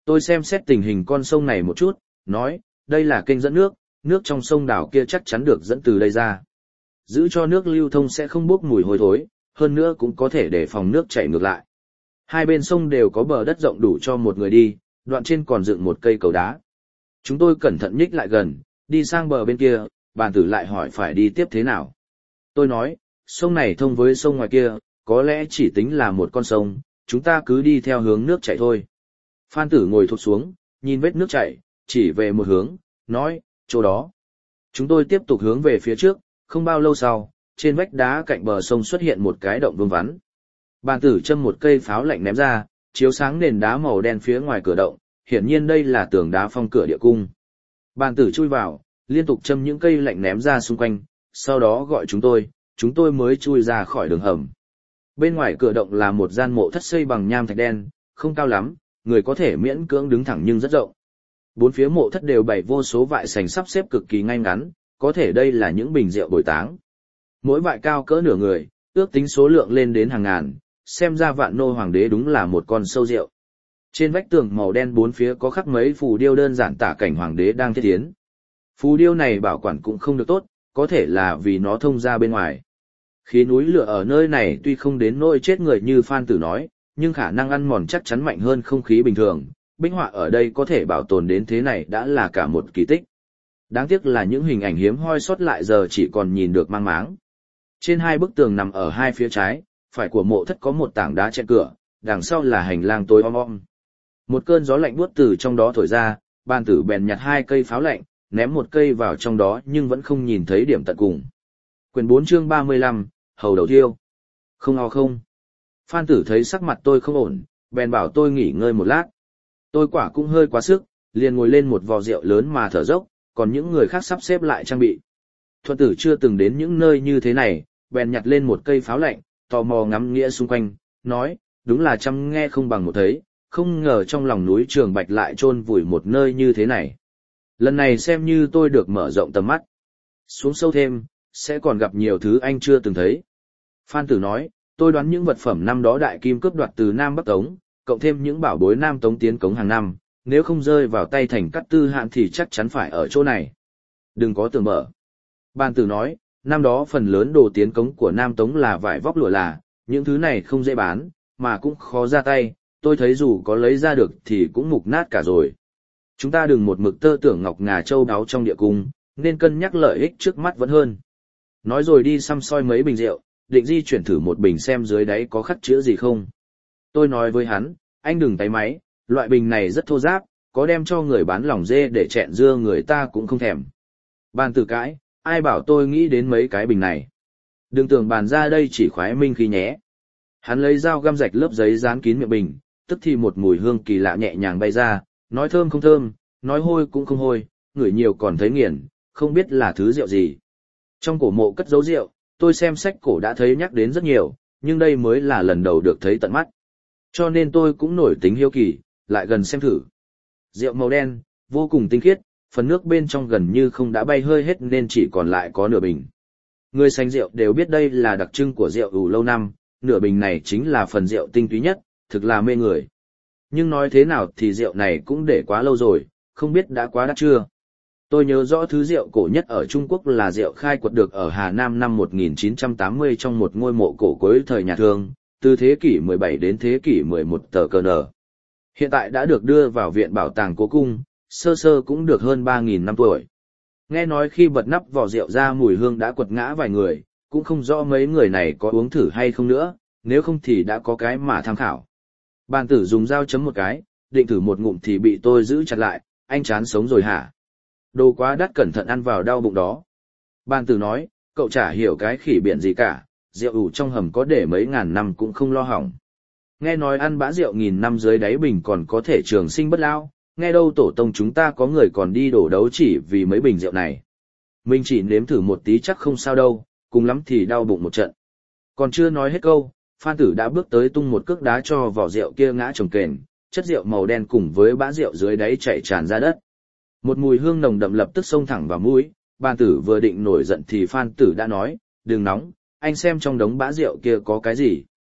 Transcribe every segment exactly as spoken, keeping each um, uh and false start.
Tôi xem xét tình hình con sông này một chút, nói, đây là kênh dẫn nước, nước trong sông đảo kia chắc chắn được dẫn từ đây ra. Giữ cho nước lưu thông sẽ không bốc mùi hôi thối, hơn nữa cũng có thể để phòng nước chảy ngược lại. Hai bên sông đều có bờ đất rộng đủ cho một người đi, đoạn trên còn dựng một cây cầu đá. Chúng tôi cẩn thận nhích lại gần, đi sang bờ bên kia, bàn tử lại hỏi phải đi tiếp thế nào. Tôi nói, sông này thông với sông ngoài kia, có lẽ chỉ tính là một con sông, chúng ta cứ đi theo hướng nước chảy thôi. Phan tử ngồi thụt xuống, nhìn vết nước chảy, chỉ về một hướng, nói, chỗ đó. Chúng tôi tiếp tục hướng về phía trước, không bao lâu sau, trên vách đá cạnh bờ sông xuất hiện một cái động vương vắn. Bàn tử châm một cây pháo lạnh ném ra, chiếu sáng nền đá màu đen phía ngoài cửa động, hiển nhiên đây là tường đá phong cửa địa cung. Bàn tử chui vào, liên tục châm những cây lạnh ném ra xung quanh, sau đó gọi chúng tôi, chúng tôi mới chui ra khỏi đường hầm. Bên ngoài cửa động là một gian mộ thất xây bằng nham thạch đen, không cao lắm, người có thể miễn cưỡng đứng thẳng nhưng rất rộng. Bốn phía mộ thất đều bày vô số vại sành sắp xếp cực kỳ ngay ngắn, có thể đây là những bình rượu bồi táng. Mỗi vại cao cỡ nửa người, ước tính số lượng lên đến hàng ngàn, xem ra Vạn Nô Hoàng đế đúng là một con sâu rượu. Trên vách tường màu đen bốn phía có khắc mấy phù điêu đơn giản tả cảnh hoàng đế đang thiết tiến. Phù điêu này bảo quản cũng không được tốt, có thể là vì nó thông ra bên ngoài. Khí núi lửa ở nơi này tuy không đến nỗi chết người như Phan Tử nói, nhưng khả năng ăn mòn chắc chắn mạnh hơn không khí bình thường. Bích họa ở đây có thể bảo tồn đến thế này đã là cả một kỳ tích. Đáng tiếc là những hình ảnh hiếm hoi sót lại giờ chỉ còn nhìn được mang máng. Trên hai bức tường nằm ở hai phía trái, phải của mộ thất có một tảng đá chặn cửa, đằng sau là hành lang tối om om. Một cơn gió lạnh buốt từ trong đó thổi ra, Bàn Tử bèn nhặt hai cây pháo lạnh, ném một cây vào trong đó nhưng vẫn không nhìn thấy điểm tận cùng. Quyển bốn chương ba mươi lăm, Hầu Đầu Thiêu. Không ho không. Phan Tử thấy sắc mặt tôi không ổn, bèn bảo tôi nghỉ ngơi một lát. Tôi quả cũng hơi quá sức, liền ngồi lên một vò rượu lớn mà thở dốc, còn những người khác sắp xếp lại trang bị. Thuận Tử chưa từng đến những nơi như thế này, bèn nhặt lên một cây pháo lạnh, tò mò ngắm nghĩa xung quanh, nói, đúng là chăm nghe không bằng một thấy, không ngờ trong lòng núi Trường Bạch lại chôn vùi một nơi như thế này. Lần này xem như tôi được mở rộng tầm mắt. Xuống sâu thêm, sẽ còn gặp nhiều thứ anh chưa từng thấy. Phan Tử nói, tôi đoán những vật phẩm năm đó Đại Kim cướp đoạt từ Nam Bắc Tống, cộng thêm những bảo bối Nam Tống tiến cống hàng năm, nếu không rơi vào tay Thành Cát Tư Hãn thì chắc chắn phải ở chỗ này. Đừng có tưởng mở. Bàn Tử nói, năm đó phần lớn đồ tiến cống của Nam Tống là vải vóc lụa là, những thứ này không dễ bán, mà cũng khó ra tay, tôi thấy dù có lấy ra được thì cũng mục nát cả rồi. Chúng ta đừng một mực tơ tưởng ngọc ngà châu đáo trong địa cung, nên cân nhắc lợi ích trước mắt vẫn hơn. Nói rồi đi xăm soi mấy bình rượu, định di chuyển thử một bình xem dưới đáy có khắc chữa gì không. Tôi nói với hắn, anh đừng tay máy, loại bình này rất thô ráp, có đem cho người bán lòng dê để chẹn dưa người ta cũng không thèm. Bàn Tử cãi, ai bảo tôi nghĩ đến mấy cái bình này. Đừng tưởng bàn ra đây chỉ khoái minh khí nhé. Hắn lấy dao găm rạch lớp giấy dán kín miệng bình, tức thì một mùi hương kỳ lạ nhẹ nhàng bay ra, nói thơm không thơm, nói hôi cũng không hôi, ngửi nhiều còn thấy nghiền, không biết là thứ rượu gì. Trong cổ mộ cất giấu rượu, tôi xem sách cổ đã thấy nhắc đến rất nhiều, nhưng đây mới là lần đầu được thấy tận mắt. Cho nên tôi cũng nổi tính hiếu kỳ, lại gần xem thử. Rượu màu đen, vô cùng tinh khiết, phần nước bên trong gần như không đã bay hơi hết nên chỉ còn lại có nửa bình. Người sành rượu đều biết đây là đặc trưng của rượu ủ lâu năm, nửa bình này chính là phần rượu tinh túy nhất, thực là mê người. Nhưng nói thế nào thì rượu này cũng để quá lâu rồi, không biết đã quá đắt chưa. Tôi nhớ rõ thứ rượu cổ nhất ở Trung Quốc là rượu khai quật được ở Hà Nam năm một nghìn chín trăm tám mươi trong một ngôi mộ cổ cuối thời nhà Thương, từ thế kỷ mười bảy đến thế kỷ mười một tờ cờ nở. Hiện tại đã được đưa vào viện bảo tàng cố cung, sơ sơ cũng được hơn ba nghìn năm tuổi. Nghe nói khi bật nắp vỏ rượu ra mùi hương đã quật ngã vài người, cũng không rõ mấy người này có uống thử hay không nữa, nếu không thì đã có cái mà tham khảo. Bàn Tử dùng dao chấm một cái, định thử một ngụm thì bị tôi giữ chặt lại, anh chán sống rồi hả? Đồ quá đắt cẩn thận ăn vào đau bụng đó. Bàn Tử nói, cậu chả hiểu cái khỉ biển gì cả, rượu ủ trong hầm có để mấy ngàn năm cũng không lo hỏng. Nghe nói ăn bã rượu nghìn năm dưới đáy bình còn có thể trường sinh bất lao, nghe đâu tổ tông chúng ta có người còn đi đổ đấu chỉ vì mấy bình rượu này. Mình chỉ nếm thử một tí chắc không sao đâu, cùng lắm thì đau bụng một trận. Còn chưa nói hết câu, Phan Tử đã bước tới tung một cước đá cho vỏ rượu kia ngã chồng kềnh, chất rượu màu đen cùng với bã rượu dưới đáy chảy tràn ra đất. Một mùi hương nồng đậm lập tức xông thẳng vào mũi, Bàn Tử vừa định nổi giận thì Phan Tử đã nói, đừng nóng, anh xem trong đống bã rượu kia có cái gì.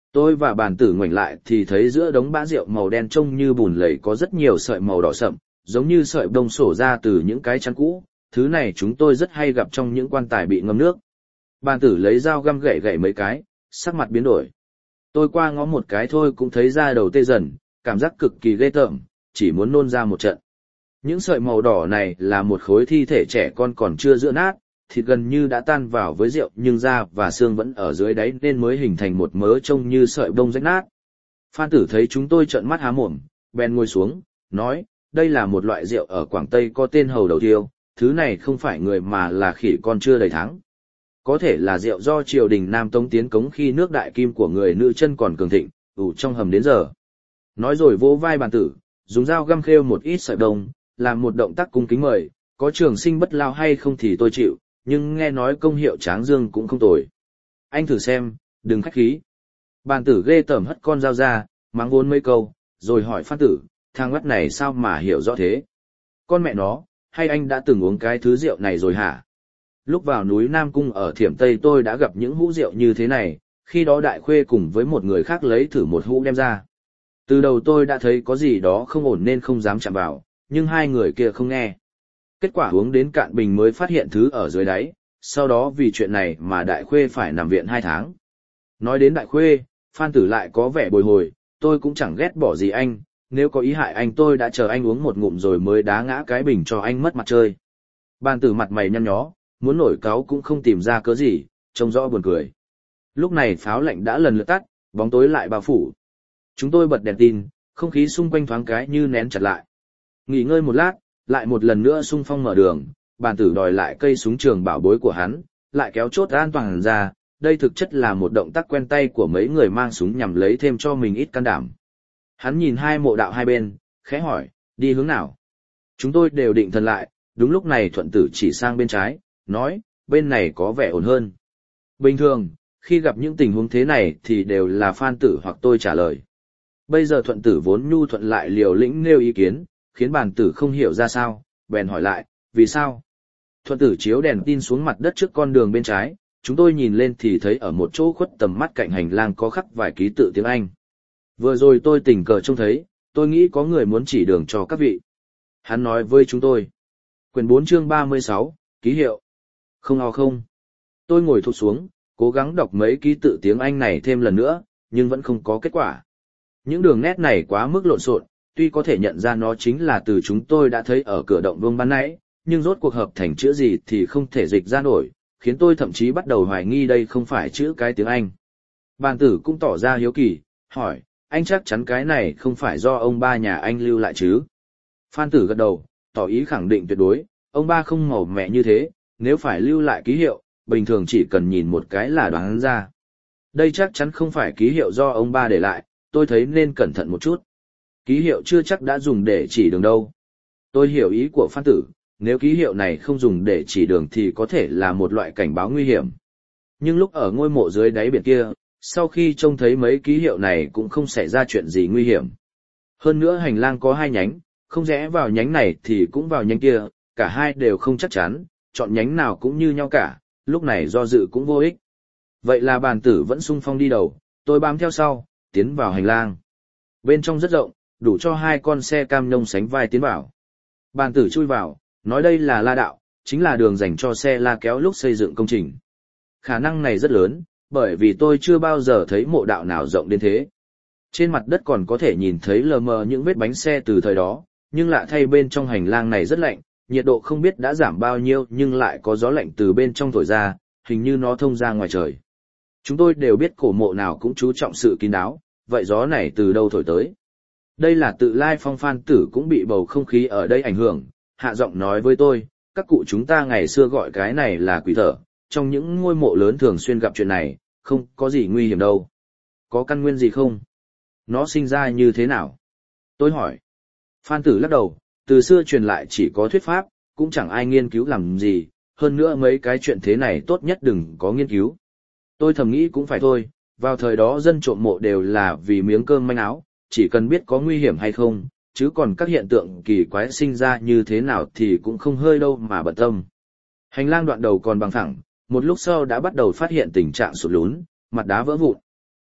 Tôi và bàn tử ngoảnh lại thì thấy giữa đống bã rượu màu đen trông như bùn lầy có rất nhiều sợi màu đỏ sậm, giống như sợi bông sổ ra từ những cái chăn cũ, thứ này chúng tôi rất hay gặp trong những quan tài bị ngâm nước. Bàn tử lấy dao găm gậy gậy mấy cái, sắc mặt biến đổi. Tôi qua ngó một cái thôi cũng thấy da đầu tê dần, cảm giác cực kỳ ghê tởm, chỉ muốn nôn ra một trận. Những sợi màu đỏ này là một khối thi thể trẻ con còn chưa rữa nát, thịt gần như đã tan vào với rượu nhưng da và xương vẫn ở dưới đáy nên mới hình thành một mớ trông như sợi bông rách nát. Phan Tử thấy chúng tôi trợn mắt há mồm, bèn ngồi xuống, nói, đây là một loại rượu ở Quảng Tây có tên hầu đầu thiêu, thứ này không phải người mà là khỉ con chưa đầy tháng. Có thể là rượu do triều đình Nam Tống tiến cống khi nước Đại Kim của người nữ chân còn cường thịnh, ủ trong hầm đến giờ. Nói rồi vỗ vai Bàn Tử, dùng dao găm khêu một ít sợi bông, làm một động tác cung kính mời, có trường sinh bất lao hay không thì tôi chịu, nhưng nghe nói công hiệu tráng dương cũng không tồi. Anh thử xem, đừng khách khí. Bàn Tử ghê tởm hất con dao ra, mắng vốn mấy câu, rồi hỏi Phan Tử, thằng ngắt này sao mà hiểu rõ thế? Con mẹ nó, hay anh đã từng uống cái thứ rượu này rồi hả? Lúc vào núi Nam Cung ở Thiểm Tây tôi đã gặp những hũ rượu như thế này, khi đó Đại Khuê cùng với một người khác lấy thử một hũ đem ra. Từ đầu tôi đã thấy có gì đó không ổn nên không dám chạm vào, nhưng hai người kia không nghe. Kết quả uống đến cạn bình mới phát hiện thứ ở dưới đáy, sau đó vì chuyện này mà Đại Khuê phải nằm viện hai tháng. Nói đến Đại Khuê, Phan Tử lại có vẻ bồi hồi, tôi cũng chẳng ghét bỏ gì anh, nếu có ý hại anh tôi đã chờ anh uống một ngụm rồi mới đá ngã cái bình cho anh mất mặt chơi. Bàn Tử mặt mày nhăn nhó, muốn nổi cáu cũng không tìm ra cớ gì, trông rõ buồn cười. Lúc này pháo lạnh đã lần lượt tắt, bóng tối lại bao phủ. Chúng tôi bật đèn tin, không khí xung quanh thoáng cái như nén chặt lại. Nghỉ ngơi một lát, lại một lần nữa xung phong mở đường, Bàn Tử đòi lại cây súng trường bảo bối của hắn, lại kéo chốt an toàn ra, đây thực chất là một động tác quen tay của mấy người mang súng nhằm lấy thêm cho mình ít can đảm. Hắn nhìn hai mộ đạo hai bên, khẽ hỏi, đi hướng nào? Chúng tôi đều định thần lại, đúng lúc này Thuận Tử chỉ sang bên trái, nói, bên này có vẻ ổn hơn. Bình thường, khi gặp những tình huống thế này thì đều là Phan Tử hoặc tôi trả lời. Bây giờ Thuận Tử vốn nhu thuận lại liều lĩnh nêu ý kiến, khiến Bàn Tử không hiểu ra sao, bèn hỏi lại, vì sao? Thuận Tử chiếu đèn tin xuống mặt đất trước con đường bên trái, chúng tôi nhìn lên thì thấy ở một chỗ khuất tầm mắt cạnh hành lang có khắc vài ký tự tiếng Anh. Vừa rồi tôi tình cờ trông thấy, tôi nghĩ có người muốn chỉ đường cho các vị. Hắn nói với chúng tôi. Quyển bốn chương ba mươi sáu, ký hiệu. Không ao không. Tôi ngồi thụt xuống, cố gắng đọc mấy ký tự tiếng Anh này thêm lần nữa, nhưng vẫn không có kết quả. Những đường nét này quá mức lộn xộn, tuy có thể nhận ra nó chính là từ chúng tôi đã thấy ở cửa động vương ban nãy, nhưng rốt cuộc hợp thành chữ gì thì không thể dịch ra nổi, khiến tôi thậm chí bắt đầu hoài nghi đây không phải chữ cái tiếng Anh. Bàn Tử cũng tỏ ra hiếu kỳ, hỏi, anh chắc chắn cái này không phải do ông ba nhà anh lưu lại chứ? Phan Tử gật đầu, tỏ ý khẳng định tuyệt đối, ông ba không màu mẹ như thế, nếu phải lưu lại ký hiệu, bình thường chỉ cần nhìn một cái là đoán ra. Đây chắc chắn không phải ký hiệu do ông ba để lại, tôi thấy nên cẩn thận một chút. Ký hiệu chưa chắc đã dùng để chỉ đường đâu. Tôi hiểu ý của Phan Tử, nếu ký hiệu này không dùng để chỉ đường thì có thể là một loại cảnh báo nguy hiểm. Nhưng lúc ở ngôi mộ dưới đáy biển kia, sau khi trông thấy mấy ký hiệu này cũng không xảy ra chuyện gì nguy hiểm. Hơn nữa hành lang có hai nhánh, không rẽ vào nhánh này thì cũng vào nhánh kia, cả hai đều không chắc chắn, chọn nhánh nào cũng như nhau cả, lúc này do dự cũng vô ích. Vậy là Bàn Tử vẫn xung phong đi đầu, tôi bám theo sau, tiến vào hành lang. Bên trong rất rộng, đủ cho hai con xe cam nhông sánh vai tiến vào. Bàn Tử chui vào, nói đây là la đạo, chính là đường dành cho xe la kéo lúc xây dựng công trình. Khả năng này rất lớn, bởi vì tôi chưa bao giờ thấy mộ đạo nào rộng đến thế. Trên mặt đất còn có thể nhìn thấy lờ mờ những vết bánh xe từ thời đó, nhưng lạ thay bên trong hành lang này rất lạnh, nhiệt độ không biết đã giảm bao nhiêu nhưng lại có gió lạnh từ bên trong thổi ra, hình như nó thông ra ngoài trời. Chúng tôi đều biết cổ mộ nào cũng chú trọng sự kín đáo, vậy gió này từ đâu thổi tới? Đây là tự Lai Phong. Phan Tử cũng bị bầu không khí ở đây ảnh hưởng, hạ giọng nói với tôi, các cụ chúng ta ngày xưa gọi cái này là quỷ thở, trong những ngôi mộ lớn thường xuyên gặp chuyện này, không có gì nguy hiểm đâu. Có căn nguyên gì không? Nó sinh ra như thế nào? Tôi hỏi. Phan Tử lắc đầu, từ xưa truyền lại chỉ có thuyết pháp, cũng chẳng ai nghiên cứu làm gì, hơn nữa mấy cái chuyện thế này tốt nhất đừng có nghiên cứu. Tôi thầm nghĩ cũng phải thôi, vào thời đó dân trộm mộ đều là vì miếng cơm manh áo, chỉ cần biết có nguy hiểm hay không, chứ còn các hiện tượng kỳ quái sinh ra như thế nào thì cũng không hơi đâu mà bận tâm. Hành lang đoạn đầu còn bằng phẳng, một lúc sau đã bắt đầu phát hiện tình trạng sụt lún, mặt đá vỡ vụn.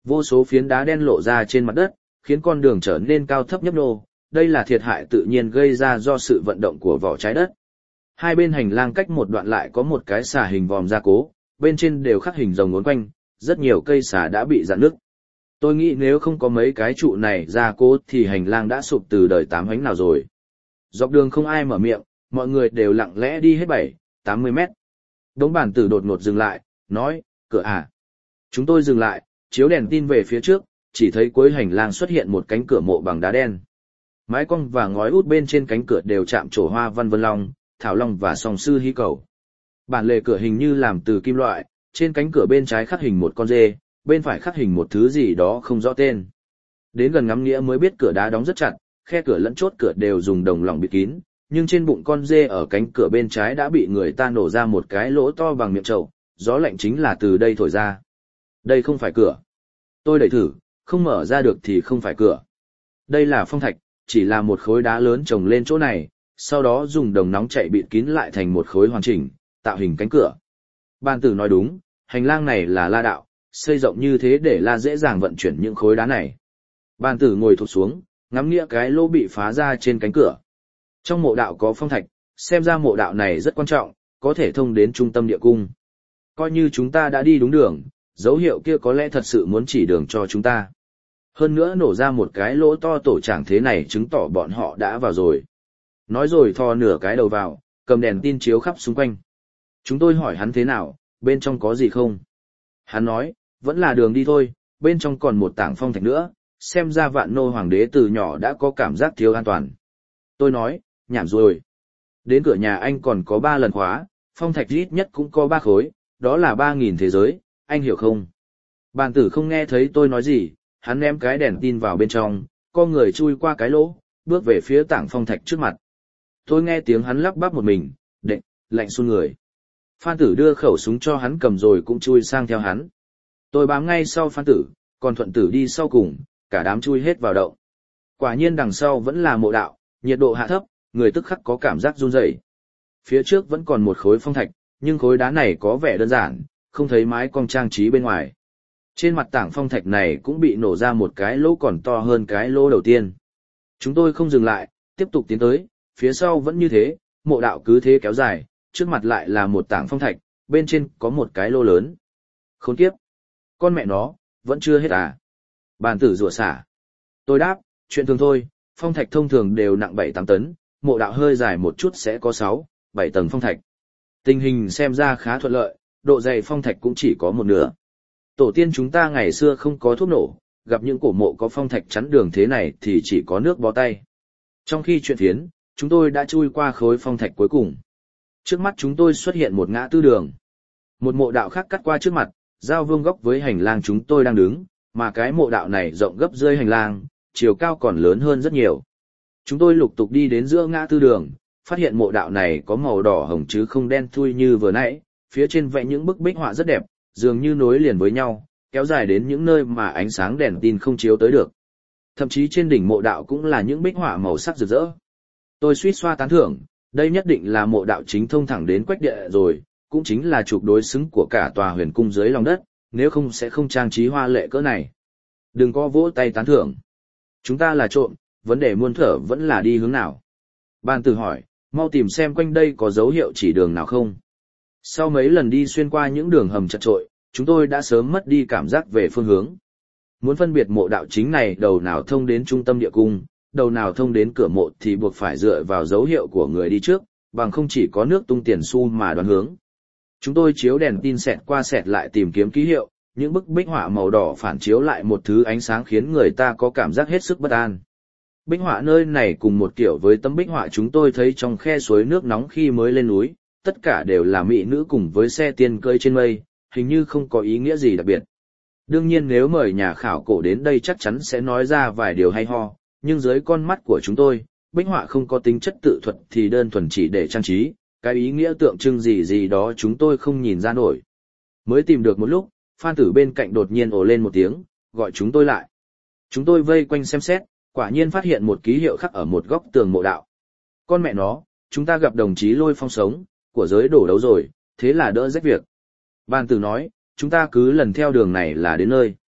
Vô số phiến đá đen lộ ra trên mặt đất, khiến con đường trở nên cao thấp nhấp nhô, đây là thiệt hại tự nhiên gây ra do sự vận động của vỏ trái đất. Hai bên hành lang cách một đoạn lại có một cái xà hình vòm gia cố, bên trên đều khắc hình rồng uốn quanh, rất nhiều cây xà đã bị rạn nứt. Tôi nghĩ nếu không có mấy cái trụ này gia cố thì hành lang đã sụp từ đời tám hánh nào rồi. Dọc đường không ai mở miệng, mọi người đều lặng lẽ đi hết bảy, tám mươi mét. Đống bản tử đột ngột dừng lại, nói, cửa à. Chúng tôi dừng lại, chiếu đèn tin về phía trước, chỉ thấy cuối hành lang xuất hiện một cánh cửa mộ bằng đá đen. Mái cong và ngói út bên trên cánh cửa đều chạm trổ hoa văn vân long, thảo long và song sư hí cầu. Bản lề cửa hình như làm từ kim loại, trên cánh cửa bên trái khắc hình một con dê, bên phải khắc hình một thứ gì đó không rõ tên. Đến gần ngắm nghĩa mới biết cửa đá đóng rất chặt, khe cửa lẫn chốt cửa đều dùng đồng lỏng bịt kín, nhưng trên bụng con dê ở cánh cửa bên trái đã bị người ta nổ ra một cái lỗ to bằng miệng chậu, gió lạnh chính là từ đây thổi ra. Đây không phải cửa. Tôi đẩy thử, không mở ra được thì không phải cửa. Đây là phong thạch, chỉ là một khối đá lớn chồng lên chỗ này, sau đó dùng đồng nóng chạy bịt kín lại thành một khối hoàn chỉnh, tạo hình cánh cửa. Ban tử nói đúng, hành lang này là la đạo, xây rộng như thế để la dễ dàng vận chuyển những khối đá này. Ban tử ngồi thụt xuống, ngắm nghĩa cái lỗ bị phá ra trên cánh cửa. Trong mộ đạo có phong thạch, xem ra mộ đạo này rất quan trọng, có thể thông đến trung tâm địa cung. Coi như chúng ta đã đi đúng đường, dấu hiệu kia có lẽ thật sự muốn chỉ đường cho chúng ta. Hơn nữa nổ ra một cái lỗ to tổ chẳng thế này chứng tỏ bọn họ đã vào rồi. Nói rồi thò nửa cái đầu vào, cầm đèn tin chiếu khắp xung quanh. Chúng tôi hỏi hắn thế nào, bên trong có gì không? Hắn nói, vẫn là đường đi thôi, bên trong còn một tảng phong thạch nữa, xem ra Vạn Nô Hoàng đế từ nhỏ đã có cảm giác thiếu an toàn. Tôi nói, nhảm rồi. Đến cửa nhà anh còn có ba lần khóa, phong thạch ít nhất cũng có ba khối, đó là ba nghìn thế giới, anh hiểu không? Bàn tử không nghe thấy tôi nói gì, hắn ném cái đèn tin vào bên trong, con người chui qua cái lỗ, bước về phía tảng phong thạch trước mặt. Tôi nghe tiếng hắn lắp bắp một mình, đệ, lạnh sun người. Phan tử đưa khẩu súng cho hắn cầm rồi cũng chui sang theo hắn. Tôi bám ngay sau Phan tử, còn Thuận tử đi sau cùng, cả đám chui hết vào động. Quả nhiên đằng sau vẫn là mộ đạo, nhiệt độ hạ thấp, người tức khắc có cảm giác run rẩy. Phía trước vẫn còn một khối phong thạch, nhưng khối đá này có vẻ đơn giản, không thấy mái cong trang trí bên ngoài. Trên mặt tảng phong thạch này cũng bị nổ ra một cái lỗ còn to hơn cái lỗ đầu tiên. Chúng tôi không dừng lại, tiếp tục tiến tới, phía sau vẫn như thế, mộ đạo cứ thế kéo dài, trước mặt lại là một tảng phong thạch, bên trên có một cái lỗ lớn. Khốn kiếp! Con mẹ nó, vẫn chưa hết à? Bàn tử rủa xả. Tôi đáp, chuyện thường thôi, phong thạch thông thường đều nặng bảy tám tấn, mộ đạo hơi dài một chút sẽ có sáu, bảy tầng phong thạch. Tình hình xem ra khá thuận lợi, độ dày phong thạch cũng chỉ có một nửa. Tổ tiên chúng ta ngày xưa không có thuốc nổ, gặp những cổ mộ có phong thạch chắn đường thế này thì chỉ có nước bó tay. Trong khi chuyện phiến, chúng tôi đã chui qua khối phong thạch cuối cùng. Trước mắt chúng tôi xuất hiện một ngã tư đường. Một mộ đạo khác cắt qua trước mặt, giao vương góc với hành lang chúng tôi đang đứng, mà cái mộ đạo này rộng gấp rơi hành lang, chiều cao còn lớn hơn rất nhiều. Chúng tôi lục tục đi đến giữa ngã tư đường, phát hiện mộ đạo này có màu đỏ hồng chứ không đen thui như vừa nãy, phía trên vẽ những bức bích họa rất đẹp, dường như nối liền với nhau, kéo dài đến những nơi mà ánh sáng đèn tin không chiếu tới được. Thậm chí trên đỉnh mộ đạo cũng là những bích họa màu sắc rực rỡ. Tôi suýt xoa tán thưởng, đây nhất định là mộ đạo chính thông thẳng đến quách địa rồi, cũng chính là trục đối xứng của cả tòa huyền cung dưới lòng đất, nếu không sẽ không trang trí hoa lệ cỡ này. Đừng có vỗ tay tán thưởng. Chúng ta là trộm, vấn đề muôn thở vẫn là đi hướng nào. Ban tử hỏi, mau tìm xem quanh đây có dấu hiệu chỉ đường nào không. Sau mấy lần đi xuyên qua những đường hầm chật trội, chúng tôi đã sớm mất đi cảm giác về phương hướng. Muốn phân biệt mộ đạo chính này đầu nào thông đến trung tâm địa cung, đầu nào thông đến cửa mộ thì buộc phải dựa vào dấu hiệu của người đi trước, bằng không chỉ có nước tung tiền xu mà đoán hướng. Chúng tôi chiếu đèn tin xẹt qua xẹt lại tìm kiếm ký hiệu, những bức bích họa màu đỏ phản chiếu lại một thứ ánh sáng khiến người ta có cảm giác hết sức bất an. Bích họa nơi này cùng một kiểu với tấm bích họa chúng tôi thấy trong khe suối nước nóng khi mới lên núi, tất cả đều là mỹ nữ cùng với xe tiên cơi trên mây, hình như không có ý nghĩa gì đặc biệt. Đương nhiên nếu mời nhà khảo cổ đến đây chắc chắn sẽ nói ra vài điều hay ho, nhưng dưới con mắt của chúng tôi, bích họa không có tính chất tự thuật thì đơn thuần chỉ để trang trí, cái ý nghĩa tượng trưng gì gì đó chúng tôi không nhìn ra nổi. Mới tìm được một lúc, Phan tử bên cạnh đột nhiên ồ lên một tiếng, gọi chúng tôi lại. Chúng tôi vây quanh xem xét, quả nhiên phát hiện một ký hiệu khắc ở một góc tường mộ đạo. Con mẹ nó, chúng ta gặp đồng chí Lôi Phong sống, của giới đổ đấu rồi, thế là đỡ rách việc. Ban tử nói, chúng ta cứ lần theo đường này là đến nơi.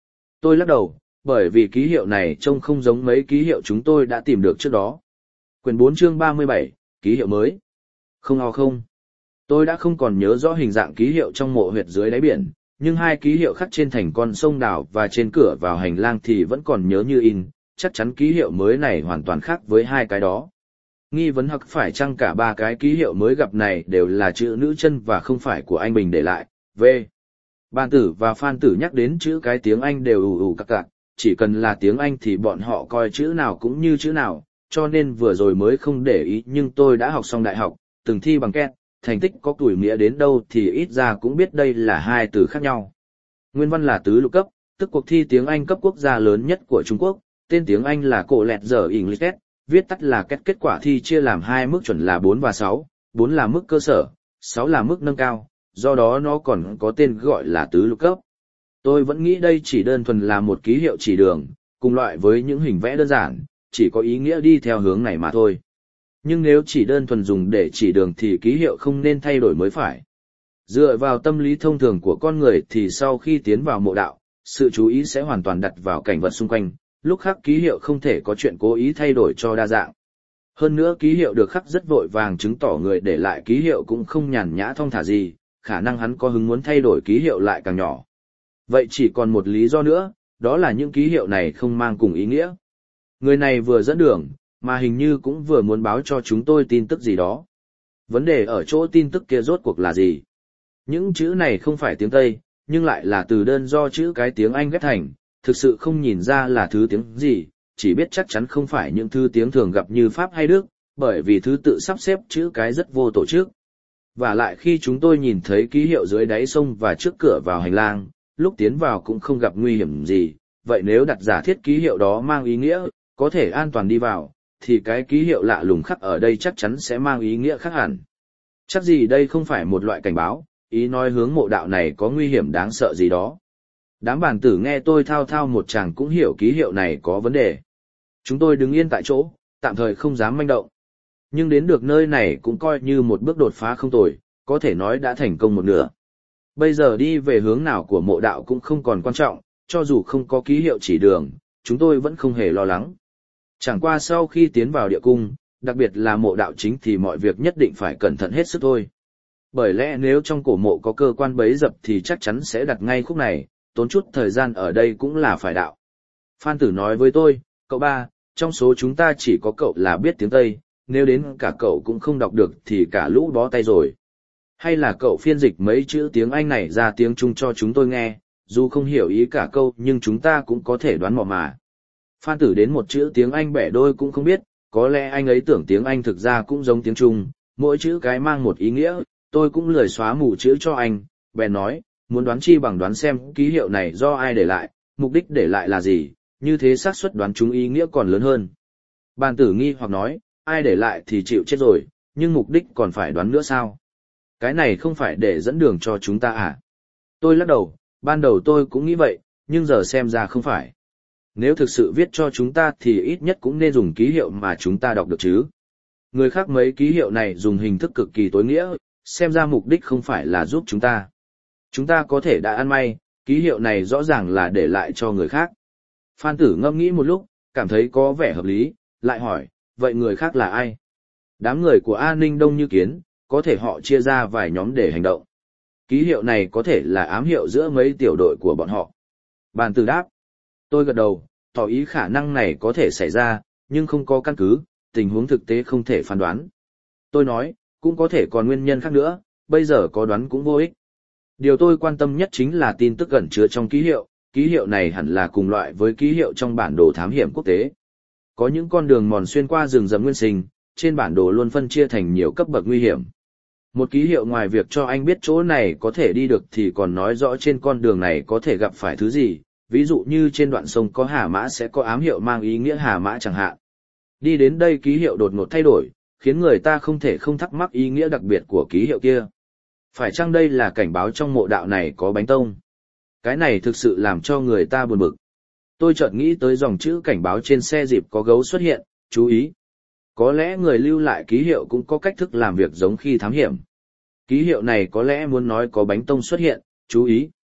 Tôi lắc đầu, bởi vì ký hiệu này trông không giống mấy ký hiệu chúng tôi đã tìm được trước đó. Quyển bốn chương ba mươi bảy, ký hiệu mới. Không ho không. Tôi đã không còn nhớ rõ hình dạng ký hiệu trong mộ huyệt dưới đáy biển, nhưng hai ký hiệu khắc trên thành con sông đảo và trên cửa vào hành lang thì vẫn còn nhớ như in, chắc chắn ký hiệu mới này hoàn toàn khác với hai cái đó. Nghi vấn hoặc phải chăng cả ba cái ký hiệu mới gặp này đều là chữ nữ chân và không phải của anh Bình để lại, V. Bàn tử và Phan tử nhắc đến chữ cái tiếng Anh đều ù ù cặc cặc, chỉ cần là tiếng Anh thì bọn họ coi chữ nào cũng như chữ nào, cho nên vừa rồi mới không để ý nhưng tôi đã học xong đại học, từng thi bằng két, thành tích có tuổi nghĩa đến đâu thì ít ra cũng biết đây là hai từ khác nhau. Nguyên văn là tứ lục cấp, tức cuộc thi tiếng Anh cấp quốc gia lớn nhất của Trung Quốc, tên tiếng Anh là cổ lẹt giờ English Test, viết tắt là kết kết quả thi chia làm hai mức chuẩn là bốn và sáu, bốn là mức cơ sở, sáu là mức nâng cao, do đó nó còn có tên gọi là tứ lục cấp. Tôi vẫn nghĩ đây chỉ đơn thuần là một ký hiệu chỉ đường, cùng loại với những hình vẽ đơn giản, chỉ có ý nghĩa đi theo hướng này mà thôi. Nhưng nếu chỉ đơn thuần dùng để chỉ đường thì ký hiệu không nên thay đổi mới phải. Dựa vào tâm lý thông thường của con người thì sau khi tiến vào mộ đạo, sự chú ý sẽ hoàn toàn đặt vào cảnh vật xung quanh, lúc khắc ký hiệu không thể có chuyện cố ý thay đổi cho đa dạng. Hơn nữa ký hiệu được khắc rất vội vàng chứng tỏ người để lại ký hiệu cũng không nhàn nhã thong thả gì, khả năng hắn có hứng muốn thay đổi ký hiệu lại càng nhỏ. Vậy chỉ còn một lý do nữa, đó là những ký hiệu này không mang cùng ý nghĩa. Người này vừa dẫn đường, mà hình như cũng vừa muốn báo cho chúng tôi tin tức gì đó. Vấn đề ở chỗ tin tức kia rốt cuộc là gì? Những chữ này không phải tiếng Tây, nhưng lại là từ đơn do chữ cái tiếng Anh ghép thành, thực sự không nhìn ra là thứ tiếng gì, chỉ biết chắc chắn không phải những thứ tiếng thường gặp như Pháp hay Đức, bởi vì thứ tự sắp xếp chữ cái rất vô tổ chức. Và lại khi chúng tôi nhìn thấy ký hiệu dưới đáy sông và trước cửa vào hành lang, lúc tiến vào cũng không gặp nguy hiểm gì, vậy nếu đặt giả thiết ký hiệu đó mang ý nghĩa, có thể an toàn đi vào, thì cái ký hiệu lạ lùng khắc ở đây chắc chắn sẽ mang ý nghĩa khác hẳn. Chắc gì đây không phải một loại cảnh báo, ý nói hướng mộ đạo này có nguy hiểm đáng sợ gì đó. Đám bản tử nghe tôi thao thao một chàng cũng hiểu ký hiệu này có vấn đề. Chúng tôi đứng yên tại chỗ, tạm thời không dám manh động. Nhưng đến được nơi này cũng coi như một bước đột phá không tồi, có thể nói đã thành công một nửa. Bây giờ đi về hướng nào của mộ đạo cũng không còn quan trọng, cho dù không có ký hiệu chỉ đường, chúng tôi vẫn không hề lo lắng. Chẳng qua sau khi tiến vào địa cung, đặc biệt là mộ đạo chính thì mọi việc nhất định phải cẩn thận hết sức thôi. Bởi lẽ nếu trong cổ mộ có cơ quan bấy dập thì chắc chắn sẽ đặt ngay khúc này, tốn chút thời gian ở đây cũng là phải đạo. Phan Tử nói với tôi, cậu ba, trong số chúng ta chỉ có cậu là biết tiếng Tây, nếu đến cả cậu cũng không đọc được thì cả lũ bó tay rồi. Hay là cậu phiên dịch mấy chữ tiếng Anh này ra tiếng Trung cho chúng tôi nghe, dù không hiểu ý cả câu nhưng chúng ta cũng có thể đoán mò mà. Phan Tử đến một chữ tiếng Anh bẻ đôi cũng không biết, có lẽ anh ấy tưởng tiếng Anh thực ra cũng giống tiếng Trung, mỗi chữ cái mang một ý nghĩa, tôi cũng lười xóa mù chữ cho anh, bèn nói, muốn đoán chi bằng đoán xem ký hiệu này do ai để lại, mục đích để lại là gì, như thế xác suất đoán chúng ý nghĩa còn lớn hơn. Bàn tử nghi hoặc nói, ai để lại thì chịu chết rồi, nhưng mục đích còn phải đoán nữa sao? Cái này không phải để dẫn đường cho chúng ta à? Tôi lắc đầu, ban đầu tôi cũng nghĩ vậy, nhưng giờ xem ra không phải. Nếu thực sự viết cho chúng ta thì ít nhất cũng nên dùng ký hiệu mà chúng ta đọc được chứ. Người khác mấy ký hiệu này dùng hình thức cực kỳ tối nghĩa, xem ra mục đích không phải là giúp chúng ta. Chúng ta có thể đã ăn may, ký hiệu này rõ ràng là để lại cho người khác. Phan Tử ngẫm nghĩ một lúc, cảm thấy có vẻ hợp lý, lại hỏi, vậy người khác là ai? Đám người của An Ninh đông như kiến, có thể họ chia ra vài nhóm để hành động. Ký hiệu này có thể là ám hiệu giữa mấy tiểu đội của bọn họ. Bàn Tử đáp. Tôi gật đầu, tỏ ý khả năng này có thể xảy ra, nhưng không có căn cứ, tình huống thực tế không thể phán đoán. Tôi nói, cũng có thể còn nguyên nhân khác nữa, bây giờ có đoán cũng vô ích. Điều tôi quan tâm nhất chính là tin tức ẩn chứa trong ký hiệu, ký hiệu này hẳn là cùng loại với ký hiệu trong bản đồ thám hiểm quốc tế. Có những con đường mòn xuyên qua rừng rậm nguyên sinh, trên bản đồ luôn phân chia thành nhiều cấp bậc nguy hiểm. Một ký hiệu ngoài việc cho anh biết chỗ này có thể đi được thì còn nói rõ trên con đường này có thể gặp phải thứ gì, ví dụ như trên đoạn sông có hà mã sẽ có ám hiệu mang ý nghĩa hà mã chẳng hạn. Đi đến đây ký hiệu đột ngột thay đổi, khiến người ta không thể không thắc mắc ý nghĩa đặc biệt của ký hiệu kia. Phải chăng đây là cảnh báo trong mộ đạo này có bánh tông? Cái này thực sự làm cho người ta buồn bực. Tôi chợt nghĩ tới dòng chữ cảnh báo trên xe dịp có gấu xuất hiện, chú ý. Có lẽ người lưu lại ký hiệu cũng có cách thức làm việc giống khi thám hiểm. Ký hiệu này có lẽ muốn nói có bánh tông xuất hiện, chú ý.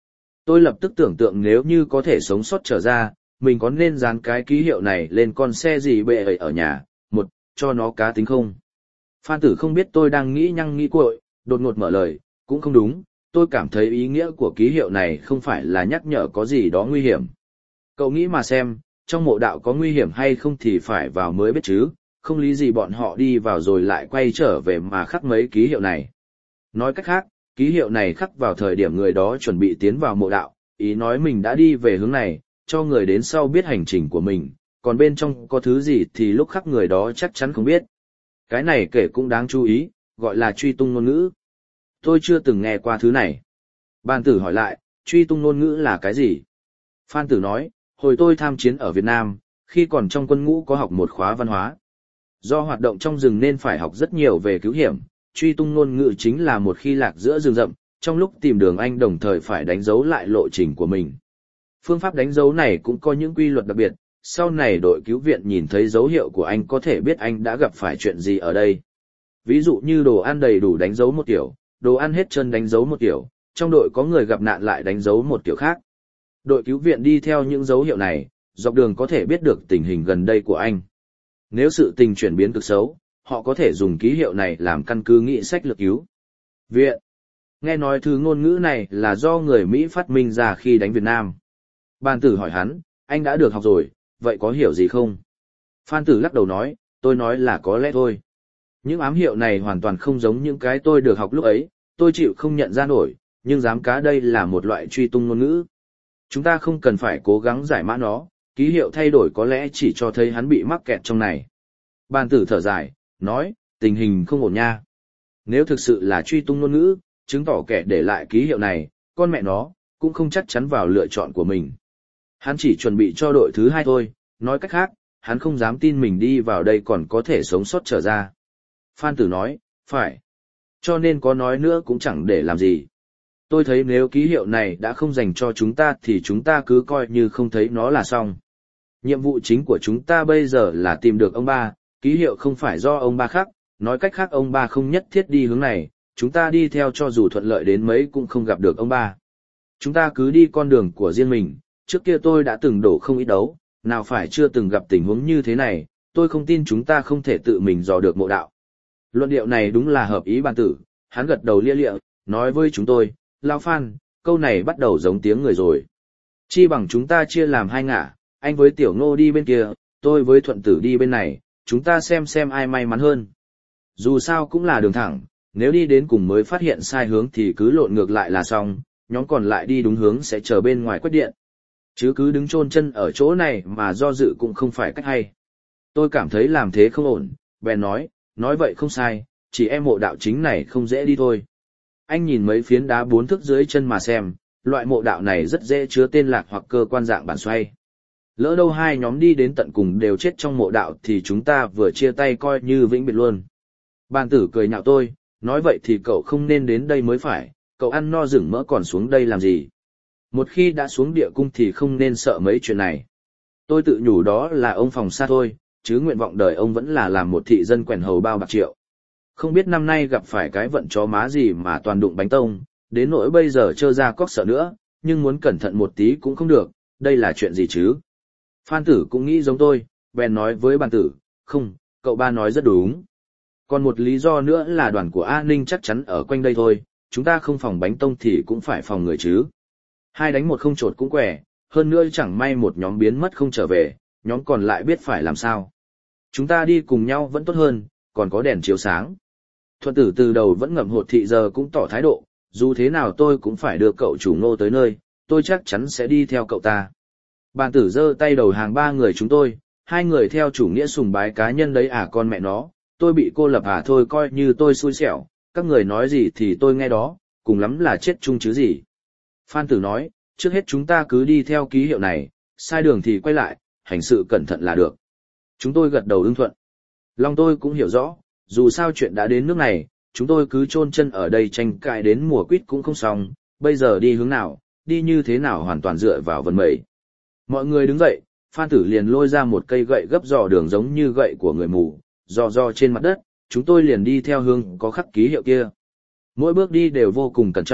Tôi lập tức tưởng tượng nếu như có thể sống sót trở ra, mình có nên dán cái ký hiệu này lên con xe gì bệ ấy ở nhà, một, cho nó cá tính không? Phan Tử không biết tôi đang nghĩ nhăng nghĩ cuội, đột ngột mở lời, cũng không đúng, tôi cảm thấy ý nghĩa của ký hiệu này không phải là nhắc nhở có gì đó nguy hiểm. Cậu nghĩ mà xem, trong mộ đạo có nguy hiểm hay không thì phải vào mới biết chứ, không lý gì bọn họ đi vào rồi lại quay trở về mà khắc mấy ký hiệu này. Nói cách khác, ký hiệu này khắc vào thời điểm người đó chuẩn bị tiến vào mộ đạo, ý nói mình đã đi về hướng này, cho người đến sau biết hành trình của mình, còn bên trong có thứ gì thì lúc khắc người đó chắc chắn không biết. Cái này kể cũng đáng chú ý, gọi là truy tung ngôn ngữ. Tôi chưa từng nghe qua thứ này. Bàn tử hỏi lại, truy tung ngôn ngữ là cái gì? Phan Tử nói, hồi tôi tham chiến ở Việt Nam, khi còn trong quân ngũ có học một khóa văn hóa. Do hoạt động trong rừng nên phải học rất nhiều về cứu hiểm, truy tung ngôn ngữ chính là một khi lạc giữa rừng rậm, trong lúc tìm đường anh đồng thời phải đánh dấu lại lộ trình của mình. Phương pháp đánh dấu này cũng có những quy luật đặc biệt, sau này đội cứu viện nhìn thấy dấu hiệu của anh có thể biết anh đã gặp phải chuyện gì ở đây. Ví dụ như đồ ăn đầy đủ đánh dấu một kiểu, đồ ăn hết trơn đánh dấu một kiểu, trong đội có người gặp nạn lại đánh dấu một kiểu khác. Đội cứu viện đi theo những dấu hiệu này, dọc đường có thể biết được tình hình gần đây của anh. Nếu sự tình chuyển biến cực xấu, họ có thể dùng ký hiệu này làm căn cứ nghị sách lược cứu viện. Nghe nói thứ ngôn ngữ này là do người Mỹ phát minh ra khi đánh Việt Nam. Bàn tử hỏi hắn, anh đã được học rồi, vậy có hiểu gì không? Phan Tử lắc đầu nói, tôi nói là có lẽ thôi. Những ám hiệu này hoàn toàn không giống những cái tôi được học lúc ấy, tôi chịu không nhận ra nổi, nhưng dám cá đây là một loại truy tung ngôn ngữ. Chúng ta không cần phải cố gắng giải mã nó, ký hiệu thay đổi có lẽ chỉ cho thấy hắn bị mắc kẹt trong này. Bàn tử thở dài, nói, tình hình không ổn nha. Nếu thực sự là truy tung ngôn ngữ, chứng tỏ kẻ để lại ký hiệu này, con mẹ nó, cũng không chắc chắn vào lựa chọn của mình. Hắn chỉ chuẩn bị cho đội thứ hai thôi, nói cách khác, hắn không dám tin mình đi vào đây còn có thể sống sót trở ra. Phan Tử nói, phải. Cho nên có nói nữa cũng chẳng để làm gì. Tôi thấy nếu ký hiệu này đã không dành cho chúng ta thì chúng ta cứ coi như không thấy nó là xong. Nhiệm vụ chính của chúng ta bây giờ là tìm được ông ba, ký hiệu không phải do ông ba khắc, nói cách khác ông ba không nhất thiết đi hướng này, chúng ta đi theo cho dù thuận lợi đến mấy cũng không gặp được ông ba. Chúng ta cứ đi con đường của riêng mình, trước kia tôi đã từng đổ không ít đấu, nào phải chưa từng gặp tình huống như thế này, tôi không tin chúng ta không thể tự mình dò được mộ đạo. Luận điệu này đúng là hợp ý Bàn Tử, hắn gật đầu lia lịa, nói với chúng tôi, Lão Phan, câu này bắt đầu giống tiếng người rồi. Chi bằng chúng ta chia làm hai ngả, anh với Tiểu Ngô đi bên kia, tôi với Thuận Tử đi bên này, chúng ta xem xem ai may mắn hơn. Dù sao cũng là đường thẳng, nếu đi đến cùng mới phát hiện sai hướng thì cứ lộn ngược lại là xong, nhóm còn lại đi đúng hướng sẽ chờ bên ngoài quét điện. Chứ cứ đứng chôn chân ở chỗ này mà do dự cũng không phải cách hay. Tôi cảm thấy làm thế không ổn, bèn nói, nói vậy không sai, chỉ em mộ đạo chính này không dễ đi thôi. Anh nhìn mấy phiến đá bốn thước dưới chân mà xem, loại mộ đạo này rất dễ chứa tên lạc hoặc cơ quan dạng bản xoay. Lỡ đâu hai nhóm đi đến tận cùng đều chết trong mộ đạo thì chúng ta vừa chia tay coi như vĩnh biệt luôn. Bàn Tử cười nhạo tôi, nói vậy thì cậu không nên đến đây mới phải, cậu ăn no rừng mỡ còn xuống đây làm gì. Một khi đã xuống địa cung thì không nên sợ mấy chuyện này. Tôi tự nhủ đó là ông phòng xa thôi, chứ nguyện vọng đời ông vẫn là làm một thị dân quèn hầu bao bạc triệu. Không biết năm nay gặp phải cái vận chó má gì mà toàn đụng bánh tông, đến nỗi bây giờ trơ ra cóc sợ nữa, nhưng muốn cẩn thận một tí cũng không được, đây là chuyện gì chứ? Phan Tử cũng nghĩ giống tôi, bèn nói với Bàn Tử, không, cậu ba nói rất đúng. Còn một lý do nữa là đoàn của A Ninh chắc chắn ở quanh đây thôi, chúng ta không phòng bánh tông thì cũng phải phòng người chứ. Hai đánh một không chột cũng quẻ, hơn nữa chẳng may một nhóm biến mất không trở về, nhóm còn lại biết phải làm sao. Chúng ta đi cùng nhau vẫn tốt hơn, còn có đèn chiếu sáng. Thuận Tử từ đầu vẫn ngậm hột thị giờ cũng tỏ thái độ, dù thế nào tôi cũng phải đưa cậu chủ Ngô tới nơi, tôi chắc chắn sẽ đi theo cậu ta. Bàn Tử giơ tay đầu hàng ba người chúng tôi, hai người theo chủ nghĩa sùng bái cá nhân đấy à con mẹ nó, tôi bị cô lập à thôi coi như tôi xui xẻo, các người nói gì thì tôi nghe đó, cùng lắm là chết chung chứ gì. Phan Tử nói, trước hết chúng ta cứ đi theo ký hiệu này, sai đường thì quay lại, hành sự cẩn thận là được. Chúng tôi gật đầu ưng thuận. Lòng tôi cũng hiểu rõ, dù sao chuyện đã đến nước này, chúng tôi cứ chôn chân ở đây tranh cãi đến mùa quýt cũng không xong, bây giờ đi hướng nào, đi như thế nào hoàn toàn dựa vào vận mệnh. Mọi người đứng dậy, Phan Tử liền lôi ra một cây gậy gấp dò đường giống như gậy của người mù, dò dò trên mặt đất, chúng tôi liền đi theo hướng có khắc ký hiệu kia. Mỗi bước đi đều vô cùng cẩn trọng,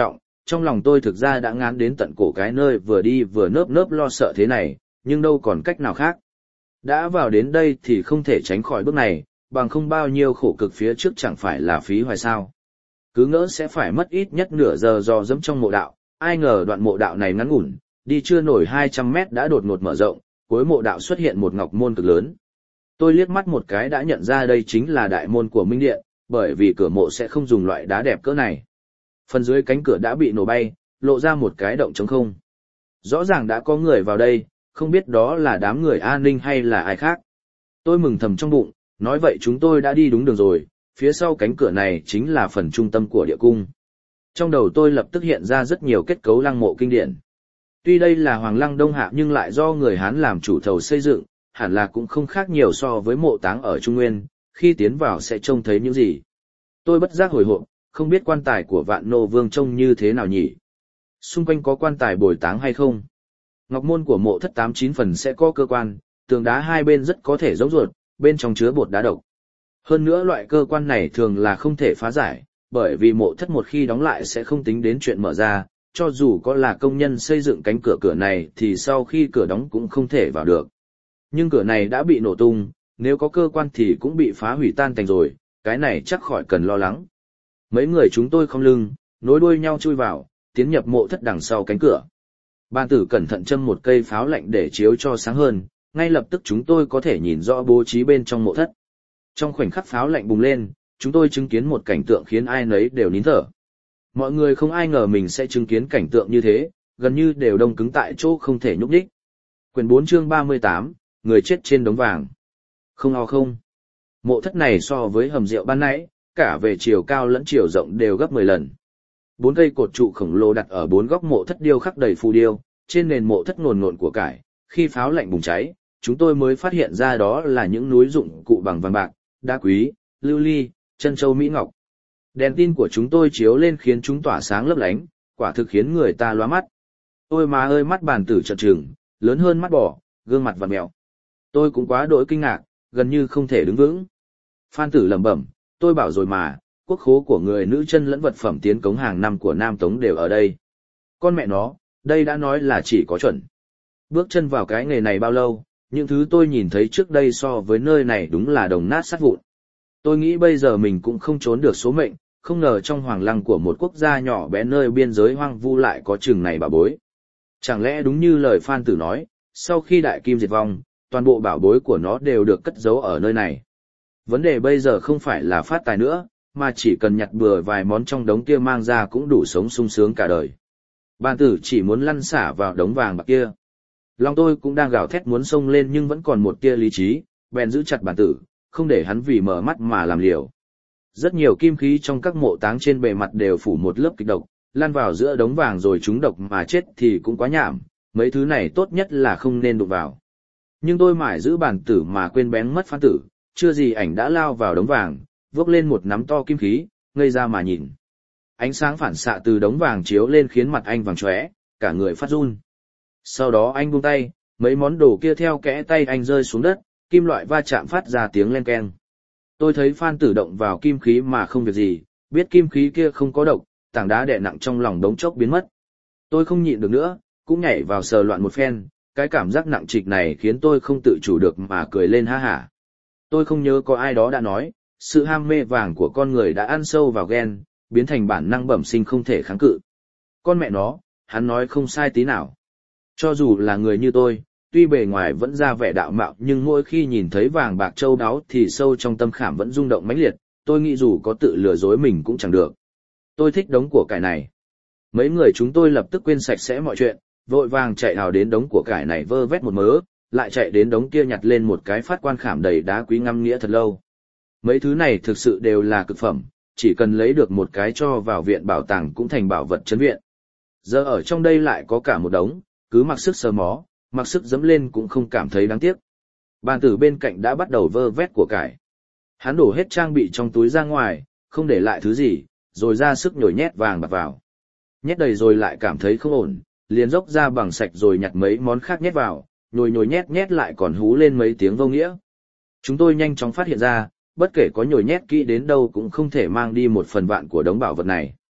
trong lòng tôi thực ra đã ngán đến tận cổ cái nơi vừa đi vừa nớp nớp lo sợ thế này, nhưng đâu còn cách nào khác. Đã vào đến đây thì không thể tránh khỏi bước này, bằng không bao nhiêu khổ cực phía trước chẳng phải là phí hoài sao. Cứ ngỡ sẽ phải mất ít nhất nửa giờ dò dẫm trong mộ đạo, ai ngờ đoạn mộ đạo này ngắn ngủn, đi chưa nổi hai trăm mét đã đột ngột mở rộng, cuối mộ đạo xuất hiện một ngọc môn cực lớn. Tôi liếc mắt một cái đã nhận ra đây chính là đại môn của Minh Điện, bởi vì cửa mộ sẽ không dùng loại đá đẹp cỡ này. Phần dưới cánh cửa đã bị nổ bay, lộ ra một cái động trống không. Rõ ràng đã có người vào đây, không biết đó là đám người an ninh hay là ai khác. Tôi mừng thầm trong bụng, nói vậy chúng tôi đã đi đúng đường rồi, phía sau cánh cửa này chính là phần trung tâm của địa cung. Trong đầu tôi lập tức hiện ra rất nhiều kết cấu lăng mộ kinh điển. Tuy đây là Hoàng Lăng Đông Hạ nhưng lại do người Hán làm chủ thầu xây dựng, hẳn là cũng không khác nhiều so với mộ táng ở Trung Nguyên, khi tiến vào sẽ trông thấy những gì. Tôi bất giác hồi hộp, không biết quan tài của Vạn Nô Vương trông như thế nào nhỉ? Xung quanh có quan tài bồi táng hay không? Ngọc môn của mộ thất tám chín phần sẽ có cơ quan, tường đá hai bên rất có thể giống ruột, bên trong chứa bột đá độc. Hơn nữa loại cơ quan này thường là không thể phá giải, bởi vì mộ thất một khi đóng lại sẽ không tính đến chuyện mở ra, cho dù có là công nhân xây dựng cánh cửa cửa này thì sau khi cửa đóng cũng không thể vào được. Nhưng cửa này đã bị nổ tung, nếu có cơ quan thì cũng bị phá hủy tan tành rồi, cái này chắc khỏi cần lo lắng. Mấy người chúng tôi không lưng, nối đuôi nhau chui vào, tiến nhập mộ thất đằng sau cánh cửa. Ban tử cẩn thận châm một cây pháo lạnh để chiếu cho sáng hơn, ngay lập tức chúng tôi có thể nhìn rõ bố trí bên trong mộ thất. Trong khoảnh khắc pháo lạnh bùng lên, chúng tôi chứng kiến một cảnh tượng khiến ai nấy đều nín thở. Mọi người không ai ngờ mình sẽ chứng kiến cảnh tượng như thế, gần như đều đông cứng tại chỗ không thể nhúc nhích. Quyển bốn chương ba mươi tám, người chết trên đống vàng. Không ao không. Mộ thất này so với hầm rượu ban nãy, cả về chiều cao lẫn chiều rộng đều gấp mười lần. Bốn cây cột trụ khổng lồ đặt ở bốn góc mộ thất điêu khắc đầy phù điêu, trên nền mộ thất ngồn ngộn của cải. Khi pháo lạnh bùng cháy, chúng tôi mới phát hiện ra đó là những núi dụng cụ bằng vàng bạc, đá quý, lưu ly, chân châu mỹ ngọc. Đèn tin của chúng tôi chiếu lên khiến chúng tỏa sáng lấp lánh, quả thực khiến người ta lóa mắt. Ôi má ơi, mắt bàn tử trợn trừng, lớn hơn mắt bò, gương mặt vặn mèo. Tôi cũng quá đỗi kinh ngạc, gần như không thể đứng vững. Phan Tử lẩm bẩm, tôi bảo rồi mà, quốc khố của người nữ chân lẫn vật phẩm tiến cống hàng năm của Nam Tống đều ở đây. Con mẹ nó, đây đã nói là chỉ có chuẩn. Bước chân vào cái nghề này bao lâu, những thứ tôi nhìn thấy trước đây so với nơi này đúng là đồng nát sát vụn. Tôi nghĩ bây giờ mình cũng không trốn được số mệnh, không ngờ trong hoàng lăng của một quốc gia nhỏ bé nơi biên giới hoang vu lại có chừng này bảo bối. Chẳng lẽ đúng như lời Phan Tử nói, sau khi đại kim diệt vong, toàn bộ bảo bối của nó đều được cất giấu ở nơi này. Vấn đề bây giờ không phải là phát tài nữa, mà chỉ cần nhặt bừa vài món trong đống kia mang ra cũng đủ sống sung sướng cả đời. Bàn tử chỉ muốn lăn xả vào đống vàng bạc kia. Lòng tôi cũng đang gào thét muốn xông lên nhưng vẫn còn một tia lý trí, bèn giữ chặt bàn tử, không để hắn vì mở mắt mà làm liều. Rất nhiều kim khí trong các mộ táng trên bề mặt đều phủ một lớp kịch độc, lan vào giữa đống vàng rồi trúng độc mà chết thì cũng quá nhảm, mấy thứ này tốt nhất là không nên đụng vào. Nhưng tôi mãi giữ bàn tử mà quên bén mất Phan Tử, chưa gì ảnh đã lao vào đống vàng, vốc lên một nắm to kim khí, ngây ra mà nhìn. Ánh sáng phản xạ từ đống vàng chiếu lên khiến mặt anh vàng chóe, cả người phát run. Sau đó anh buông tay, mấy món đồ kia theo kẽ tay anh rơi xuống đất, kim loại va chạm phát ra tiếng len keng. Tôi thấy Phan Tử động vào kim khí mà không việc gì, biết kim khí kia không có độc, tảng đá đè nặng trong lòng đống chốc biến mất. Tôi không nhịn được nữa, cũng nhảy vào sờ loạn một phen, cái cảm giác nặng trịch này khiến tôi không tự chủ được mà cười lên ha hả. Tôi không nhớ có ai đó đã nói, sự ham mê vàng của con người đã ăn sâu vào gen, biến thành bản năng bẩm sinh không thể kháng cự. Con mẹ nó, hắn nói không sai tí nào. Cho dù là người như tôi, tuy bề ngoài vẫn ra vẻ đạo mạo nhưng mỗi khi nhìn thấy vàng bạc châu báu thì sâu trong tâm khảm vẫn rung động mãnh liệt, tôi nghĩ dù có tự lừa dối mình cũng chẳng được. Tôi thích đống của cải này. Mấy người chúng tôi lập tức quên sạch sẽ mọi chuyện, vội vàng chạy hào đến đống của cải này vơ vét một mớ, lại chạy đến đống kia nhặt lên một cái phát quan khảm đầy đá quý ngâm nghĩa thật lâu. Mấy thứ này thực sự đều là cực phẩm, chỉ cần lấy được một cái cho vào viện bảo tàng cũng thành bảo vật trấn viện. Giờ ở trong đây lại có cả một đống, cứ mặc sức sờ mó, mặc sức dẫm lên cũng không cảm thấy đáng tiếc. Bàn tử bên cạnh đã bắt đầu vơ vét của cải. Hắn đổ hết trang bị trong túi ra ngoài, không để lại thứ gì, rồi ra sức nhồi nhét vàng bạc vào. Nhét đầy rồi lại cảm thấy không ổn, liền dốc ra bằng sạch rồi nhặt mấy món khác nhét vào, nhồi nhồi nhét nhét lại còn hú lên mấy tiếng vô nghĩa. Chúng tôi nhanh chóng phát hiện ra, bất kể có nhồi nhét kỹ đến đâu cũng không thể mang đi một phần vạn của đống bảo vật này.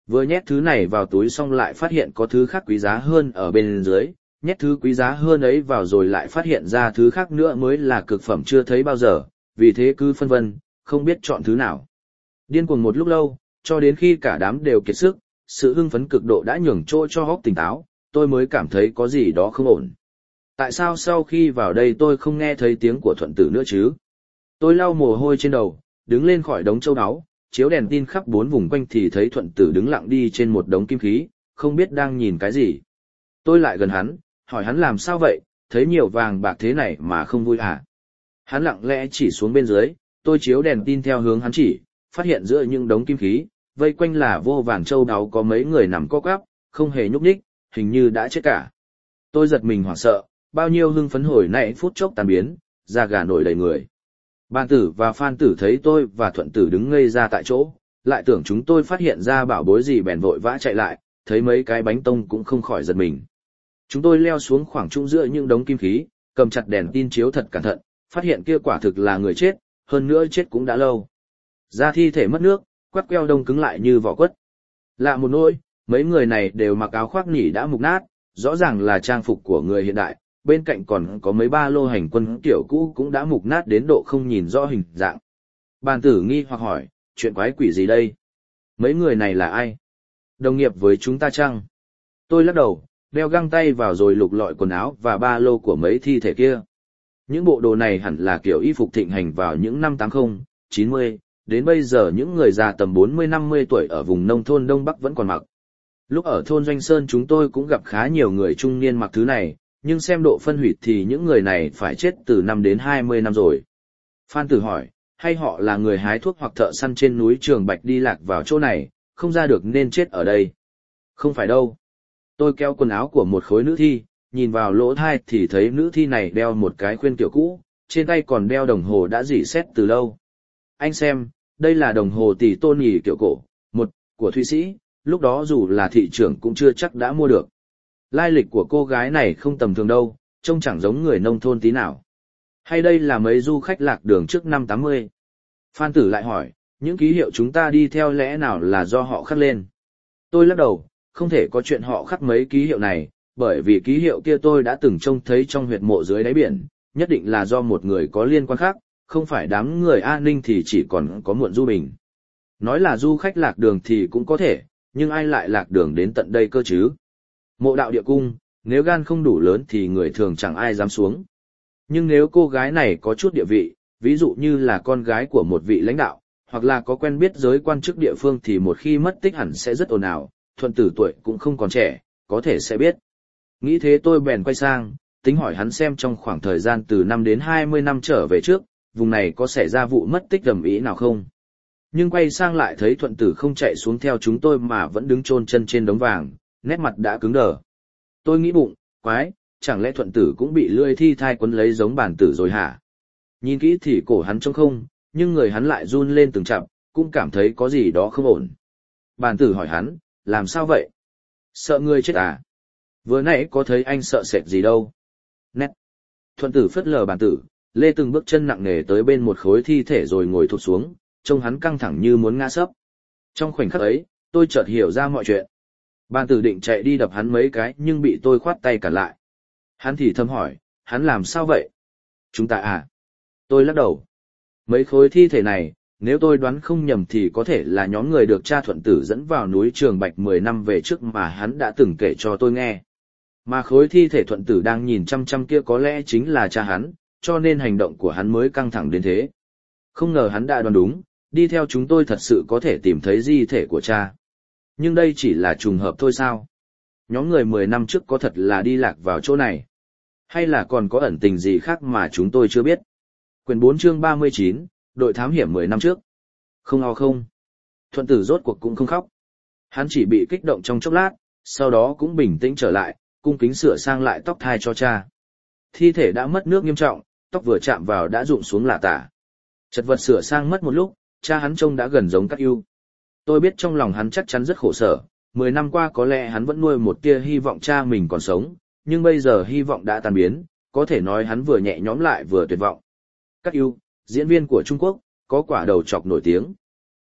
Vừa nhét thứ này vào túi xong lại phát hiện có thứ khác quý giá hơn ở bên dưới, nhét thứ quý giá hơn ấy vào rồi lại phát hiện ra thứ khác nữa mới là cực phẩm chưa thấy bao giờ, vì thế cứ phân vân, không biết chọn thứ nào. Điên cuồng một lúc lâu, cho đến khi cả đám đều kiệt sức, sự hưng phấn cực độ đã nhường chỗ cho hốc tỉnh táo, tôi mới cảm thấy có gì đó không ổn. Tại sao sau khi vào đây tôi không nghe thấy tiếng của Thuận Tử nữa chứ? Tôi lau mồ hôi trên đầu, đứng lên khỏi đống châu áo, chiếu đèn tin khắp bốn vùng quanh thì thấy Thuận Tử đứng lặng đi trên một đống kim khí, không biết đang nhìn cái gì. Tôi lại gần hắn, hỏi hắn làm sao vậy, thấy nhiều vàng bạc thế này mà không vui à? Hắn lặng lẽ chỉ xuống bên dưới, tôi chiếu đèn tin theo hướng hắn chỉ, phát hiện giữa những đống kim khí, vây quanh là vô vàn châu đáo có mấy người nằm co quắp, không hề nhúc nhích, hình như đã chết cả. Tôi giật mình hoảng sợ, bao nhiêu hưng phấn hồi nãy phút chốc tan biến, da gà nổi đầy người. Bàn Tử và Phan Tử thấy tôi và Thuận Tử đứng ngây ra tại chỗ, lại tưởng chúng tôi phát hiện ra bảo bối gì bèn vội vã chạy lại, thấy mấy cái bánh tông cũng không khỏi giật mình. Chúng tôi leo xuống khoảng trung giữa những đống kim khí, cầm chặt đèn tin chiếu thật cẩn thận, phát hiện kia quả thực là người chết, hơn nữa chết cũng đã lâu. Da thi thể mất nước, quắt queo đông cứng lại như vỏ quất. Lạ một nỗi, mấy người này đều mặc áo khoác nỉ đã mục nát, rõ ràng là trang phục của người hiện đại, bên cạnh còn có mấy ba lô hành quân kiểu cũ cũng đã mục nát đến độ không nhìn rõ hình dạng. Bàn Tử nghi hoặc hỏi, chuyện quái quỷ gì đây? Mấy người này là ai? Đồng nghiệp với chúng ta chăng? Tôi lắc đầu, đeo găng tay vào rồi lục lọi quần áo và ba lô của mấy thi thể kia. Những bộ đồ này hẳn là kiểu y phục thịnh hành vào những năm tám mươi, chín mươi, đến bây giờ những người già tầm bốn mươi năm mươi tuổi ở vùng nông thôn Đông Bắc vẫn còn mặc. Lúc ở thôn Doanh Sơn chúng tôi cũng gặp khá nhiều người trung niên mặc thứ này, nhưng xem độ phân hủy thì những người này phải chết từ năm đến hai mươi năm rồi. Phan Tử hỏi, hay họ là người hái thuốc hoặc thợ săn trên núi Trường Bạch đi lạc vào chỗ này, không ra được nên chết ở đây? Không phải đâu. Tôi kéo quần áo của một khối nữ thi, nhìn vào lỗ thai thì thấy nữ thi này đeo một cái khuyên kiểu cũ, trên tay còn đeo đồng hồ đã rỉ sét từ lâu. Anh xem, đây là đồng hồ tỷ tôn nhì kiểu cổ, một, của Thụy Sĩ, lúc đó dù là thị trưởng cũng chưa chắc đã mua được. Lai lịch của cô gái này không tầm thường đâu, trông chẳng giống người nông thôn tí nào. Hay đây là mấy du khách lạc đường trước năm tám mươi? Phan Tử lại hỏi, những ký hiệu chúng ta đi theo lẽ nào là do họ khắc lên? Tôi lắc đầu, không thể có chuyện họ khắc mấy ký hiệu này, bởi vì ký hiệu kia tôi đã từng trông thấy trong huyệt mộ dưới đáy biển, nhất định là do một người có liên quan khác, không phải đám người an ninh thì chỉ còn có Muộn Du Bình. Nói là du khách lạc đường thì cũng có thể, nhưng ai lại lạc đường đến tận đây cơ chứ? Mộ đạo địa cung, nếu gan không đủ lớn thì người thường chẳng ai dám xuống. Nhưng nếu cô gái này có chút địa vị, ví dụ như là con gái của một vị lãnh đạo, hoặc là có quen biết giới quan chức địa phương thì một khi mất tích hẳn sẽ rất ồn ào, Thuận Tử tuổi cũng không còn trẻ, có thể sẽ biết. Nghĩ thế tôi bèn quay sang, tính hỏi hắn xem trong khoảng thời gian từ năm đến hai mươi năm trở về trước, vùng này có xảy ra vụ mất tích ầm ĩ nào không? Nhưng quay sang lại thấy Thuận Tử không chạy xuống theo chúng tôi mà vẫn đứng chôn chân trên đống vàng, nét mặt đã cứng đờ. Tôi nghĩ bụng, quái, chẳng lẽ Thuận Tử cũng bị lưỡi thi thai quấn lấy giống Bàn Tử rồi hả? Nhìn kỹ thì cổ hắn trông không, nhưng người hắn lại run lên từng chập, cũng cảm thấy có gì đó không ổn. Bàn Tử hỏi hắn, làm sao vậy? Sợ người chết à? Vừa nãy có thấy anh sợ sệt gì đâu? Nét. Thuận Tử phớt lờ Bàn Tử, lê từng bước chân nặng nề tới bên một khối thi thể rồi ngồi thụt xuống, trông hắn căng thẳng như muốn ngã sấp. Trong khoảnh khắc ấy, tôi chợt hiểu ra mọi chuyện. Bàn Tử định chạy đi đập hắn mấy cái nhưng bị tôi khoát tay cản lại. Hắn thì thầm hỏi, hắn làm sao vậy? Chúng ta à? Tôi lắc đầu. Mấy khối thi thể này, nếu tôi đoán không nhầm thì có thể là nhóm người được cha Thuận Tử dẫn vào núi Trường Bạch mười năm về trước mà hắn đã từng kể cho tôi nghe. Mà khối thi thể Thuận Tử đang nhìn chăm chăm kia có lẽ chính là cha hắn, cho nên hành động của hắn mới căng thẳng đến thế. Không ngờ hắn đã đoán đúng, đi theo chúng tôi thật sự có thể tìm thấy di thể của cha. Nhưng đây chỉ là trùng hợp thôi sao? Nhóm người mười năm trước có thật là đi lạc vào chỗ này? Hay là còn có ẩn tình gì khác mà chúng tôi chưa biết? Quyển bốn chương ba mươi chín, đội thám hiểm mười năm trước. Không ho không. Thuận Tử rốt cuộc cũng không khóc. Hắn chỉ bị kích động trong chốc lát, sau đó cũng bình tĩnh trở lại, cung kính sửa sang lại tóc thai cho cha. Thi thể đã mất nước nghiêm trọng, tóc vừa chạm vào đã rụng xuống lả tả. Chật vật sửa sang mất một lúc, cha hắn trông đã gần giống Cát Ưu. Tôi biết trong lòng hắn chắc chắn rất khổ sở, mười năm qua có lẽ hắn vẫn nuôi một tia hy vọng cha mình còn sống, nhưng bây giờ hy vọng đã tan biến, có thể nói hắn vừa nhẹ nhõm lại vừa tuyệt vọng. Cát Ưu, diễn viên của Trung Quốc, có quả đầu chọc nổi tiếng.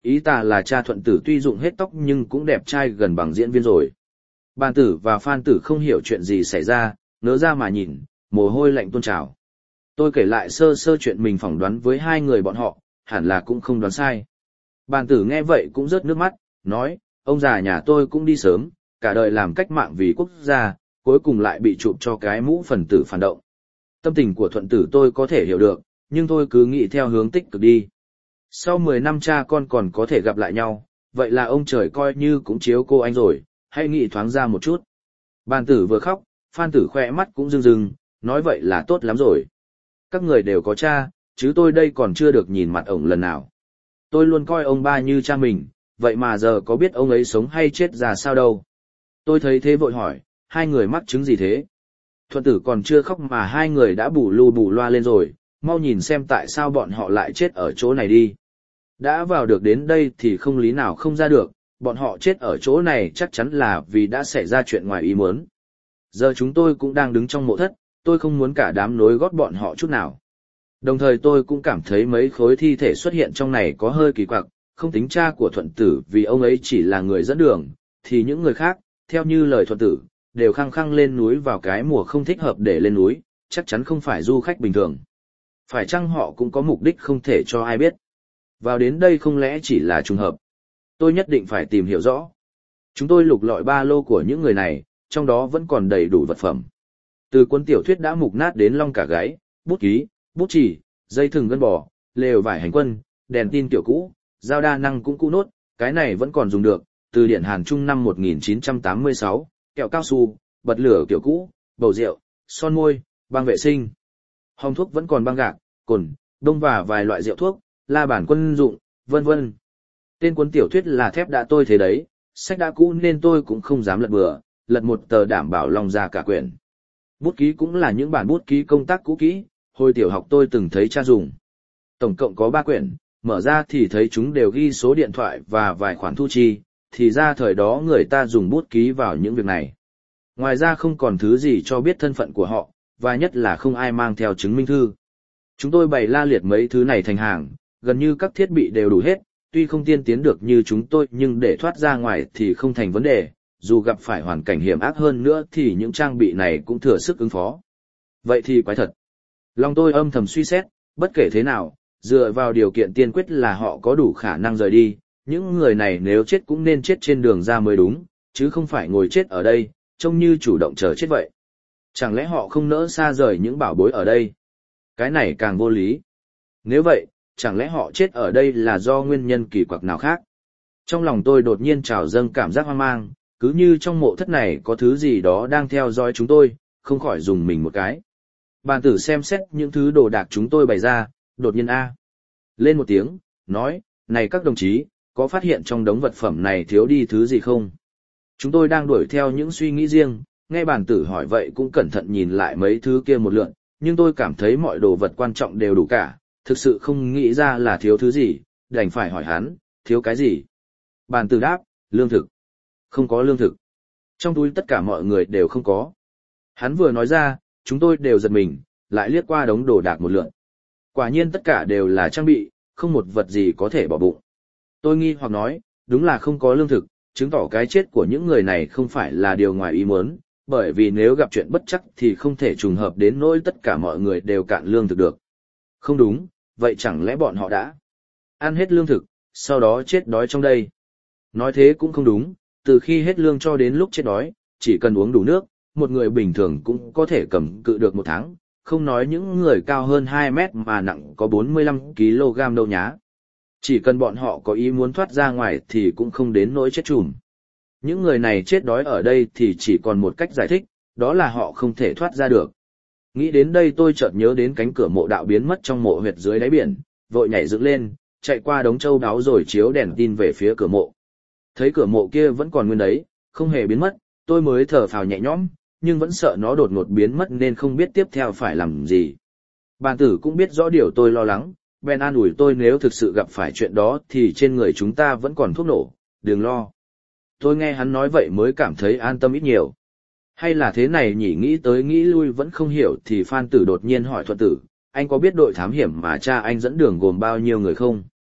ý tà là cha thuận tử tuy dụng hết tóc nhưng cũng đẹp trai gần bằng diễn viên rồi. Bàn tử và Phan tử không hiểu chuyện gì xảy ra, ngớ ra mà nhìn, mồ hôi lạnh tuôn trào. Tôi kể lại sơ sơ chuyện mình phỏng đoán với hai người bọn họ, hẳn là cũng không đoán sai. Bàn tử nghe vậy cũng rớt nước mắt, nói, ông già nhà tôi cũng đi sớm, cả đời làm cách mạng vì quốc gia, cuối cùng lại bị chụp cho cái mũ phần tử phản động. Tâm tình của thuận tử tôi có thể hiểu được, nhưng tôi cứ nghĩ theo hướng tích cực đi. Sau mười năm cha con còn có thể gặp lại nhau, vậy là ông trời coi như cũng chiếu cô anh rồi, hãy nghĩ thoáng ra một chút. Bàn tử vừa khóc, Phan tử khoe mắt cũng rưng rưng, nói vậy là tốt lắm rồi. Các người đều có cha, chứ tôi đây còn chưa được nhìn mặt ông lần nào. Tôi luôn coi ông ba như cha mình, vậy mà giờ có biết ông ấy sống hay chết ra sao đâu. Tôi thấy thế vội hỏi, hai người mắc chứng gì thế? Thuận tử còn chưa khóc mà hai người đã bù lu bù loa lên rồi, mau nhìn xem tại sao bọn họ lại chết ở chỗ này đi. Đã vào được đến đây thì không lý nào không ra được, bọn họ chết ở chỗ này chắc chắn là vì đã xảy ra chuyện ngoài ý muốn. Giờ chúng tôi cũng đang đứng trong mộ thất, tôi không muốn cả đám nối gót bọn họ chút nào. Đồng thời tôi cũng cảm thấy mấy khối thi thể xuất hiện trong này có hơi kỳ quặc, không tính cha của Thuận tử vì ông ấy chỉ là người dẫn đường, thì những người khác, theo như lời Thuận tử, đều khăng khăng lên núi vào cái mùa không thích hợp để lên núi, chắc chắn không phải du khách bình thường. Phải chăng họ cũng có mục đích không thể cho ai biết? Vào đến đây không lẽ chỉ là trùng hợp? Tôi nhất định phải tìm hiểu rõ. Chúng tôi lục lọi ba lô của những người này, trong đó vẫn còn đầy đủ vật phẩm. Từ cuốn tiểu thuyết đã mục nát đến lông cả gáy, bút ký, bút chì, dây thừng gân bò, lều vải hành quân, đèn tin kiểu cũ, dao đa năng cũng cũ nốt, cái này vẫn còn dùng được, từ điển Hàn Trung năm một nghìn chín trăm tám mươi sáu, kẹo cao su, bật lửa kiểu cũ, bầu rượu, son môi, băng vệ sinh. Hòm thuốc vẫn còn băng gạc, cồn, đông và vài loại rượu thuốc, la bàn quân dụng, vân vân. Tên cuốn tiểu thuyết là thép đã tôi thế đấy, sách đã cũ nên tôi cũng không dám lật bừa, lật một tờ đảm bảo lòng ra cả quyển. Bút ký cũng là những bản bút ký công tác cũ kỹ, hồi tiểu học tôi từng thấy cha dùng. Tổng cộng có ba quyển, mở ra thì thấy chúng đều ghi số điện thoại và vài khoản thu chi, thì ra thời đó người ta dùng bút ký vào những việc này. Ngoài ra không còn thứ gì cho biết thân phận của họ, và nhất là không ai mang theo chứng minh thư. Chúng tôi bày la liệt mấy thứ này thành hàng, gần như các thiết bị đều đủ hết, tuy không tiên tiến được như chúng tôi nhưng để thoát ra ngoài thì không thành vấn đề, dù gặp phải hoàn cảnh hiểm ác hơn nữa thì những trang bị này cũng thừa sức ứng phó. Vậy thì quái thật. Lòng tôi âm thầm suy xét, bất kể thế nào, dựa vào điều kiện tiên quyết là họ có đủ khả năng rời đi, những người này nếu chết cũng nên chết trên đường ra mới đúng, chứ không phải ngồi chết ở đây, trông như chủ động chờ chết vậy. Chẳng lẽ họ không nỡ xa rời những bảo bối ở đây? Cái này càng vô lý. Nếu vậy, chẳng lẽ họ chết ở đây là do nguyên nhân kỳ quặc nào khác? Trong lòng tôi đột nhiên trào dâng cảm giác hoang mang, cứ như trong mộ thất này có thứ gì đó đang theo dõi chúng tôi, không khỏi dùng mình một cái. Bàn tử xem xét những thứ đồ đạc chúng tôi bày ra, đột nhiên a lên một tiếng, nói, này các đồng chí, có phát hiện trong đống vật phẩm này thiếu đi thứ gì không? Chúng tôi đang đuổi theo những suy nghĩ riêng, nghe bàn tử hỏi vậy cũng cẩn thận nhìn lại mấy thứ kia một lượt, nhưng tôi cảm thấy mọi đồ vật quan trọng đều đủ cả, thực sự không nghĩ ra là thiếu thứ gì, đành phải hỏi hắn, thiếu cái gì? Bàn tử đáp, lương thực. Không có lương thực. Trong túi tất cả mọi người đều không có. Hắn vừa nói ra, chúng tôi đều giật mình, lại liếc qua đống đồ đạc một lượt. Quả nhiên tất cả đều là trang bị, không một vật gì có thể bỏ bụng. Tôi nghi hoặc nói, đúng là không có lương thực, chứng tỏ cái chết của những người này không phải là điều ngoài ý muốn, bởi vì nếu gặp chuyện bất chắc thì không thể trùng hợp đến nỗi tất cả mọi người đều cạn lương thực được. Không đúng, vậy chẳng lẽ bọn họ đã ăn hết lương thực, sau đó chết đói trong đây? Nói thế cũng không đúng, từ khi hết lương cho đến lúc chết đói, chỉ cần uống đủ nước, một người bình thường cũng có thể cầm cự được một tháng, không nói những người cao hơn hai mét mà nặng có bốn mươi lăm ki lô gam đâu nhá. Chỉ cần bọn họ có ý muốn thoát ra ngoài thì cũng không đến nỗi chết chùm. Những người này chết đói ở đây thì chỉ còn một cách giải thích, đó là họ không thể thoát ra được. Nghĩ đến đây tôi chợt nhớ đến cánh cửa mộ đạo biến mất trong mộ huyệt dưới đáy biển, vội nhảy dựng lên, chạy qua đống châu đáo rồi chiếu đèn tin về phía cửa mộ. Thấy cửa mộ kia vẫn còn nguyên đấy, không hề biến mất, tôi mới thở phào nhẹ nhõm, nhưng vẫn sợ nó đột ngột biến mất nên không biết tiếp theo phải làm gì. Bàn tử cũng biết rõ điều tôi lo lắng, bèn an ủi tôi nếu thực sự gặp phải chuyện đó thì trên người chúng ta vẫn còn thuốc nổ, đừng lo. Tôi nghe hắn nói vậy mới cảm thấy an tâm ít nhiều. Hay là thế này nhỉ, nghĩ tới nghĩ lui vẫn không hiểu thì Phan Tử đột nhiên hỏi Thuận Tử, anh có biết đội thám hiểm mà cha anh dẫn đường gồm bao nhiêu người không?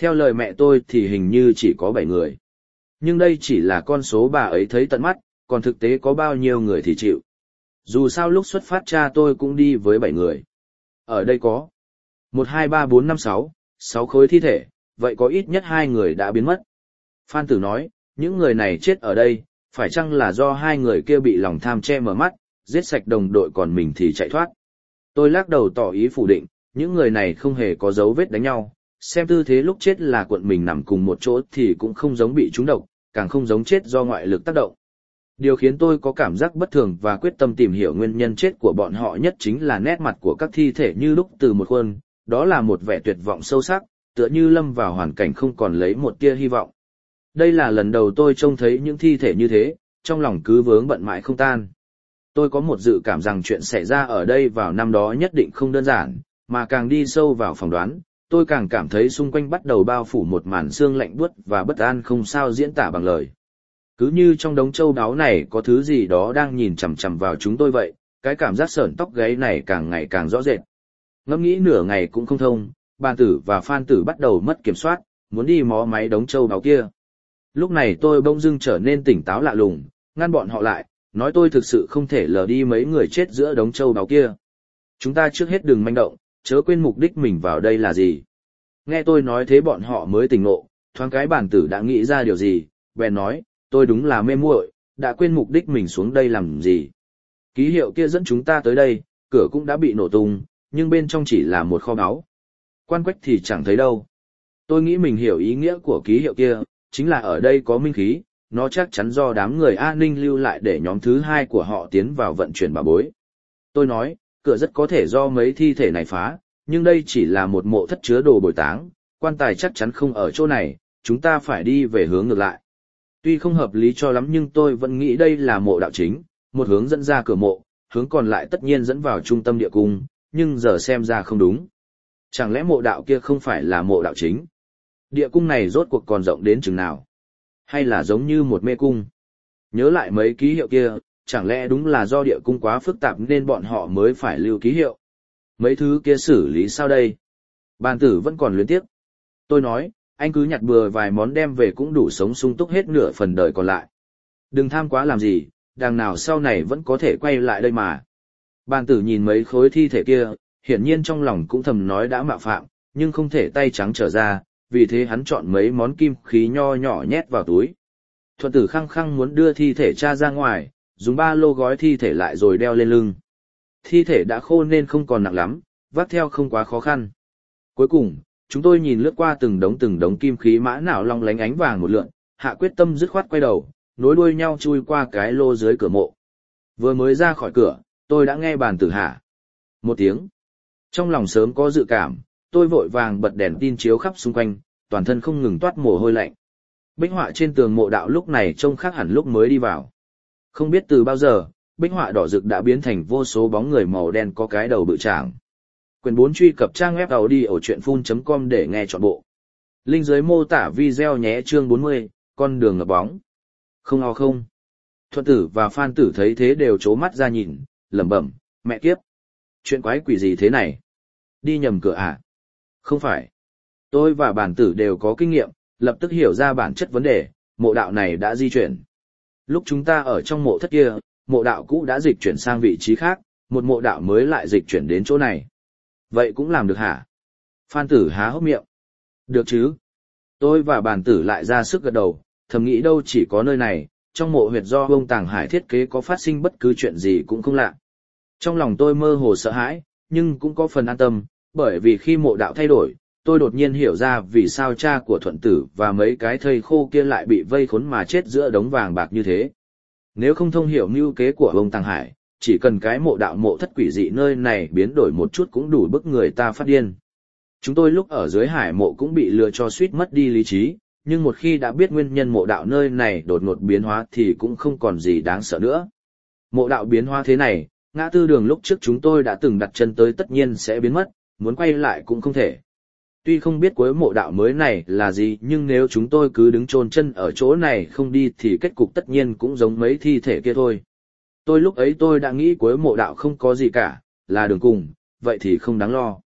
Theo lời mẹ tôi thì hình như chỉ có bảy người. Nhưng đây chỉ là con số bà ấy thấy tận mắt, còn thực tế có bao nhiêu người thì chịu. Dù sao lúc xuất phát cha tôi cũng đi với bảy người. Ở đây có một, hai, ba, bốn, năm, sáu, sáu khối thi thể, vậy có ít nhất hai người đã biến mất. Phan Tử nói, những người này chết ở đây, phải chăng là do hai người kia bị lòng tham che mở mắt, giết sạch đồng đội còn mình thì chạy thoát. Tôi lắc đầu tỏ ý phủ định, những người này không hề có dấu vết đánh nhau, xem tư thế lúc chết là cuộn mình nằm cùng một chỗ thì cũng không giống bị trúng độc, càng không giống chết do ngoại lực tác động. Điều khiến tôi có cảm giác bất thường và quyết tâm tìm hiểu nguyên nhân chết của bọn họ nhất chính là nét mặt của các thi thể như lúc từ một khuôn, đó là một vẻ tuyệt vọng sâu sắc, tựa như lâm vào hoàn cảnh không còn lấy một tia hy vọng. Đây là lần đầu tôi trông thấy những thi thể như thế, trong lòng cứ vướng bận mãi không tan. Tôi có một dự cảm rằng chuyện xảy ra ở đây vào năm đó nhất định không đơn giản, mà càng đi sâu vào phỏng đoán, tôi càng cảm thấy xung quanh bắt đầu bao phủ một màn sương lạnh buốt và bất an không sao diễn tả bằng lời. Cứ như trong đống châu báu này có thứ gì đó đang nhìn chằm chằm vào chúng tôi vậy, cái cảm giác sởn tóc gáy này càng ngày càng rõ rệt. Ngẫm nghĩ nửa ngày cũng không thông, Bàn Tử và Phan Tử bắt đầu mất kiểm soát, muốn đi mó máy đống châu báu kia. Lúc này tôi bỗng dưng trở nên tỉnh táo lạ lùng, ngăn bọn họ lại, nói tôi thực sự không thể lờ đi mấy người chết giữa đống châu báu kia. Chúng ta trước hết đừng manh động, chớ quên mục đích mình vào đây là gì. Nghe tôi nói thế bọn họ mới tỉnh ngộ, thoáng cái Bàn Tử đã nghĩ ra điều gì, bèn nói, tôi đúng là mê muội, đã quên mục đích mình xuống đây làm gì. Ký hiệu kia dẫn chúng ta tới đây, cửa cũng đã bị nổ tung, nhưng bên trong chỉ là một kho báu. Quan quách thì chẳng thấy đâu. Tôi nghĩ mình hiểu ý nghĩa của ký hiệu kia, chính là ở đây có minh khí, nó chắc chắn do đám người an ninh lưu lại để nhóm thứ hai của họ tiến vào vận chuyển bảo bối. Tôi nói, cửa rất có thể do mấy thi thể này phá, nhưng đây chỉ là một mộ thất chứa đồ bồi táng, quan tài chắc chắn không ở chỗ này, chúng ta phải đi về hướng ngược lại. Tuy không hợp lý cho lắm nhưng tôi vẫn nghĩ đây là mộ đạo chính, một hướng dẫn ra cửa mộ, hướng còn lại tất nhiên dẫn vào trung tâm địa cung, nhưng giờ xem ra không đúng. Chẳng lẽ mộ đạo kia không phải là mộ đạo chính? Địa cung này rốt cuộc còn rộng đến chừng nào? Hay là giống như một mê cung? Nhớ lại mấy ký hiệu kia, chẳng lẽ đúng là do địa cung quá phức tạp nên bọn họ mới phải lưu ký hiệu? Mấy thứ kia xử lý sao đây? Bàn Tử vẫn còn luyến tiếc. Tôi nói, anh cứ nhặt bừa vài món đem về cũng đủ sống sung túc hết nửa phần đời còn lại. Đừng tham quá làm gì, đằng nào sau này vẫn có thể quay lại đây mà. Bàn Tử nhìn mấy khối thi thể kia, hiển nhiên trong lòng cũng thầm nói đã mạo phạm, nhưng không thể tay trắng trở ra, vì thế hắn chọn mấy món kim khí nho nhỏ nhét vào túi. Thuận Tử khăng khăng muốn đưa thi thể cha ra ngoài, dùng ba lô gói thi thể lại rồi đeo lên lưng. Thi thể đã khô nên không còn nặng lắm, vác theo không quá khó khăn. Cuối cùng, chúng tôi nhìn lướt qua từng đống từng đống kim khí mã não long lánh ánh vàng một lượn, hạ quyết tâm dứt khoát quay đầu, nối đuôi nhau chui qua cái lô dưới cửa mộ. Vừa mới ra khỏi cửa, tôi đã nghe Bàn Tử hả một tiếng. Trong lòng sớm có dự cảm, tôi vội vàng bật đèn tin chiếu khắp xung quanh, toàn thân không ngừng toát mồ hôi lạnh. Bích họa trên tường mộ đạo lúc này trông khác hẳn lúc mới đi vào. Không biết từ bao giờ, bích họa đỏ rực đã biến thành vô số bóng người màu đen có cái đầu bự tràng. Quyển bốn truy cập trang web audiochuyenphun chấm com để nghe trọn bộ. Link dưới mô tả video nhé. Chương bốn mươi, con đường ngập bóng. Không ao không. Thuận Tử và Phan Tử thấy thế đều trố mắt ra nhìn, lẩm bẩm, mẹ kiếp. Chuyện quái quỷ gì thế này? Đi nhầm cửa à? Không phải. Tôi và Bàn Tử đều có kinh nghiệm, lập tức hiểu ra bản chất vấn đề, mộ đạo này đã di chuyển. Lúc chúng ta ở trong mộ thất kia, mộ đạo cũ đã dịch chuyển sang vị trí khác, một mộ đạo mới lại dịch chuyển đến chỗ này. Vậy cũng làm được hả? Phan Tử há hốc miệng. Được chứ. Tôi và Bàn Tử lại ra sức gật đầu, thầm nghĩ đâu chỉ có nơi này, trong mộ huyệt do ông Tàng Hải thiết kế có phát sinh bất cứ chuyện gì cũng không lạ. Trong lòng tôi mơ hồ sợ hãi, nhưng cũng có phần an tâm, bởi vì khi mộ đạo thay đổi, tôi đột nhiên hiểu ra vì sao cha của Thuận Tử và mấy cái thây khô kia lại bị vây khốn mà chết giữa đống vàng bạc như thế. Nếu không thông hiểu mưu kế của ông Tàng Hải, chỉ cần cái mộ đạo mộ thất quỷ dị nơi này biến đổi một chút cũng đủ bức người ta phát điên. Chúng tôi lúc ở dưới hải mộ cũng bị lừa cho suýt mất đi lý trí, nhưng một khi đã biết nguyên nhân mộ đạo nơi này đột ngột biến hóa thì cũng không còn gì đáng sợ nữa. Mộ đạo biến hóa thế này, ngã tư đường lúc trước chúng tôi đã từng đặt chân tới tất nhiên sẽ biến mất, muốn quay lại cũng không thể. Tuy không biết cuối mộ đạo mới này là gì nhưng nếu chúng tôi cứ đứng chôn chân ở chỗ này không đi thì kết cục tất nhiên cũng giống mấy thi thể kia thôi. Tôi lúc ấy tôi đã nghĩ cuối mộ đạo không có gì cả, là đường cùng, vậy thì không đáng lo.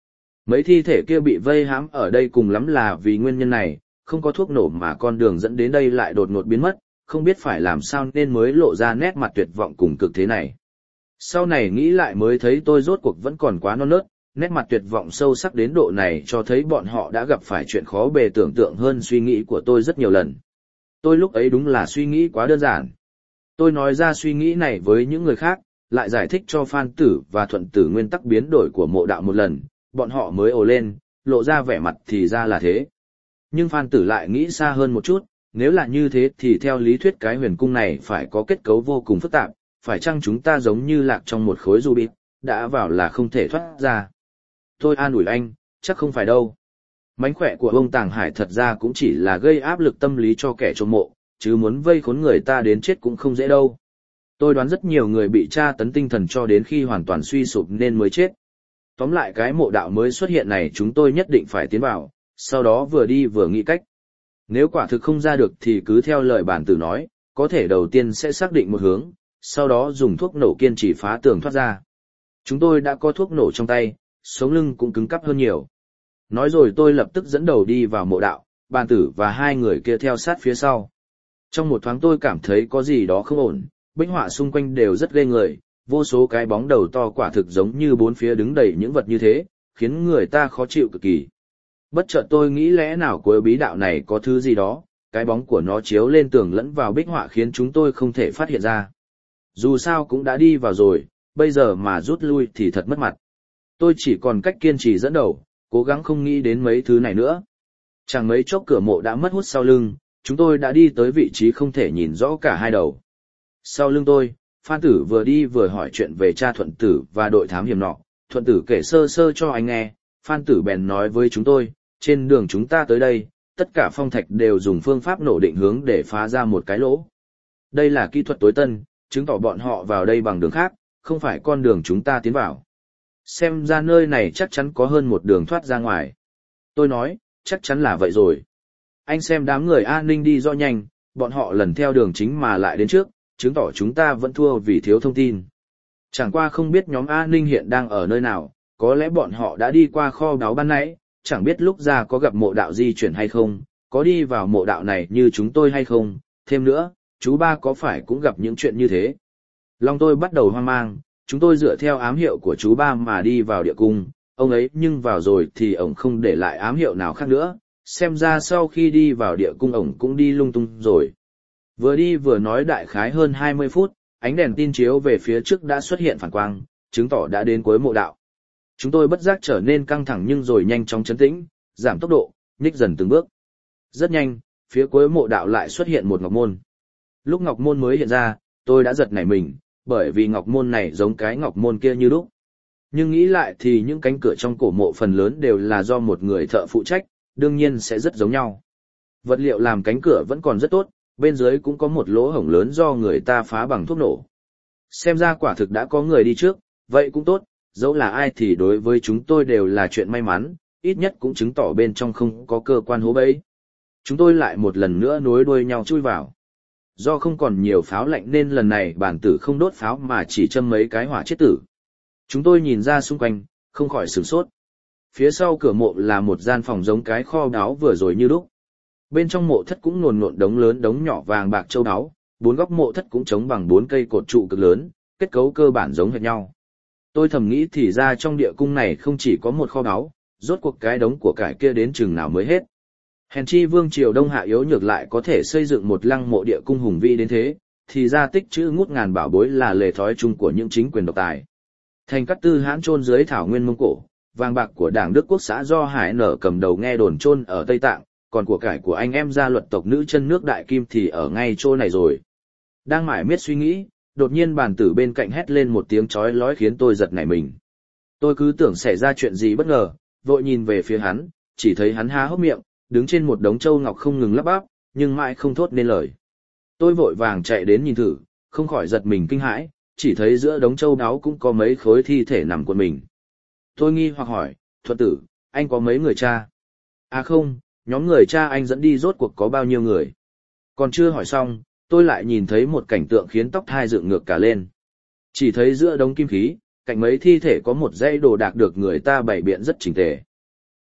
Mấy thi thể kia bị vây hãm ở đây cùng lắm là vì nguyên nhân này, không có thuốc nổ mà con đường dẫn đến đây lại đột ngột biến mất, không biết phải làm sao nên mới lộ ra nét mặt tuyệt vọng cùng cực thế này. Sau này nghĩ lại mới thấy tôi rốt cuộc vẫn còn quá non nớt, nét mặt tuyệt vọng sâu sắc đến độ này cho thấy bọn họ đã gặp phải chuyện khó bề tưởng tượng hơn suy nghĩ của tôi rất nhiều lần. Tôi lúc ấy đúng là suy nghĩ quá đơn giản. Tôi nói ra suy nghĩ này với những người khác, lại giải thích cho Phan Tử và Thuận Tử nguyên tắc biến đổi của mộ đạo một lần, bọn họ mới ồ lên, lộ ra vẻ mặt thì ra là thế. Nhưng Phan Tử lại nghĩ xa hơn một chút, nếu là như thế thì theo lý thuyết cái huyền cung này phải có kết cấu vô cùng phức tạp, phải chăng chúng ta giống như lạc trong một khối Rubik, đã vào là không thể thoát ra. Tôi an ủi anh, chắc không phải đâu. Mánh khỏe của ông Tàng Hải thật ra cũng chỉ là gây áp lực tâm lý cho kẻ trộm mộ, chứ muốn vây khốn người ta đến chết cũng không dễ đâu. Tôi đoán rất nhiều người bị tra tấn tinh thần cho đến khi hoàn toàn suy sụp nên mới chết. Tóm lại cái mộ đạo mới xuất hiện này chúng tôi nhất định phải tiến vào, sau đó vừa đi vừa nghĩ cách. Nếu quả thực không ra được thì cứ theo lời bản tử nói, có thể đầu tiên sẽ xác định một hướng, sau đó dùng thuốc nổ kiên trì phá tường thoát ra. Chúng tôi đã có thuốc nổ trong tay, sống lưng cũng cứng cắp hơn nhiều. Nói rồi tôi lập tức dẫn đầu đi vào mộ đạo, bản tử và hai người kia theo sát phía sau. Trong một thoáng tôi cảm thấy có gì đó không ổn, bích họa xung quanh đều rất ghê người, vô số cái bóng đầu to quả thực giống như bốn phía đứng đầy những vật như thế, khiến người ta khó chịu cực kỳ. Bất chợt tôi nghĩ lẽ nào cuối bí đạo này có thứ gì đó, cái bóng của nó chiếu lên tường lẫn vào bích họa khiến chúng tôi không thể phát hiện ra. Dù sao cũng đã đi vào rồi, bây giờ mà rút lui thì thật mất mặt. Tôi chỉ còn cách kiên trì dẫn đầu, cố gắng không nghĩ đến mấy thứ này nữa. Chẳng mấy chốc cửa mộ đã mất hút sau lưng, chúng tôi đã đi tới vị trí không thể nhìn rõ cả hai đầu. Sau lưng tôi, Phan Tử vừa đi vừa hỏi chuyện về cha Thuận Tử và đội thám hiểm nọ. Thuận Tử kể sơ sơ cho anh nghe, Phan Tử bèn nói với chúng tôi, trên đường chúng ta tới đây, tất cả phong thạch đều dùng phương pháp nổ định hướng để phá ra một cái lỗ. Đây là kỹ thuật tối tân, chứng tỏ bọn họ vào đây bằng đường khác, không phải con đường chúng ta tiến vào. Xem ra nơi này chắc chắn có hơn một đường thoát ra ngoài. Tôi nói, chắc chắn là vậy rồi. Anh xem đám người an ninh đi rõ nhanh, bọn họ lần theo đường chính mà lại đến trước, chứng tỏ chúng ta vẫn thua vì thiếu thông tin. Chẳng qua không biết nhóm an ninh hiện đang ở nơi nào, có lẽ bọn họ đã đi qua kho báu ban nãy, chẳng biết lúc ra có gặp mộ đạo di chuyển hay không, có đi vào mộ đạo này như chúng tôi hay không, thêm nữa, chú ba có phải cũng gặp những chuyện như thế. Lòng tôi bắt đầu hoang mang, chúng tôi dựa theo ám hiệu của chú ba mà đi vào địa cung, ông ấy nhưng vào rồi thì ổng không để lại ám hiệu nào khác nữa, xem ra sau khi đi vào địa cung ổng cũng đi lung tung rồi. Vừa đi vừa nói đại khái hơn hai mươi phút, ánh đèn tin chiếu về phía trước đã xuất hiện phản quang, chứng tỏ đã đến cuối mộ đạo. Chúng tôi bất giác trở nên căng thẳng nhưng rồi nhanh chóng trấn tĩnh, giảm tốc độ, nhích dần từng bước. Rất nhanh, phía cuối mộ đạo lại xuất hiện một ngọc môn. Lúc ngọc môn mới hiện ra, tôi đã giật nảy mình, bởi vì ngọc môn này giống cái ngọc môn kia như đúc. Nhưng nghĩ lại thì những cánh cửa trong cổ mộ phần lớn đều là do một người thợ phụ trách, đương nhiên sẽ rất giống nhau. Vật liệu làm cánh cửa vẫn còn rất tốt, bên dưới cũng có một lỗ hổng lớn do người ta phá bằng thuốc nổ. Xem ra quả thực đã có người đi trước, vậy cũng tốt, dẫu là ai thì đối với chúng tôi đều là chuyện may mắn, ít nhất cũng chứng tỏ bên trong không có cơ quan hố bẫy. Chúng tôi lại một lần nữa nối đuôi nhau chui vào. Do không còn nhiều pháo lạnh nên lần này bản tử không đốt pháo mà chỉ châm mấy cái hỏa chết tử. Chúng tôi nhìn ra xung quanh, không khỏi sửng sốt. Phía sau cửa mộ là một gian phòng giống cái kho báu vừa rồi như đúc. Bên trong mộ thất cũng nồn nộn đống lớn đống nhỏ vàng bạc châu báu, bốn góc mộ thất cũng chống bằng bốn cây cột trụ cực lớn, kết cấu cơ bản giống hệt nhau. Tôi thầm nghĩ thì ra trong địa cung này không chỉ có một kho báu, rốt cuộc cái đống của cải kia đến chừng nào mới hết. Hèn chi vương triều Đông Hạ yếu nhược lại có thể xây dựng một lăng mộ địa cung hùng vĩ đến thế, thì ra tích trữ ngút ngàn bảo bối là lề thói chung của những chính quyền độc tài. Thành Cát Tư Hãn chôn dưới thảo nguyên Mông Cổ, vàng bạc của Đảng Đức Quốc xã do Hải Nở cầm đầu nghe đồn chôn ở Tây Tạng, còn của cải của anh em gia luật tộc nữ chân nước Đại Kim thì ở ngay chỗ này rồi. Đang mải miết suy nghĩ, đột nhiên bàn tử bên cạnh hét lên một tiếng chói lói khiến tôi giật nảy mình. Tôi cứ tưởng xảy ra chuyện gì bất ngờ, vội nhìn về phía hắn, chỉ thấy hắn há hốc miệng, đứng trên một đống châu ngọc không ngừng lắp bắp, nhưng mãi không thốt nên lời. Tôi vội vàng chạy đến nhìn thử, không khỏi giật mình kinh hãi, chỉ thấy giữa đống châu đáo cũng có mấy khối thi thể nằm cuộn mình. Tôi nghi hoặc hỏi, Thuận Tử, anh có mấy người cha? À không, nhóm người cha anh dẫn đi rốt cuộc có bao nhiêu người? Còn chưa hỏi xong, tôi lại nhìn thấy một cảnh tượng khiến tóc thai dựng ngược cả lên. Chỉ thấy giữa đống kim khí, cạnh mấy thi thể có một dãy đồ đạc được người ta bày biện rất chỉnh tề.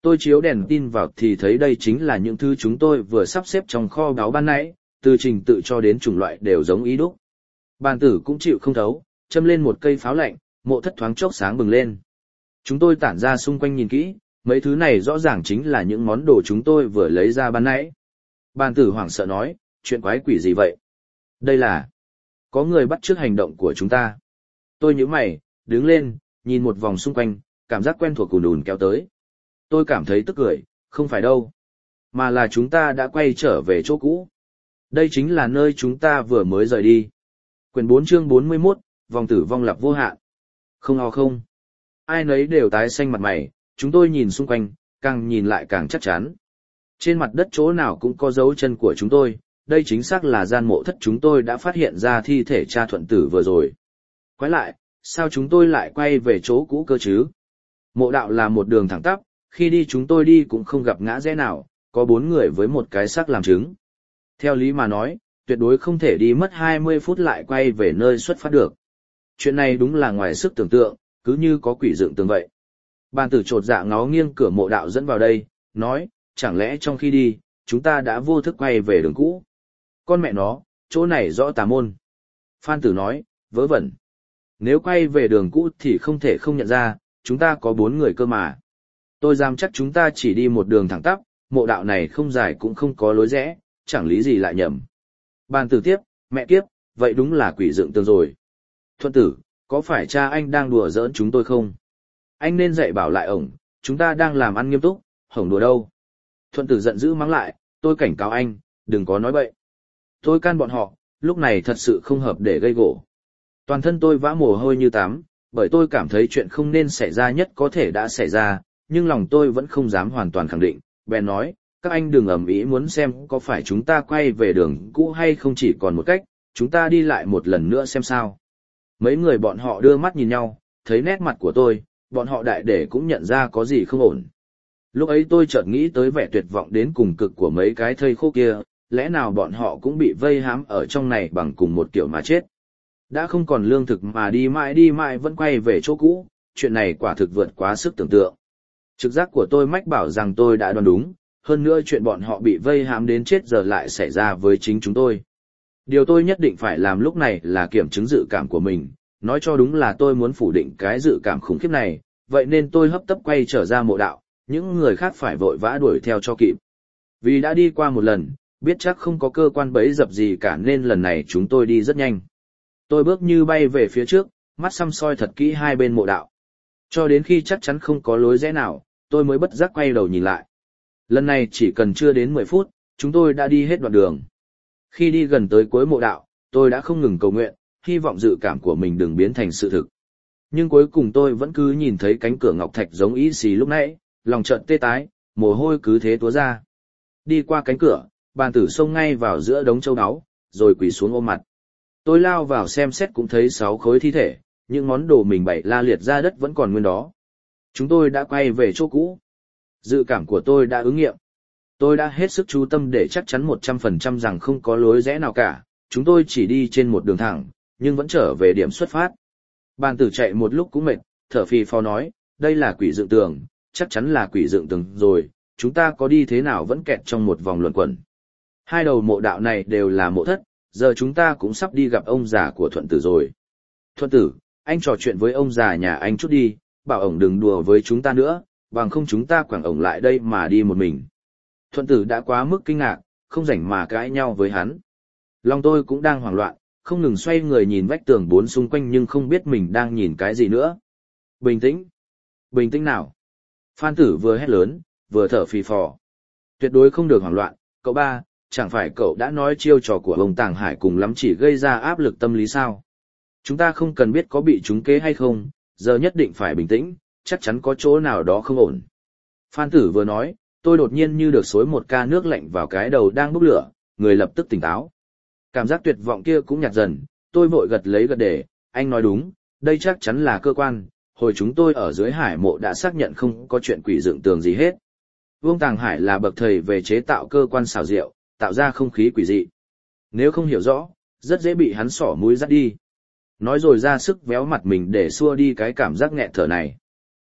Tôi chiếu đèn tin vào thì thấy đây chính là những thứ chúng tôi vừa sắp xếp trong kho báu ban nãy, từ trình tự cho đến chủng loại đều giống ý đúc. Bàn tử cũng chịu không thấu, châm lên một cây pháo lạnh, mộ thất thoáng chốc sáng bừng lên. Chúng tôi tản ra xung quanh nhìn kỹ, mấy thứ này rõ ràng chính là những món đồ chúng tôi vừa lấy ra ban nãy. Bàn tử hoảng sợ nói, chuyện quái quỷ gì vậy? Đây là... Có người bắt chước hành động của chúng ta. Tôi nhíu mày, đứng lên, nhìn một vòng xung quanh, cảm giác quen thuộc cùn đùn kéo tới. Tôi cảm thấy tức cười, không phải đâu. Mà là chúng ta đã quay trở về chỗ cũ. Đây chính là nơi chúng ta vừa mới rời đi. Quyển bốn chương bốn mươi mốt, vòng tử vong lặp vô hạn. Không ho không. Ai nấy đều tái xanh mặt mày, chúng tôi nhìn xung quanh, càng nhìn lại càng chắc chắn. Trên mặt đất chỗ nào cũng có dấu chân của chúng tôi, đây chính xác là gian mộ thất chúng tôi đã phát hiện ra thi thể cha Thuận Tử vừa rồi. Quái lại, sao chúng tôi lại quay về chỗ cũ cơ chứ? Mộ đạo là một đường thẳng tắp, khi đi chúng tôi đi cũng không gặp ngã rẽ nào, có bốn người với một cái xác làm chứng. Theo lý mà nói, tuyệt đối không thể đi mất hai mươi phút lại quay về nơi xuất phát được. Chuyện này đúng là ngoài sức tưởng tượng, cứ như có quỷ dựng tường vậy. Bàn tử chột dạ ngó nghiêng cửa mộ đạo dẫn vào đây, nói, chẳng lẽ trong khi đi, chúng ta đã vô thức quay về đường cũ? Con mẹ nó, chỗ này rõ tà môn. Phan tử nói, vớ vẩn. Nếu quay về đường cũ thì không thể không nhận ra, chúng ta có bốn người cơ mà. Tôi dám chắc chúng ta chỉ đi một đường thẳng tắp, mộ đạo này không dài cũng không có lối rẽ, chẳng lý gì lại nhầm. Bàn tử tiếp, mẹ kiếp, vậy đúng là quỷ dựng tường rồi. Thuận Tử, có phải cha anh đang đùa giỡn chúng tôi không? Anh nên dạy bảo lại ổng, chúng ta đang làm ăn nghiêm túc, hổng đùa đâu. Thuận Tử giận dữ mắng lại, tôi cảnh cáo anh, đừng có nói bậy. Tôi can bọn họ, lúc này thật sự không hợp để gây gổ. Toàn thân tôi vã mồ hôi như tắm, bởi tôi cảm thấy chuyện không nên xảy ra nhất có thể đã xảy ra, nhưng lòng tôi vẫn không dám hoàn toàn khẳng định. Bèn nói, các anh đừng ầm ĩ muốn xem có phải chúng ta quay về đường cũ hay không, chỉ còn một cách, chúng ta đi lại một lần nữa xem sao. Mấy người bọn họ đưa mắt nhìn nhau, thấy nét mặt của tôi, bọn họ đại để cũng nhận ra có gì không ổn. Lúc ấy tôi chợt nghĩ tới vẻ tuyệt vọng đến cùng cực của mấy cái thây khô kia, lẽ nào bọn họ cũng bị vây hãm ở trong này bằng cùng một kiểu mà chết. Đã không còn lương thực mà đi mãi đi mãi vẫn quay về chỗ cũ, chuyện này quả thực vượt quá sức tưởng tượng. Trực giác của tôi mách bảo rằng tôi đã đoán đúng, hơn nữa chuyện bọn họ bị vây hãm đến chết giờ lại xảy ra với chính chúng tôi. Điều tôi nhất định phải làm lúc này là kiểm chứng dự cảm của mình, nói cho đúng là tôi muốn phủ định cái dự cảm khủng khiếp này, vậy nên tôi hấp tấp quay trở ra mộ đạo, những người khác phải vội vã đuổi theo cho kịp. Vì đã đi qua một lần, biết chắc không có cơ quan bẫy dập gì cả nên lần này chúng tôi đi rất nhanh. Tôi bước như bay về phía trước, mắt săm soi thật kỹ hai bên mộ đạo. Cho đến khi chắc chắn không có lối rẽ nào, tôi mới bất giác quay đầu nhìn lại. Lần này chỉ cần chưa đến mười phút, chúng tôi đã đi hết đoạn đường. Khi đi gần tới cuối mộ đạo, tôi đã không ngừng cầu nguyện, hy vọng dự cảm của mình đừng biến thành sự thực. Nhưng cuối cùng tôi vẫn cứ nhìn thấy cánh cửa ngọc thạch giống ý xì lúc nãy, lòng chợt tê tái, mồ hôi cứ thế túa ra. Đi qua cánh cửa, bàn tử xông ngay vào giữa đống châu áo, rồi quỳ xuống ôm mặt. Tôi lao vào xem xét cũng thấy sáu khối thi thể, những món đồ mình bày la liệt ra đất vẫn còn nguyên đó. Chúng tôi đã quay về chỗ cũ. Dự cảm của tôi đã ứng nghiệm. Tôi đã hết sức chú tâm để chắc chắn một trăm phần trăm rằng không có lối rẽ nào cả, chúng tôi chỉ đi trên một đường thẳng, nhưng vẫn trở về điểm xuất phát. Bàn tử chạy một lúc cũng mệt, thở phì phò nói, đây là quỷ dựng tường, chắc chắn là quỷ dựng tường rồi, chúng ta có đi thế nào vẫn kẹt trong một vòng luẩn quẩn. Hai đầu mộ đạo này đều là mộ thất, giờ chúng ta cũng sắp đi gặp ông già của Thuận Tử rồi. Thuận Tử, anh trò chuyện với ông già nhà anh chút đi, bảo ổng đừng đùa với chúng ta nữa, bằng không chúng ta quẳng ổng lại đây mà đi một mình. Thuận Tử đã quá mức kinh ngạc, không rảnh mà cãi nhau với hắn. Lòng tôi cũng đang hoảng loạn, không ngừng xoay người nhìn vách tường bốn xung quanh nhưng không biết mình đang nhìn cái gì nữa. Bình tĩnh. Bình tĩnh nào. Phan Tử vừa hét lớn, vừa thở phì phò. Tuyệt đối không được hoảng loạn, cậu ba, chẳng phải cậu đã nói chiêu trò của ông Tàng Hải cùng lắm chỉ gây ra áp lực tâm lý sao? Chúng ta không cần biết có bị trúng kế hay không, giờ nhất định phải bình tĩnh, chắc chắn có chỗ nào đó không ổn. Phan Tử vừa nói, tôi đột nhiên như được xối một ca nước lạnh vào cái đầu đang bốc lửa, người lập tức tỉnh táo. Cảm giác tuyệt vọng kia cũng nhạt dần, tôi vội gật lấy gật để, anh nói đúng, đây chắc chắn là cơ quan, hồi chúng tôi ở dưới hải mộ đã xác nhận không có chuyện quỷ dựng tường gì hết. Vương Tàng Hải là bậc thầy về chế tạo cơ quan xảo diệu, tạo ra không khí quỷ dị. Nếu không hiểu rõ, rất dễ bị hắn xỏ mũi dắt đi. Nói rồi ra sức véo mặt mình để xua đi cái cảm giác nghẹt thở này.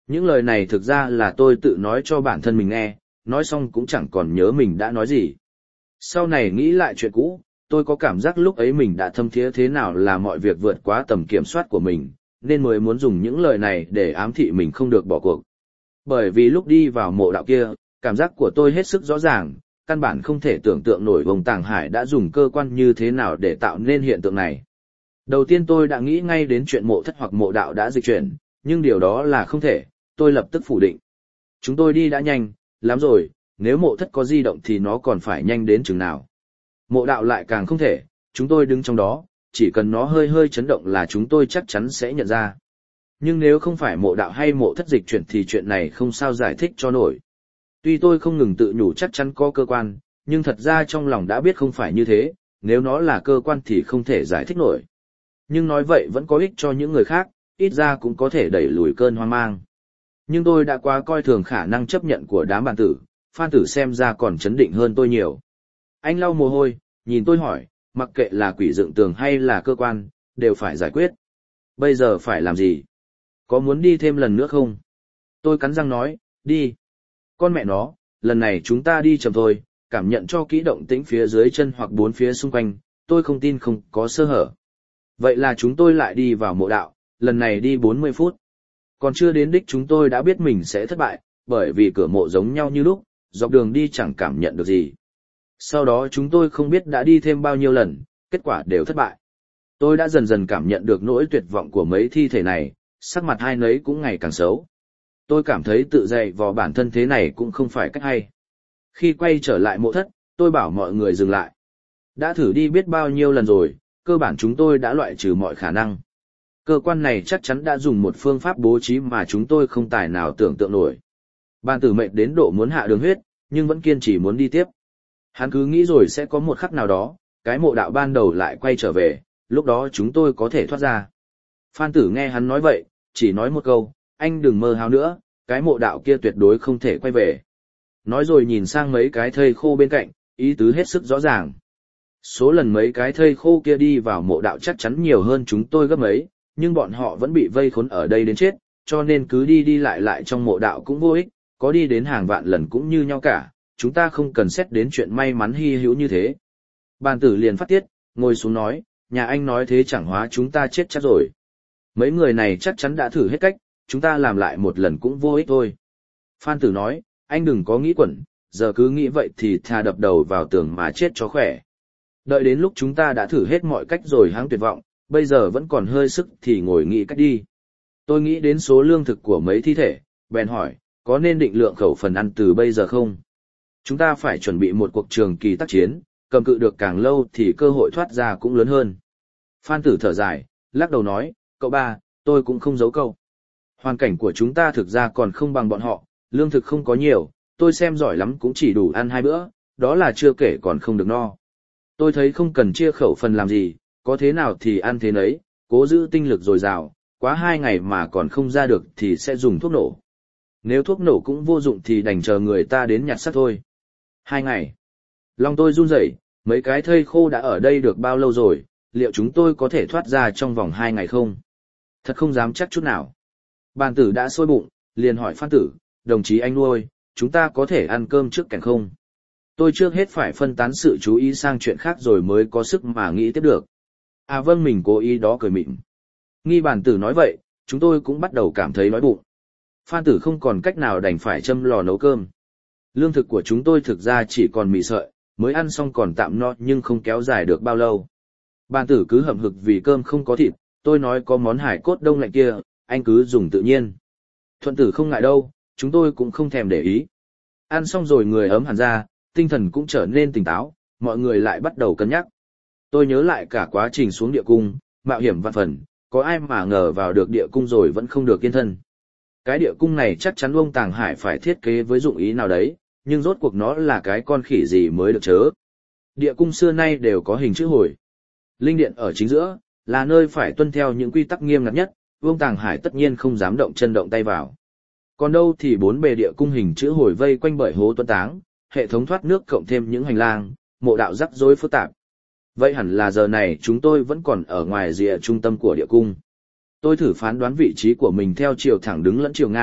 Những lời này thực ra là tôi tự nói cho bản thân mình nghe, nói xong cũng chẳng còn nhớ mình đã nói gì. Sau này nghĩ lại chuyện cũ, tôi có cảm giác lúc ấy mình đã thâm thiế thế nào là mọi việc vượt quá tầm kiểm soát của mình, nên mới muốn dùng những lời này để ám thị mình không được bỏ cuộc. Bởi vì lúc đi vào mộ đạo kia, cảm giác của tôi hết sức rõ ràng, căn bản không thể tưởng tượng nổi vùng Tàng Hải đã dùng cơ quan như thế nào để tạo nên hiện tượng này. Đầu tiên tôi đã nghĩ ngay đến chuyện mộ thất hoặc mộ đạo đã dịch chuyển, nhưng điều đó là không thể, tôi lập tức phủ định. Chúng tôi đi đã nhanh, lắm rồi, nếu mộ thất có di động thì nó còn phải nhanh đến chừng nào. Mộ đạo lại càng không thể, chúng tôi đứng trong đó, chỉ cần nó hơi hơi chấn động là chúng tôi chắc chắn sẽ nhận ra. Nhưng nếu không phải mộ đạo hay mộ thất dịch chuyển thì chuyện này không sao giải thích cho nổi. Tuy tôi không ngừng tự nhủ chắc chắn có cơ quan, nhưng thật ra trong lòng đã biết không phải như thế, nếu nó là cơ quan thì không thể giải thích nổi. Nhưng nói vậy vẫn có ích cho những người khác, ít ra cũng có thể đẩy lùi cơn hoang mang. Nhưng tôi đã quá coi thường khả năng chấp nhận của đám bạn tử, Phan Tử xem ra còn chấn định hơn tôi nhiều. Anh lau mồ hôi, nhìn tôi hỏi, mặc kệ là quỷ dựng tường hay là cơ quan, đều phải giải quyết. Bây giờ phải làm gì? Có muốn đi thêm lần nữa không? Tôi cắn răng nói, đi. Con mẹ nó, lần này chúng ta đi chậm thôi, cảm nhận cho kỹ động tĩnh phía dưới chân hoặc bốn phía xung quanh, tôi không tin không có sơ hở. Vậy là chúng tôi lại đi vào mộ đạo, lần này đi bốn mươi phút. Còn chưa đến đích chúng tôi đã biết mình sẽ thất bại, bởi vì cửa mộ giống nhau như lúc, dọc đường đi chẳng cảm nhận được gì. Sau đó chúng tôi không biết đã đi thêm bao nhiêu lần, kết quả đều thất bại. Tôi đã dần dần cảm nhận được nỗi tuyệt vọng của mấy thi thể này, sắc mặt hai nấy cũng ngày càng xấu. Tôi cảm thấy tự dạy vò bản thân thế này cũng không phải cách hay. Khi quay trở lại mộ thất, tôi bảo mọi người dừng lại. Đã thử đi biết bao nhiêu lần rồi, cơ bản chúng tôi đã loại trừ mọi khả năng. Cơ quan này chắc chắn đã dùng một phương pháp bố trí mà chúng tôi không tài nào tưởng tượng nổi. Ban tử mệt đến độ muốn hạ đường huyết, nhưng vẫn kiên trì muốn đi tiếp. Hắn cứ nghĩ rồi sẽ có một khắc nào đó, cái mộ đạo ban đầu lại quay trở về, lúc đó chúng tôi có thể thoát ra. Phan Tử nghe hắn nói vậy, chỉ nói một câu, anh đừng mơ hao nữa, cái mộ đạo kia tuyệt đối không thể quay về. Nói rồi nhìn sang mấy cái thây khô bên cạnh, ý tứ hết sức rõ ràng. Số lần mấy cái thây khô kia đi vào mộ đạo chắc chắn nhiều hơn chúng tôi gấp mấy, nhưng bọn họ vẫn bị vây khốn ở đây đến chết, cho nên cứ đi đi lại lại trong mộ đạo cũng vô ích, có đi đến hàng vạn lần cũng như nhau cả, chúng ta không cần xét đến chuyện may mắn hy hữu như thế. Bàn tử liền phát tiết, ngồi xuống nói, nhà anh nói thế chẳng hóa chúng ta chết chắc rồi. Mấy người này chắc chắn đã thử hết cách, chúng ta làm lại một lần cũng vô ích thôi. Phan Tử nói, anh đừng có nghĩ quẩn, giờ cứ nghĩ vậy thì thà đập đầu vào tường mà chết cho khỏe. Đợi đến lúc chúng ta đã thử hết mọi cách rồi hãng tuyệt vọng, bây giờ vẫn còn hơi sức thì ngồi nghĩ cách đi. Tôi nghĩ đến số lương thực của mấy thi thể, bèn hỏi, có nên định lượng khẩu phần ăn từ bây giờ không? Chúng ta phải chuẩn bị một cuộc trường kỳ tác chiến, cầm cự được càng lâu thì cơ hội thoát ra cũng lớn hơn. Phan Tử thở dài, lắc đầu nói, cậu ba, tôi cũng không giấu cậu. Hoàn cảnh của chúng ta thực ra còn không bằng bọn họ, lương thực không có nhiều, tôi xem giỏi lắm cũng chỉ đủ ăn hai bữa, đó là chưa kể còn không được no. Tôi thấy không cần chia khẩu phần làm gì, có thế nào thì ăn thế nấy, cố giữ tinh lực dồi dào, quá hai ngày mà còn không ra được thì sẽ dùng thuốc nổ. Nếu thuốc nổ cũng vô dụng thì đành chờ người ta đến nhặt xác thôi. Hai ngày. Lòng tôi run rẩy, mấy cái thây khô đã ở đây được bao lâu rồi, liệu chúng tôi có thể thoát ra trong vòng hai ngày không? Thật không dám chắc chút nào. Bàn tử đã sôi bụng, liền hỏi Phan Tử, đồng chí anh nuôi, chúng ta có thể ăn cơm trước kèn không? Tôi trước hết phải phân tán sự chú ý sang chuyện khác rồi mới có sức mà nghĩ tiếp được. À vâng, mình cố ý đó cười mịn. Nghi bàn tử nói vậy, chúng tôi cũng bắt đầu cảm thấy đói bụng. Phan Tử không còn cách nào đành phải châm lò nấu cơm. Lương thực của chúng tôi thực ra chỉ còn mì sợi, mới ăn xong còn tạm no nhưng không kéo dài được bao lâu. Bàn tử cứ hậm hực vì cơm không có thịt, tôi nói có món hải cốt đông lạnh kia, anh cứ dùng tự nhiên. Thuận tử không ngại đâu, chúng tôi cũng không thèm để ý. Ăn xong rồi người ấm hẳn ra, tinh thần cũng trở nên tỉnh táo, mọi người lại bắt đầu cân nhắc. Tôi nhớ lại cả quá trình xuống địa cung, mạo hiểm vạn phần, có ai mà ngờ vào được địa cung rồi vẫn không được yên thân. Cái địa cung này chắc chắn ông Tàng Hải phải thiết kế với dụng ý nào đấy, nhưng rốt cuộc nó là cái con khỉ gì mới được chớ. Địa cung xưa nay đều có hình chữ hồi. Linh điện ở chính giữa, là nơi phải tuân theo những quy tắc nghiêm ngặt nhất, Vương Tàng Hải tất nhiên không dám động chân động tay vào. Còn đâu thì bốn bề địa cung hình chữ hồi vây quanh bởi hố tuấn táng, hệ thống thoát nước cộng thêm những hành lang, mộ đạo rắc rối phức tạp. Vậy hẳn là giờ này chúng tôi vẫn còn ở ngoài rìa trung tâm của địa cung. Tôi thử phán đoán vị trí của mình theo chiều thẳng đứng lẫn chiều ngang,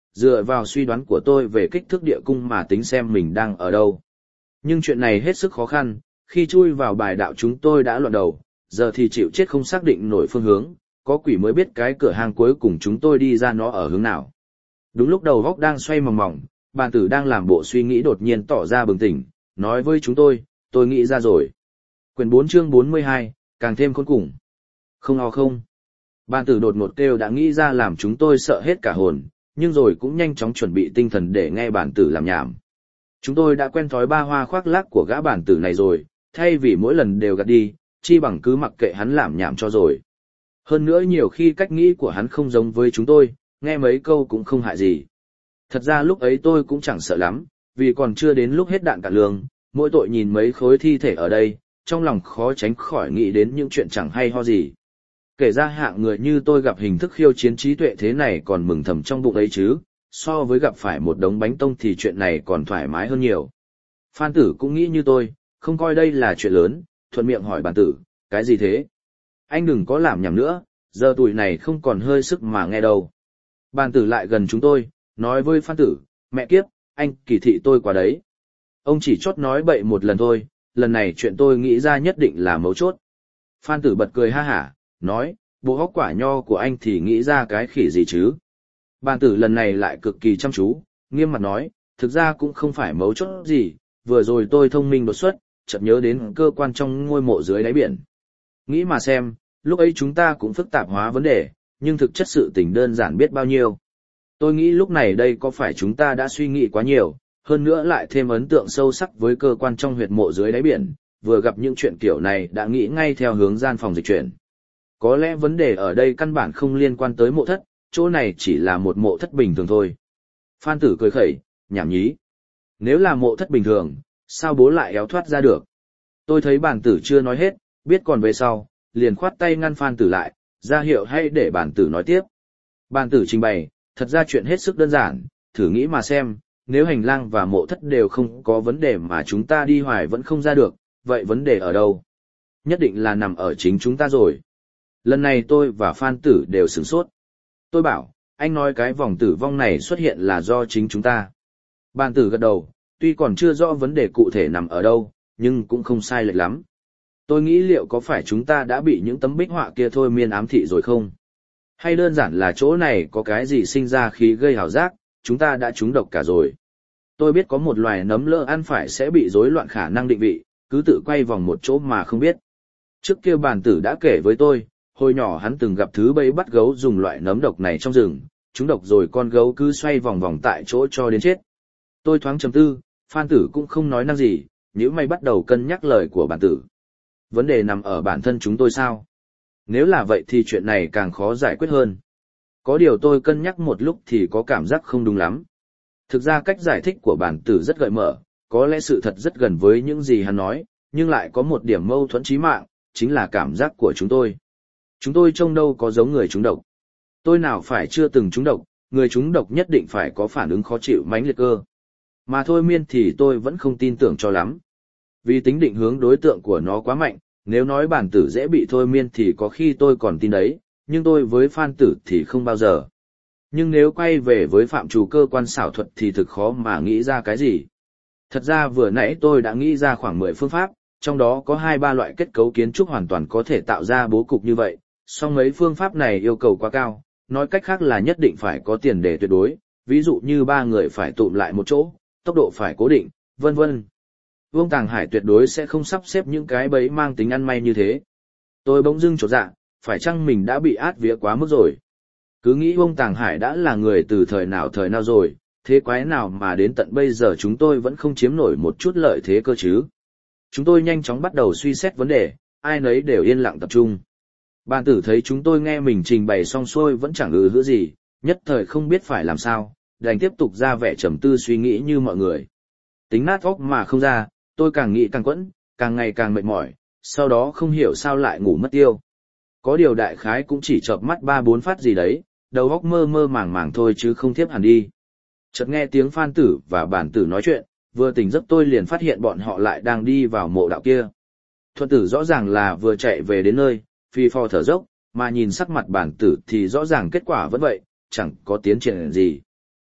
dựa vào suy đoán của tôi về kích thước địa cung mà tính xem mình đang ở đâu. Nhưng chuyện này hết sức khó khăn, khi chui vào bài đạo chúng tôi đã loạn đầu, giờ thì chịu chết không xác định nổi phương hướng, có quỷ mới biết cái cửa hang cuối cùng chúng tôi đi ra nó ở hướng nào. Đúng lúc đầu góc đang xoay mòng mòng, bàn tử đang làm bộ suy nghĩ đột nhiên tỏ ra bừng tỉnh, nói với chúng tôi, tôi nghĩ ra rồi. Quyển bốn chương bốn mươi hai, càng thêm khốn cùng. Không ho không. Bàn tử đột ngột kêu đã nghĩ ra làm chúng tôi sợ hết cả hồn, nhưng rồi cũng nhanh chóng chuẩn bị tinh thần để nghe bàn tử làm nhảm. Chúng tôi đã quen thói ba hoa khoác lác của gã bàn tử này rồi, thay vì mỗi lần đều gạt đi, chi bằng cứ mặc kệ hắn làm nhảm cho rồi. Hơn nữa nhiều khi cách nghĩ của hắn không giống với chúng tôi, nghe mấy câu cũng không hại gì. Thật ra lúc ấy tôi cũng chẳng sợ lắm, vì còn chưa đến lúc hết đạn cạn lương, mỗi tội nhìn mấy khối thi thể ở đây, trong lòng khó tránh khỏi nghĩ đến những chuyện chẳng hay ho gì. Kể ra hạng người như tôi gặp hình thức khiêu chiến trí tuệ thế này còn mừng thầm trong bụng ấy chứ, so với gặp phải một đống bánh tông thì chuyện này còn thoải mái hơn nhiều. Phan Tử cũng nghĩ như tôi, không coi đây là chuyện lớn, thuận miệng hỏi bàn tử, cái gì thế? Anh đừng có làm nhảm nữa, giờ tuổi này không còn hơi sức mà nghe đâu. Bàn tử lại gần chúng tôi, nói với Phan Tử, mẹ kiếp, anh kỳ thị tôi quá đấy. Ông chỉ chót nói bậy một lần thôi, lần này chuyện tôi nghĩ ra nhất định là mấu chốt. Phan Tử bật cười ha hả, nói, bộ hóc quả nho của anh thì nghĩ ra cái khỉ gì chứ? Bàn tử lần này lại cực kỳ chăm chú, nghiêm mặt nói, thực ra cũng không phải mấu chốt gì, vừa rồi tôi thông minh đột xuất, chợt nhớ đến cơ quan trong ngôi mộ dưới đáy biển. Nghĩ mà xem, lúc ấy chúng ta cũng phức tạp hóa vấn đề, nhưng thực chất sự tình đơn giản biết bao nhiêu. Tôi nghĩ lúc này đây có phải chúng ta đã suy nghĩ quá nhiều, hơn nữa lại thêm ấn tượng sâu sắc với cơ quan trong huyệt mộ dưới đáy biển, vừa gặp những chuyện kiểu này đã nghĩ ngay theo hướng gian phòng dịch chuyển. Có lẽ vấn đề ở đây căn bản không liên quan tới mộ thất, chỗ này chỉ là một mộ thất bình thường thôi. Phan Tử cười khẩy, nhảm nhí. Nếu là mộ thất bình thường, sao bố lại éo thoát ra được? Tôi thấy bàn tử chưa nói hết, biết còn về sau, liền khoát tay ngăn Phan Tử lại, ra hiệu hay để bàn tử nói tiếp. Bàn tử trình bày, thật ra chuyện hết sức đơn giản, thử nghĩ mà xem, nếu hành lang và mộ thất đều không có vấn đề mà chúng ta đi hoài vẫn không ra được, vậy vấn đề ở đâu? Nhất định là nằm ở chính chúng ta rồi. Lần này tôi và Phan Tử đều sửng sốt. Tôi bảo, anh nói cái vòng tử vong này xuất hiện là do chính chúng ta. Bàn tử gật đầu, tuy còn chưa rõ vấn đề cụ thể nằm ở đâu, nhưng cũng không sai lệch lắm. Tôi nghĩ liệu có phải chúng ta đã bị những tấm bích họa kia thôi miên ám thị rồi không? Hay đơn giản là chỗ này có cái gì sinh ra khí gây hào giác, chúng ta đã trúng độc cả rồi. Tôi biết có một loài nấm lỡ ăn phải sẽ bị rối loạn khả năng định vị, cứ tự quay vòng một chỗ mà không biết. Trước kia bàn tử đã kể với tôi, hồi nhỏ hắn từng gặp thứ bẫy bắt gấu dùng loại nấm độc này trong rừng, trúng độc rồi con gấu cứ xoay vòng vòng tại chỗ cho đến chết. Tôi thoáng trầm tư, Phan Tử cũng không nói năng gì, nếu mày bắt đầu cân nhắc lời của bàn tử. Vấn đề nằm ở bản thân chúng tôi sao? Nếu là vậy thì chuyện này càng khó giải quyết hơn. Có điều tôi cân nhắc một lúc thì có cảm giác không đúng lắm. Thực ra cách giải thích của bản tử rất gợi mở, có lẽ sự thật rất gần với những gì hắn nói, nhưng lại có một điểm mâu thuẫn chí mạng, chính là cảm giác của chúng tôi. Chúng tôi trông đâu có giống người trúng độc. Tôi nào phải chưa từng trúng độc, người trúng độc nhất định phải có phản ứng khó chịu mãnh liệt cơ. Mà thôi miên thì tôi vẫn không tin tưởng cho lắm. Vì tính định hướng đối tượng của nó quá mạnh, nếu nói bản tử dễ bị thôi miên thì có khi tôi còn tin đấy, nhưng tôi với Phan Tử thì không bao giờ. Nhưng nếu quay về với phạm trù cơ quan xảo thuật thì thực khó mà nghĩ ra cái gì. Thật ra vừa nãy tôi đã nghĩ ra khoảng mười phương pháp, trong đó có hai ba loại kết cấu kiến trúc hoàn toàn có thể tạo ra bố cục như vậy, song mấy phương pháp này yêu cầu quá cao, nói cách khác là nhất định phải có tiền đề tuyệt đối, ví dụ như ba người phải tụm lại một chỗ, tốc độ phải cố định, vân vân. Vương Tàng Hải tuyệt đối sẽ không sắp xếp những cái bẫy mang tính ăn may như thế. Tôi bỗng dưng chột dạ, phải chăng mình đã bị át vía quá mức rồi? Cứ nghĩ Vương Tàng Hải đã là người từ thời nào thời nào rồi, thế quái nào mà đến tận bây giờ chúng tôi vẫn không chiếm nổi một chút lợi thế cơ chứ? Chúng tôi nhanh chóng bắt đầu suy xét vấn đề, ai nấy đều yên lặng tập trung. Bàn tử thấy chúng tôi nghe mình trình bày xong xuôi vẫn chẳng ừ hữ gì, nhất thời không biết phải làm sao, đành tiếp tục ra vẻ trầm tư suy nghĩ như mọi người. Tính nát óc mà không ra, tôi càng nghĩ càng quẫn, càng ngày càng mệt mỏi, sau đó không hiểu sao lại ngủ mất tiêu. Có điều đại khái cũng chỉ chợp mắt ba bốn phát gì đấy, đầu óc mơ mơ màng màng thôi chứ không thiếp hẳn đi. Chợt nghe tiếng Phan Tử và Bản Tử nói chuyện, vừa tỉnh giấc tôi liền phát hiện bọn họ lại đang đi vào mộ đạo kia. Thuận Tử rõ ràng là vừa chạy về đến nơi, phi phò thở dốc, mà nhìn sắc mặt Bản Tử thì rõ ràng kết quả vẫn vậy, chẳng có tiến triển gì.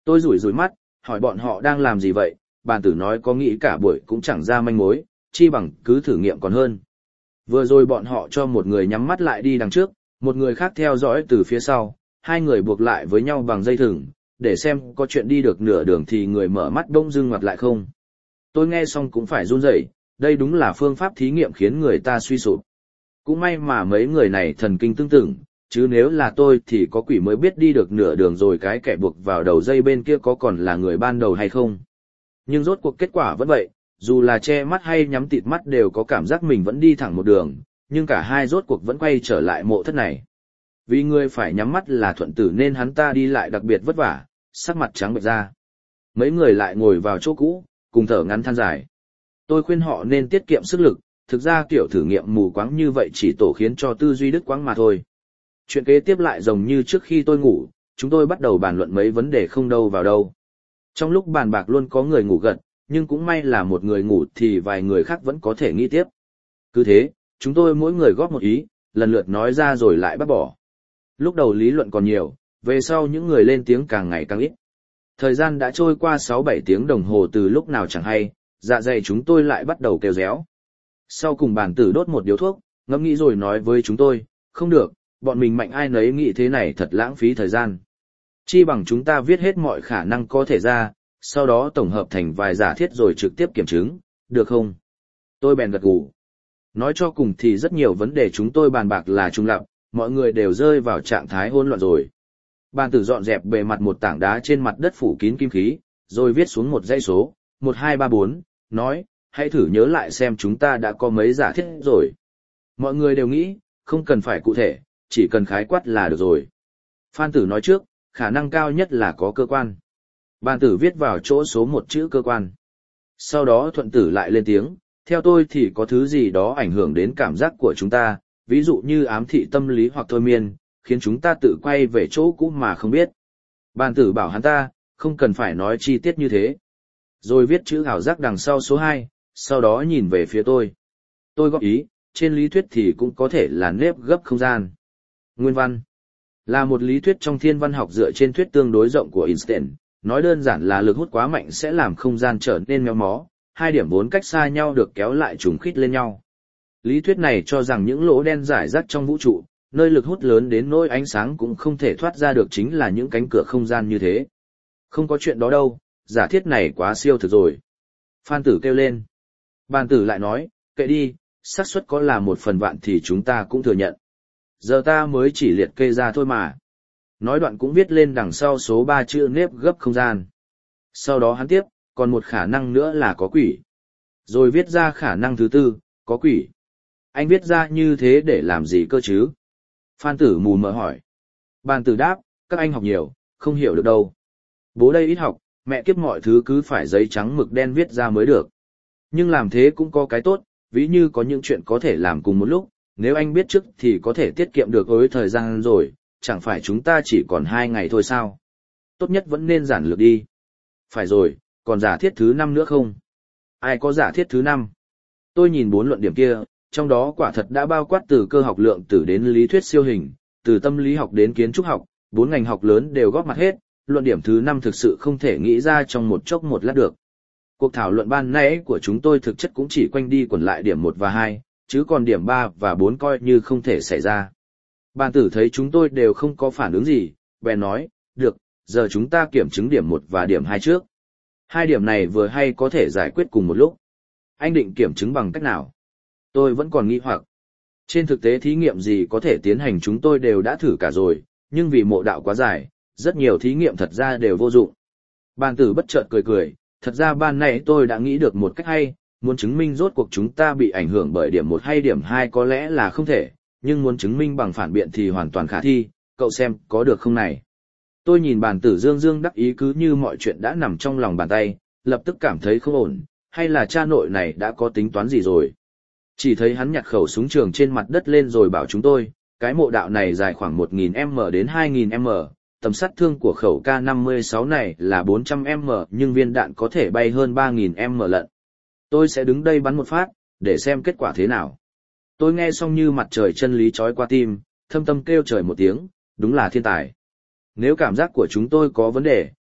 Tôi rủi rủi mắt, hỏi bọn họ đang làm gì vậy, bàn tử nói có nghĩ cả buổi cũng chẳng ra manh mối, chi bằng cứ thử nghiệm còn hơn. Vừa rồi bọn họ cho một người nhắm mắt lại đi đằng trước, một người khác theo dõi từ phía sau, hai người buộc lại với nhau bằng dây thừng, để xem có chuyện đi được nửa đường thì người mở mắt bỗng dưng ngoặt lại không. Tôi nghe xong cũng phải run rẩy, đây đúng là phương pháp thí nghiệm khiến người ta suy sụp. Cũng may mà mấy người này thần kinh tương tự, chứ nếu là tôi thì có quỷ mới biết đi được nửa đường rồi cái kẻ buộc vào đầu dây bên kia có còn là người ban đầu hay không. Nhưng rốt cuộc kết quả vẫn vậy, dù là che mắt hay nhắm tịt mắt đều có cảm giác mình vẫn đi thẳng một đường, nhưng cả hai rốt cuộc vẫn quay trở lại mộ thất này. Vì người phải nhắm mắt là Thuận Tử nên hắn ta đi lại đặc biệt vất vả, sắc mặt trắng bệch ra. Mấy người lại ngồi vào chỗ cũ, cùng thở ngắn than dài. Tôi khuyên họ nên tiết kiệm sức lực, thực ra kiểu thử nghiệm mù quáng như vậy chỉ tổ khiến cho tư duy đứt quãng mà thôi. Chuyện kế tiếp lại giống như trước khi tôi ngủ, chúng tôi bắt đầu bàn luận mấy vấn đề không đâu vào đâu. Trong lúc bàn bạc luôn có người ngủ gật, nhưng cũng may là một người ngủ thì vài người khác vẫn có thể nghĩ tiếp. Cứ thế, chúng tôi mỗi người góp một ý, lần lượt nói ra rồi lại bác bỏ. Lúc đầu lý luận còn nhiều, về sau những người lên tiếng càng ngày càng ít. Thời gian đã trôi qua sáu bảy tiếng đồng hồ từ lúc nào chẳng hay, dạ dày chúng tôi lại bắt đầu kêu réo. Sau cùng bàn tử đốt một điếu thuốc, ngẫm nghĩ rồi nói với chúng tôi, không được, bọn mình mạnh ai nấy nghĩ thế này thật lãng phí thời gian. Chi bằng chúng ta viết hết mọi khả năng có thể ra, sau đó tổng hợp thành vài giả thiết rồi trực tiếp kiểm chứng, được không? Tôi bèn gật gù. Nói cho cùng thì rất nhiều vấn đề chúng tôi bàn bạc là trùng lặp, mọi người đều rơi vào trạng thái hỗn loạn rồi. Bàn tử dọn dẹp bề mặt một tảng đá trên mặt đất phủ kín kim khí, rồi viết xuống một dãy số, một hai ba bốn, nói, hãy thử nhớ lại xem chúng ta đã có mấy giả thiết rồi. Mọi người đều nghĩ, không cần phải cụ thể, chỉ cần khái quát là được rồi. Phan Tử nói trước, khả năng cao nhất là có cơ quan. Bàn tử viết vào chỗ số một chữ cơ quan. Sau đó Thuận Tử lại lên tiếng, theo tôi thì có thứ gì đó ảnh hưởng đến cảm giác của chúng ta, ví dụ như ám thị tâm lý hoặc thôi miên, khiến chúng ta tự quay về chỗ cũ mà không biết. Bàn tử bảo hắn ta, không cần phải nói chi tiết như thế. Rồi viết chữ ảo giác đằng sau số hai, sau đó nhìn về phía tôi. Tôi góp ý, trên lý thuyết thì cũng có thể là nếp gấp không gian. Nguyên văn là một lý thuyết trong thiên văn học dựa trên thuyết tương đối rộng của Einstein, nói đơn giản là lực hút quá mạnh sẽ làm không gian trở nên méo mó, hai điểm vốn cách xa nhau được kéo lại trùng khít lên nhau. Lý thuyết này cho rằng những lỗ đen rải rác trong vũ trụ, nơi lực hút lớn đến nỗi ánh sáng cũng không thể thoát ra được chính là những cánh cửa không gian như thế. Không có chuyện đó đâu, giả thiết này quá siêu thực rồi. Phan Tử kêu lên. Bàn tử lại nói, kệ đi, xác suất có là một phần vạn thì chúng ta cũng thừa nhận. Giờ ta mới chỉ liệt kê ra thôi mà. Nói đoạn cũng viết lên đằng sau số ba chữ nếp gấp không gian. Sau đó hắn tiếp, còn một khả năng nữa là có quỷ. Rồi viết ra khả năng thứ tư, có quỷ. Anh viết ra như thế để làm gì cơ chứ? Phan Tử mù mờ hỏi. Bàn tử đáp, các anh học nhiều, không hiểu được đâu. Bố đây ít học, mẹ kiếp mọi thứ cứ phải giấy trắng mực đen viết ra mới được. Nhưng làm thế cũng có cái tốt, ví như có những chuyện có thể làm cùng một lúc, nếu anh biết trước thì có thể tiết kiệm được ối thời gian rồi, chẳng phải chúng ta chỉ còn hai ngày thôi sao? Tốt nhất vẫn nên giản lược đi. Phải rồi, còn giả thiết thứ năm nữa không? Ai có giả thiết thứ năm? Tôi nhìn bốn luận điểm kia, trong đó quả thật đã bao quát từ cơ học lượng tử đến lý thuyết siêu hình, từ tâm lý học đến kiến trúc học, bốn ngành học lớn đều góp mặt hết, luận điểm thứ năm thực sự không thể nghĩ ra trong một chốc một lát được. Cuộc thảo luận ban nãy của chúng tôi thực chất cũng chỉ quanh đi quẩn lại điểm một và hai, chứ còn điểm ba và bốn coi như không thể xảy ra. Bàn tử thấy chúng tôi đều không có phản ứng gì, bèn nói, được, giờ chúng ta kiểm chứng điểm một và điểm hai trước. Hai điểm này vừa hay có thể giải quyết cùng một lúc. Anh định kiểm chứng bằng cách nào? Tôi vẫn còn nghi hoặc. Trên thực tế thí nghiệm gì có thể tiến hành chúng tôi đều đã thử cả rồi, nhưng vì mộ đạo quá dài, rất nhiều thí nghiệm thật ra đều vô dụng. Bàn tử bất chợt cười cười, thật ra ban nãy tôi đã nghĩ được một cách hay, muốn chứng minh rốt cuộc chúng ta bị ảnh hưởng bởi điểm một hay điểm hai có lẽ là không thể, nhưng muốn chứng minh bằng phản biện thì hoàn toàn khả thi, cậu xem có được không này? Tôi nhìn bàn tử dương dương đắc ý cứ như mọi chuyện đã nằm trong lòng bàn tay, lập tức cảm thấy không ổn, hay là cha nội này đã có tính toán gì rồi? Chỉ thấy hắn nhặt khẩu súng trường trên mặt đất lên rồi bảo chúng tôi, cái mộ đạo này dài khoảng một nghìn mét đến hai nghìn mét, tầm sát thương của khẩu K năm mươi sáu này là bốn trăm mét nhưng viên đạn có thể bay hơn ba nghìn mét lận. Tôi sẽ đứng đây bắn một phát, để xem kết quả thế nào. Tôi nghe xong như mặt trời chân lý chói qua tim, thâm tâm kêu trời một tiếng, đúng là thiên tài. Nếu cảm giác của chúng tôi có vấn đề,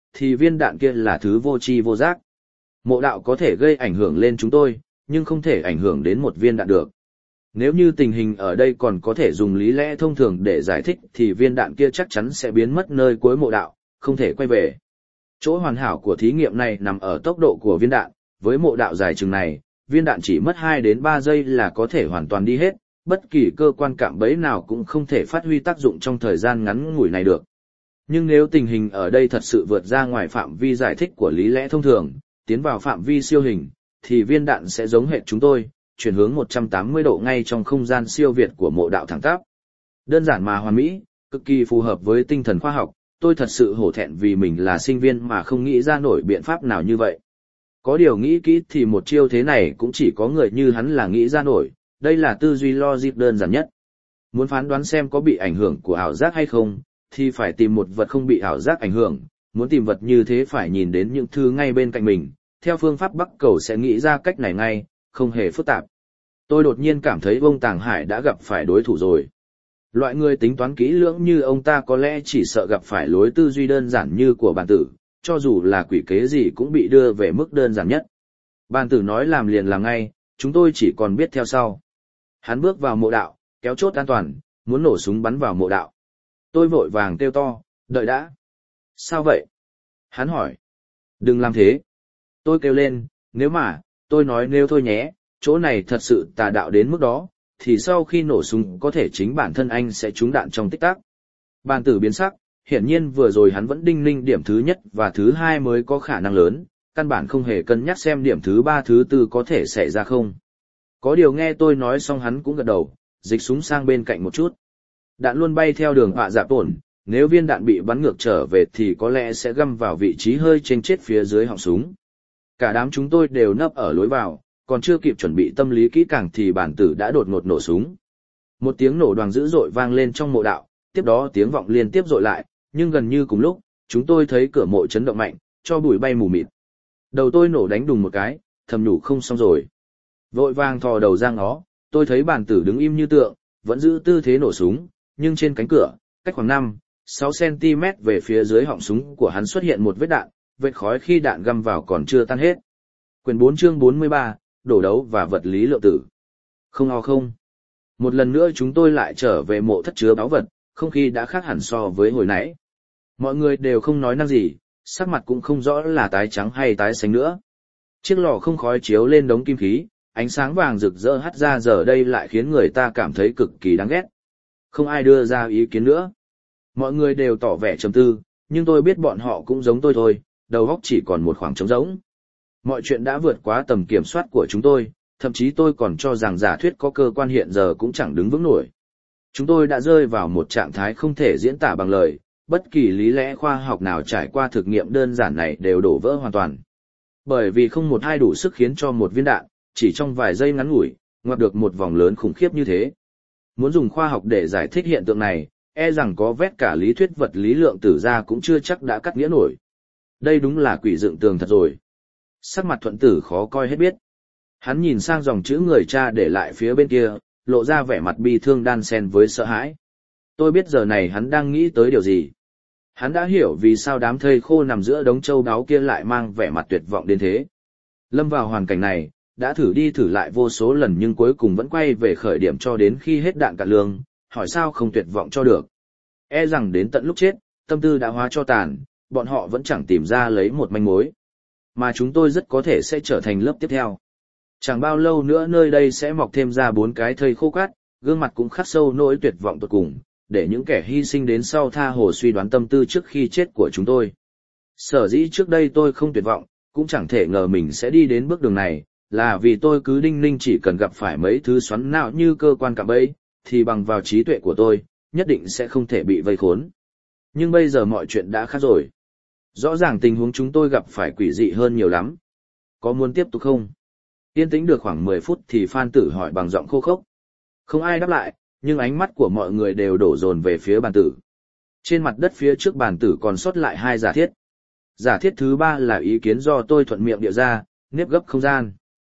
thì viên đạn kia là thứ vô tri vô giác. Mộ đạo có thể gây ảnh hưởng lên chúng tôi, nhưng không thể ảnh hưởng đến một viên đạn được. Nếu như tình hình ở đây còn có thể dùng lý lẽ thông thường để giải thích thì viên đạn kia chắc chắn sẽ biến mất nơi cuối mộ đạo, không thể quay về. Chỗ hoàn hảo của thí nghiệm này nằm ở tốc độ của viên đạn, với mộ đạo dài chừng này, viên đạn chỉ mất hai đến ba giây là có thể hoàn toàn đi hết, bất kỳ cơ quan cạm bẫy nào cũng không thể phát huy tác dụng trong thời gian ngắn ngủi này được. Nhưng nếu tình hình ở đây thật sự vượt ra ngoài phạm vi giải thích của lý lẽ thông thường, tiến vào phạm vi siêu hình, thì viên đạn sẽ giống hệt chúng tôi, chuyển hướng một trăm tám mươi độ ngay trong không gian siêu việt của mộ đạo thẳng tắp. Đơn giản mà hoàn mỹ, cực kỳ phù hợp với tinh thần khoa học, tôi thật sự hổ thẹn vì mình là sinh viên mà không nghĩ ra nổi biện pháp nào như vậy. Có điều nghĩ kỹ thì một chiêu thế này cũng chỉ có người như hắn là nghĩ ra nổi, đây là tư duy logic đơn giản nhất. Muốn phán đoán xem có bị ảnh hưởng của ảo giác hay không, thì phải tìm một vật không bị ảo giác ảnh hưởng, muốn tìm vật như thế phải nhìn đến những thứ ngay bên cạnh mình, theo phương pháp Bắc Cầu sẽ nghĩ ra cách này ngay, không hề phức tạp. Tôi đột nhiên cảm thấy ông Tàng Hải đã gặp phải đối thủ rồi. Loại người tính toán kỹ lưỡng như ông ta có lẽ chỉ sợ gặp phải lối tư duy đơn giản như của bàn tử, cho dù là quỷ kế gì cũng bị đưa về mức đơn giản nhất. Bàn tử nói làm liền làm ngay, chúng tôi chỉ còn biết theo sau. Hắn bước vào mộ đạo, kéo chốt an toàn, muốn nổ súng bắn vào mộ đạo. Tôi vội vàng kêu to, đợi đã. Sao vậy? Hắn hỏi. Đừng làm thế. Tôi kêu lên, nếu mà, tôi nói nếu thôi nhé, chỗ này thật sự tà đạo đến mức đó, thì sau khi nổ súng có thể chính bản thân anh sẽ trúng đạn trong tích tắc. Bàn tử biến sắc, hiển nhiên vừa rồi hắn vẫn đinh ninh điểm thứ nhất và thứ hai mới có khả năng lớn, căn bản không hề cân nhắc xem điểm thứ ba thứ tư có thể xảy ra không. Có điều nghe tôi nói xong hắn cũng gật đầu, dịch súng sang bên cạnh một chút. Đạn luôn bay theo đường họa dạp ổn, nếu viên đạn bị bắn ngược trở về thì có lẽ sẽ găm vào vị trí hơi chênh chết phía dưới họng súng. Cả đám chúng tôi đều nấp ở lối vào, còn chưa kịp chuẩn bị tâm lý kỹ càng thì bản tử đã đột ngột nổ súng. Một tiếng nổ đoàng dữ dội vang lên trong mộ đạo, tiếp đó tiếng vọng liên tiếp dội lại, nhưng gần như cùng lúc, chúng tôi thấy cửa mộ chấn động mạnh, cho bụi bay mù mịt. Đầu tôi nổ đánh đùng một cái, thầm nhủ không xong rồi. Vội vàng thò đầu ra ngó, tôi thấy bản tử đứng im như tượng, vẫn giữ tư thế nổ súng, nhưng trên cánh cửa, cách khoảng năm, sáu xăng-ti-mét về phía dưới họng súng của hắn xuất hiện một vết đạn, vết khói khi đạn găm vào còn chưa tan hết. Quyển bốn chương bốn mươi ba, đổ đấu và vật lý lượng tử. Không ho không. Một lần nữa chúng tôi lại trở về mộ thất chứa báu vật, không khí đã khác hẳn so với hồi nãy. Mọi người đều không nói năng gì, sắc mặt cũng không rõ là tái trắng hay tái xanh nữa. Chiếc lò không khói chiếu lên đống kim khí, ánh sáng vàng rực rỡ hắt ra giờ đây lại khiến người ta cảm thấy cực kỳ đáng ghét. Không ai đưa ra ý kiến nữa. Mọi người đều tỏ vẻ trầm tư, nhưng tôi biết bọn họ cũng giống tôi thôi, đầu óc chỉ còn một khoảng trống rỗng. Mọi chuyện đã vượt quá tầm kiểm soát của chúng tôi, thậm chí tôi còn cho rằng giả thuyết có cơ quan hiện giờ cũng chẳng đứng vững nổi. Chúng tôi đã rơi vào một trạng thái không thể diễn tả bằng lời, bất kỳ lý lẽ khoa học nào trải qua thực nghiệm đơn giản này đều đổ vỡ hoàn toàn. Bởi vì không một ai đủ sức khiến cho một viên đạn, chỉ trong vài giây ngắn ngủi, ngoặt được một vòng lớn khủng khiếp như thế. Muốn dùng khoa học để giải thích hiện tượng này, e rằng có vét cả lý thuyết vật lý lượng tử ra cũng chưa chắc đã cắt nghĩa nổi. Đây đúng là quỷ dựng tường thật rồi. Sắc mặt Thuận Tử khó coi hết biết. Hắn nhìn sang dòng chữ người cha để lại phía bên kia, lộ ra vẻ mặt bi thương đan xen với sợ hãi. Tôi biết giờ này hắn đang nghĩ tới điều gì. Hắn đã hiểu vì sao đám thây khô nằm giữa đống châu báu kia lại mang vẻ mặt tuyệt vọng đến thế. Lâm vào hoàn cảnh này, đã thử đi thử lại vô số lần nhưng cuối cùng vẫn quay về khởi điểm cho đến khi hết đạn cạn lương, hỏi sao không tuyệt vọng cho được. E rằng đến tận lúc chết, tâm tư đã hóa cho tàn, bọn họ vẫn chẳng tìm ra lấy một manh mối. Mà chúng tôi rất có thể sẽ trở thành lớp tiếp theo. Chẳng bao lâu nữa nơi đây sẽ mọc thêm ra bốn cái thây khô cát, gương mặt cũng khắc sâu nỗi tuyệt vọng tột cùng, để những kẻ hy sinh đến sau tha hồ suy đoán tâm tư trước khi chết của chúng tôi. Sở dĩ trước đây tôi không tuyệt vọng, cũng chẳng thể ngờ mình sẽ đi đến bước đường này, là vì tôi cứ đinh ninh chỉ cần gặp phải mấy thứ xoắn não như cơ quan cạm bẫy, thì bằng vào trí tuệ của tôi, nhất định sẽ không thể bị vây khốn. Nhưng bây giờ mọi chuyện đã khác rồi. Rõ ràng tình huống chúng tôi gặp phải quỷ dị hơn nhiều lắm. Có muốn tiếp tục không? Yên tĩnh được khoảng mười phút thì Phan Tử hỏi bằng giọng khô khốc. Không ai đáp lại, nhưng ánh mắt của mọi người đều đổ dồn về phía bàn tử. Trên mặt đất phía trước bàn tử còn sót lại hai giả thiết. Giả thiết thứ ba là ý kiến do tôi thuận miệng địa ra, nếp gấp không gian.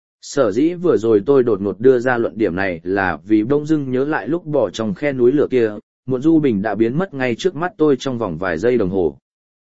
Sở dĩ vừa rồi tôi đột ngột đưa ra luận điểm này là vì bỗng dưng nhớ lại lúc bỏ trong khe núi lửa kia, muộn du bình đã biến mất ngay trước mắt tôi trong vòng vài giây đồng hồ.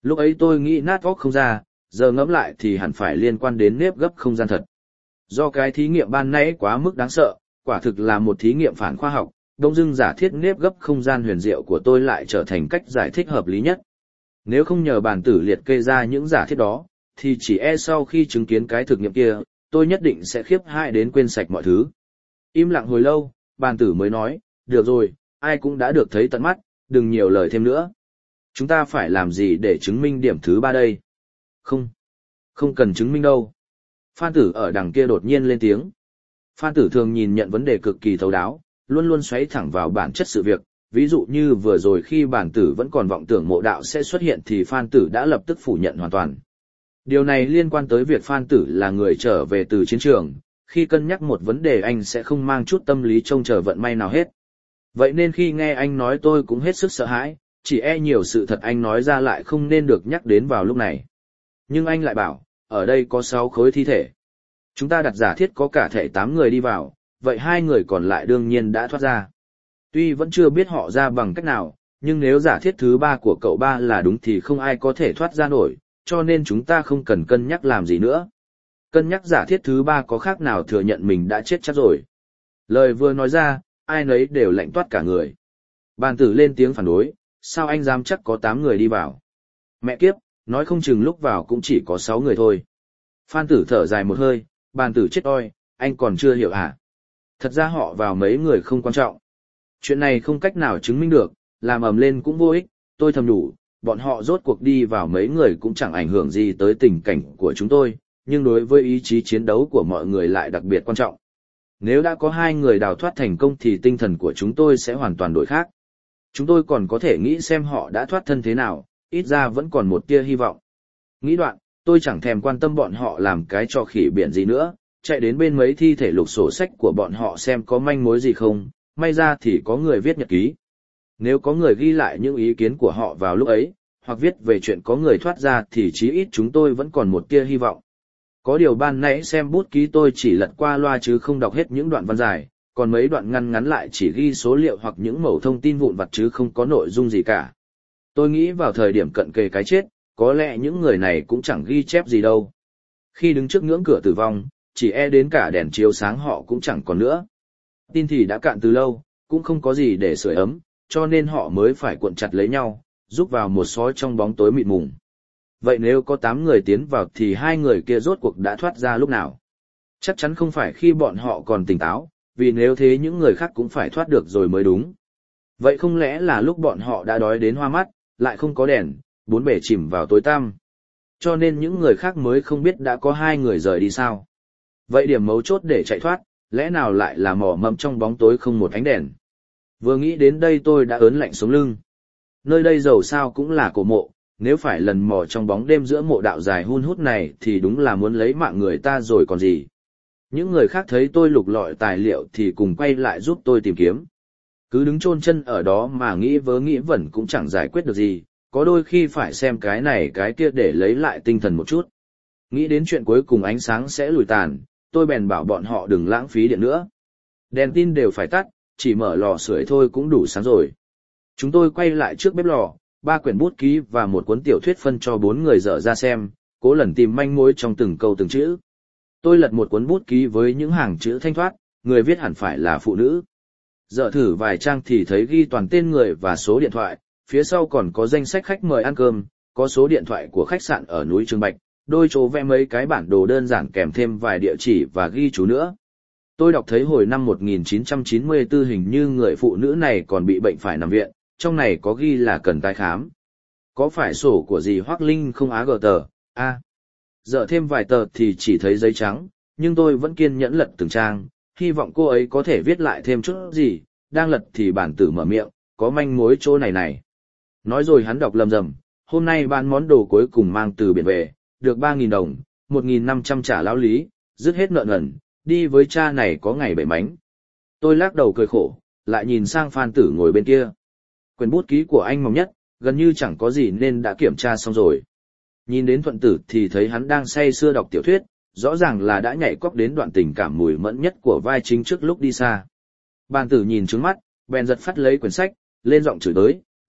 Lúc ấy tôi nghĩ nát óc không ra, giờ ngẫm lại thì hẳn phải liên quan đến nếp gấp không gian thật. Do cái thí nghiệm ban nãy quá mức đáng sợ, quả thực là một thí nghiệm phản khoa học, đông dưng giả thiết nếp gấp không gian huyền diệu của tôi lại trở thành cách giải thích hợp lý nhất. Nếu không nhờ bản tử liệt kê ra những giả thiết đó, thì chỉ e sau khi chứng kiến cái thực nghiệm kia, tôi nhất định sẽ khiếp hãi đến quên sạch mọi thứ. Im lặng hồi lâu, bản tử mới nói, được rồi, ai cũng đã được thấy tận mắt, đừng nhiều lời thêm nữa. Chúng ta phải làm gì để chứng minh điểm thứ ba đây? Không, không cần chứng minh đâu. Phan tử ở đằng kia đột nhiên lên tiếng. Phan tử thường nhìn nhận vấn đề cực kỳ thấu đáo, luôn luôn xoáy thẳng vào bản chất sự việc. Ví dụ như vừa rồi khi bản tử vẫn còn vọng tưởng mộ đạo sẽ xuất hiện thì Phan tử đã lập tức phủ nhận hoàn toàn. Điều này liên quan tới việc Phan tử là người trở về từ chiến trường, khi cân nhắc một vấn đề anh sẽ không mang chút tâm lý trông chờ vận may nào hết. Vậy nên khi nghe anh nói tôi cũng hết sức sợ hãi, chỉ e nhiều sự thật anh nói ra lại không nên được nhắc đến vào lúc này. Nhưng anh lại bảo, ở đây có sáu khối thi thể. Chúng ta đặt giả thiết có cả thể tám người đi vào, vậy hai người còn lại đương nhiên đã thoát ra. Tuy vẫn chưa biết họ ra bằng cách nào, nhưng nếu giả thiết thứ ba của cậu ba là đúng thì không ai có thể thoát ra nổi, cho nên chúng ta không cần cân nhắc làm gì nữa. Cân nhắc giả thiết thứ ba có khác nào thừa nhận mình đã chết chắc rồi. Lời vừa nói ra, ai nấy đều lạnh toát cả người. Bàn tử lên tiếng phản đối, sao anh dám chắc có tám người đi vào? Mẹ kiếp, nói không chừng lúc vào cũng chỉ có sáu người thôi. Phan tử thở dài một hơi, bàn tử chết oi, anh còn chưa hiểu à? Thật ra họ vào mấy người không quan trọng. Chuyện này không cách nào chứng minh được, làm ầm lên cũng vô ích, tôi thầm đủ, bọn họ rốt cuộc đi vào mấy người cũng chẳng ảnh hưởng gì tới tình cảnh của chúng tôi, nhưng đối với ý chí chiến đấu của mọi người lại đặc biệt quan trọng. Nếu đã có hai người đào thoát thành công thì tinh thần của chúng tôi sẽ hoàn toàn đổi khác. Chúng tôi còn có thể nghĩ xem họ đã thoát thân thế nào, ít ra vẫn còn một tia hy vọng. Nghĩ đoạn, tôi chẳng thèm quan tâm bọn họ làm cái trò khỉ biển gì nữa, chạy đến bên mấy thi thể lục sổ sách của bọn họ xem có manh mối gì không, may ra thì có người viết nhật ký. Nếu có người ghi lại những ý kiến của họ vào lúc ấy, hoặc viết về chuyện có người thoát ra thì chí ít chúng tôi vẫn còn một tia hy vọng. Có điều ban nãy xem bút ký tôi chỉ lật qua loa chứ không đọc hết những đoạn văn dài, còn mấy đoạn ngắn ngắn lại chỉ ghi số liệu hoặc những mẩu thông tin vụn vặt chứ không có nội dung gì cả. Tôi nghĩ vào thời điểm cận kề cái chết, có lẽ những người này cũng chẳng ghi chép gì đâu. Khi đứng trước ngưỡng cửa tử vong, chỉ e đến cả đèn chiếu sáng họ cũng chẳng còn nữa. Tin thì đã cạn từ lâu, cũng không có gì để sưởi ấm, cho nên họ mới phải cuộn chặt lấy nhau, rúc vào một xó trong bóng tối mịt mùng. Vậy nếu có tám người tiến vào thì hai người kia rốt cuộc đã thoát ra lúc nào? Chắc chắn không phải khi bọn họ còn tỉnh táo, vì nếu thế những người khác cũng phải thoát được rồi mới đúng. Vậy không lẽ là lúc bọn họ đã đói đến hoa mắt, lại không có đèn, bốn bề chìm vào tối tăm. Cho nên những người khác mới không biết đã có hai người rời đi sao? Vậy điểm mấu chốt để chạy thoát, lẽ nào lại là mò mẫm trong bóng tối không một ánh đèn? Vừa nghĩ đến đây tôi đã ớn lạnh sống lưng. Nơi đây dầu sao cũng là cổ mộ, nếu phải lần mò trong bóng đêm giữa mộ đạo dài hun hút này thì đúng là muốn lấy mạng người ta rồi còn gì. Những người khác thấy tôi lục lọi tài liệu thì cùng quay lại giúp tôi tìm kiếm. Cứ đứng chôn chân ở đó mà nghĩ vớ nghĩ vẩn cũng chẳng giải quyết được gì, có đôi khi phải xem cái này cái kia để lấy lại tinh thần một chút. Nghĩ đến chuyện cuối cùng ánh sáng sẽ lùi tàn, tôi bèn bảo bọn họ đừng lãng phí điện nữa. Đèn tin đều phải tắt, chỉ mở lò sưởi thôi cũng đủ sáng rồi. Chúng tôi quay lại trước bếp lò, ba quyển bút ký và một cuốn tiểu thuyết phân cho bốn người dở ra xem, cố lần tìm manh mối trong từng câu từng chữ. Tôi lật một cuốn bút ký với những hàng chữ thanh thoát, người viết hẳn phải là phụ nữ. Dở thử vài trang thì thấy ghi toàn tên người và số điện thoại, phía sau còn có danh sách khách mời ăn cơm, có số điện thoại của khách sạn ở núi Trường Bạch, đôi chỗ vẽ mấy cái bản đồ đơn giản kèm thêm vài địa chỉ và ghi chú nữa. Tôi đọc thấy hồi năm một nghìn chín trăm chín mươi tư hình như người phụ nữ này còn bị bệnh phải nằm viện, trong này có ghi là cần tái khám. Có phải sổ của dì Hoắc Linh không á gờ tờ, a. À. Dở thêm vài tờ thì chỉ thấy giấy trắng, nhưng tôi vẫn kiên nhẫn lật từng trang, hy vọng cô ấy có thể viết lại thêm chút gì, đang lật thì bản tử mở miệng, có manh mối chỗ này này. Nói rồi hắn đọc lầm rầm, hôm nay bán món đồ cuối cùng mang từ biển về, được ba nghìn đồng, một nghìn năm trăm trả lão lý, dứt hết nợ nần, đi với cha này có ngày bảy mánh. Tôi lắc đầu cười khổ, lại nhìn sang Phan Tử ngồi bên kia. Quyển bút ký của anh mỏng nhất, gần như chẳng có gì nên đã kiểm tra xong rồi. Nhìn đến Thuận Tử thì thấy hắn đang say sưa đọc tiểu thuyết, rõ ràng là đã nhảy cóc đến đoạn tình cảm mùi mẫn nhất của vai chính trước lúc đi xa. Bàn Tử nhìn trướng mắt, bèn giật phát lấy quyển sách, lên giọng chửi tới,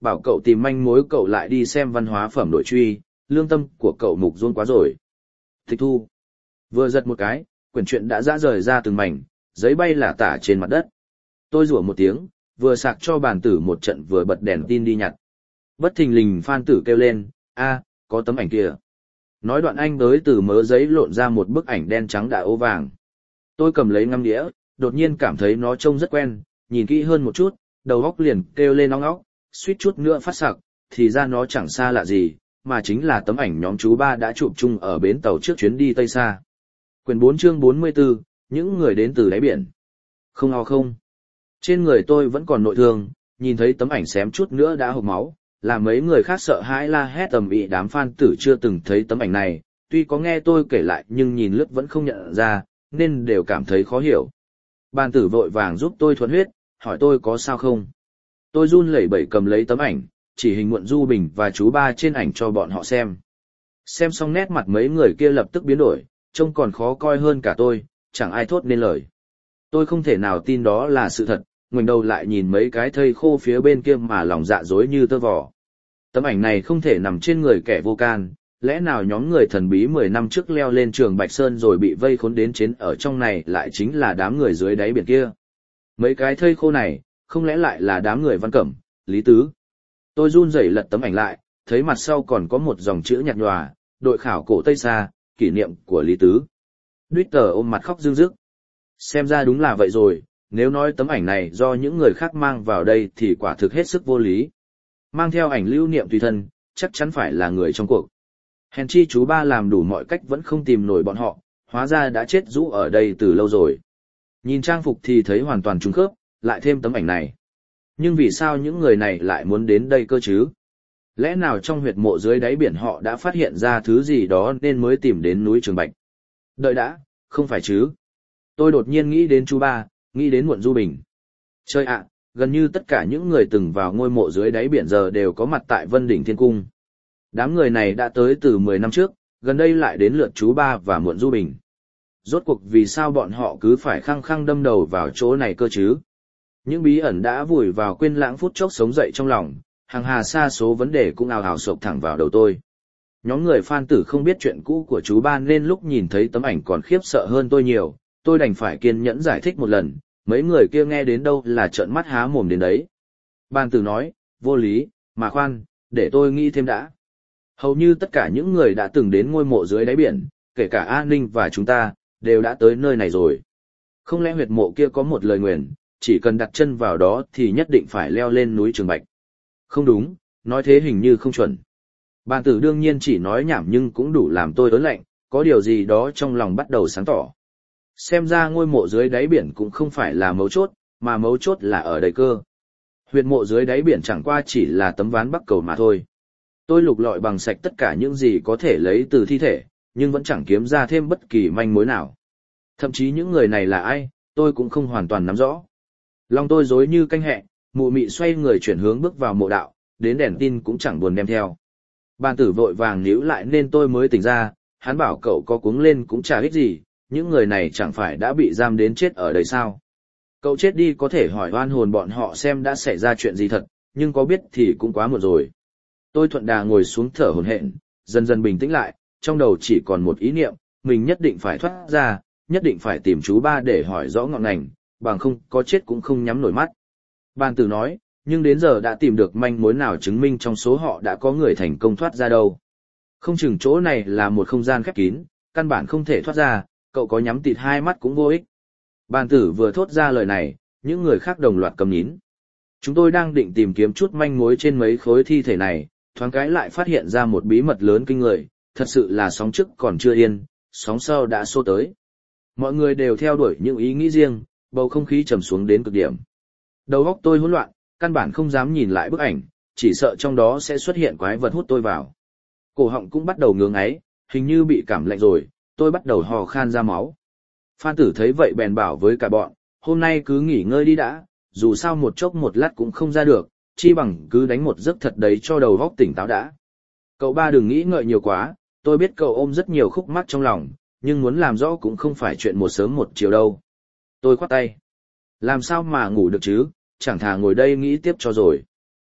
bảo cậu tìm manh mối cậu lại đi xem văn hóa phẩm đội truy, lương tâm của cậu mục run quá rồi. Tịch thu. Vừa giật một cái, quyển truyện đã rã rời ra từng mảnh, giấy bay lả tả trên mặt đất. Tôi rủa một tiếng, vừa sạc cho bàn tử một trận vừa bật đèn tin đi nhặt. Bất thình lình Phan Tử kêu lên, a, có tấm ảnh kia. Nói đoạn anh tới từ mớ giấy lộn ra một bức ảnh đen trắng đã ố vàng. Tôi cầm lấy ngắm đĩa, đột nhiên cảm thấy nó trông rất quen, nhìn kỹ hơn một chút, đầu óc liền kêu lên ong óc, suýt chút nữa phát sặc, thì ra nó chẳng xa lạ gì, mà chính là tấm ảnh nhóm chú ba đã chụp chung ở bến tàu trước chuyến đi Tây Sa. Quyển bốn chương bốn mươi tư, những người đến từ đáy biển. Không ho không. Trên người tôi vẫn còn nội thương, nhìn thấy tấm ảnh xém chút nữa đã hộc máu, làm mấy người khác sợ hãi la hét tầm ĩ. Đám Phan Tử chưa từng thấy tấm ảnh này, tuy có nghe tôi kể lại nhưng nhìn lướt vẫn không nhận ra, nên đều cảm thấy khó hiểu. Bàn Tử vội vàng giúp tôi thuần huyết, hỏi tôi có sao không. Tôi run lẩy bẩy cầm lấy tấm ảnh, chỉ hình Muộn Du Bình và chú ba trên ảnh cho bọn họ xem. Xem xong nét mặt mấy người kia lập tức biến đổi, trông còn khó coi hơn cả tôi, chẳng ai thốt nên lời. Tôi không thể nào tin đó là sự thật, ngoảnh đầu lại nhìn mấy cái thây khô phía bên kia mà lòng dạ dối như tơ vò. Tấm ảnh này không thể nằm trên người kẻ vô can, lẽ nào nhóm người thần bí mười năm trước leo lên trường Bạch Sơn rồi bị vây khốn đến chết ở trong này lại chính là đám người dưới đáy biển kia. Mấy cái thây khô này, không lẽ lại là đám người Văn Cẩm, Lý Tứ. Tôi run rẩy lật tấm ảnh lại, thấy mặt sau còn có một dòng chữ nhạt nhòa, đội khảo cổ Tây Sa, kỷ niệm của Lý Tứ. Đuýt tờ ôm mặt khóc rưng rức. Xem ra đúng là vậy rồi, nếu nói tấm ảnh này do những người khác mang vào đây thì quả thực hết sức vô lý. Mang theo ảnh lưu niệm tùy thân, chắc chắn phải là người trong cuộc. Hèn chi chú ba làm đủ mọi cách vẫn không tìm nổi bọn họ, hóa ra đã chết rũ ở đây từ lâu rồi. Nhìn trang phục thì thấy hoàn toàn trùng khớp, lại thêm tấm ảnh này. Nhưng vì sao những người này lại muốn đến đây cơ chứ? Lẽ nào trong huyệt mộ dưới đáy biển họ đã phát hiện ra thứ gì đó nên mới tìm đến núi Trường Bạch? Đợi đã, không phải chứ? Tôi đột nhiên nghĩ đến chú ba, nghĩ đến Muộn Du Bình. Trời ạ, gần như tất cả những người từng vào ngôi mộ dưới đáy biển giờ đều có mặt tại Vân Đỉnh Thiên Cung. Đám người này đã tới từ mười năm trước, gần đây lại đến lượt chú ba và Muộn Du Bình. Rốt cuộc vì sao bọn họ cứ phải khăng khăng đâm đầu vào chỗ này cơ chứ? Những bí ẩn đã vùi vào quên lãng phút chốc sống dậy trong lòng, hàng hà sa số vấn đề cũng ào ào sộc thẳng vào đầu tôi. Nhóm người Phan Tử không biết chuyện cũ của chú ba nên lúc nhìn thấy tấm ảnh còn khiếp sợ hơn tôi nhiều, tôi đành phải kiên nhẫn giải thích một lần, mấy người kia nghe đến đâu là trợn mắt há mồm đến đấy. Bàn Tử nói, vô lý, mà khoan, để tôi nghĩ thêm đã. Hầu như tất cả những người đã từng đến ngôi mộ dưới đáy biển, kể cả An Ninh và chúng ta, đều đã tới nơi này rồi. Không lẽ huyệt mộ kia có một lời nguyền, chỉ cần đặt chân vào đó thì nhất định phải leo lên núi Trường Bạch? Không đúng, nói thế hình như không chuẩn. Bàn Tử đương nhiên chỉ nói nhảm nhưng cũng đủ làm tôi ớn lạnh, có điều gì đó trong lòng bắt đầu sáng tỏ. Xem ra ngôi mộ dưới đáy biển cũng không phải là mấu chốt, mà mấu chốt là ở đây cơ. Huyệt mộ dưới đáy biển chẳng qua chỉ là tấm ván bắc cầu mà thôi. Tôi lục lọi bằng sạch tất cả những gì có thể lấy từ thi thể, nhưng vẫn chẳng kiếm ra thêm bất kỳ manh mối nào. Thậm chí những người này là ai, tôi cũng không hoàn toàn nắm rõ. Lòng tôi rối như canh hẹ, mụ mị xoay người chuyển hướng bước vào mộ đạo, đến đèn tin cũng chẳng buồn đem theo. Bàn Tử vội vàng níu lại nên tôi mới tỉnh ra, hắn bảo cậu có cuống lên cũng chả ích gì, những người này chẳng phải đã bị giam đến chết ở đây sao? Cậu chết đi có thể hỏi oan hồn bọn họ xem đã xảy ra chuyện gì thật, nhưng có biết thì cũng quá muộn rồi. Tôi thuận đà ngồi xuống thở hổn hển, dần dần bình tĩnh lại, trong đầu chỉ còn một ý niệm, mình nhất định phải thoát ra, nhất định phải tìm chú ba để hỏi rõ ngọn ngành, bằng không có chết cũng không nhắm nổi mắt. Bàn Tử nói, nhưng đến giờ đã tìm được manh mối nào chứng minh trong số họ đã có người thành công thoát ra đâu. Không chừng chỗ này là một không gian khép kín, căn bản không thể thoát ra, cậu có nhắm tịt hai mắt cũng vô ích. Bàn Tử vừa thốt ra lời này, những người khác đồng loạt cầm nín. Chúng tôi đang định tìm kiếm chút manh mối trên mấy khối thi thể này, thoáng cái lại phát hiện ra một bí mật lớn kinh người, thật sự là sóng trước còn chưa yên, sóng sau đã xô tới. Mọi người đều theo đuổi những ý nghĩ riêng, bầu không khí trầm xuống đến cực điểm. Đầu óc tôi hỗn loạn, căn bản không dám nhìn lại bức ảnh, chỉ sợ trong đó sẽ xuất hiện quái vật hút tôi vào. Cổ họng cũng bắt đầu ngứa ngáy, hình như bị cảm lạnh rồi, tôi bắt đầu hò khan ra máu. Phan Tử thấy vậy bèn bảo với cả bọn, hôm nay cứ nghỉ ngơi đi đã, dù sao một chốc một lát cũng không ra được, chi bằng cứ đánh một giấc thật đấy cho đầu óc tỉnh táo đã. Cậu ba đừng nghĩ ngợi nhiều quá, tôi biết cậu ôm rất nhiều khúc mắc trong lòng, nhưng muốn làm rõ cũng không phải chuyện một sớm một chiều đâu. Tôi khoát tay. Làm sao mà ngủ được chứ, chẳng thà ngồi đây nghĩ tiếp cho rồi.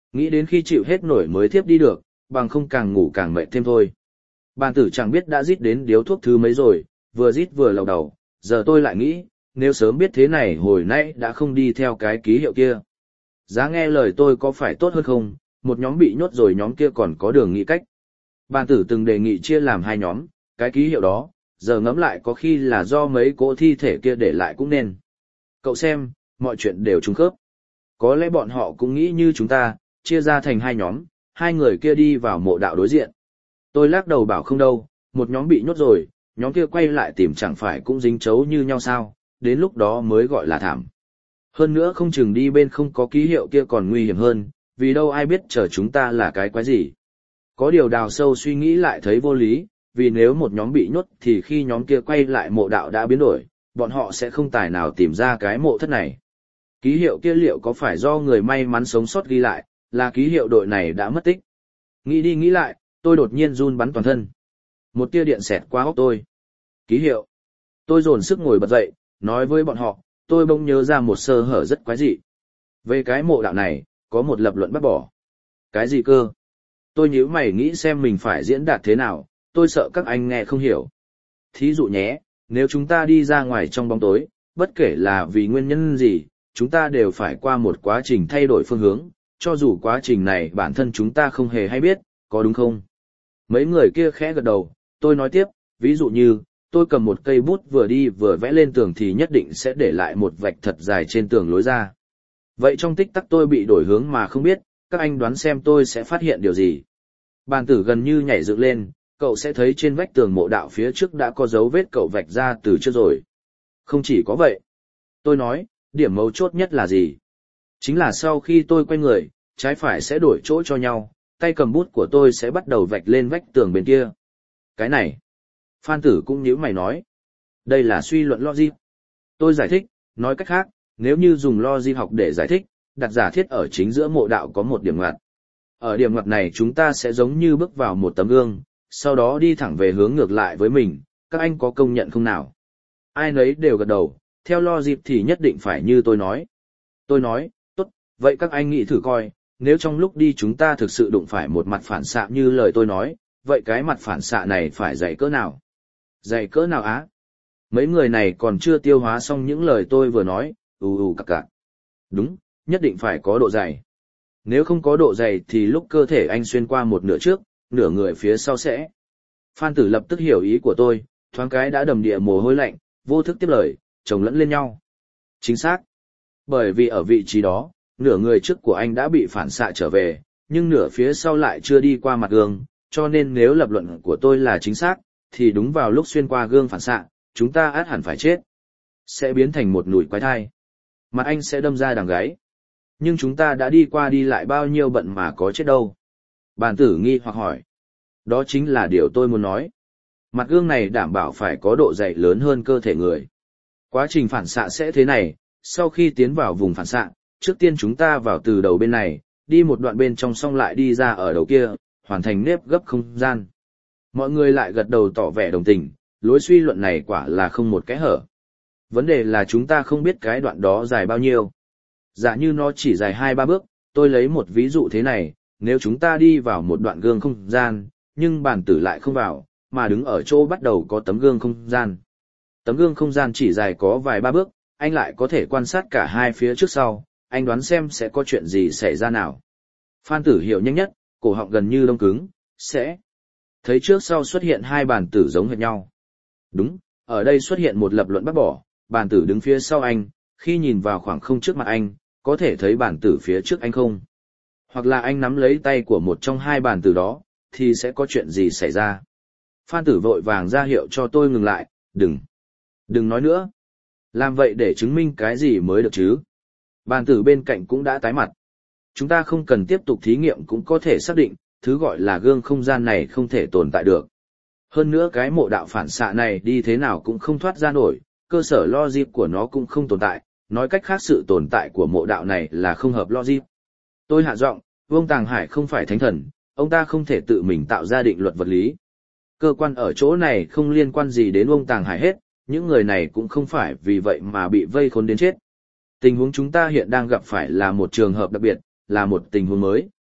Nghĩ đến khi chịu hết nổi mới thiếp đi được, bằng không càng ngủ càng mệt thêm thôi. Bàn tử chẳng biết đã rít đến điếu thuốc thứ mấy rồi, vừa rít vừa lầu đầu, giờ tôi lại nghĩ, nếu sớm biết thế này hồi nãy đã không đi theo cái ký hiệu kia. Giá nghe lời tôi có phải tốt hơn không, một nhóm bị nhốt rồi nhóm kia còn có đường nghĩ cách. Bàn tử từng đề nghị chia làm hai nhóm, cái ký hiệu đó, giờ ngẫm lại có khi là do mấy cỗ thi thể kia để lại cũng nên. Cậu xem, mọi chuyện đều trùng khớp. Có lẽ bọn họ cũng nghĩ như chúng ta, chia ra thành hai nhóm, hai người kia đi vào mộ đạo đối diện. Tôi lắc đầu bảo không đâu, một nhóm bị nhốt rồi, nhóm kia quay lại tìm chẳng phải cũng dính chấu như nhau sao, đến lúc đó mới gọi là thảm. Hơn nữa không chừng đi bên không có ký hiệu kia còn nguy hiểm hơn, vì đâu ai biết chờ chúng ta là cái quái gì. Có điều đào sâu suy nghĩ lại thấy vô lý, vì nếu một nhóm bị nhốt thì khi nhóm kia quay lại mộ đạo đã biến đổi, bọn họ sẽ không tài nào tìm ra cái mộ thất này. Ký hiệu kia liệu có phải do người may mắn sống sót ghi lại, là ký hiệu đội này đã mất tích? Nghĩ đi nghĩ lại, tôi đột nhiên run bắn toàn thân. Một tia điện xẹt qua óc tôi. Ký hiệu. Tôi dồn sức ngồi bật dậy, nói với bọn họ, tôi bỗng nhớ ra một sơ hở rất quái dị. Về cái mộ đạo này, có một lập luận bắt bỏ. Cái gì cơ? Tôi nhíu mày nghĩ xem mình phải diễn đạt thế nào, tôi sợ các anh nghe không hiểu. Thí dụ nhé, nếu chúng ta đi ra ngoài trong bóng tối, bất kể là vì nguyên nhân gì, chúng ta đều phải qua một quá trình thay đổi phương hướng, cho dù quá trình này bản thân chúng ta không hề hay biết, có đúng không? Mấy người kia khẽ gật đầu, tôi nói tiếp, ví dụ như, tôi cầm một cây bút vừa đi vừa vẽ lên tường thì nhất định sẽ để lại một vạch thật dài trên tường lối ra. Vậy trong tích tắc tôi bị đổi hướng mà không biết, các anh đoán xem tôi sẽ phát hiện điều gì? Bàn tử gần như nhảy dựng lên, cậu sẽ thấy trên vách tường mộ đạo phía trước đã có dấu vết cậu vạch ra từ trước rồi. Không chỉ có vậy. Tôi nói, điểm mấu chốt nhất là gì? Chính là sau khi tôi quay người, trái phải sẽ đổi chỗ cho nhau, tay cầm bút của tôi sẽ bắt đầu vạch lên vách tường bên kia. Cái này, Phan Tử cũng nhíu mày nói. Đây là suy luận logic. Tôi giải thích, nói cách khác, nếu như dùng logic học để giải thích, đặt giả thiết ở chính giữa mộ đạo có một điểm ngoặt. Ở điểm ngoặt này chúng ta sẽ giống như bước vào một tấm gương, sau đó đi thẳng về hướng ngược lại với mình, các anh có công nhận không nào? Ai nấy đều gật đầu, theo logic thì nhất định phải như tôi nói. Tôi nói, tốt, vậy các anh nghĩ thử coi, nếu trong lúc đi chúng ta thực sự đụng phải một mặt phản xạ như lời tôi nói, vậy cái mặt phản xạ này phải dày cỡ nào? Dày cỡ nào á? Mấy người này còn chưa tiêu hóa xong những lời tôi vừa nói, ù ù cặc cặc. Đúng, nhất định phải có độ dày. Nếu không có độ dày thì lúc cơ thể anh xuyên qua một nửa trước, nửa người phía sau sẽ. Phan Tử lập tức hiểu ý của tôi, thoáng cái đã đầm địa mồ hôi lạnh, vô thức tiếp lời, chồng lẫn lên nhau. Chính xác. Bởi vì ở vị trí đó, nửa người trước của anh đã bị phản xạ trở về, nhưng nửa phía sau lại chưa đi qua mặt gương, cho nên nếu lập luận của tôi là chính xác, thì đúng vào lúc xuyên qua gương phản xạ, chúng ta ắt hẳn phải chết. Sẽ biến thành một nùi quái thai. Mặt anh sẽ đâm ra đằng gáy. Nhưng chúng ta đã đi qua đi lại bao nhiêu bận mà có chết đâu. Bàn tử nghi hoặc hỏi. Đó chính là điều tôi muốn nói. Mặt gương này đảm bảo phải có độ dày lớn hơn cơ thể người. Quá trình phản xạ sẽ thế này, sau khi tiến vào vùng phản xạ, trước tiên chúng ta vào từ đầu bên này, đi một đoạn bên trong xong lại đi ra ở đầu kia, hoàn thành nếp gấp không gian. Mọi người lại gật đầu tỏ vẻ đồng tình, lối suy luận này quả là không một kẽ hở. Vấn đề là chúng ta không biết cái đoạn đó dài bao nhiêu. Giả như nó chỉ dài hai ba bước, tôi lấy một ví dụ thế này, nếu chúng ta đi vào một đoạn gương không gian, nhưng bàn tử lại không vào, mà đứng ở chỗ bắt đầu có tấm gương không gian. Tấm gương không gian chỉ dài có vài ba bước, anh lại có thể quan sát cả hai phía trước sau, anh đoán xem sẽ có chuyện gì xảy ra nào. Phan Tử hiểu nhanh nhất, cổ họng gần như đông cứng, sẽ thấy trước sau xuất hiện hai bàn tử giống hệt nhau. Đúng, ở đây xuất hiện một lập luận bắt bỏ, bàn tử đứng phía sau anh, khi nhìn vào khoảng không trước mặt anh, có thể thấy bàn tử phía trước anh không. Hoặc là anh nắm lấy tay của một trong hai bàn tử đó, thì sẽ có chuyện gì xảy ra. Phan Tử vội vàng ra hiệu cho tôi ngừng lại, đừng, đừng nói nữa. Làm vậy để chứng minh cái gì mới được chứ. Bàn tử bên cạnh cũng đã tái mặt. Chúng ta không cần tiếp tục thí nghiệm cũng có thể xác định, thứ gọi là gương không gian này không thể tồn tại được. Hơn nữa cái mộ đạo phản xạ này đi thế nào cũng không thoát ra nổi, cơ sở logic của nó cũng không tồn tại, nói cách khác sự tồn tại của mộ đạo này là không hợp logic. Tôi hạ giọng, Vương Tàng Hải không phải thánh thần, ông ta không thể tự mình tạo ra định luật vật lý. Cơ quan ở chỗ này không liên quan gì đến Vương Tàng Hải hết, những người này cũng không phải vì vậy mà bị vây khốn đến chết. Tình huống chúng ta hiện đang gặp phải là một trường hợp đặc biệt, là một tình huống mới,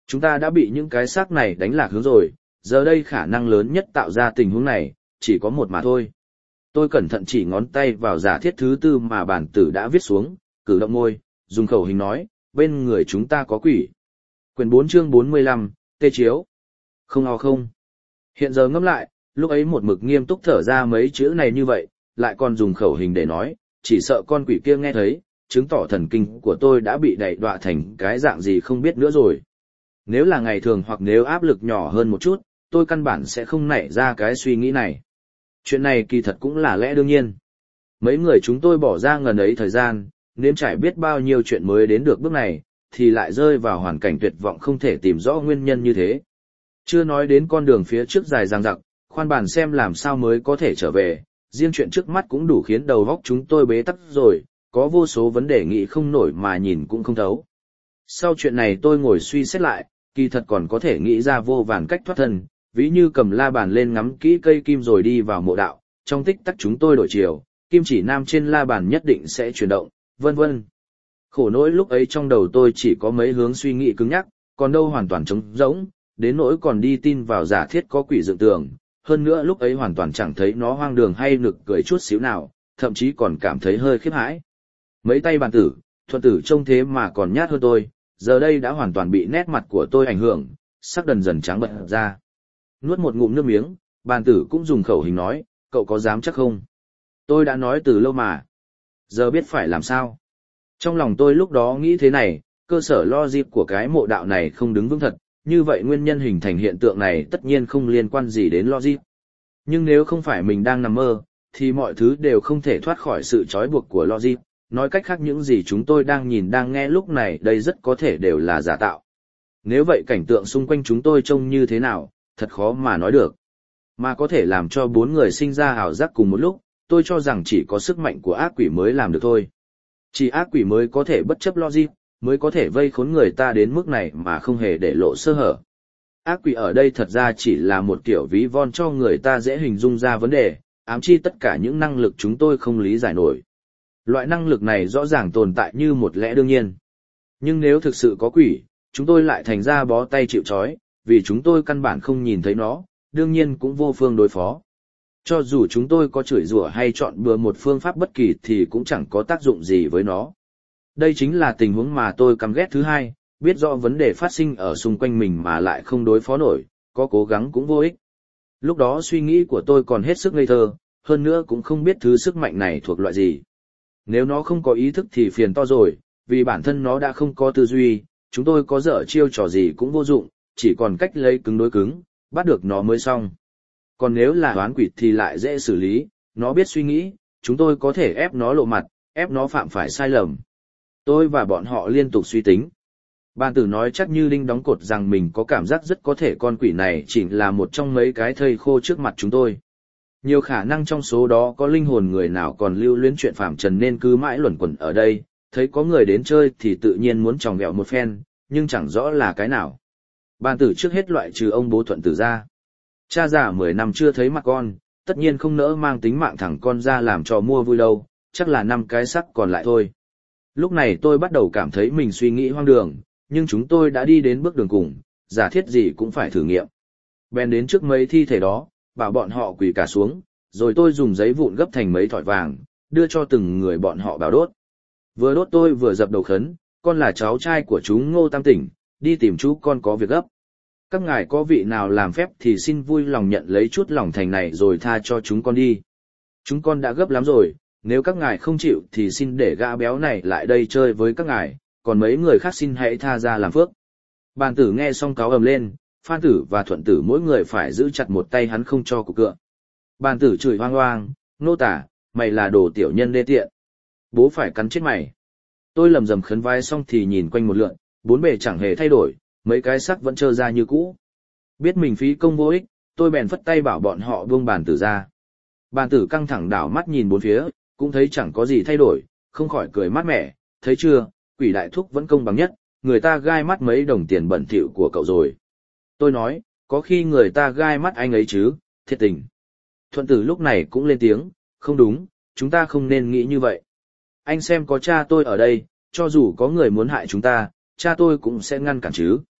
Chúng ta đã bị những cái xác này đánh lạc hướng rồi, giờ đây khả năng lớn nhất tạo ra tình huống này, chỉ có một mà thôi. Tôi cẩn thận chỉ ngón tay vào giả thiết thứ tư mà bản tử đã viết xuống, cử động môi, dùng khẩu hình nói, bên người chúng ta có quỷ. Quyển bốn chương bốn mươi lăm, tê chiếu. Không ho không. Hiện giờ ngẫm lại, lúc ấy một mực nghiêm túc thở ra mấy chữ này như vậy, lại còn dùng khẩu hình để nói, chỉ sợ con quỷ kia nghe thấy, chứng tỏ thần kinh của tôi đã bị đẩy đọa thành cái dạng gì không biết nữa rồi. Nếu là ngày thường hoặc nếu áp lực nhỏ hơn một chút, tôi căn bản sẽ không nảy ra cái suy nghĩ này. Chuyện này kỳ thật cũng là lẽ đương nhiên. Mấy người chúng tôi bỏ ra ngần ấy thời gian, nếm trải biết bao nhiêu chuyện mới đến được bước này, thì lại rơi vào hoàn cảnh tuyệt vọng không thể tìm rõ nguyên nhân như thế. Chưa nói đến con đường phía trước dài dằng dặc, khoan bàn xem làm sao mới có thể trở về, riêng chuyện trước mắt cũng đủ khiến đầu óc chúng tôi bế tắc rồi, có vô số vấn đề nghĩ không nổi mà nhìn cũng không thấu. Sau chuyện này tôi ngồi suy xét lại, kỳ thật còn có thể nghĩ ra vô vàn cách thoát thân, ví như cầm la bàn lên ngắm kỹ cây kim rồi đi vào mộ đạo, trong tích tắc chúng tôi đổi chiều, kim chỉ nam trên la bàn nhất định sẽ chuyển động, vân vân. Khổ nỗi lúc ấy trong đầu tôi chỉ có mấy hướng suy nghĩ cứng nhắc, còn đâu hoàn toàn trống rỗng, đến nỗi còn đi tin vào giả thiết có quỷ dựng tường, hơn nữa lúc ấy hoàn toàn chẳng thấy nó hoang đường hay nực cười chút xíu nào, thậm chí còn cảm thấy hơi khiếp hãi. Mấy tay bàn tử, thuận tử trông thế mà còn nhát hơn tôi, giờ đây đã hoàn toàn bị nét mặt của tôi ảnh hưởng, sắc dần dần trắng bệch ra. Nuốt một ngụm nước miếng, bàn tử cũng dùng khẩu hình nói, cậu có dám chắc không? Tôi đã nói từ lâu mà. Giờ biết phải làm sao? Trong lòng tôi lúc đó nghĩ thế này, cơ sở logic của cái mộ đạo này không đứng vững thật, như vậy nguyên nhân hình thành hiện tượng này tất nhiên không liên quan gì đến logic. Nhưng nếu không phải mình đang nằm mơ, thì mọi thứ đều không thể thoát khỏi sự trói buộc của logic. Nói cách khác những gì chúng tôi đang nhìn đang nghe lúc này đây rất có thể đều là giả tạo. Nếu vậy cảnh tượng xung quanh chúng tôi trông như thế nào, thật khó mà nói được. Mà có thể làm cho bốn người sinh ra ảo giác cùng một lúc, tôi cho rằng chỉ có sức mạnh của ác quỷ mới làm được thôi. Chỉ ác quỷ mới có thể bất chấp logic, mới có thể vây khốn người ta đến mức này mà không hề để lộ sơ hở. Ác quỷ ở đây thật ra chỉ là một kiểu ví von cho người ta dễ hình dung ra vấn đề, ám chi tất cả những năng lực chúng tôi không lý giải nổi. Loại năng lực này rõ ràng tồn tại như một lẽ đương nhiên. Nhưng nếu thực sự có quỷ, chúng tôi lại thành ra bó tay chịu trói, vì chúng tôi căn bản không nhìn thấy nó, đương nhiên cũng vô phương đối phó. Cho dù chúng tôi có chửi rủa hay chọn bừa một phương pháp bất kỳ thì cũng chẳng có tác dụng gì với nó. Đây chính là tình huống mà tôi căm ghét thứ hai, biết rõ vấn đề phát sinh ở xung quanh mình mà lại không đối phó nổi, có cố gắng cũng vô ích. Lúc đó suy nghĩ của tôi còn hết sức ngây thơ, hơn nữa cũng không biết thứ sức mạnh này thuộc loại gì. Nếu nó không có ý thức thì phiền to rồi, vì bản thân nó đã không có tư duy, chúng tôi có dở chiêu trò gì cũng vô dụng, chỉ còn cách lấy cứng đối cứng, bắt được nó mới xong. Còn nếu là oán quỷ thì lại dễ xử lý, nó biết suy nghĩ, chúng tôi có thể ép nó lộ mặt, ép nó phạm phải sai lầm. Tôi và bọn họ liên tục suy tính. Bàn tử nói chắc như đinh đóng cột rằng mình có cảm giác rất có thể con quỷ này chỉ là một trong mấy cái thây khô trước mặt chúng tôi. Nhiều khả năng trong số đó có linh hồn người nào còn lưu luyến chuyện phàm trần nên cứ mãi luẩn quẩn ở đây, thấy có người đến chơi thì tự nhiên muốn tròng vẹo một phen, nhưng chẳng rõ là cái nào. Bàn tử trước hết loại trừ ông bố thuận tử ra. Cha già mười năm chưa thấy mặt con, tất nhiên không nỡ mang tính mạng thằng con ra làm trò mua vui đâu, chắc là năm cái sắc còn lại thôi. Lúc này tôi bắt đầu cảm thấy mình suy nghĩ hoang đường, nhưng chúng tôi đã đi đến bước đường cùng, giả thiết gì cũng phải thử nghiệm. Bèn đến trước mấy thi thể đó, bảo bọn họ quỳ cả xuống, rồi tôi dùng giấy vụn gấp thành mấy thỏi vàng, đưa cho từng người bọn họ bảo đốt. Vừa đốt tôi vừa dập đầu khấn, con là cháu trai của chú Ngô Tam Tỉnh, đi tìm chú con có việc gấp. Các ngài có vị nào làm phép thì xin vui lòng nhận lấy chút lòng thành này rồi tha cho chúng con đi. Chúng con đã gấp lắm rồi, nếu các ngài không chịu thì xin để gã béo này lại đây chơi với các ngài, còn mấy người khác xin hãy tha ra làm phước. Bàn tử nghe xong cáu ầm lên, Phan tử và Thuận tử mỗi người phải giữ chặt một tay hắn không cho cục cựa. Bàn tử chửi hoang hoang, nô tả, mày là đồ tiểu nhân đê tiện. Bố phải cắn chết mày. Tôi lầm rầm khấn vai xong thì nhìn quanh một lượn, bốn bề chẳng hề thay đổi, mấy cái sắc vẫn trơ ra như cũ. Biết mình phí công vô ích, tôi bèn phất tay bảo bọn họ buông bàn tử ra. Bàn tử căng thẳng đảo mắt nhìn bốn phía, cũng thấy chẳng có gì thay đổi, không khỏi cười mát mẻ, thấy chưa, quỷ đại thúc vẫn công bằng nhất, người ta gai mắt mấy đồng tiền bẩn thỉu của cậu rồi. Tôi nói, có khi người ta gai mắt anh ấy chứ, thiệt tình. Thuận tử lúc này cũng lên tiếng, không đúng, chúng ta không nên nghĩ như vậy. Anh xem có cha tôi ở đây, cho dù có người muốn hại chúng ta, cha tôi cũng sẽ ngăn cản chứ.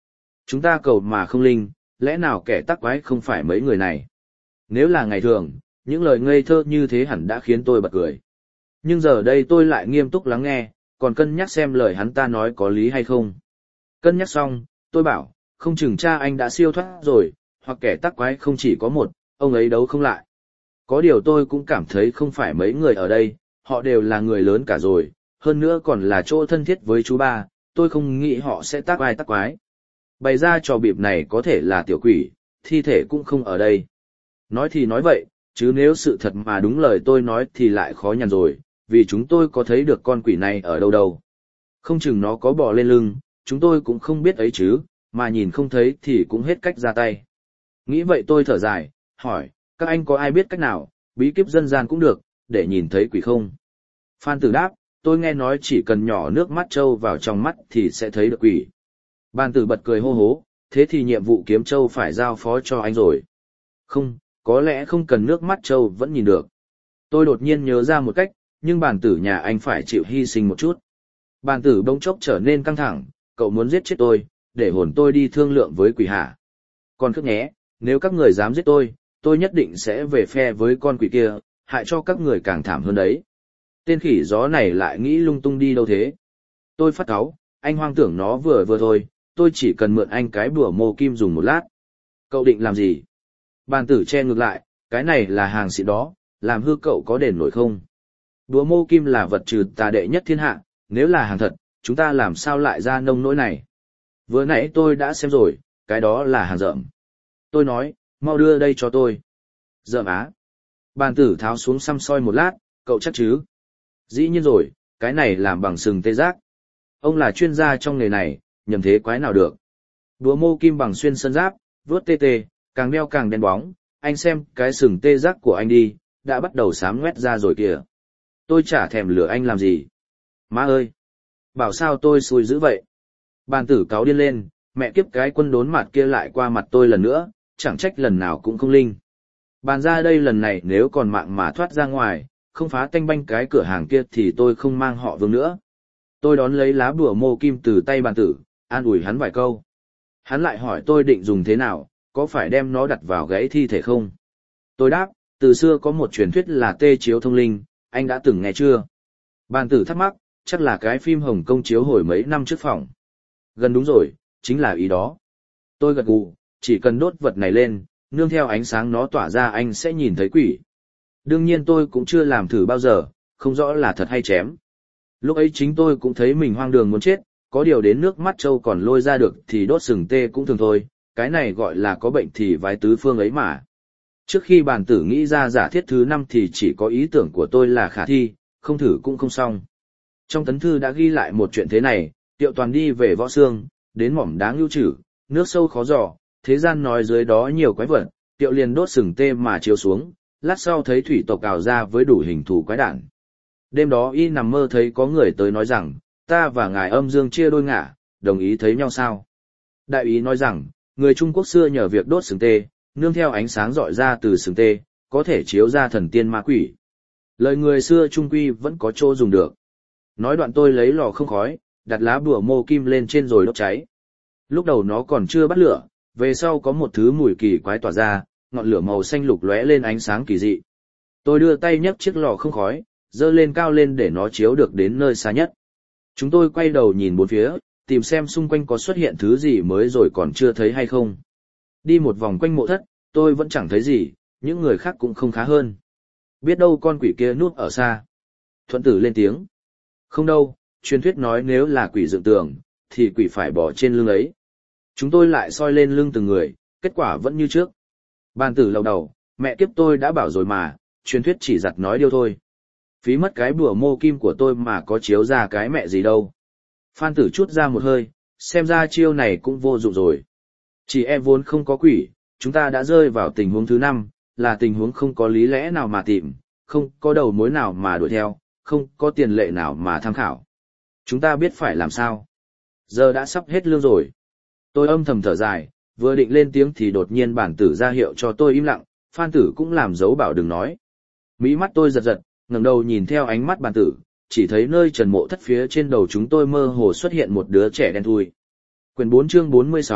Chúng ta cầu mà không linh, lẽ nào kẻ tắc quái không phải mấy người này? Nếu là ngày thường, những lời ngây thơ như thế hẳn đã khiến tôi bật cười. Nhưng giờ đây tôi lại nghiêm túc lắng nghe, còn cân nhắc xem lời hắn ta nói có lý hay không. Cân nhắc xong, tôi bảo, không chừng cha anh đã siêu thoát rồi, hoặc kẻ tắc quái không chỉ có một, ông ấy đấu không lại. Có điều tôi cũng cảm thấy không phải mấy người ở đây, họ đều là người lớn cả rồi, hơn nữa còn là chỗ thân thiết với chú ba, tôi không nghĩ họ sẽ tác ai tác quái. Bày ra trò bịp này có thể là tiểu quỷ, thi thể cũng không ở đây. Nói thì nói vậy, chứ nếu sự thật mà đúng lời tôi nói thì lại khó nhằn rồi, vì chúng tôi có thấy được con quỷ này ở đâu đâu. Không chừng nó có bò lên lưng, chúng tôi cũng không biết ấy chứ, mà nhìn không thấy thì cũng hết cách ra tay. Nghĩ vậy tôi thở dài, hỏi, các anh có ai biết cách nào, bí kíp dân gian cũng được, để nhìn thấy quỷ không? Phan Tử đáp, tôi nghe nói chỉ cần nhỏ nước mắt trâu vào trong mắt thì sẽ thấy được quỷ. Bàn Tử bật cười hô hố, thế thì nhiệm vụ kiếm trâu phải giao phó cho anh rồi. Không, có lẽ không cần nước mắt trâu vẫn nhìn được. Tôi đột nhiên nhớ ra một cách, nhưng Bàn Tử nhà anh phải chịu hy sinh một chút. Bàn Tử bỗng chốc trở nên căng thẳng, cậu muốn giết chết tôi, để hồn tôi đi thương lượng với quỷ hả? Còn khước nhé, nếu các người dám giết tôi, tôi nhất định sẽ về phe với con quỷ kia, hại cho các người càng thảm hơn đấy. Tên khỉ gió này lại nghĩ lung tung đi đâu thế? Tôi phát cáu, anh hoang tưởng nó vừa vừa thôi, tôi chỉ cần mượn anh cái bùa mô kim dùng một lát. Cậu định làm gì? Bàn Tử che ngược lại, cái này là hàng xịn đó, làm hư cậu có đền nổi không? Bùa mô kim là vật trừ tà đệ nhất thiên hạ, nếu là hàng thật, chúng ta làm sao lại ra nông nỗi này? Vừa nãy tôi đã xem rồi, cái đó là hàng rợm. Tôi nói, mau đưa đây cho tôi. Rợm á. Bàn Tử tháo xuống xăm soi một lát, cậu chắc chứ? Dĩ nhiên rồi, cái này làm bằng sừng tê giác. Ông là chuyên gia trong nghề này, nhầm thế quái nào được. Búa mô kim bằng xuyên sơn giáp, vuốt tê tê, càng đeo càng đen bóng, anh xem cái sừng tê giác của anh đi, đã bắt đầu xám ngoét ra rồi kìa. Tôi chả thèm lừa anh làm gì. Má ơi! Bảo sao tôi xui dữ vậy? Bàn Tử cáu điên lên, mẹ kiếp cái quân đốn mặt kia lại qua mặt tôi lần nữa, chẳng trách lần nào cũng không linh. Bàn ra đây lần này nếu còn mạng mà thoát ra ngoài, không phá tanh banh cái cửa hàng kia thì tôi không mang họ Vương nữa. Tôi đón lấy lá bùa mô kim từ tay Bàn Tử, an ủi hắn vài câu. Hắn lại hỏi tôi định dùng thế nào, có phải đem nó đặt vào gãy thi thể không? Tôi đáp, từ xưa có một truyền thuyết là tê chiếu thông linh, anh đã từng nghe chưa? Bàn Tử thắc mắc, chắc là cái phim Hồng Kông chiếu hồi mấy năm trước phòng. Gần đúng rồi, chính là ý đó. Tôi gật gù, chỉ cần đốt vật này lên, nương theo ánh sáng nó tỏa ra anh sẽ nhìn thấy quỷ. Đương nhiên tôi cũng chưa làm thử bao giờ, không rõ là thật hay chém. Lúc ấy chính tôi cũng thấy mình hoang đường muốn chết, có điều đến nước mắt trâu còn lôi ra được thì đốt sừng tê cũng thường thôi, cái này gọi là có bệnh thì vái tứ phương ấy mà. Trước khi Bàn Tử nghĩ ra giả thiết thứ năm thì chỉ có ý tưởng của tôi là khả thi, không thử cũng không xong. Trong tấn thư đã ghi lại một chuyện thế này, Tiệu Toàn đi về Võ Xương, đến mỏm đá ngưu trử, nước sâu khó dò, thế gian nói dưới đó nhiều quái vật, Tiệu liền đốt sừng tê mà chiếu xuống, lát sau thấy thủy tộc cào ra với đủ hình thù quái đản. Đêm đó y nằm mơ thấy có người tới nói rằng, ta và ngài âm dương chia đôi ngả, đồng ý thấy nhau sao? Đại ý nói rằng, người Trung Quốc xưa nhờ việc đốt sừng tê, nương theo ánh sáng rọi ra từ sừng tê, có thể chiếu ra thần tiên ma quỷ. Lời người xưa trung quy vẫn có chỗ dùng được. Nói đoạn tôi lấy lò không khói, đặt lá bùa mô kim lên trên rồi đốt cháy. Lúc đầu nó còn chưa bắt lửa, về sau có một thứ mùi kỳ quái tỏa ra, ngọn lửa màu xanh lục lóe lên ánh sáng kỳ dị. Tôi đưa tay nhấc chiếc lò không khói, dơ lên cao lên để nó chiếu được đến nơi xa nhất. Chúng tôi quay đầu nhìn bốn phía, tìm xem xung quanh có xuất hiện thứ gì mới rồi còn chưa thấy hay không. Đi một vòng quanh mộ thất, tôi vẫn chẳng thấy gì, những người khác cũng không khá hơn. Biết đâu con quỷ kia núp ở xa. Thuận Tử lên tiếng. Không đâu, truyền thuyết nói nếu là quỷ dựng tường, thì quỷ phải bỏ trên lưng ấy. Chúng tôi lại soi lên lưng từng người, kết quả vẫn như trước. Bàn Tử lầu đầu, mẹ kiếp tôi đã bảo rồi mà, truyền thuyết chỉ giặt nói điêu thôi. Phí mất cái bùa mô kim của tôi mà có chiếu ra cái mẹ gì đâu. Phan Tử trút ra một hơi, xem ra chiêu này cũng vô dụng rồi. Chỉ e vốn không có quỷ, chúng ta đã rơi vào tình huống thứ năm, là tình huống không có lý lẽ nào mà tìm, không có đầu mối nào mà đuổi theo, không có tiền lệ nào mà tham khảo. Chúng ta biết phải làm sao. Giờ đã sắp hết lương rồi. Tôi âm thầm thở dài, vừa định lên tiếng thì đột nhiên Bản Tử ra hiệu cho tôi im lặng, Phan Tử cũng làm dấu bảo đừng nói. Mí mắt tôi giật giật, ngẩng đầu nhìn theo ánh mắt Bản Tử, chỉ thấy nơi trần mộ thất phía trên đầu chúng tôi mơ hồ xuất hiện một đứa trẻ đen thui. Quyển bốn chương bốn mươi sáu,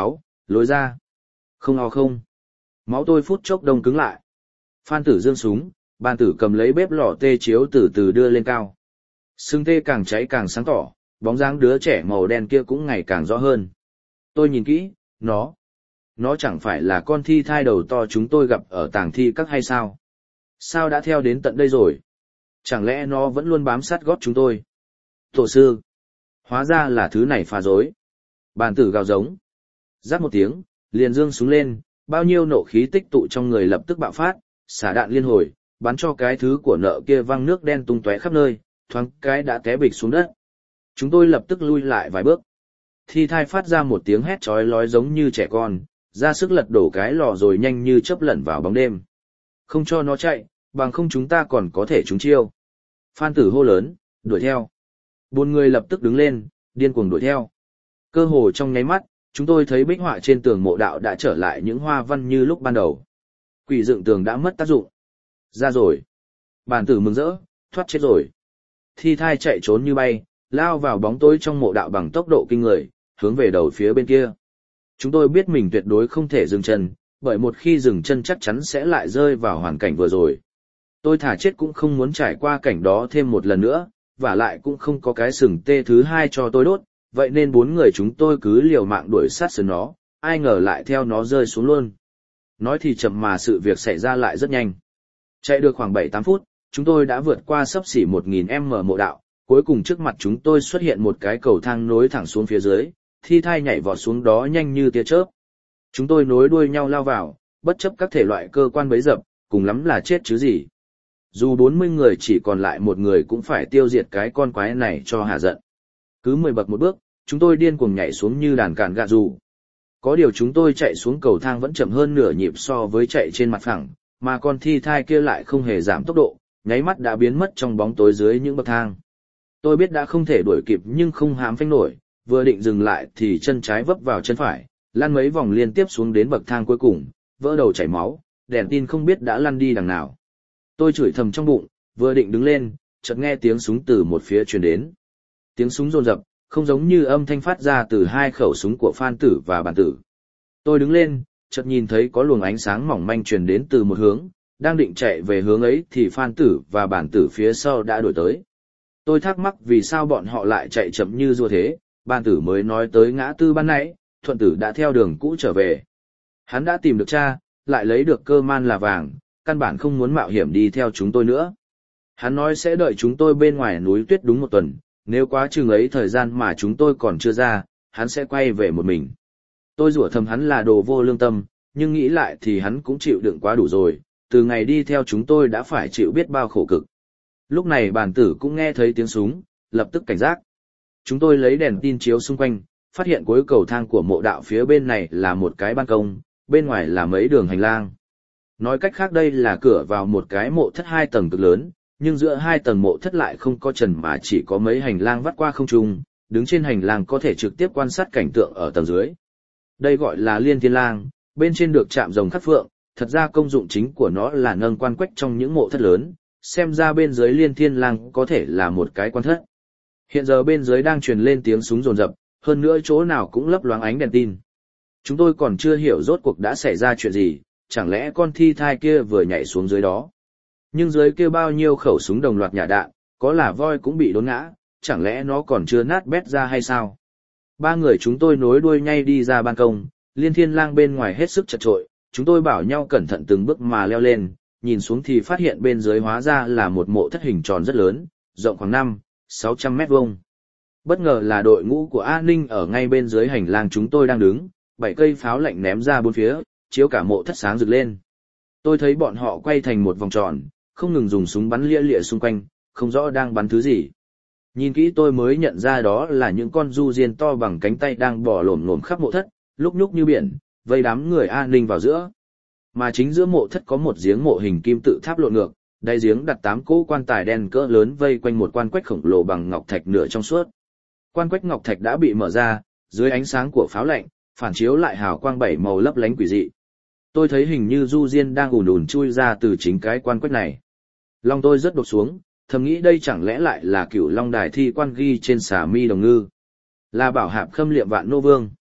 lối ra. Không ao không. Máu tôi phút chốc đông cứng lại. Phan Tử giương súng, Bàn Tử cầm lấy bếp lò tê chiếu từ từ đưa lên cao. Sưng tê càng cháy càng sáng tỏ, bóng dáng đứa trẻ màu đen kia cũng ngày càng rõ hơn. Tôi nhìn kỹ, nó. Nó chẳng phải là con thi thai đầu to chúng tôi gặp ở tàng thi các hay sao? Sao đã theo đến tận đây rồi? Chẳng lẽ nó vẫn luôn bám sát gót chúng tôi? Tổ sư. Hóa ra là thứ này phá dối. Bàn Tử gào giống. Rát một tiếng, liền giương súng lên, bao nhiêu nộ khí tích tụ trong người lập tức bạo phát, xả đạn liên hồi, bắn cho cái thứ của nợ kia văng nước đen tung tóe khắp nơi, thoáng cái đã té bịch xuống đất. Chúng tôi lập tức lui lại vài bước. Thi thai phát ra một tiếng hét chói lói giống như trẻ con, ra sức lật đổ cái lò rồi nhanh như chớp lẩn vào bóng đêm. Không cho nó chạy, bằng không chúng ta còn có thể trúng chiêu. Phan Tử hô lớn, đuổi theo. Bốn người lập tức đứng lên, điên cuồng đuổi theo. Cơ hồ trong nháy mắt, chúng tôi thấy bích họa trên tường mộ đạo đã trở lại những hoa văn như lúc ban đầu. Quỷ dựng tường đã mất tác dụng. Ra rồi. Bàn Tử mừng rỡ, thoát chết rồi. Thi thai chạy trốn như bay, lao vào bóng tối trong mộ đạo bằng tốc độ kinh người, hướng về đầu phía bên kia. Chúng tôi biết mình tuyệt đối không thể dừng chân, bởi một khi dừng chân chắc chắn sẽ lại rơi vào hoàn cảnh vừa rồi. Tôi thà chết cũng không muốn trải qua cảnh đó thêm một lần nữa, và lại cũng không có cái sừng tê thứ hai cho tôi đốt, vậy nên bốn người chúng tôi cứ liều mạng đuổi sát sườn nó, ai ngờ lại theo nó rơi xuống luôn. Nói thì chậm mà sự việc xảy ra lại rất nhanh. Chạy được khoảng bảy tám phút, chúng tôi đã vượt qua xấp xỉ một nghìn mét mộ đạo, cuối cùng trước mặt chúng tôi xuất hiện một cái cầu thang nối thẳng xuống phía dưới, thi thai nhảy vọt xuống đó nhanh như tia chớp. Chúng tôi nối đuôi nhau lao vào, bất chấp các thể loại cơ quan bấy dập, cùng lắm là chết chứ gì. Dù bốn mươi người chỉ còn lại một người cũng phải tiêu diệt cái con quái này cho hà giận. Cứ mười bậc một bước, chúng tôi điên cuồng nhảy xuống như đàn càn gà dù. Có điều chúng tôi chạy xuống cầu thang vẫn chậm hơn nửa nhịp so với chạy trên mặt phẳng, mà con thi thai kia lại không hề giảm tốc độ, nháy mắt đã biến mất trong bóng tối dưới những bậc thang. Tôi biết đã không thể đuổi kịp nhưng không hám phanh nổi, vừa định dừng lại thì chân trái vấp vào chân phải, lăn mấy vòng liên tiếp xuống đến bậc thang cuối cùng, vỡ đầu chảy máu, đèn tin không biết đã lăn đi đằng nào. Tôi chửi thầm trong bụng, vừa định đứng lên, chợt nghe tiếng súng từ một phía truyền đến. Tiếng súng rồn rập, không giống như âm thanh phát ra từ hai khẩu súng của Phan Tử và Bàn Tử. Tôi đứng lên, chợt nhìn thấy có luồng ánh sáng mỏng manh truyền đến từ một hướng, đang định chạy về hướng ấy thì Phan Tử và Bàn Tử phía sau đã đuổi tới. Tôi thắc mắc vì sao bọn họ lại chạy chậm như rùa thế, Bàn Tử mới nói tới ngã tư ban nãy, Thuận Tử đã theo đường cũ trở về. Hắn đã tìm được cha, lại lấy được cơ man là vàng, căn bản không muốn mạo hiểm đi theo chúng tôi nữa. Hắn nói sẽ đợi chúng tôi bên ngoài núi tuyết đúng một tuần, nếu quá chừng ấy thời gian mà chúng tôi còn chưa ra, hắn sẽ quay về một mình. Tôi rủa thầm hắn là đồ vô lương tâm, nhưng nghĩ lại thì hắn cũng chịu đựng quá đủ rồi, từ ngày đi theo chúng tôi đã phải chịu biết bao khổ cực. Lúc này Bàn Tử cũng nghe thấy tiếng súng, lập tức cảnh giác. Chúng tôi lấy đèn tin chiếu xung quanh, phát hiện cuối cầu thang của mộ đạo phía bên này là một cái ban công, bên ngoài là mấy đường hành lang. Nói cách khác đây là cửa vào một cái mộ thất hai tầng cực lớn, nhưng giữa hai tầng mộ thất lại không có trần mà chỉ có mấy hành lang vắt qua không trung, đứng trên hành lang có thể trực tiếp quan sát cảnh tượng ở tầng dưới. Đây gọi là Liên Thiên Lang, bên trên được chạm rồng khắc phượng, thật ra công dụng chính của nó là nâng quan quách trong những mộ thất lớn, xem ra bên dưới Liên Thiên Lang có thể là một cái quan thất. Hiện giờ bên dưới đang truyền lên tiếng súng rồn rập, hơn nữa chỗ nào cũng lấp loáng ánh đèn tin. Chúng tôi còn chưa hiểu rốt cuộc đã xảy ra chuyện gì, chẳng lẽ con thi thai kia vừa nhảy xuống dưới đó. Nhưng dưới kia bao nhiêu khẩu súng đồng loạt nhả đạn, có là voi cũng bị đốn ngã, chẳng lẽ nó còn chưa nát bét ra hay sao? Ba người chúng tôi nối đuôi nhay đi ra ban công, Liên Thiên Lang bên ngoài hết sức chật chội, chúng tôi bảo nhau cẩn thận từng bước mà leo lên, nhìn xuống thì phát hiện bên dưới hóa ra là một mộ thất hình tròn rất lớn, rộng khoảng năm, sáu trăm mét vuông. Bất ngờ là đội ngũ của an ninh ở ngay bên dưới hành lang chúng tôi đang đứng, bảy cây pháo lạnh ném ra bốn phía, chiếu cả mộ thất sáng rực lên. Tôi thấy bọn họ quay thành một vòng tròn, không ngừng dùng súng bắn lia lịa xung quanh, không rõ đang bắn thứ gì. Nhìn kỹ tôi mới nhận ra đó là những con du diên to bằng cánh tay đang bò lổm lổm khắp mộ thất, lúc nhúc như biển, vây đám người an ninh vào giữa. Mà chính giữa mộ thất có một giếng mộ hình kim tự tháp lộn ngược, đáy giếng đặt tám cỗ quan tài đen cỡ lớn vây quanh một quan quách khổng lồ bằng ngọc thạch nửa trong suốt. Quan quách ngọc thạch đã bị mở ra, dưới ánh sáng của pháo lạnh, phản chiếu lại hào quang bảy màu lấp lánh quỷ dị. Tôi thấy hình như du diên đang ùn ùn chui ra từ chính cái quan quách này. Lòng tôi rất đột xuống, thầm nghĩ đây chẳng lẽ lại là Cửu Long đài thi quan ghi trên xà mi đồng ngư, là bảo hạp khâm liệm vạn nô vương.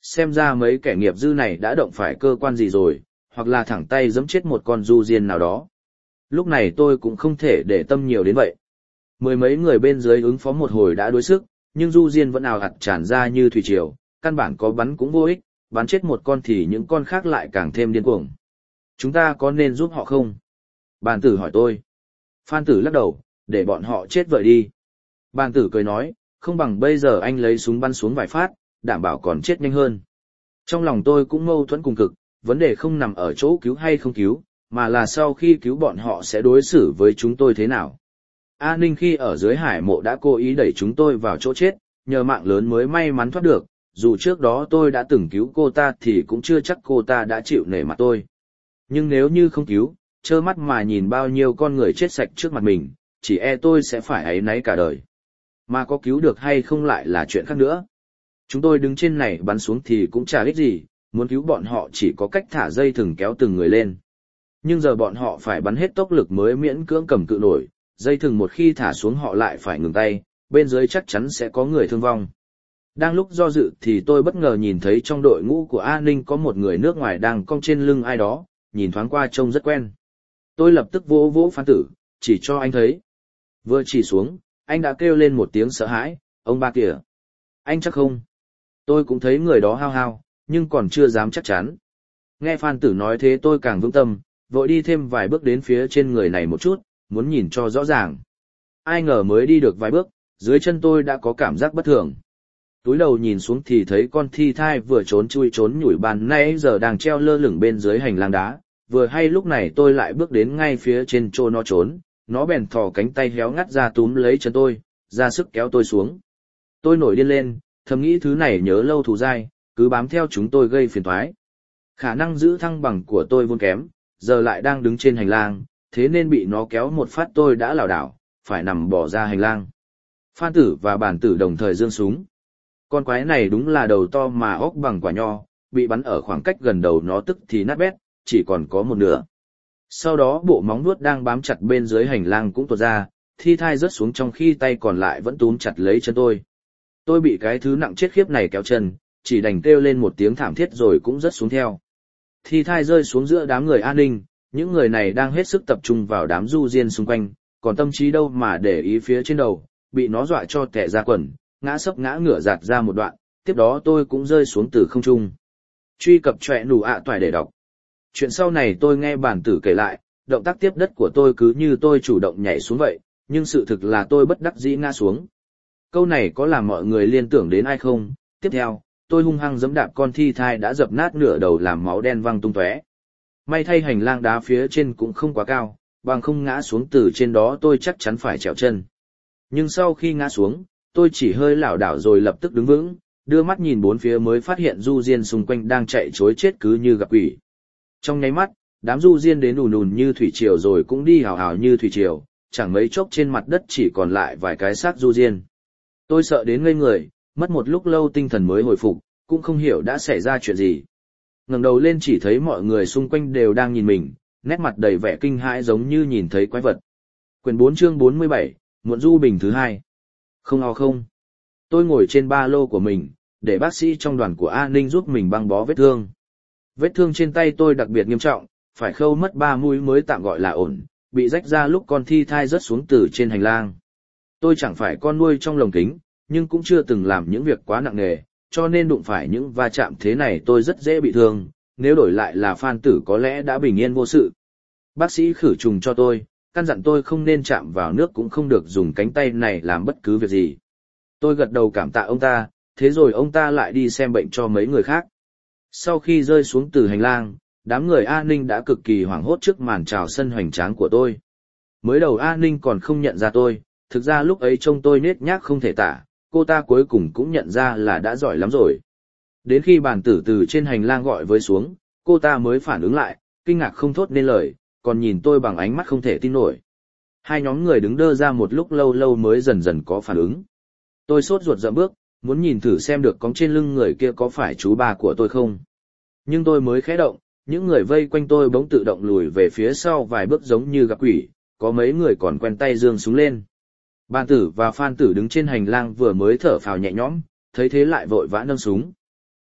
Xem ra mấy kẻ nghiệp dư này đã động phải cơ quan gì rồi, hoặc là thẳng tay giẫm chết một con du diên nào đó. Lúc này tôi cũng không thể để tâm nhiều đến vậy. Mười mấy người bên dưới ứng phó một hồi đã đuối sức, nhưng du diên vẫn ào ạt tràn ra như thủy triều, căn bản có bắn cũng vô ích, bắn chết một con thì những con khác lại càng thêm điên cuồng. Chúng ta có nên giúp họ không? Bàn tử hỏi tôi. Phan tử lắc đầu, để bọn họ chết vậy đi. Bàn tử cười nói, không bằng bây giờ anh lấy súng bắn xuống vài phát, đảm bảo còn chết nhanh hơn. Trong lòng tôi cũng mâu thuẫn cùng cực, vấn đề không nằm ở chỗ cứu hay không cứu, mà là sau khi cứu bọn họ sẽ đối xử với chúng tôi thế nào. A Ninh khi ở dưới hải mộ đã cố ý đẩy chúng tôi vào chỗ chết, nhờ mạng lớn mới may mắn thoát được, dù trước đó tôi đã từng cứu cô ta thì cũng chưa chắc cô ta đã chịu nể mặt tôi. Nhưng nếu như không cứu, trơ mắt mà nhìn bao nhiêu con người chết sạch trước mặt mình, chỉ e tôi sẽ phải áy náy cả đời. Mà có cứu được hay không lại là chuyện khác nữa. Chúng tôi đứng trên này bắn xuống thì cũng chả ích gì, muốn cứu bọn họ chỉ có cách thả dây thừng kéo từng người lên. Nhưng giờ bọn họ phải bắn hết tốc lực mới miễn cưỡng cầm cự nổi, dây thừng một khi thả xuống họ lại phải ngừng tay, bên dưới chắc chắn sẽ có người thương vong. Đang lúc do dự thì tôi bất ngờ nhìn thấy trong đội ngũ của A Ninh có một người nước ngoài đang cong trên lưng ai đó, nhìn thoáng qua trông rất quen. Tôi lập tức vỗ vỗ Phan Tử, chỉ cho anh thấy. Vừa chỉ xuống, anh đã kêu lên một tiếng sợ hãi, ông ba kìa. Anh chắc không? Tôi cũng thấy người đó hao hao, nhưng còn chưa dám chắc chắn. Nghe Phan Tử nói thế tôi càng vững tâm, vội đi thêm vài bước đến phía trên người này một chút, muốn nhìn cho rõ ràng. Ai ngờ mới đi được vài bước, dưới chân tôi đã có cảm giác bất thường. Túi đầu nhìn xuống thì thấy con thi thai vừa trốn chui trốn nhủi bàn nãy giờ đang treo lơ lửng bên dưới hành lang đá, vừa hay lúc này tôi lại bước đến ngay phía trên chỗ nó trốn, nó bèn thò cánh tay héo ngắt ra túm lấy chân tôi, ra sức kéo tôi xuống. Tôi nổi điên lên, thầm nghĩ thứ này nhớ lâu thù dai, cứ bám theo chúng tôi gây phiền toái. Khả năng giữ thăng bằng của tôi vốn kém, giờ lại đang đứng trên hành lang, thế nên bị nó kéo một phát tôi đã lảo đảo, phải nằm bò ra hành lang. Phan Tử và Bản Tử đồng thời giương súng. Con quái này đúng là đầu to mà óc bằng quả nho, bị bắn ở khoảng cách gần đầu nó tức thì nát bét, chỉ còn có một nửa. Sau đó bộ móng vuốt đang bám chặt bên dưới hành lang cũng tuột ra, thi thai rớt xuống trong khi tay còn lại vẫn túm chặt lấy chân tôi. Tôi bị cái thứ nặng chết khiếp này kéo chân, chỉ đành kêu lên một tiếng thảm thiết rồi cũng rớt xuống theo. Thi thai rơi xuống giữa đám người An Ninh, những người này đang hết sức tập trung vào đám du diên xung quanh, còn tâm trí đâu mà để ý phía trên đầu, bị nó dọa cho tè ra quần, ngã sấp ngã ngửa giạt ra một đoạn, tiếp đó tôi cũng rơi xuống từ không trung. Truy cập trọe nủ ạ toại để đọc. Chuyện sau này tôi nghe Bản Tử kể lại, động tác tiếp đất của tôi cứ như tôi chủ động nhảy xuống vậy, nhưng sự thực là tôi bất đắc dĩ ngã xuống. Câu này có làm mọi người liên tưởng đến ai không? Tiếp theo, tôi hung hăng giẫm đạp con thi thai đã dập nát nửa đầu làm máu đen văng tung tóe. May thay hành lang đá phía trên cũng không quá cao, bằng không ngã xuống từ trên đó tôi chắc chắn phải trèo chân. Nhưng sau khi ngã xuống, tôi chỉ hơi lảo đảo rồi lập tức đứng vững, đưa mắt nhìn bốn phía mới phát hiện du diên xung quanh đang chạy trối chết cứ như gặp quỷ. Trong nháy mắt, đám du diên đến ùn ùn như thủy triều rồi cũng đi hào hào như thủy triều, chẳng mấy chốc trên mặt đất chỉ còn lại vài cái xác du diên. Tôi sợ đến ngây người, mất một lúc lâu tinh thần mới hồi phục, cũng không hiểu đã xảy ra chuyện gì. Ngẩng đầu lên chỉ thấy mọi người xung quanh đều đang nhìn mình, nét mặt đầy vẻ kinh hãi giống như nhìn thấy quái vật. Quyển bốn chương bốn mươi bảy, muộn du bình thứ hai. Không ao không. Tôi ngồi trên ba lô của mình, để bác sĩ trong đoàn của An Ninh giúp mình băng bó vết thương. Vết thương trên tay tôi đặc biệt nghiêm trọng, phải khâu mất ba mũi mới tạm gọi là ổn, bị rách ra lúc con thi thai rớt xuống từ trên hành lang. Tôi chẳng phải con nuôi trong lồng kính, nhưng cũng chưa từng làm những việc quá nặng nề, cho nên đụng phải những va chạm thế này tôi rất dễ bị thương, nếu đổi lại là Phan Tử có lẽ đã bình yên vô sự. Bác sĩ khử trùng cho tôi, căn dặn tôi không nên chạm vào nước cũng không được dùng cánh tay này làm bất cứ việc gì. Tôi gật đầu cảm tạ ông ta, thế rồi ông ta lại đi xem bệnh cho mấy người khác. Sau khi rơi xuống từ hành lang, đám người An Ninh đã cực kỳ hoảng hốt trước màn chào sân hoành tráng của tôi. Mới đầu An Ninh còn không nhận ra tôi, thực ra lúc ấy trông tôi nết nhác không thể tả, cô ta cuối cùng cũng nhận ra là đã giỏi lắm rồi. Đến khi Bản Tử từ trên hành lang gọi với xuống, cô ta mới phản ứng lại, kinh ngạc không thốt nên lời, còn nhìn tôi bằng ánh mắt không thể tin nổi. Hai nhóm người đứng đơ ra một lúc lâu lâu mới dần dần có phản ứng. Tôi sốt ruột dậm bước, muốn nhìn thử xem được cóng trên lưng người kia có phải chú ba của tôi không. Nhưng tôi mới khẽ động, những người vây quanh tôi bỗng tự động lùi về phía sau vài bước giống như gặp quỷ, có mấy người còn quen tay giương súng lên. Bản Tử và Phan Tử đứng trên hành lang vừa mới thở phào nhẹ nhõm, thấy thế lại vội vã nâng súng.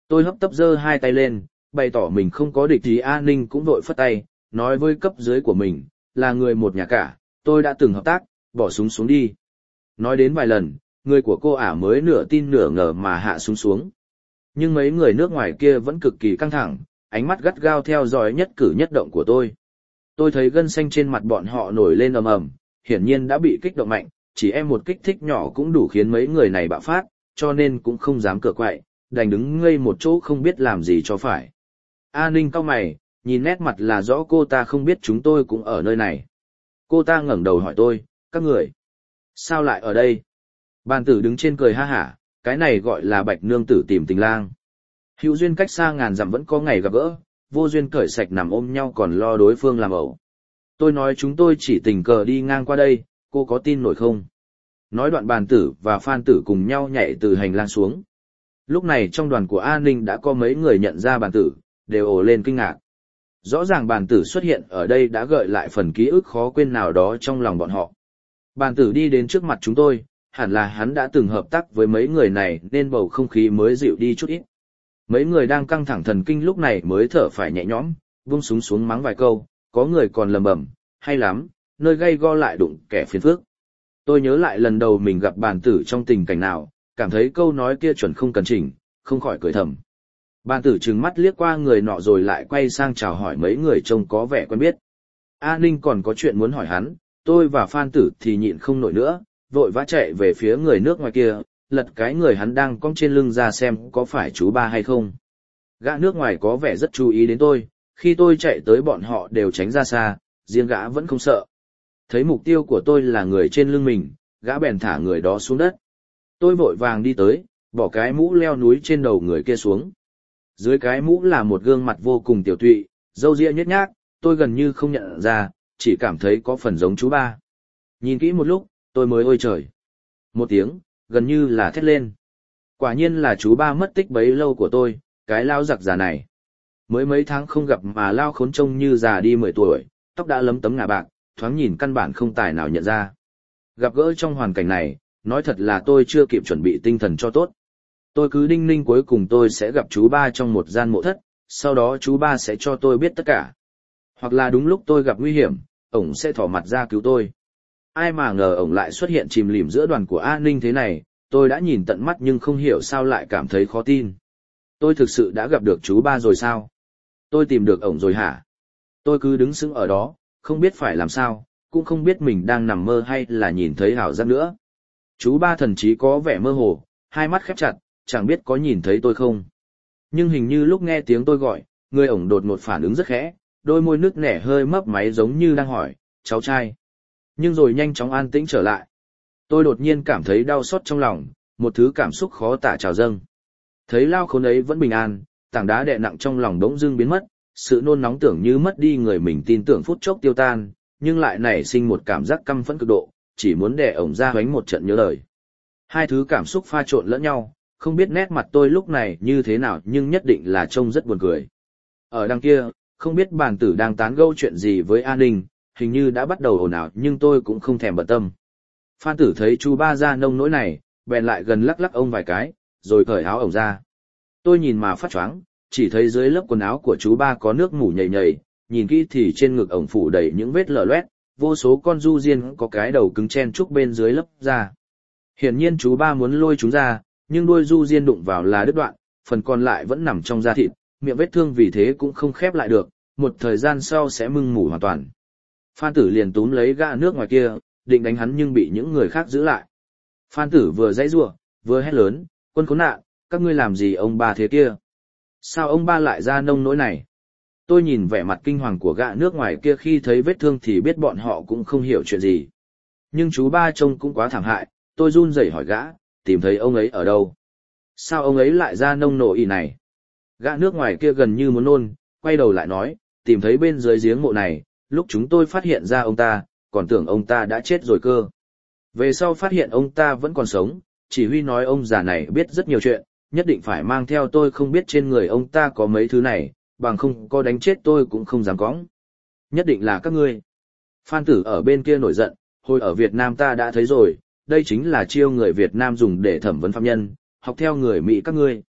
Tôi hấp tấp giơ hai tay lên, bày tỏ mình không có địch ý. An Ninh cũng vội phất tay, nói với cấp dưới của mình, là người một nhà cả, tôi đã từng hợp tác, bỏ súng xuống đi. Nói đến vài lần, người của cô ả mới nửa tin nửa ngờ mà hạ súng xuống. Nhưng mấy người nước ngoài kia vẫn cực kỳ căng thẳng, ánh mắt gắt gao theo dõi nhất cử nhất động của tôi. Tôi thấy gân xanh trên mặt bọn họ nổi lên ầm ầm, hiển nhiên đã bị kích động mạnh, chỉ em một kích thích nhỏ cũng đủ khiến mấy người này bạo phát, cho nên cũng không dám cựa quậy, đành đứng ngây một chỗ không biết làm gì cho phải. A Ninh cau mày, nhìn nét mặt là rõ cô ta không biết chúng tôi cũng ở nơi này. Cô ta ngẩng đầu hỏi tôi, các người, sao lại ở đây? Bàn tử đứng trên cười ha hả, cái này gọi là bạch nương tử tìm tình lang. Hữu duyên cách xa ngàn dặm vẫn có ngày gặp gỡ, vô duyên cởi sạch nằm ôm nhau còn lo đối phương làm ẩu. Tôi nói chúng tôi chỉ tình cờ đi ngang qua đây, cô có tin nổi không? Nói đoạn bàn tử và Phan tử cùng nhau nhảy từ hành lang xuống. Lúc này trong đoàn của An Ninh đã có mấy người nhận ra bàn tử, đều ồ lên kinh ngạc. Rõ ràng bàn tử xuất hiện ở đây đã gợi lại phần ký ức khó quên nào đó trong lòng bọn họ. Bàn tử đi đến trước mặt chúng tôi, hẳn là hắn đã từng hợp tác với mấy người này nên bầu không khí mới dịu đi chút ít. Mấy người đang căng thẳng thần kinh lúc này mới thở phải nhẹ nhõm, vung súng xuống mắng vài câu, có người còn lầm bầm, hay lắm, nơi gây go lại đụng kẻ phiền phức. Tôi nhớ lại lần đầu mình gặp bàn tử trong tình cảnh nào, cảm thấy câu nói kia chuẩn không cần chỉnh, không khỏi cười thầm. Bàn tử trừng mắt liếc qua người nọ rồi lại quay sang chào hỏi mấy người trông có vẻ quen biết. A Ninh còn có chuyện muốn hỏi hắn, tôi và Phan tử thì nhịn không nổi nữa, vội vã chạy về phía người nước ngoài kia, lật cái người hắn đang cong trên lưng ra xem có phải chú ba hay không. Gã nước ngoài có vẻ rất chú ý đến tôi, khi tôi chạy tới bọn họ đều tránh ra xa, riêng gã vẫn không sợ. Thấy mục tiêu của tôi là người trên lưng mình, gã bèn thả người đó xuống đất. Tôi vội vàng đi tới, bỏ cái mũ leo núi trên đầu người kia xuống. Dưới cái mũ là một gương mặt vô cùng tiểu tụy, râu ria nhếch nhác, tôi gần như không nhận ra, chỉ cảm thấy có phần giống chú ba. Nhìn kỹ một lúc, tôi mới ôi trời. Một tiếng, gần như là thét lên. Quả nhiên là chú ba mất tích bấy lâu của tôi, cái lao giặc già này. Mới mấy tháng không gặp mà lao khốn trông như già đi mười tuổi, tóc đã lấm tấm ngả bạc, thoáng nhìn căn bản không tài nào nhận ra. Gặp gỡ trong hoàn cảnh này, nói thật là tôi chưa kịp chuẩn bị tinh thần cho tốt. Tôi cứ đinh ninh cuối cùng tôi sẽ gặp chú ba trong một gian mộ thất, sau đó chú ba sẽ cho tôi biết tất cả. Hoặc là đúng lúc tôi gặp nguy hiểm, ổng sẽ thỏ mặt ra cứu tôi. Ai mà ngờ ổng lại xuất hiện chìm lìm giữa đoàn của An Ninh thế này, tôi đã nhìn tận mắt nhưng không hiểu sao lại cảm thấy khó tin. Tôi thực sự đã gặp được chú ba rồi sao? Tôi tìm được ổng rồi hả? Tôi cứ đứng sững ở đó, không biết phải làm sao, cũng không biết mình đang nằm mơ hay là nhìn thấy ảo giác nữa. Chú ba thần chí có vẻ mơ hồ, hai mắt khép chặt, chẳng biết có nhìn thấy tôi không. Nhưng hình như lúc nghe tiếng tôi gọi, người ổng đột ngột phản ứng rất khẽ, đôi môi nứt nẻ hơi mấp máy giống như đang hỏi, cháu trai. Nhưng rồi nhanh chóng an tĩnh trở lại. Tôi đột nhiên cảm thấy đau xót trong lòng, một thứ cảm xúc khó tả trào dâng. Thấy lao khốn ấy vẫn bình an, tảng đá đè nặng trong lòng bỗng dưng biến mất, sự nôn nóng tưởng như mất đi người mình tin tưởng phút chốc tiêu tan, nhưng lại nảy sinh một cảm giác căm phẫn cực độ, chỉ muốn đè ổng ra hoánh một trận nhớ đời. Hai thứ cảm xúc pha trộn lẫn nhau, không biết nét mặt tôi lúc này như thế nào nhưng nhất định là trông rất buồn cười. Ở đằng kia, không biết bàn tử đang tán gẫu chuyện gì với An Ninh, hình như đã bắt đầu ồn ào nhưng tôi cũng không thèm bận tâm. Phan tử thấy chú ba ra nông nỗi này, bèn lại gần lắc lắc ông vài cái, rồi cởi áo ổng ra. Tôi nhìn mà phát choáng, chỉ thấy dưới lớp quần áo của chú ba có nước mủ nhầy nhầy, nhìn kỹ thì trên ngực ổng phủ đầy những vết lở loét, vô số con du diên có cái đầu cứng chen trúc bên dưới lớp da. Hiển nhiên chú ba muốn lôi chúng ra, nhưng đuôi du diên đụng vào là đứt đoạn, phần còn lại vẫn nằm trong da thịt, miệng vết thương vì thế cũng không khép lại được, một thời gian sau sẽ mưng mủ hoàn toàn. Phan tử liền túm lấy gã nước ngoài kia, định đánh hắn nhưng bị những người khác giữ lại. Phan tử vừa dãy giụa, vừa hét lớn, quân khốn nạn, các ngươi làm gì ông ba thế kia? Sao ông ba lại ra nông nỗi này? Tôi nhìn vẻ mặt kinh hoàng của gã nước ngoài kia khi thấy vết thương thì biết bọn họ cũng không hiểu chuyện gì. Nhưng chú ba trông cũng quá thảm hại, tôi run rẩy hỏi gã, tìm thấy ông ấy ở đâu? Sao ông ấy lại ra nông nỗi ý này? Gã nước ngoài kia gần như muốn nôn, quay đầu lại nói, tìm thấy bên dưới giếng mộ này, lúc chúng tôi phát hiện ra ông ta, còn tưởng ông ta đã chết rồi cơ. Về sau phát hiện ông ta vẫn còn sống, chỉ huy nói ông già này biết rất nhiều chuyện, nhất định phải mang theo tôi không biết trên người ông ta có mấy thứ này, bằng không có đánh chết tôi cũng không dám cõng. Nhất định là các ngươi. Phan tử ở bên kia nổi giận, hồi ở Việt Nam ta đã thấy rồi, đây chính là chiêu người Việt Nam dùng để thẩm vấn phạm nhân, học theo người Mỹ các ngươi.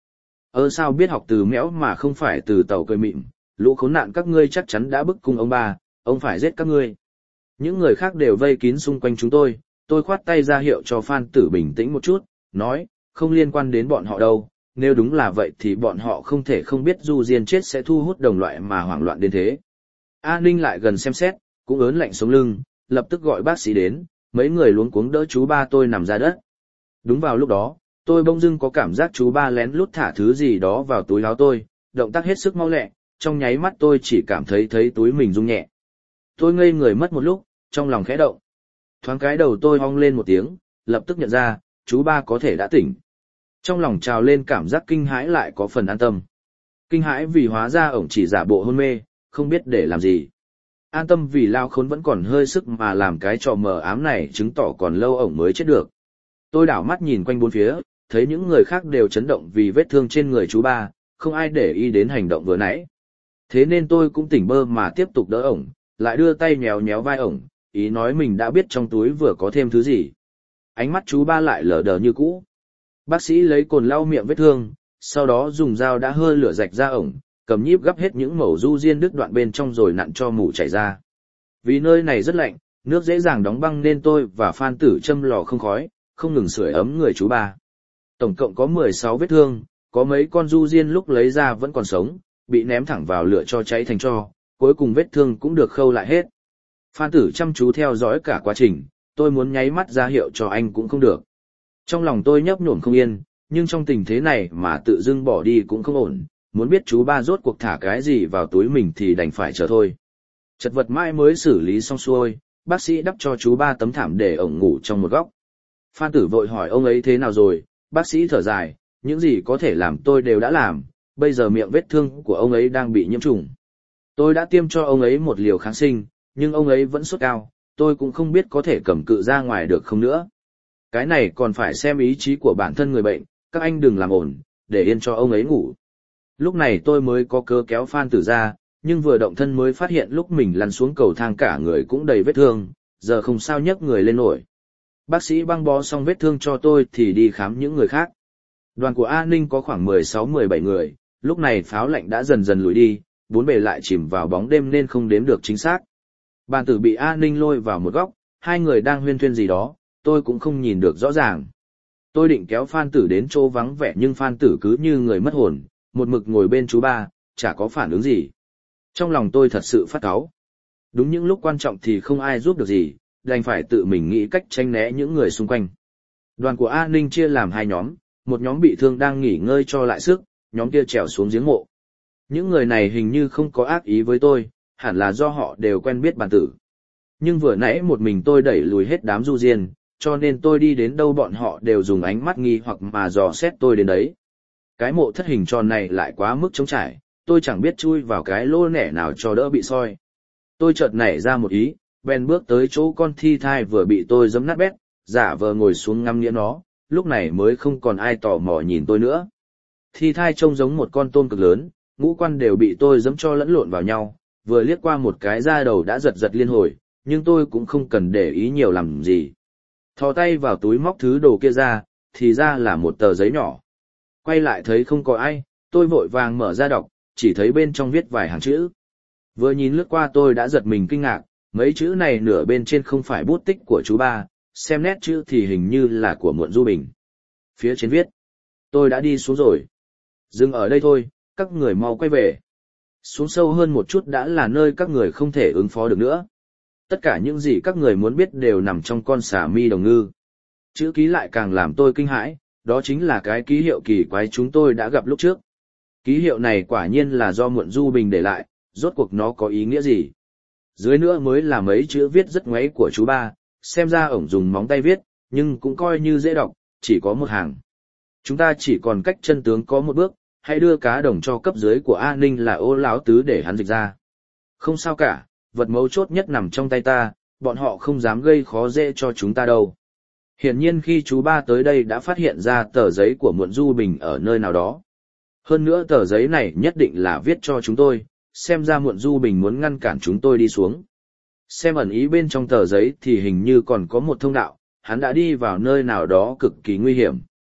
Ơ sao biết học từ mẽo mà không phải từ tàu cười mịn, lũ khốn nạn các ngươi chắc chắn đã bức cung ông ba, ông phải giết các ngươi. Những người khác đều vây kín xung quanh chúng tôi, tôi khoát tay ra hiệu cho Phan Tử bình tĩnh một chút, nói, không liên quan đến bọn họ đâu, nếu đúng là vậy thì bọn họ không thể không biết Du Diên chết sẽ thu hút đồng loại mà hoảng loạn đến thế. A Ninh lại gần xem xét, cũng ớn lạnh sống lưng, lập tức gọi bác sĩ đến, mấy người luống cuống đỡ chú ba tôi nằm ra đất. Đúng vào lúc đó, tôi bỗng dưng có cảm giác chú ba lén lút thả thứ gì đó vào túi áo tôi, động tác hết sức mau lẹ, trong nháy mắt tôi chỉ cảm thấy thấy túi mình rung nhẹ. Tôi ngây người mất một lúc, trong lòng khẽ động. Thoáng cái đầu tôi hong lên một tiếng, lập tức nhận ra, chú ba có thể đã tỉnh. Trong lòng trào lên cảm giác kinh hãi lại có phần an tâm. Kinh hãi vì hóa ra ổng chỉ giả bộ hôn mê, không biết để làm gì. An tâm vì lao khốn vẫn còn hơi sức mà làm cái trò mờ ám này chứng tỏ còn lâu ổng mới chết được. Tôi đảo mắt nhìn quanh bốn phía, thấy những người khác đều chấn động vì vết thương trên người chú ba, không ai để ý đến hành động vừa nãy. Thế nên tôi cũng tỉnh bơ mà tiếp tục đỡ ổng, lại đưa tay nhéo nhéo vai ổng, ý nói mình đã biết trong túi vừa có thêm thứ gì. Ánh mắt chú ba lại lờ đờ như cũ. Bác sĩ lấy cồn lau miệng vết thương, sau đó dùng dao đã hơi lửa rạch ra ổng, cầm nhíp gắp hết những mẩu du diên đứt đoạn bên trong rồi nặn cho mủ chảy ra. Vì nơi này rất lạnh, nước dễ dàng đóng băng nên tôi và Phan Tử châm lò không khói, không ngừng sưởi ấm người chú ba. Tổng cộng có mười sáu vết thương, có mấy con du diên lúc lấy ra vẫn còn sống, bị ném thẳng vào lửa cho cháy thành tro, cuối cùng vết thương cũng được khâu lại hết. Phan Tử chăm chú theo dõi cả quá trình, tôi muốn nháy mắt ra hiệu cho anh cũng không được. Trong lòng tôi nhấp nhổm không yên, nhưng trong tình thế này mà tự dưng bỏ đi cũng không ổn, muốn biết chú ba rốt cuộc thả cái gì vào túi mình thì đành phải chờ thôi. Chật vật mãi mới xử lý xong xuôi, bác sĩ đắp cho chú ba tấm thảm để ổng ngủ trong một góc. Phan Tử vội hỏi ông ấy thế nào rồi, bác sĩ thở dài, những gì có thể làm tôi đều đã làm, bây giờ miệng vết thương của ông ấy đang bị nhiễm trùng. Tôi đã tiêm cho ông ấy một liều kháng sinh, nhưng ông ấy vẫn sốt cao, tôi cũng không biết có thể cầm cự ra ngoài được không nữa. Cái này còn phải xem ý chí của bản thân người bệnh, các anh đừng làm ổn, để yên cho ông ấy ngủ. Lúc này tôi mới có cớ kéo Phan Tử ra, nhưng vừa động thân mới phát hiện lúc mình lăn xuống cầu thang cả người cũng đầy vết thương, giờ không sao nhấc người lên nổi. Bác sĩ băng bó xong vết thương cho tôi thì đi khám những người khác. Đoàn của A Ninh có khoảng mười sáu mười bảy người, lúc này pháo lạnh đã dần dần lùi đi, bốn bề lại chìm vào bóng đêm nên không đếm được chính xác. Bàn tử bị A Ninh lôi vào một góc, hai người đang huyên thuyên gì đó, tôi cũng không nhìn được rõ ràng. Tôi định kéo Phan Tử đến chỗ vắng vẻ nhưng Phan Tử cứ như người mất hồn, một mực ngồi bên chú ba, chả có phản ứng gì. Trong lòng tôi thật sự phát cáu. Đúng những lúc quan trọng thì không ai giúp được gì, đành phải tự mình nghĩ cách tránh né những người xung quanh. Đoàn của A Ninh chia làm hai nhóm, một nhóm bị thương đang nghỉ ngơi cho lại sức, nhóm kia trèo xuống giếng mộ. Những người này hình như không có ác ý với tôi, hẳn là do họ đều quen biết Bàn Tử. Nhưng vừa nãy một mình tôi đẩy lùi hết đám du diên, cho nên tôi đi đến đâu bọn họ đều dùng ánh mắt nghi hoặc mà dò xét tôi đến đấy. Cái mộ thất hình tròn này lại quá mức trống trải, tôi chẳng biết chui vào cái lỗ nẻ nào cho đỡ bị soi. Tôi chợt nảy ra một ý, bèn bước tới chỗ con thi thai vừa bị tôi giẫm nát bét, giả vờ ngồi xuống ngắm nghĩa nó, lúc này mới không còn ai tò mò nhìn tôi nữa. Thi thai trông giống một con tôm cực lớn, ngũ quan đều bị tôi giẫm cho lẫn lộn vào nhau, vừa liếc qua một cái da đầu đã giật giật liên hồi, nhưng tôi cũng không cần để ý nhiều làm gì. Thò tay vào túi móc thứ đồ kia ra, thì ra là một tờ giấy nhỏ. Quay lại thấy không có ai, tôi vội vàng mở ra đọc, chỉ thấy bên trong viết vài hàng chữ. Vừa nhìn lướt qua tôi đã giật mình kinh ngạc, mấy chữ này nửa bên trên không phải bút tích của chú ba, xem nét chữ thì hình như là của Muộn Du Bình. Phía trên viết, tôi đã đi xuống rồi. Dừng ở đây thôi, các người mau quay về. Xuống sâu hơn một chút đã là nơi các người không thể ứng phó được nữa. Tất cả những gì các người muốn biết đều nằm trong con xà mi đồng ngư. Chữ ký lại càng làm tôi kinh hãi, đó chính là cái ký hiệu kỳ quái chúng tôi đã gặp lúc trước. Ký hiệu này quả nhiên là do Muộn Du Bình để lại, rốt cuộc nó có ý nghĩa gì? Dưới nữa mới là mấy chữ viết rất ngoáy của chú ba, xem ra ổng dùng móng tay viết, nhưng cũng coi như dễ đọc, chỉ có một hàng. Chúng ta chỉ còn cách chân tướng có một bước, hãy đưa cá đồng cho cấp dưới của A Ninh là Ô Láo Tứ để hắn dịch ra. Không sao cả, vật mấu chốt nhất nằm trong tay ta, bọn họ không dám gây khó dễ cho chúng ta đâu. Hiển nhiên khi chú ba tới đây đã phát hiện ra tờ giấy của Muộn Du Bình ở nơi nào đó. Hơn nữa tờ giấy này nhất định là viết cho chúng tôi, xem ra Muộn Du Bình muốn ngăn cản chúng tôi đi xuống. Xem ẩn ý bên trong tờ giấy thì hình như còn có một thông đạo, hắn đã đi vào nơi nào đó cực kỳ nguy hiểm.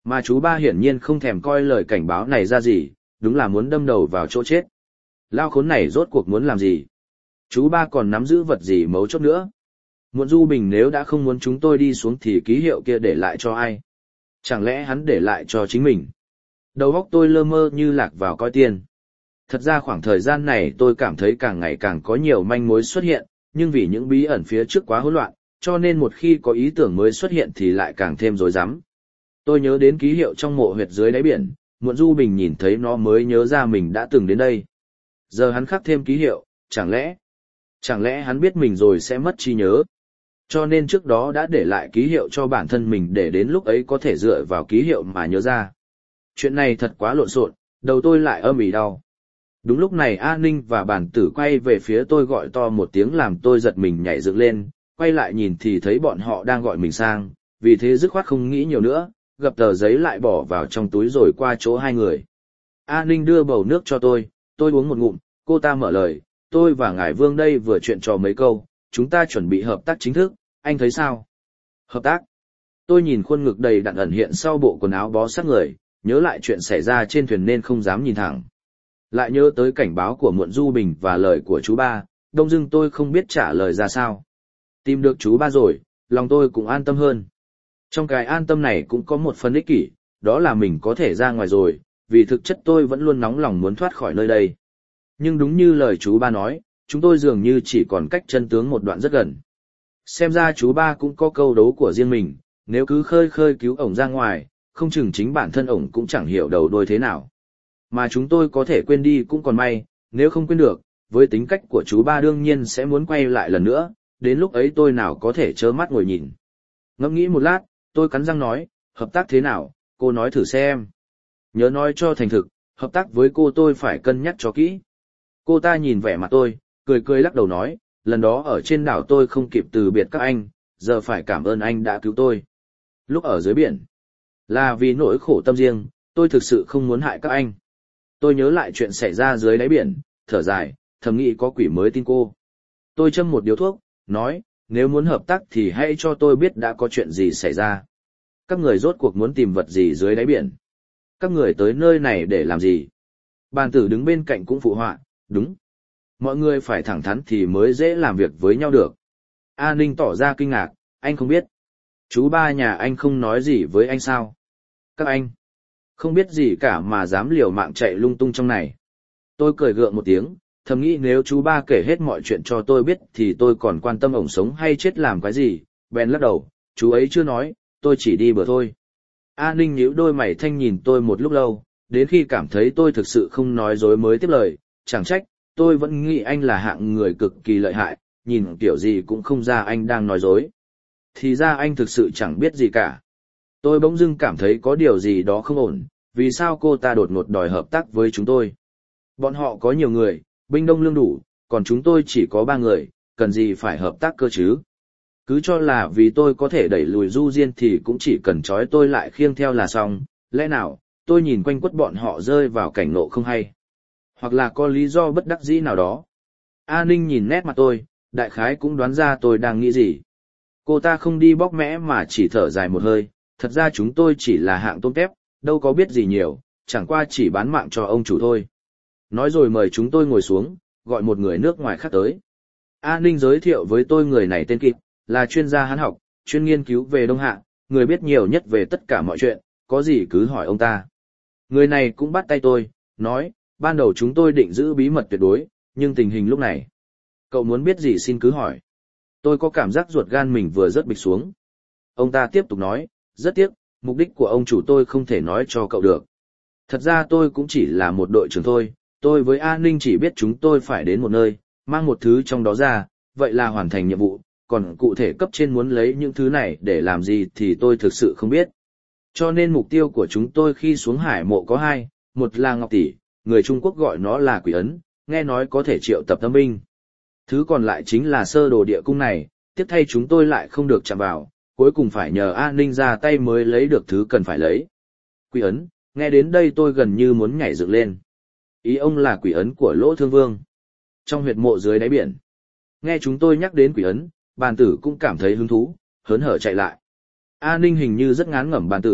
Mà chú ba hiển nhiên không thèm coi lời cảnh báo này ra gì, đúng là muốn đâm đầu vào chỗ chết. Lao khốn này rốt cuộc muốn làm gì? Chú ba còn nắm giữ vật gì mấu chốt nữa? Muộn Du Bình nếu đã không muốn chúng tôi đi xuống thì ký hiệu kia để lại cho ai? Chẳng lẽ hắn để lại cho chính mình? Đầu óc tôi lơ mơ như lạc vào coi tiền. Thật ra khoảng thời gian này tôi cảm thấy càng ngày càng có nhiều manh mối xuất hiện, nhưng vì những bí ẩn phía trước quá hỗn loạn, cho nên một khi có ý tưởng mới xuất hiện thì lại càng thêm rối rắm. Tôi nhớ đến ký hiệu trong mộ huyệt dưới đáy biển, Muộn Du Bình nhìn thấy nó mới nhớ ra mình đã từng đến đây. Giờ hắn khắc thêm ký hiệu, chẳng lẽ... Chẳng lẽ hắn biết mình rồi sẽ mất trí nhớ? Cho nên trước đó đã để lại ký hiệu cho bản thân mình để đến lúc ấy có thể dựa vào ký hiệu mà nhớ ra. Chuyện này thật quá lộn xộn, đầu tôi lại âm ỉ đau. Đúng lúc này A Ninh và bản tử quay về phía tôi gọi to một tiếng làm tôi giật mình nhảy dựng lên, quay lại nhìn thì thấy bọn họ đang gọi mình sang, vì thế dứt khoát không nghĩ nhiều nữa, gập tờ giấy lại bỏ vào trong túi rồi qua chỗ hai người. A Ninh đưa bầu nước cho tôi, tôi uống một ngụm, cô ta mở lời, tôi và ngài Vương đây vừa chuyện trò mấy câu, chúng ta chuẩn bị hợp tác chính thức, anh thấy sao? Hợp tác? Tôi nhìn khuôn ngực đầy đặn ẩn hiện sau bộ quần áo bó sát người, nhớ lại chuyện xảy ra trên thuyền nên không dám nhìn thẳng. Lại nhớ tới cảnh báo của Muộn Du Bình và lời của chú ba, đông dưng tôi không biết trả lời ra sao. Tìm được chú ba rồi, lòng tôi cũng an tâm hơn. Trong cái an tâm này cũng có một phần ích kỷ, đó là mình có thể ra ngoài rồi, vì thực chất tôi vẫn luôn nóng lòng muốn thoát khỏi nơi đây. Nhưng đúng như lời chú ba nói, chúng tôi dường như chỉ còn cách chân tướng một đoạn rất gần. Xem ra chú ba cũng có câu đố của riêng mình, nếu cứ khơi khơi cứu ổng ra ngoài, không chừng chính bản thân ổng cũng chẳng hiểu đầu đuôi thế nào. Mà chúng tôi có thể quên đi cũng còn may, nếu không quên được, với tính cách của chú ba đương nhiên sẽ muốn quay lại lần nữa, đến lúc ấy tôi nào có thể trơ mắt ngồi nhìn. Ngẫm nghĩ một lát, tôi cắn răng nói, hợp tác thế nào, cô nói thử xem. Nhớ nói cho thành thực, hợp tác với cô tôi phải cân nhắc cho kỹ. Cô ta nhìn vẻ mặt tôi, cười cười lắc đầu nói, lần đó ở trên đảo tôi không kịp từ biệt các anh, giờ phải cảm ơn anh đã cứu tôi. Lúc ở dưới biển, là vì nỗi khổ tâm riêng, tôi thực sự không muốn hại các anh. Tôi nhớ lại chuyện xảy ra dưới đáy biển, thở dài, thầm nghĩ có quỷ mới tin cô. Tôi châm một điếu thuốc, nói, nếu muốn hợp tác thì hãy cho tôi biết đã có chuyện gì xảy ra. Các người rốt cuộc muốn tìm vật gì dưới đáy biển? Các người tới nơi này để làm gì? Bàn tử đứng bên cạnh cũng phụ họa, đúng. Mọi người phải thẳng thắn thì mới dễ làm việc với nhau được. A Ninh tỏ ra kinh ngạc, anh không biết. Chú ba nhà anh không nói gì với anh sao? Các anh không biết gì cả mà dám liều mạng chạy lung tung trong này. Tôi cười gượng một tiếng, thầm nghĩ nếu chú ba kể hết mọi chuyện cho tôi biết thì tôi còn quan tâm ổng sống hay chết làm cái gì, bèn lắc đầu, chú ấy chưa nói, tôi chỉ đi bừa thôi. A Ninh nhíu đôi mày thanh nhìn tôi một lúc lâu, đến khi cảm thấy tôi thực sự không nói dối mới tiếp lời, chẳng trách, tôi vẫn nghĩ anh là hạng người cực kỳ lợi hại, nhìn kiểu gì cũng không ra anh đang nói dối. Thì ra anh thực sự chẳng biết gì cả. Tôi bỗng dưng cảm thấy có điều gì đó không ổn, vì sao cô ta đột ngột đòi hợp tác với chúng tôi. Bọn họ có nhiều người, binh đông lương đủ, còn chúng tôi chỉ có ba người, cần gì phải hợp tác cơ chứ? Cứ cho là vì tôi có thể đẩy lùi Du Diên thì cũng chỉ cần trói tôi lại khiêng theo là xong, lẽ nào, tôi nhìn quanh quất bọn họ rơi vào cảnh nộ không hay. Hoặc là có lý do bất đắc dĩ nào đó. A Ninh nhìn nét mặt tôi, đại khái cũng đoán ra tôi đang nghĩ gì. Cô ta không đi bóc mẽ mà chỉ thở dài một hơi, thật ra chúng tôi chỉ là hạng tôm tép, đâu có biết gì nhiều, chẳng qua chỉ bán mạng cho ông chủ thôi. Nói rồi mời chúng tôi ngồi xuống, gọi một người nước ngoài khác tới. A Ninh giới thiệu với tôi người này tên Kịp, là chuyên gia Hán học, chuyên nghiên cứu về Đông Hạ, người biết nhiều nhất về tất cả mọi chuyện, có gì cứ hỏi ông ta. Người này cũng bắt tay tôi, nói, ban đầu chúng tôi định giữ bí mật tuyệt đối, nhưng tình hình lúc này. Cậu muốn biết gì xin cứ hỏi. Tôi có cảm giác ruột gan mình vừa rớt bịch xuống. Ông ta tiếp tục nói, rất tiếc, mục đích của ông chủ tôi không thể nói cho cậu được. Thật ra tôi cũng chỉ là một đội trưởng thôi, tôi với An Ninh chỉ biết chúng tôi phải đến một nơi, mang một thứ trong đó ra, vậy là hoàn thành nhiệm vụ, còn cụ thể cấp trên muốn lấy những thứ này để làm gì thì tôi thực sự không biết. Cho nên mục tiêu của chúng tôi khi xuống hải mộ có hai, một là Ngọc Tỷ, người Trung Quốc gọi nó là quỷ ấn, nghe nói có thể triệu tập tâm binh. Thứ còn lại chính là sơ đồ địa cung này, tiếp thay chúng tôi lại không được chạm vào, cuối cùng phải nhờ An Ninh ra tay mới lấy được thứ cần phải lấy. Quỷ ấn, nghe đến đây tôi gần như muốn nhảy dựng lên. Ý ông là quỷ ấn của Lỗ Thương Vương. Trong huyệt mộ dưới đáy biển. Nghe chúng tôi nhắc đến quỷ ấn, bàn tử cũng cảm thấy hứng thú, hớn hở chạy lại. An Ninh hình như rất ngán ngẩm bàn tử,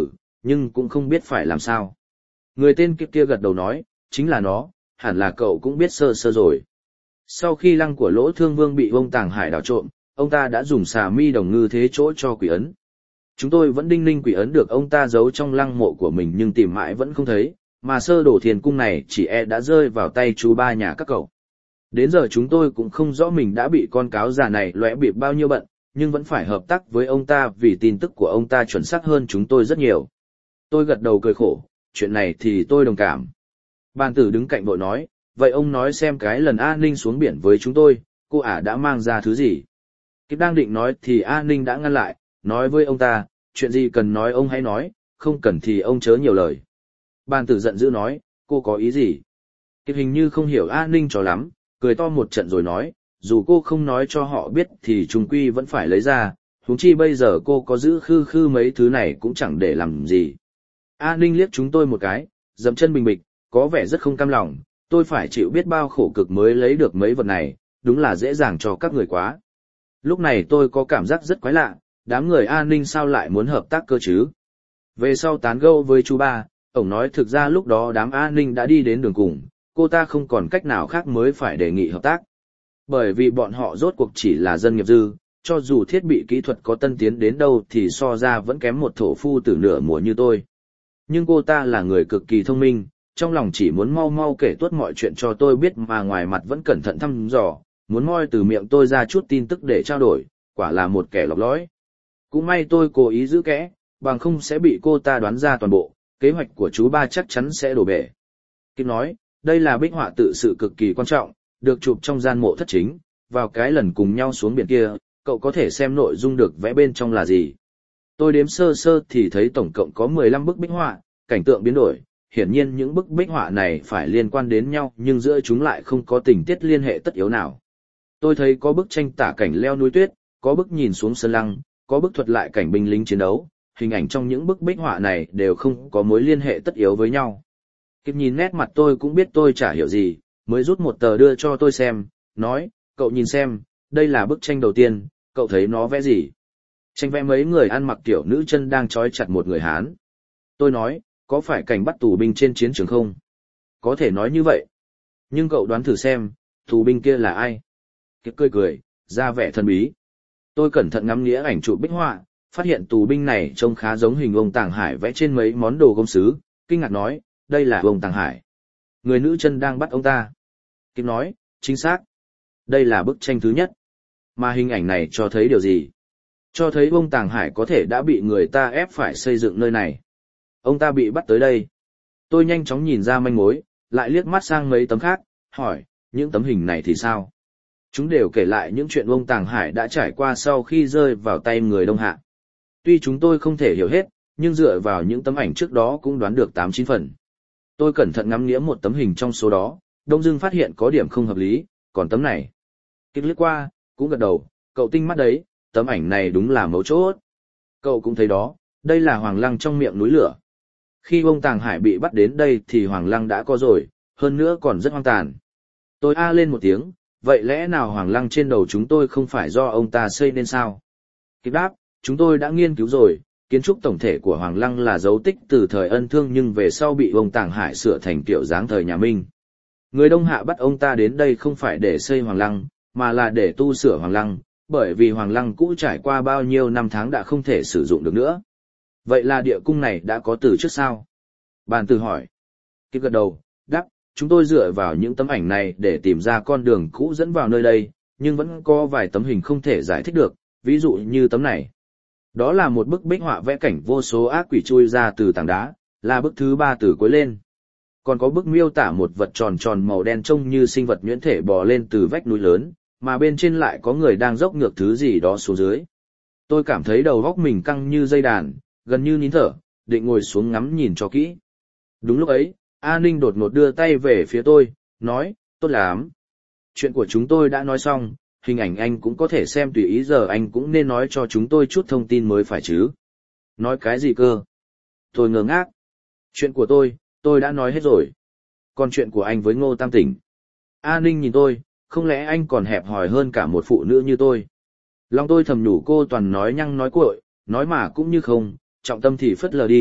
nhưng cũng không biết phải làm sao. Người tên kia kia gật đầu nói, chính là nó, hẳn là cậu cũng biết sơ sơ rồi. Sau khi lăng của Lỗ Thương Vương bị ông Tàng Hải đào trộm, ông ta đã dùng xà mi đồng ngư thế chỗ cho quỷ ấn. Chúng tôi vẫn đinh ninh quỷ ấn được ông ta giấu trong lăng mộ của mình nhưng tìm mãi vẫn không thấy, mà sơ đồ thiền cung này chỉ e đã rơi vào tay chú ba nhà các cậu. Đến giờ chúng tôi cũng không rõ mình đã bị con cáo già này lóe bịp bao nhiêu bận, nhưng vẫn phải hợp tác với ông ta vì tin tức của ông ta chuẩn xác hơn chúng tôi rất nhiều. Tôi gật đầu cười khổ, chuyện này thì tôi đồng cảm. Bàn tử đứng cạnh vội nói, vậy ông nói xem cái lần A Ninh xuống biển với chúng tôi, cô ả đã mang ra thứ gì? Kiếp đang định nói thì A Ninh đã ngăn lại, nói với ông ta, chuyện gì cần nói ông hãy nói, không cần thì ông chớ nhiều lời. Bàn tử giận dữ nói, cô có ý gì? Kiếp hình như không hiểu A Ninh cho lắm, cười to một trận rồi nói, dù cô không nói cho họ biết thì trung quy vẫn phải lấy ra, huống chi bây giờ cô có giữ khư khư mấy thứ này cũng chẳng để làm gì. A Ninh liếc chúng tôi một cái, dậm chân bình bịch, có vẻ rất không cam lòng, tôi phải chịu biết bao khổ cực mới lấy được mấy vật này, đúng là dễ dàng cho các người quá. Lúc này tôi có cảm giác rất quái lạ, đám người A Ninh sao lại muốn hợp tác cơ chứ? Về sau tán gẫu với chú ba, ổng nói thực ra lúc đó đám A Ninh đã đi đến đường cùng, cô ta không còn cách nào khác mới phải đề nghị hợp tác. Bởi vì bọn họ rốt cuộc chỉ là dân nghiệp dư, cho dù thiết bị kỹ thuật có tân tiến đến đâu thì so ra vẫn kém một thổ phu từ nửa mùa như tôi. Nhưng cô ta là người cực kỳ thông minh, trong lòng chỉ muốn mau mau kể tuốt mọi chuyện cho tôi biết mà ngoài mặt vẫn cẩn thận thăm dò, muốn moi từ miệng tôi ra chút tin tức để trao đổi, quả là một kẻ lọc lõi. Cũng may tôi cố ý giữ kẽ, bằng không sẽ bị cô ta đoán ra toàn bộ, kế hoạch của chú ba chắc chắn sẽ đổ bể. Kim nói, đây là bích họa tự sự cực kỳ quan trọng, được chụp trong gian mộ thất chính, vào cái lần cùng nhau xuống biển kia, cậu có thể xem nội dung được vẽ bên trong là gì. Tôi đếm sơ sơ thì thấy tổng cộng có mười lăm bức bích họa, cảnh tượng biến đổi, hiển nhiên những bức bích họa này phải liên quan đến nhau nhưng giữa chúng lại không có tình tiết liên hệ tất yếu nào. Tôi thấy có bức tranh tả cảnh leo núi tuyết, có bức nhìn xuống sơn lăng, có bức thuật lại cảnh binh lính chiến đấu, hình ảnh trong những bức bích họa này đều không có mối liên hệ tất yếu với nhau. Kịp nhìn nét mặt tôi cũng biết tôi chả hiểu gì, mới rút một tờ đưa cho tôi xem, nói, cậu nhìn xem, đây là bức tranh đầu tiên, cậu thấy nó vẽ gì? Tranh vẽ mấy người ăn mặc kiểu nữ chân đang trói chặt một người Hán. Tôi nói, có phải cảnh bắt tù binh trên chiến trường không? Có thể nói như vậy. Nhưng cậu đoán thử xem, tù binh kia là ai? Kiệt cười cười, ra vẻ thần bí. Tôi cẩn thận ngắm nghĩa ảnh chụp bích họa, phát hiện tù binh này trông khá giống hình ông Tàng Hải vẽ trên mấy món đồ gốm sứ, kinh ngạc nói, đây là ông Tàng Hải. Người nữ chân đang bắt ông ta. Kiệt nói, chính xác. Đây là bức tranh thứ nhất. Mà hình ảnh này cho thấy điều gì? Cho thấy ông Tàng Hải có thể đã bị người ta ép phải xây dựng nơi này. Ông ta bị bắt tới đây. Tôi nhanh chóng nhìn ra manh mối, lại liếc mắt sang mấy tấm khác, hỏi, những tấm hình này thì sao? Chúng đều kể lại những chuyện ông Tàng Hải đã trải qua sau khi rơi vào tay người Đông Hạ. Tuy chúng tôi không thể hiểu hết, nhưng dựa vào những tấm ảnh trước đó cũng đoán được tám chín phần. Tôi cẩn thận ngắm nghĩa một tấm hình trong số đó, đông dưng phát hiện có điểm không hợp lý, còn tấm này. Kích lướt qua, cũng gật đầu, cậu tinh mắt đấy, tấm ảnh này đúng là mấu chốt. Cậu cũng thấy đó, đây là Hoàng Lăng trong miệng núi lửa. Khi ông Tàng Hải bị bắt đến đây thì Hoàng Lăng đã có rồi, hơn nữa còn rất hoang tàn. Tôi a lên một tiếng, vậy lẽ nào Hoàng Lăng trên đầu chúng tôi không phải do ông ta xây nên sao? Kịp đáp, chúng tôi đã nghiên cứu rồi, kiến trúc tổng thể của Hoàng Lăng là dấu tích từ thời Ân Thương nhưng về sau bị ông Tàng Hải sửa thành kiểu dáng thời nhà Minh. Người Đông Hạ bắt ông ta đến đây không phải để xây Hoàng Lăng, mà là để tu sửa Hoàng Lăng, bởi vì Hoàng Lăng cũ trải qua bao nhiêu năm tháng đã không thể sử dụng được nữa. Vậy là địa cung này đã có từ trước sao? Bàn tử hỏi. Kịp gật đầu, đáp, chúng tôi dựa vào những tấm ảnh này để tìm ra con đường cũ dẫn vào nơi đây, nhưng vẫn có vài tấm hình không thể giải thích được, ví dụ như tấm này. Đó là một bức bích họa vẽ cảnh vô số ác quỷ chui ra từ tảng đá, là bức thứ ba từ cuối lên. Còn có bức miêu tả một vật tròn tròn màu đen trông như sinh vật nhuyễn thể bò lên từ vách núi lớn, mà bên trên lại có người đang dốc ngược thứ gì đó xuống dưới. Tôi cảm thấy đầu óc mình căng như dây đàn, gần như nín thở, định ngồi xuống ngắm nhìn cho kỹ. Đúng lúc ấy, A Ninh đột ngột đưa tay về phía tôi, nói, tốt lắm. Chuyện của chúng tôi đã nói xong, hình ảnh anh cũng có thể xem tùy ý, giờ anh cũng nên nói cho chúng tôi chút thông tin mới phải chứ. Nói cái gì cơ? Tôi ngơ ngác. Chuyện của tôi, tôi đã nói hết rồi. Còn chuyện của anh với Ngô Tam Tỉnh. A Ninh nhìn tôi, không lẽ anh còn hẹp hòi hơn cả một phụ nữ như tôi? Lòng tôi thầm nhủ cô toàn nói nhăng nói cuội, nói mà cũng như không, trọng tâm thì phất lờ đi,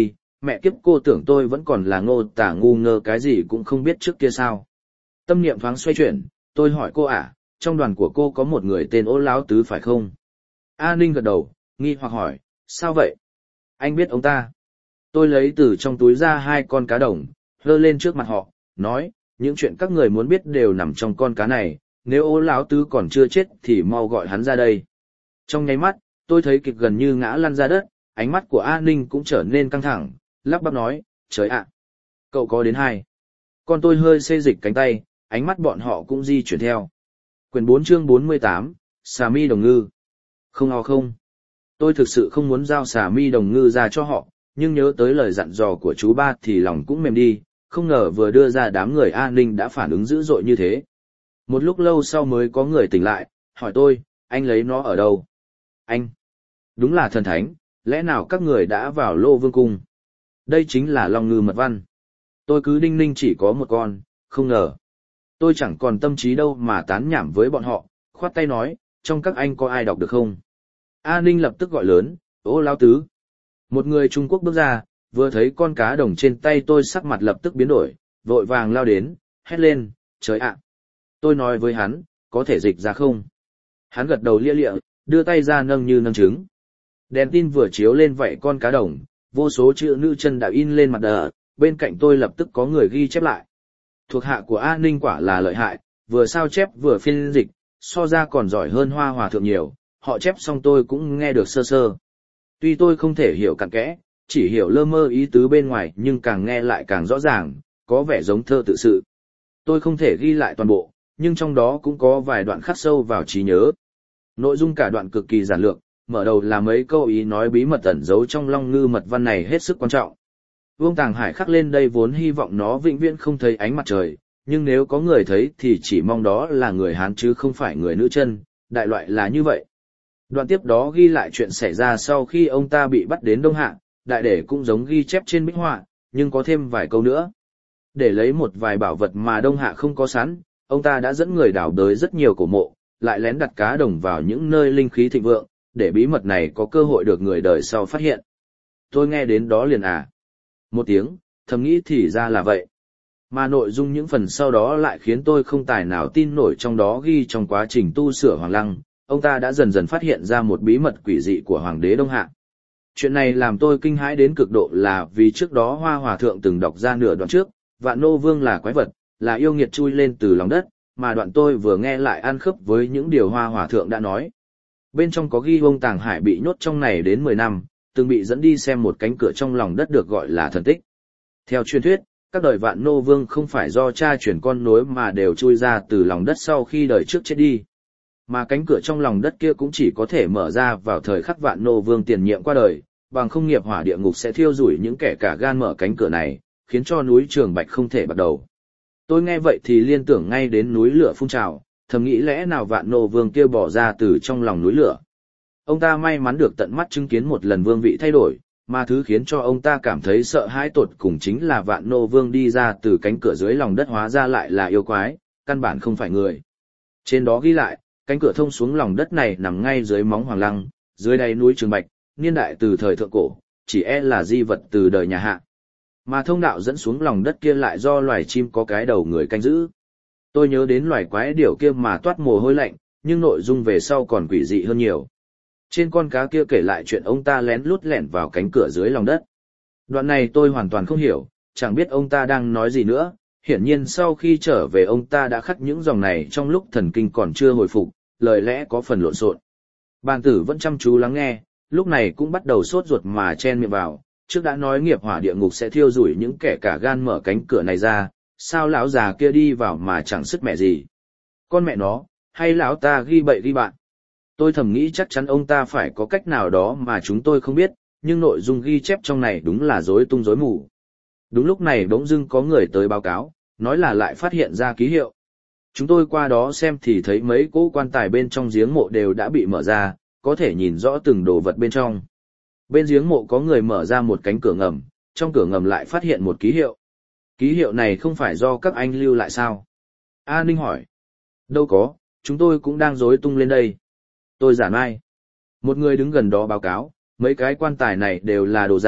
mẹ kiếp cô tưởng tôi vẫn còn là ngô tả ngu ngơ cái gì cũng không biết trước kia sao. Tâm niệm thoáng xoay chuyển, tôi hỏi cô à, trong đoàn của cô có một người tên Ô Lão Tứ phải không? A Ninh gật đầu, nghi hoặc hỏi, sao vậy? Anh biết ông ta? Tôi lấy từ trong túi ra hai con cá đồng, hơ lên trước mặt họ, nói, những chuyện các người muốn biết đều nằm trong con cá này, nếu Ô Lão Tứ còn chưa chết thì mau gọi hắn ra đây. Trong nháy mắt, tôi thấy kịch gần như ngã lăn ra đất, ánh mắt của A Ninh cũng trở nên căng thẳng, lắp bắp nói, trời ạ, cậu có đến hai. Con tôi hơi xê dịch cánh tay, ánh mắt bọn họ cũng di chuyển theo. Quyển bốn chương bốn mươi tám, xà mi đồng ngư. Không ho không. Tôi thực sự không muốn giao xà mi đồng ngư ra cho họ, nhưng nhớ tới lời dặn dò của chú ba thì lòng cũng mềm đi, không ngờ vừa đưa ra đám người an ninh đã phản ứng dữ dội như thế. Một lúc lâu sau mới có người tỉnh lại, hỏi tôi, anh lấy nó ở đâu? Anh. Đúng là thần thánh, lẽ nào các người đã vào Lô Vương Cung? Đây chính là Long Ngư Mật Văn. Tôi cứ đinh ninh chỉ có một con, không ngờ. Tôi chẳng còn tâm trí đâu mà tán nhảm với bọn họ, khoát tay nói, trong các anh có ai đọc được không? A Ninh lập tức gọi lớn, Ô Lão Tứ. Một người Trung Quốc bước ra, vừa thấy con cá đồng trên tay tôi sắc mặt lập tức biến đổi, vội vàng lao đến, hét lên, trời ạ. Tôi nói với hắn, có thể dịch ra không? Hắn gật đầu lia lịa, đưa tay ra nâng như nâng trứng. Đèn tin vừa chiếu lên vậy con cá đồng, vô số chữ nữ chân đã in lên mặt đờ, bên cạnh tôi lập tức có người ghi chép lại. Thuộc hạ của A Ninh quả là lợi hại, vừa sao chép vừa phiên dịch, so ra còn giỏi hơn Hoa Hòa Thượng nhiều, họ chép xong tôi cũng nghe được sơ sơ. Tuy tôi không thể hiểu cặn kẽ, chỉ hiểu lơ mơ ý tứ bên ngoài nhưng càng nghe lại càng rõ ràng, có vẻ giống thơ tự sự. Tôi không thể ghi lại toàn bộ, nhưng trong đó cũng có vài đoạn khắc sâu vào trí nhớ. Nội dung cả đoạn cực kỳ giản lược, mở đầu là mấy câu ý nói bí mật ẩn giấu trong Long Ngư Mật Văn này hết sức quan trọng. Vương Tàng Hải khắc lên đây vốn hy vọng nó vĩnh viễn không thấy ánh mặt trời, nhưng nếu có người thấy thì chỉ mong đó là người Hán chứ không phải người nữ chân, đại loại là như vậy. Đoạn tiếp đó ghi lại chuyện xảy ra sau khi ông ta bị bắt đến Đông Hạ, đại để cũng giống ghi chép trên bích họa, nhưng có thêm vài câu nữa. Để lấy một vài bảo vật mà Đông Hạ không có sẵn, ông ta đã dẫn người đào bới rất nhiều cổ mộ, lại lén đặt cá đồng vào những nơi linh khí thịnh vượng, để bí mật này có cơ hội được người đời sau phát hiện. Tôi nghe đến đó liền à. Một tiếng, thầm nghĩ thì ra là vậy. Mà nội dung những phần sau đó lại khiến tôi không tài nào tin nổi, trong đó ghi trong quá trình tu sửa Hoàng Lăng, ông ta đã dần dần phát hiện ra một bí mật quỷ dị của Hoàng đế Đông Hạ. Chuyện này làm tôi kinh hãi đến cực độ là vì trước đó Hoa Hòa Thượng từng đọc ra nửa đoạn trước, Vạn Nô Vương là quái vật, là yêu nghiệt chui lên từ lòng đất, mà đoạn tôi vừa nghe lại ăn khớp với những điều Hoa Hòa Thượng đã nói. Bên trong có ghi ông Tàng Hải bị nhốt trong này đến mười năm, từng bị dẫn đi xem một cánh cửa trong lòng đất được gọi là thần tích. Theo truyền thuyết, các đời Vạn Nô Vương không phải do cha chuyển con nối mà đều chui ra từ lòng đất sau khi đời trước chết đi. Mà cánh cửa trong lòng đất kia cũng chỉ có thể mở ra vào thời khắc Vạn Nô Vương tiền nhiệm qua đời, bằng không nghiệp hỏa địa ngục sẽ thiêu rủi những kẻ cả gan mở cánh cửa này, khiến cho núi Trường Bạch không thể bắt đầu. Tôi nghe vậy thì liên tưởng ngay đến núi lửa phun trào, thầm nghĩ lẽ nào Vạn Nô Vương kia bỏ ra từ trong lòng núi lửa. Ông ta may mắn được tận mắt chứng kiến một lần vương vị thay đổi, mà thứ khiến cho ông ta cảm thấy sợ hãi tột cùng chính là Vạn Nô Vương đi ra từ cánh cửa dưới lòng đất hóa ra lại là yêu quái, căn bản không phải người. Trên đó ghi lại, cánh cửa thông xuống lòng đất này nằm ngay dưới móng Hoàng Lăng, dưới đáy núi Trường Bạch, niên đại từ thời thượng cổ, chỉ e là di vật từ đời nhà Hạ. Mà thông đạo dẫn xuống lòng đất kia lại do loài chim có cái đầu người canh giữ. Tôi nhớ đến loài quái điểu kia mà toát mồ hôi lạnh, nhưng nội dung về sau còn quỷ dị hơn nhiều. Trên con cá kia kể lại chuyện ông ta lén lút lẻn vào cánh cửa dưới lòng đất. Đoạn này tôi hoàn toàn không hiểu, chẳng biết ông ta đang nói gì nữa. Hiển nhiên sau khi trở về ông ta đã khắc những dòng này trong lúc thần kinh còn chưa hồi phục, lời lẽ có phần lộn xộn. Bàn tử vẫn chăm chú lắng nghe, lúc này cũng bắt đầu sốt ruột mà chen miệng vào, trước đã nói nghiệp hỏa địa ngục sẽ thiêu rủi những kẻ cả gan mở cánh cửa này ra, sao lão già kia đi vào mà chẳng sức mẹ gì. Con mẹ nó, hay lão ta ghi bậy ghi bạn. Tôi thầm nghĩ chắc chắn ông ta phải có cách nào đó mà chúng tôi không biết, nhưng nội dung ghi chép trong này đúng là rối tung rối mù. Đúng lúc này bỗng dưng có người tới báo cáo, nói là lại phát hiện ra ký hiệu. Chúng tôi qua đó xem thì thấy mấy cỗ quan tài bên trong giếng mộ đều đã bị mở ra, có thể nhìn rõ từng đồ vật bên trong. Bên giếng mộ có người mở ra một cánh cửa ngầm, trong cửa ngầm lại phát hiện một ký hiệu. Ký hiệu này không phải do các anh lưu lại sao? A Ninh hỏi. Đâu có, chúng tôi cũng đang rối tung lên đây. Tôi giả mai. Một người đứng gần đó báo cáo, mấy cái quan tài này đều là đồ giả,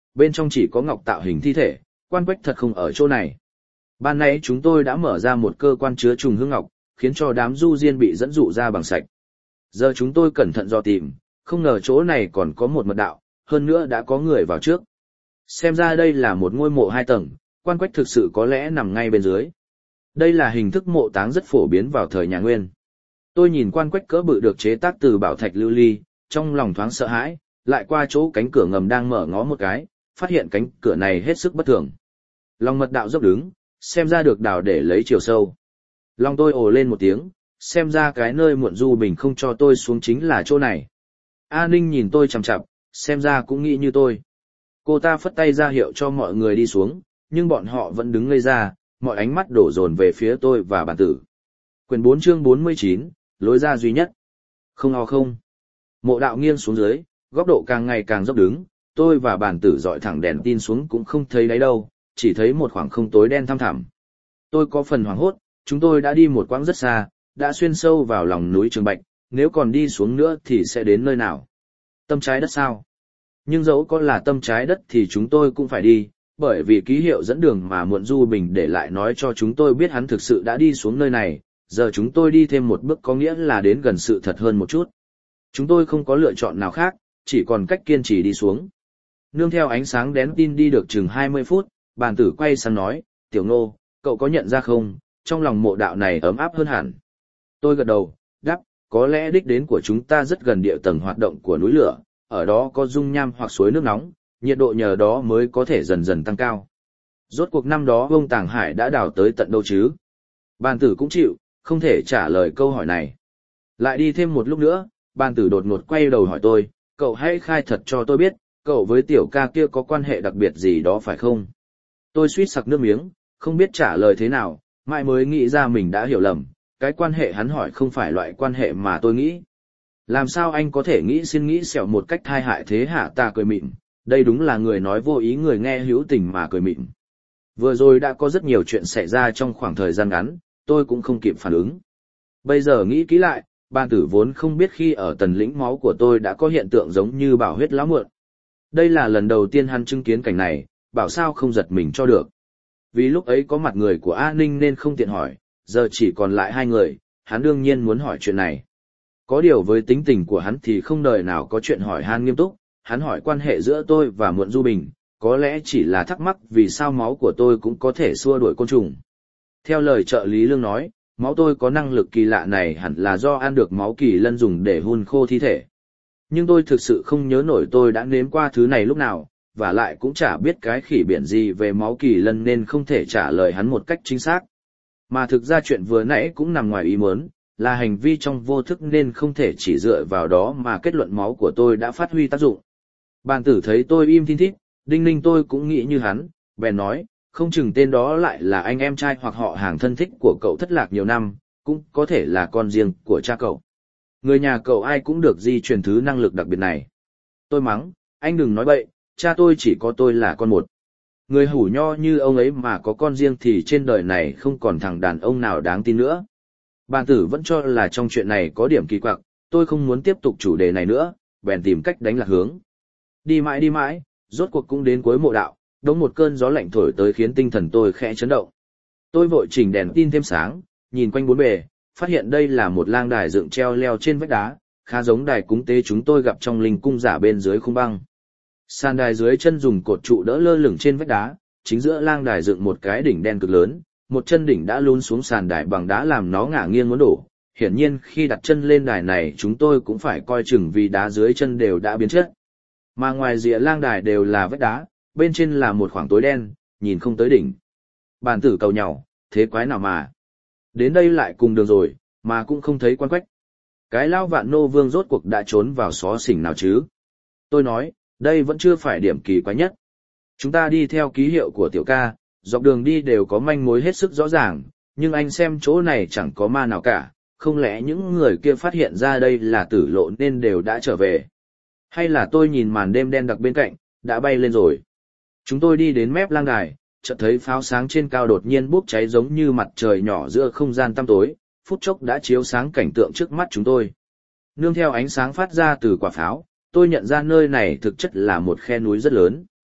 bên trong chỉ có ngọc tạo hình thi thể, Quan Quách thật không ở chỗ này. Ban nãy chúng tôi đã mở ra một cơ quan chứa trùng hương ngọc, khiến cho đám du diên bị dẫn dụ ra bằng sạch. Giờ chúng tôi cẩn thận dò tìm, không ngờ chỗ này còn có một mật đạo, hơn nữa đã có người vào trước. Xem ra đây là một ngôi mộ hai tầng, Quan Quách thực sự có lẽ nằm ngay bên dưới. Đây là hình thức mộ táng rất phổ biến vào thời nhà Nguyên. Tôi nhìn Quan Quách cỡ bự được chế tác từ bảo thạch lưu ly, trong lòng thoáng sợ hãi, lại qua chỗ cánh cửa ngầm đang mở ngó một cái, phát hiện cánh cửa này hết sức bất thường. Lòng mật đạo dốc đứng, xem ra được đào để lấy chiều sâu. Lòng tôi ồ lên một tiếng, xem ra cái nơi muộn du bình không cho tôi xuống chính là chỗ này. A Ninh nhìn tôi chằm chằm, xem ra cũng nghĩ như tôi. Cô ta phất tay ra hiệu cho mọi người đi xuống, nhưng bọn họ vẫn đứng ngây ra, mọi ánh mắt đổ dồn về phía tôi và bản tử. Quyển bốn chương bốn mươi chín, lối ra duy nhất. Không ho không. Mộ đạo nghiêng xuống dưới, góc độ càng ngày càng dốc đứng, tôi và bản tử dọi thẳng đèn tin xuống cũng không thấy đáy đâu, chỉ thấy một khoảng không tối đen thăm thẳm. Tôi có phần hoảng hốt, chúng tôi đã đi một quãng rất xa, đã xuyên sâu vào lòng núi Trường Bạch, nếu còn đi xuống nữa thì sẽ đến nơi nào? Tâm trái đất sao? Nhưng dẫu có là tâm trái đất thì chúng tôi cũng phải đi, bởi vì ký hiệu dẫn đường mà Muộn Du Bình để lại nói cho chúng tôi biết hắn thực sự đã đi xuống nơi này, giờ chúng tôi đi thêm một bước có nghĩa là đến gần sự thật hơn một chút. Chúng tôi không có lựa chọn nào khác, chỉ còn cách kiên trì đi xuống. Nương theo ánh sáng đèn tin đi được chừng hai mươi phút, bàn tử quay sang nói, Tiểu Ngô, cậu có nhận ra không, trong lòng mộ đạo này ấm áp hơn hẳn. Tôi gật đầu, đáp, có lẽ đích đến của chúng ta rất gần địa tầng hoạt động của núi lửa, ở đó có dung nham hoặc suối nước nóng, nhiệt độ nhờ đó mới có thể dần dần tăng cao. Rốt cuộc năm đó ông Tàng Hải đã đào tới tận đâu chứ? Bàn tử cũng chịu, không thể trả lời câu hỏi này. Lại đi thêm một lúc nữa, bàn tử đột ngột quay đầu hỏi tôi, cậu hãy khai thật cho tôi biết, cậu với tiểu ca kia có quan hệ đặc biệt gì đó phải không? Tôi suýt sặc nước miếng, không biết trả lời thế nào, mãi mới nghĩ ra mình đã hiểu lầm, cái quan hệ hắn hỏi không phải loại quan hệ mà tôi nghĩ. Làm sao anh có thể nghĩ xin nghĩ xẻo một cách thai hại thế hả? Ta cười mịn, đây đúng là người nói vô ý người nghe hữu tình mà cười mịn. Vừa rồi đã có rất nhiều chuyện xảy ra trong khoảng thời gian ngắn, tôi cũng không kịp phản ứng. Bây giờ nghĩ kỹ lại, bàn tử vốn không biết khi ở tần lĩnh máu của tôi đã có hiện tượng giống như bảo huyết lão muộn. Đây là lần đầu tiên hắn chứng kiến cảnh này, bảo sao không giật mình cho được. Vì lúc ấy có mặt người của A Ninh nên không tiện hỏi, giờ chỉ còn lại hai người, hắn đương nhiên muốn hỏi chuyện này. Có điều với tính tình của hắn thì không đời nào có chuyện hỏi han nghiêm túc, hắn hỏi quan hệ giữa tôi và Muộn Du Bình, có lẽ chỉ là thắc mắc vì sao máu của tôi cũng có thể xua đuổi côn trùng. Theo lời trợ lý Lương nói, máu tôi có năng lực kỳ lạ này hẳn là do ăn được máu kỳ lân dùng để hun khô thi thể. Nhưng tôi thực sự không nhớ nổi tôi đã nếm qua thứ này lúc nào, và lại cũng chả biết cái khỉ biển gì về máu kỳ lân nên không thể trả lời hắn một cách chính xác. Mà thực ra chuyện vừa nãy cũng nằm ngoài ý muốn, là hành vi trong vô thức nên không thể chỉ dựa vào đó mà kết luận máu của tôi đã phát huy tác dụng. Bàn tử thấy tôi im thin thít, đinh ninh tôi cũng nghĩ như hắn, bèn nói, không chừng tên đó lại là anh em trai hoặc họ hàng thân thích của cậu thất lạc nhiều năm, cũng có thể là con riêng của cha cậu. Người nhà cậu ai cũng được di truyền thứ năng lực đặc biệt này. Tôi mắng, anh đừng nói bậy, cha tôi chỉ có tôi là con một. Người hủ nho như ông ấy mà có con riêng thì trên đời này không còn thằng đàn ông nào đáng tin nữa. Bàn tử vẫn cho là trong chuyện này có điểm kỳ quặc, tôi không muốn tiếp tục chủ đề này nữa, bèn tìm cách đánh lạc hướng. Đi mãi đi mãi, rốt cuộc cũng đến cuối mộ đạo, đống một cơn gió lạnh thổi tới khiến tinh thần tôi khẽ chấn động. Tôi vội chỉnh đèn tin thêm sáng, nhìn quanh bốn bề, phát hiện đây là một lang đài dựng treo leo trên vách đá, khá giống đài cúng tế chúng tôi gặp trong linh cung giả bên dưới khung băng. Sàn đài dưới chân dùng cột trụ đỡ lơ lửng trên vách đá, chính giữa lang đài dựng một cái đỉnh đen cực lớn, một chân đỉnh đã lún xuống sàn đài bằng đá làm nó ngả nghiêng muốn đổ. Hiển nhiên khi đặt chân lên đài này chúng tôi cũng phải coi chừng vì đá dưới chân đều đã biến chất. Mà ngoài rìa lang đài đều là vách đá, bên trên là một khoảng tối đen, nhìn không tới đỉnh. Bàn tử cầu nhàu, thế quái nào mà. Đến đây lại cùng đường rồi, mà cũng không thấy Quan Quách. Cái lao vạn nô vương rốt cuộc đã trốn vào xó xỉnh nào chứ? Tôi nói, đây vẫn chưa phải điểm kỳ quái nhất. Chúng ta đi theo ký hiệu của tiểu ca, dọc đường đi đều có manh mối hết sức rõ ràng, nhưng anh xem chỗ này chẳng có ma nào cả, không lẽ những người kia phát hiện ra đây là tử lộ nên đều đã trở về? Hay là tôi nhìn màn đêm đen đặc bên cạnh, đã bay lên rồi? Chúng tôi đi đến mép lang đài, chợt thấy pháo sáng trên cao đột nhiên bốc cháy giống như mặt trời nhỏ giữa không gian tăm tối, phút chốc đã chiếu sáng cảnh tượng trước mắt chúng tôi. Nương theo ánh sáng phát ra từ quả pháo, tôi nhận ra nơi này thực chất là một khe núi rất lớn.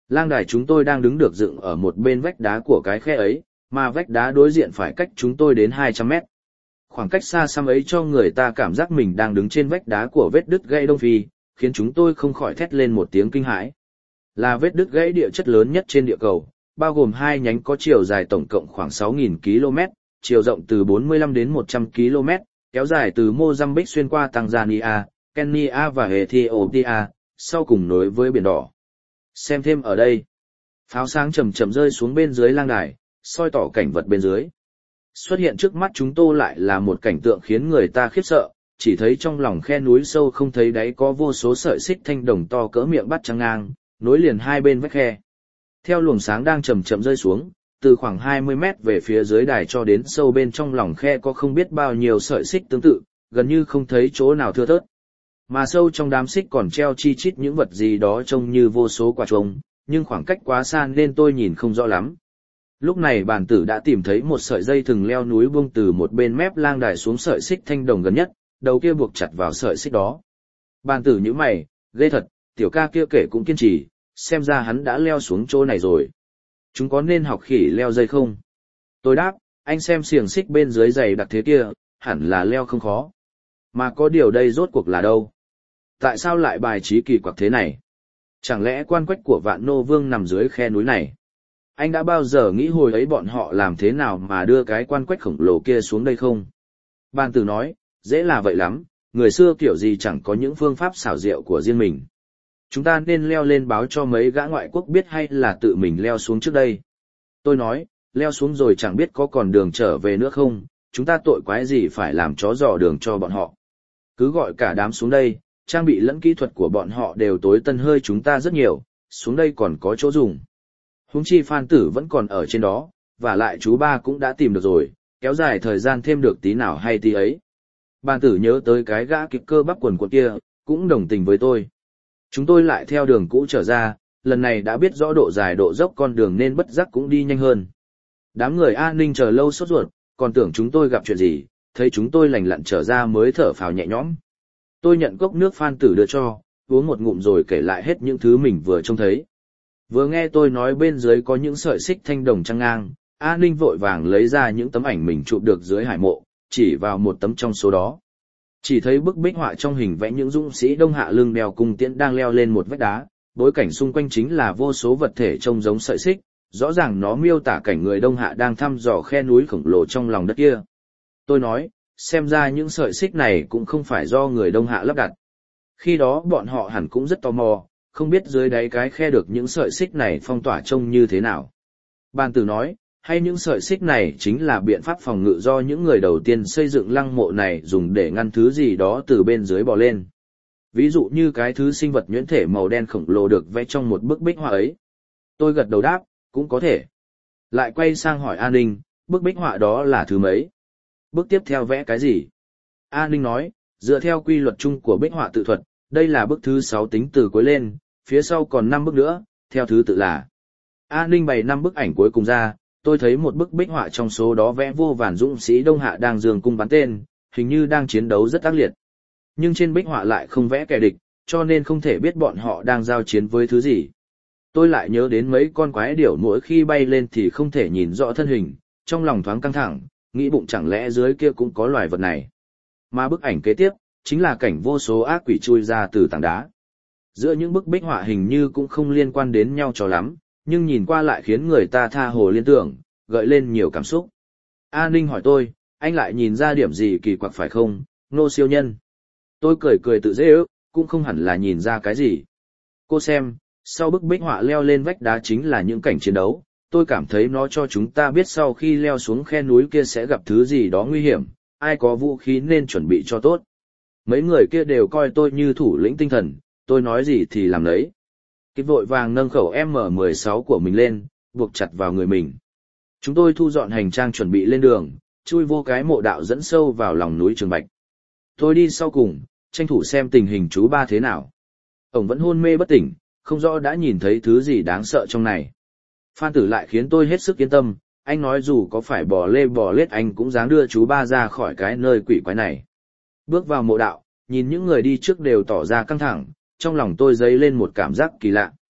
Lang đài chúng tôi đang đứng được dựng ở một bên vách đá của cái khe ấy, mà vách đá đối diện phải cách chúng tôi đến hai trăm mét. Khoảng cách xa xăm ấy cho người ta cảm giác mình đang đứng trên vách đá của vết đứt gãy Đông Phi, khiến chúng tôi không khỏi thét lên một tiếng kinh hãi. Là vết đứt gãy địa chất lớn nhất trên địa cầu, bao gồm hai nhánh có chiều dài tổng cộng khoảng sáu nghìn ki lô mét, chiều rộng từ bốn mươi lăm đến một trăm ki lô mét, kéo dài từ Mozambique xuyên qua Tanzania, Kenya và Ethiopia, sau cùng nối với Biển Đỏ. Xem thêm ở đây. Pháo sáng chậm chậm rơi xuống bên dưới lang đài, soi tỏ cảnh vật bên dưới. Xuất hiện trước mắt chúng tôi lại là một cảnh tượng khiến người ta khiếp sợ, chỉ thấy trong lòng khe núi sâu không thấy đáy có vô số sợi xích thanh đồng to cỡ miệng bát trắng ngang, nối liền hai bên vách khe. Theo luồng sáng đang chậm chậm rơi xuống, từ khoảng hai mươi mét về phía dưới đài cho đến sâu bên trong lòng khe có không biết bao nhiêu sợi xích tương tự, gần như không thấy chỗ nào thưa thớt. Mà sâu trong đám xích còn treo chi chít những vật gì đó trông như vô số quả trông, nhưng khoảng cách quá xa nên tôi nhìn không rõ lắm. Lúc này bàn tử đã tìm thấy một sợi dây thừng leo núi buông từ một bên mép lang đài xuống sợi xích thanh đồng gần nhất, đầu kia buộc chặt vào sợi xích đó. Bàn tử nhíu mày, ghê thật, tiểu ca kia kể cũng kiên trì, xem ra hắn đã leo xuống chỗ này rồi. Chúng có nên học khỉ leo dây không? Tôi đáp, anh xem xiềng xích bên dưới dày đặc thế kia, hẳn là leo không khó. Mà có điều đây rốt cuộc là đâu? Tại sao lại bài trí kỳ quặc thế này? Chẳng lẽ quan quách của Vạn Nô Vương nằm dưới khe núi này? Anh đã bao giờ nghĩ hồi ấy bọn họ làm thế nào mà đưa cái quan quách khổng lồ kia xuống đây không? Bàn tử nói, dễ là vậy lắm, người xưa kiểu gì chẳng có những phương pháp xảo diệu của riêng mình. Chúng ta nên leo lên báo cho mấy gã ngoại quốc biết hay là tự mình leo xuống trước đây? Tôi nói, leo xuống rồi chẳng biết có còn đường trở về nữa không, chúng ta tội quái gì phải làm chó dò đường cho bọn họ. Cứ gọi cả đám xuống đây, trang bị lẫn kỹ thuật của bọn họ đều tối tân hơi chúng ta rất nhiều, xuống đây còn có chỗ dùng. Huống chi Phan Tử vẫn còn ở trên đó, và lại chú ba cũng đã tìm được rồi, kéo dài thời gian thêm được tí nào hay tí ấy. Bàn tử nhớ tới cái gã kịp cơ bắp quần quần kia, cũng đồng tình với tôi. Chúng tôi lại theo đường cũ trở ra, lần này đã biết rõ độ dài độ dốc con đường nên bất giác cũng đi nhanh hơn. Đám người an ninh chờ lâu sốt ruột, còn tưởng chúng tôi gặp chuyện gì, thấy chúng tôi lành lặn trở ra mới thở phào nhẹ nhõm. Tôi nhận cốc nước Phan Tử đưa cho, uống một ngụm rồi kể lại hết những thứ mình vừa trông thấy. Vừa nghe tôi nói bên dưới có những sợi xích thanh đồng trăng ngang, An ninh vội vàng lấy ra những tấm ảnh mình chụp được dưới hải mộ, chỉ vào một tấm trong số đó. Chỉ thấy bức bích họa trong hình vẽ những dũng sĩ Đông Hạ lưng đeo cung tiễn đang leo lên một vách đá, bối cảnh xung quanh chính là vô số vật thể trông giống sợi xích, rõ ràng nó miêu tả cảnh người Đông Hạ đang thăm dò khe núi khổng lồ trong lòng đất kia. Tôi nói, xem ra những sợi xích này cũng không phải do người Đông Hạ lắp đặt. Khi đó bọn họ hẳn cũng rất tò mò, không biết dưới đáy cái khe được những sợi xích này phong tỏa trông như thế nào. Bàn tử nói, hay những sợi xích này chính là biện pháp phòng ngự do những người đầu tiên xây dựng lăng mộ này dùng để ngăn thứ gì đó từ bên dưới bò lên. Ví dụ như cái thứ sinh vật nhuyễn thể màu đen khổng lồ được vẽ trong một bức bích họa ấy. Tôi gật đầu đáp, cũng có thể. Lại quay sang hỏi An Ninh, bức bích họa đó là thứ mấy? Bước tiếp theo vẽ cái gì? An Ninh nói, dựa theo quy luật chung của bích họa tự thuật, đây là bức thứ sáu tính từ cuối lên, phía sau còn năm bức nữa, theo thứ tự là. An Ninh bày năm bức ảnh cuối cùng ra, tôi thấy một bức bích họa trong số đó vẽ vô vàn dũng sĩ Đông Hạ đang giương cung bắn tên, hình như đang chiến đấu rất ác liệt. Nhưng trên bích họa lại không vẽ kẻ địch, cho nên không thể biết bọn họ đang giao chiến với thứ gì. Tôi lại nhớ đến mấy con quái điểu mỗi khi bay lên thì không thể nhìn rõ thân hình, trong lòng thoáng căng thẳng, nghĩ bụng chẳng lẽ dưới kia cũng có loài vật này. Mà bức ảnh kế tiếp, chính là cảnh vô số ác quỷ chui ra từ tảng đá. Giữa những bức bích họa hình như cũng không liên quan đến nhau cho lắm, nhưng nhìn qua lại khiến người ta tha hồ liên tưởng, gợi lên nhiều cảm xúc. An Ninh hỏi tôi, anh lại nhìn ra điểm gì kỳ quặc phải không, Ngô siêu nhân? Tôi cười cười tự dễ ước, cũng không hẳn là nhìn ra cái gì. Cô xem, sau bức bích họa leo lên vách đá chính là những cảnh chiến đấu, tôi cảm thấy nó cho chúng ta biết sau khi leo xuống khe núi kia sẽ gặp thứ gì đó nguy hiểm, ai có vũ khí nên chuẩn bị cho tốt. Mấy người kia đều coi tôi như thủ lĩnh tinh thần, tôi nói gì thì làm đấy. Kịp vội vàng nâng khẩu M mười sáu của mình lên, buộc chặt vào người mình. Chúng tôi thu dọn hành trang chuẩn bị lên đường, chui vô cái mộ đạo dẫn sâu vào lòng núi Trường Bạch. Tôi đi sau cùng, tranh thủ xem tình hình chú ba thế nào. Ông vẫn hôn mê bất tỉnh, không rõ đã nhìn thấy thứ gì đáng sợ trong này. Phan Tử lại khiến tôi hết sức yên tâm, anh nói dù có phải bò lê bò lết anh cũng dáng đưa chú ba ra khỏi cái nơi quỷ quái này. Bước vào mộ đạo, nhìn những người đi trước đều tỏ ra căng thẳng, trong lòng tôi dấy lên một cảm giác kỳ lạ.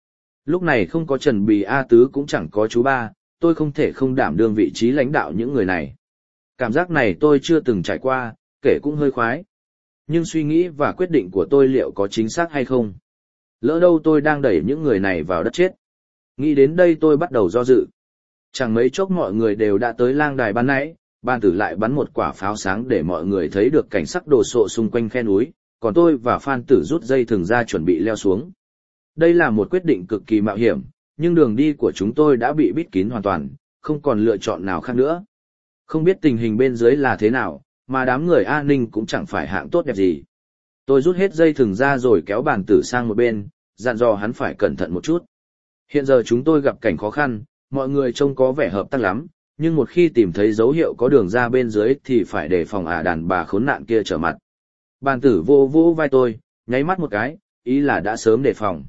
Lúc này không có Trần Bì A Tứ cũng chẳng có chú ba, tôi không thể không đảm đương vị trí lãnh đạo những người này. Cảm giác này tôi chưa từng trải qua, kể cũng hơi khoái. Nhưng suy nghĩ và quyết định của tôi liệu có chính xác hay không? Lỡ đâu tôi đang đẩy những người này vào đất chết. Nghĩ đến đây tôi bắt đầu do dự. Chẳng mấy chốc mọi người đều đã tới lang đài ban nãy, ban tử lại bắn một quả pháo sáng để mọi người thấy được cảnh sắc đồ sộ xung quanh khe núi, còn tôi và Phan Tử rút dây thừng ra chuẩn bị leo xuống. Đây là một quyết định cực kỳ mạo hiểm, nhưng đường đi của chúng tôi đã bị bít kín hoàn toàn, không còn lựa chọn nào khác nữa. Không biết tình hình bên dưới là thế nào, mà đám người an ninh cũng chẳng phải hạng tốt đẹp gì. Tôi rút hết dây thừng ra rồi kéo Bàn Tử sang một bên, dặn dò hắn phải cẩn thận một chút. Hiện giờ chúng tôi gặp cảnh khó khăn, mọi người trông có vẻ hợp tác lắm, nhưng một khi tìm thấy dấu hiệu có đường ra bên dưới thì phải đề phòng ả đàn bà khốn nạn kia trở mặt. Bàn Tử vô vô vai tôi, nháy mắt một cái, ý là đã sớm đề phòng.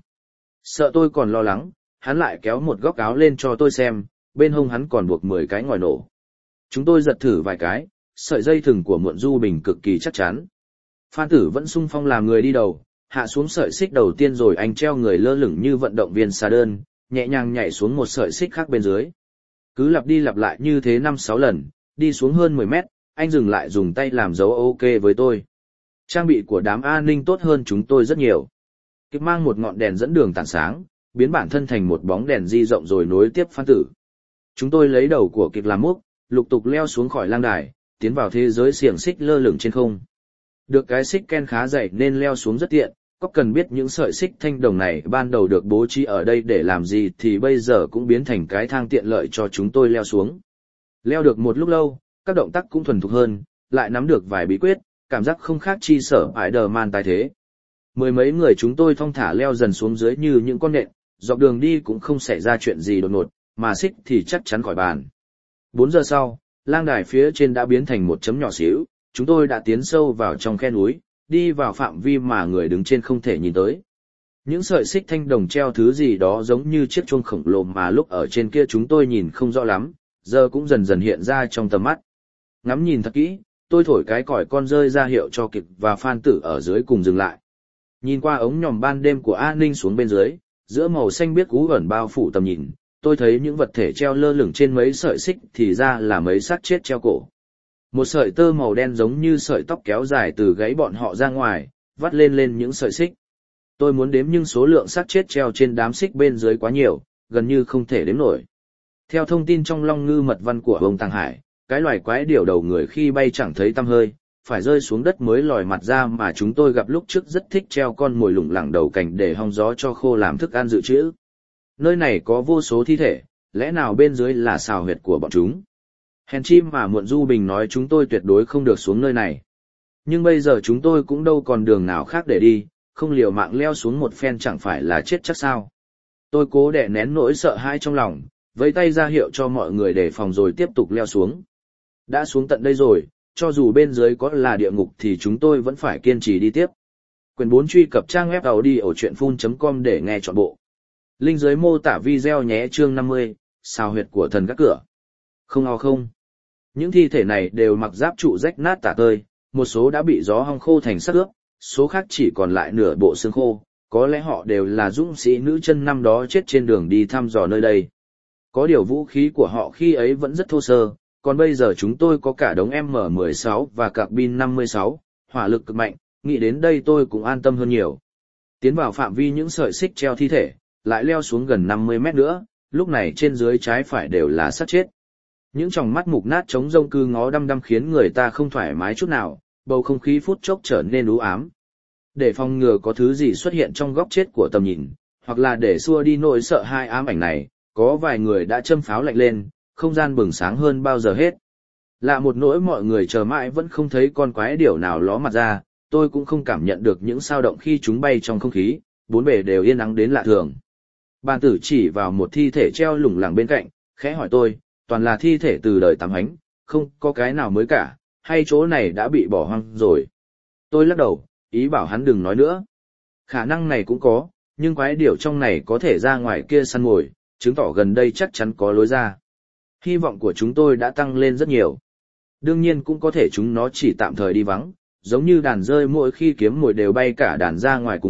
Sợ tôi còn lo lắng, hắn lại kéo một góc áo lên cho tôi xem, bên hông hắn còn buộc mười cái ngòi nổ. Chúng tôi giật thử vài cái, sợi dây thừng của Muộn Du Bình cực kỳ chắc chắn. Phan Tử vẫn sung phong làm người đi đầu, hạ xuống sợi xích đầu tiên rồi anh treo người lơ lửng như vận động viên xà đơn, nhẹ nhàng nhảy xuống một sợi xích khác bên dưới. Cứ lặp đi lặp lại như thế năm sáu lần, đi xuống hơn mười mét, anh dừng lại dùng tay làm dấu ok với tôi. Trang bị của đám an ninh tốt hơn chúng tôi rất nhiều. Kịp mang một ngọn đèn dẫn đường tản sáng, biến bản thân thành một bóng đèn di rộng rồi nối tiếp Phan Tử. Chúng tôi lấy đầu của kịp làm múc, lục tục leo xuống khỏi lang đài, tiến vào thế giới xiềng xích lơ lửng trên không. Được cái xích ken khá dày nên leo xuống rất tiện, có cần biết những sợi xích thanh đồng này ban đầu được bố trí ở đây để làm gì thì bây giờ cũng biến thành cái thang tiện lợi cho chúng tôi leo xuống. Leo được một lúc lâu, các động tác cũng thuần thục hơn, lại nắm được vài bí quyết, cảm giác không khác chi sở Spider-Man tái thế. Mười mấy người chúng tôi thong thả leo dần xuống dưới như những con nện, dọc đường đi cũng không xảy ra chuyện gì đột ngột, mà xích thì chắc chắn khỏi bàn. Bốn giờ sau, lang đài phía trên đã biến thành một chấm nhỏ xíu, chúng tôi đã tiến sâu vào trong khe núi, đi vào phạm vi mà người đứng trên không thể nhìn tới. Những sợi xích thanh đồng treo thứ gì đó giống như chiếc chuông khổng lồ mà lúc ở trên kia chúng tôi nhìn không rõ lắm, giờ cũng dần dần hiện ra trong tầm mắt. Ngắm nhìn thật kỹ, tôi thổi cái còi con rơi ra hiệu cho Kịch và Phan Tử ở dưới cùng dừng lại. Nhìn qua ống nhòm ban đêm của an ninh xuống bên dưới, giữa màu xanh biếc cú ẩn bao phủ tầm nhìn, tôi thấy những vật thể treo lơ lửng trên mấy sợi xích thì ra là mấy xác chết treo cổ. Một sợi tơ màu đen giống như sợi tóc kéo dài từ gáy bọn họ ra ngoài, vắt lên lên những sợi xích. Tôi muốn đếm nhưng số lượng xác chết treo trên đám xích bên dưới quá nhiều, gần như không thể đếm nổi. Theo thông tin trong Long Ngư mật văn của ông Tàng Hải, cái loài quái điểu đầu người khi bay chẳng thấy tăm hơi, phải rơi xuống đất mới lòi mặt ra mà chúng tôi gặp lúc trước rất thích treo con mồi lủng lẳng đầu cành để hong gió cho khô làm thức ăn dự trữ. Nơi này có vô số thi thể, lẽ nào bên dưới là xào huyệt của bọn chúng? Hèn chi mà Muộn Du Bình nói chúng tôi tuyệt đối không được xuống nơi này. Nhưng bây giờ chúng tôi cũng đâu còn đường nào khác để đi, không liều mạng leo xuống một phen chẳng phải là chết chắc sao. Tôi cố đè nén nỗi sợ hãi trong lòng, vẫy tay ra hiệu cho mọi người đề phòng rồi tiếp tục leo xuống. Đã xuống tận đây rồi, cho dù bên dưới có là địa ngục thì chúng tôi vẫn phải kiên trì đi tiếp. Quyền bốn truy cập trang web audiochuyenphun chấm com để nghe trọn bộ. Link dưới mô tả video nhé. Chương năm mươi, xào huyệt của thần gác cửa. Không ao không. Những thi thể này đều mặc giáp trụ rách nát tả tơi, một số đã bị gió hong khô thành xác ướp, số khác chỉ còn lại nửa bộ xương khô, có lẽ họ đều là dũng sĩ nữ chân năm đó chết trên đường đi thăm dò nơi đây. Có điều vũ khí của họ khi ấy vẫn rất thô sơ, còn bây giờ chúng tôi có cả đống M mười sáu và cạc pin năm mươi sáu, hỏa lực cực mạnh, nghĩ đến đây tôi cũng an tâm hơn nhiều. Tiến vào phạm vi những sợi xích treo thi thể, lại leo xuống gần năm mươi mét nữa, lúc này trên dưới trái phải đều là xác chết. Những tròng mắt mục nát trống rông cứ ngó đăm đăm khiến người ta không thoải mái chút nào, bầu không khí phút chốc trở nên u ám. Để phòng ngừa có thứ gì xuất hiện trong góc chết của tầm nhìn, hoặc là để xua đi nỗi sợ hai ám ảnh này, có vài người đã châm pháo lạnh lên, không gian bừng sáng hơn bao giờ hết. Lạ một nỗi mọi người chờ mãi vẫn không thấy con quái điểu nào ló mặt ra, tôi cũng không cảm nhận được những dao động khi chúng bay trong không khí, bốn bề đều yên ắng đến lạ thường. Bàn Tử chỉ vào một thi thể treo lủng lẳng bên cạnh, khẽ hỏi tôi, toàn là thi thể từ đời Tám Hánh, không có cái nào mới cả, hay chỗ này đã bị bỏ hoang rồi. Tôi lắc đầu, ý bảo hắn đừng nói nữa. Khả năng này cũng có, nhưng quái điểu trong này có thể ra ngoài kia săn mồi, chứng tỏ gần đây chắc chắn có lối ra. Hy vọng của chúng tôi đã tăng lên rất nhiều. Đương nhiên cũng có thể chúng nó chỉ tạm thời đi vắng, giống như đàn rơi mỗi khi kiếm mồi đều bay cả đàn ra ngoài cùng lúc,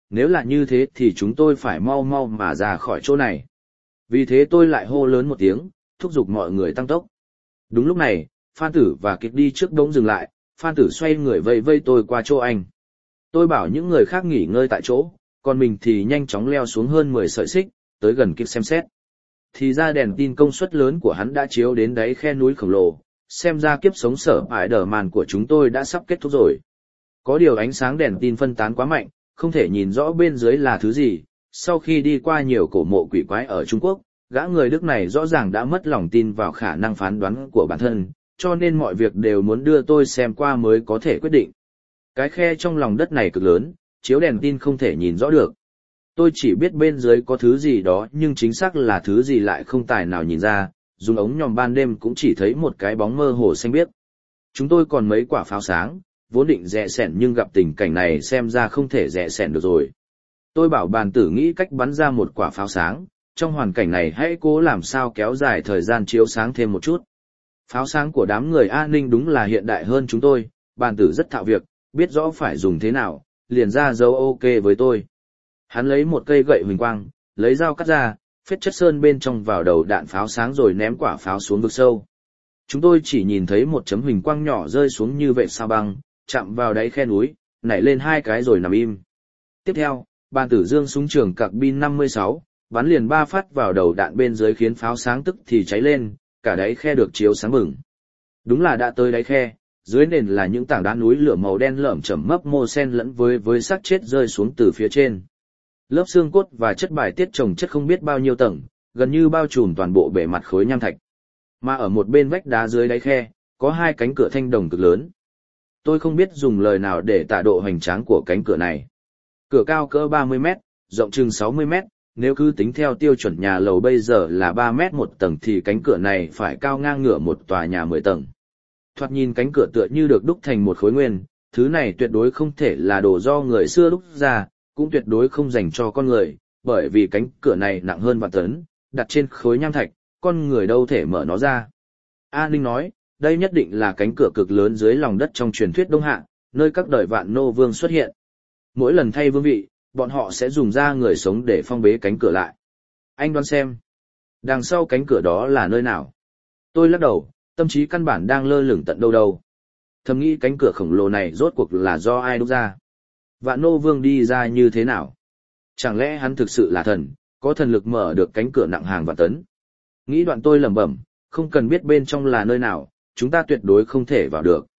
nếu là như thế thì chúng tôi phải mau mau mà ra khỏi chỗ này. Vì thế tôi lại hô lớn một tiếng, thúc giục mọi người tăng tốc. Đúng lúc này, Phan Tử và Kiệt đi trước đống dừng lại, Phan Tử xoay người vây vây tôi qua chỗ anh. Tôi bảo những người khác nghỉ ngơi tại chỗ, còn mình thì nhanh chóng leo xuống hơn mười sợi xích, tới gần Kiệt xem xét. Thì ra đèn tin công suất lớn của hắn đã chiếu đến đáy khe núi khổng lồ, xem ra kiếp sống sở ải đờ màn của chúng tôi đã sắp kết thúc rồi. Có điều ánh sáng đèn tin phân tán quá mạnh, không thể nhìn rõ bên dưới là thứ gì. Sau khi đi qua nhiều cổ mộ quỷ quái ở Trung Quốc, gã người Đức này rõ ràng đã mất lòng tin vào khả năng phán đoán của bản thân, cho nên mọi việc đều muốn đưa tôi xem qua mới có thể quyết định. Cái khe trong lòng đất này cực lớn, chiếu đèn tin không thể nhìn rõ được. Tôi chỉ biết bên dưới có thứ gì đó nhưng chính xác là thứ gì lại không tài nào nhìn ra, dùng ống nhòm ban đêm cũng chỉ thấy một cái bóng mơ hồ xanh biếc. Chúng tôi còn mấy quả pháo sáng, vốn định rẽ sẻn nhưng gặp tình cảnh này xem ra không thể rẽ sẻn được rồi. Tôi bảo Bàn Tử nghĩ cách bắn ra một quả pháo sáng, trong hoàn cảnh này hãy cố làm sao kéo dài thời gian chiếu sáng thêm một chút. Pháo sáng của đám người an ninh đúng là hiện đại hơn chúng tôi, Bàn Tử rất thạo việc, biết rõ phải dùng thế nào, liền ra dấu ok với tôi. Hắn lấy một cây gậy huỳnh quang, lấy dao cắt ra, phết chất sơn bên trong vào đầu đạn pháo sáng rồi ném quả pháo xuống vực sâu. Chúng tôi chỉ nhìn thấy một chấm huỳnh quang nhỏ rơi xuống như vệt sao băng, chạm vào đáy khe núi, nảy lên hai cái rồi nằm im. Tiếp theo, Bàn Tử giương súng trường carbine năm mươi sáu, bắn liền ba phát vào đầu đạn bên dưới khiến pháo sáng tức thì cháy lên, cả đáy khe được chiếu sáng bừng. Đúng là đã tới đáy khe, dưới nền là những tảng đá núi lửa màu đen lởm chởm mấp mô xen lẫn với với xác chết rơi xuống từ phía trên. Lớp xương cốt và chất bài tiết chồng chất không biết bao nhiêu tầng, gần như bao trùm toàn bộ bề mặt khối nham thạch. Mà ở một bên vách đá dưới đáy khe, có hai cánh cửa thanh đồng cực lớn. Tôi không biết dùng lời nào để tả độ hoành tráng của cánh cửa này. Cửa cao cỡ ba mươi mét, rộng chừng sáu mươi mét, nếu cứ tính theo tiêu chuẩn nhà lầu bây giờ là ba mét một tầng thì cánh cửa này phải cao ngang ngửa một tòa nhà mười tầng. Thoạt nhìn cánh cửa tựa như được đúc thành một khối nguyên, thứ này tuyệt đối không thể là đồ do người xưa đúc ra, cũng tuyệt đối không dành cho con người, bởi vì cánh cửa này nặng hơn vạn tấn, đặt trên khối nham thạch, con người đâu thể mở nó ra. A Ninh nói, đây nhất định là cánh cửa cực lớn dưới lòng đất trong truyền thuyết Đông Hạ, nơi các đời vạn nô vương xuất hiện. Mỗi lần thay vương vị, bọn họ sẽ dùng da người sống để phong bế cánh cửa lại. Anh đoán xem, đằng sau cánh cửa đó là nơi nào? Tôi lắc đầu, tâm trí căn bản đang lơ lửng tận đâu đâu. Thầm nghĩ cánh cửa khổng lồ này rốt cuộc là do ai đúc ra? Vạn nô vương đi ra như thế nào? Chẳng lẽ hắn thực sự là thần, có thần lực mở được cánh cửa nặng hàng vạn tấn? Nghĩ đoạn tôi lẩm bẩm, không cần biết bên trong là nơi nào, chúng ta tuyệt đối không thể vào được.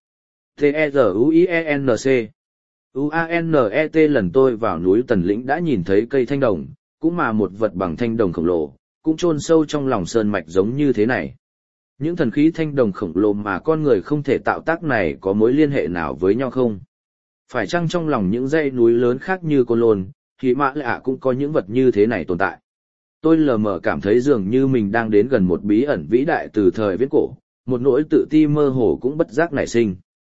T-E-Z-U-I-E-N-C U A N E T lần tôi vào núi Tần Lĩnh đã nhìn thấy cây thanh đồng, cũng mà một vật bằng thanh đồng khổng lồ, cũng chôn sâu trong lòng sơn mạch giống như thế này. Những thần khí thanh đồng khổng lồ mà con người không thể tạo tác này có mối liên hệ nào với nhau không? Phải chăng trong lòng những dãy núi lớn khác như Côn Lôn, thì Mã Lạ cũng có những vật như thế này tồn tại? Tôi lờ mờ cảm thấy dường như mình đang đến gần một bí ẩn vĩ đại từ thời viễn cổ, một nỗi tự ti mơ hồ cũng bất giác nảy sinh.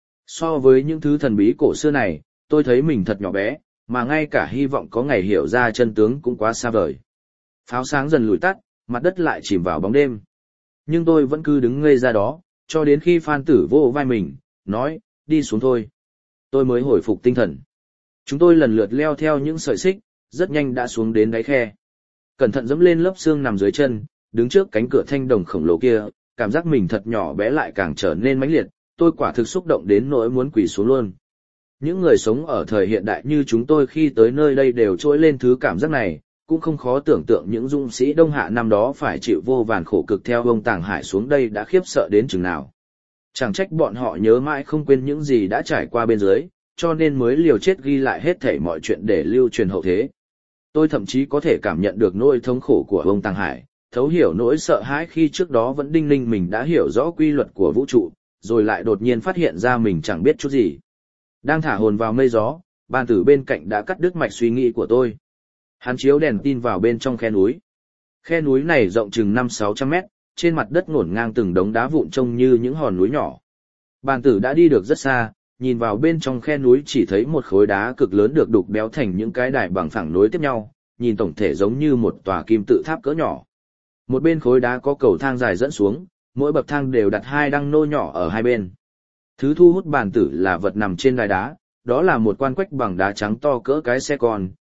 So với những thứ thần bí cổ xưa này, tôi thấy mình thật nhỏ bé, mà ngay cả hy vọng có ngày hiểu ra chân tướng cũng quá xa vời. Pháo sáng dần lùi tắt, mặt đất lại chìm vào bóng đêm. Nhưng tôi vẫn cứ đứng ngây ra đó, cho đến khi Phan Tử vô vai mình, nói, đi xuống thôi. Tôi mới hồi phục tinh thần. Chúng tôi lần lượt leo theo những sợi xích, rất nhanh đã xuống đến đáy khe. Cẩn thận dẫm lên lớp xương nằm dưới chân, đứng trước cánh cửa thanh đồng khổng lồ kia, cảm giác mình thật nhỏ bé lại càng trở nên mãnh liệt, tôi quả thực xúc động đến nỗi muốn quỳ xuống luôn. Những người sống ở thời hiện đại như chúng tôi khi tới nơi đây đều trỗi lên thứ cảm giác này, cũng không khó tưởng tượng những dũng sĩ Đông Hạ năm đó phải chịu vô vàn khổ cực theo ông Tàng Hải xuống đây đã khiếp sợ đến chừng nào. Chẳng trách bọn họ nhớ mãi không quên những gì đã trải qua bên dưới, cho nên mới liều chết ghi lại hết thảy mọi chuyện để lưu truyền hậu thế. Tôi thậm chí có thể cảm nhận được nỗi thống khổ của ông Tàng Hải, thấu hiểu nỗi sợ hãi khi trước đó vẫn đinh ninh mình đã hiểu rõ quy luật của vũ trụ, rồi lại đột nhiên phát hiện ra mình chẳng biết chút gì. Đang thả hồn vào mây gió, Bàn Tử bên cạnh đã cắt đứt mạch suy nghĩ của tôi. Hắn chiếu đèn tin vào bên trong khe núi. Khe núi này rộng chừng năm sáu trăm mét, trên mặt đất ngổn ngang từng đống đá vụn trông như những hòn núi nhỏ. Bàn Tử đã đi được rất xa, nhìn vào bên trong khe núi chỉ thấy một khối đá cực lớn được đục béo thành những cái đài bằng phẳng nối tiếp nhau, nhìn tổng thể giống như một tòa kim tự tháp cỡ nhỏ. Một bên khối đá có cầu thang dài dẫn xuống, mỗi bậc thang đều đặt hai đăng nô nhỏ ở hai bên. Thứ thu hút Bàn Tử là vật nằm trên đài đá, đó là một quan quách bằng đá trắng to cỡ cái xe con,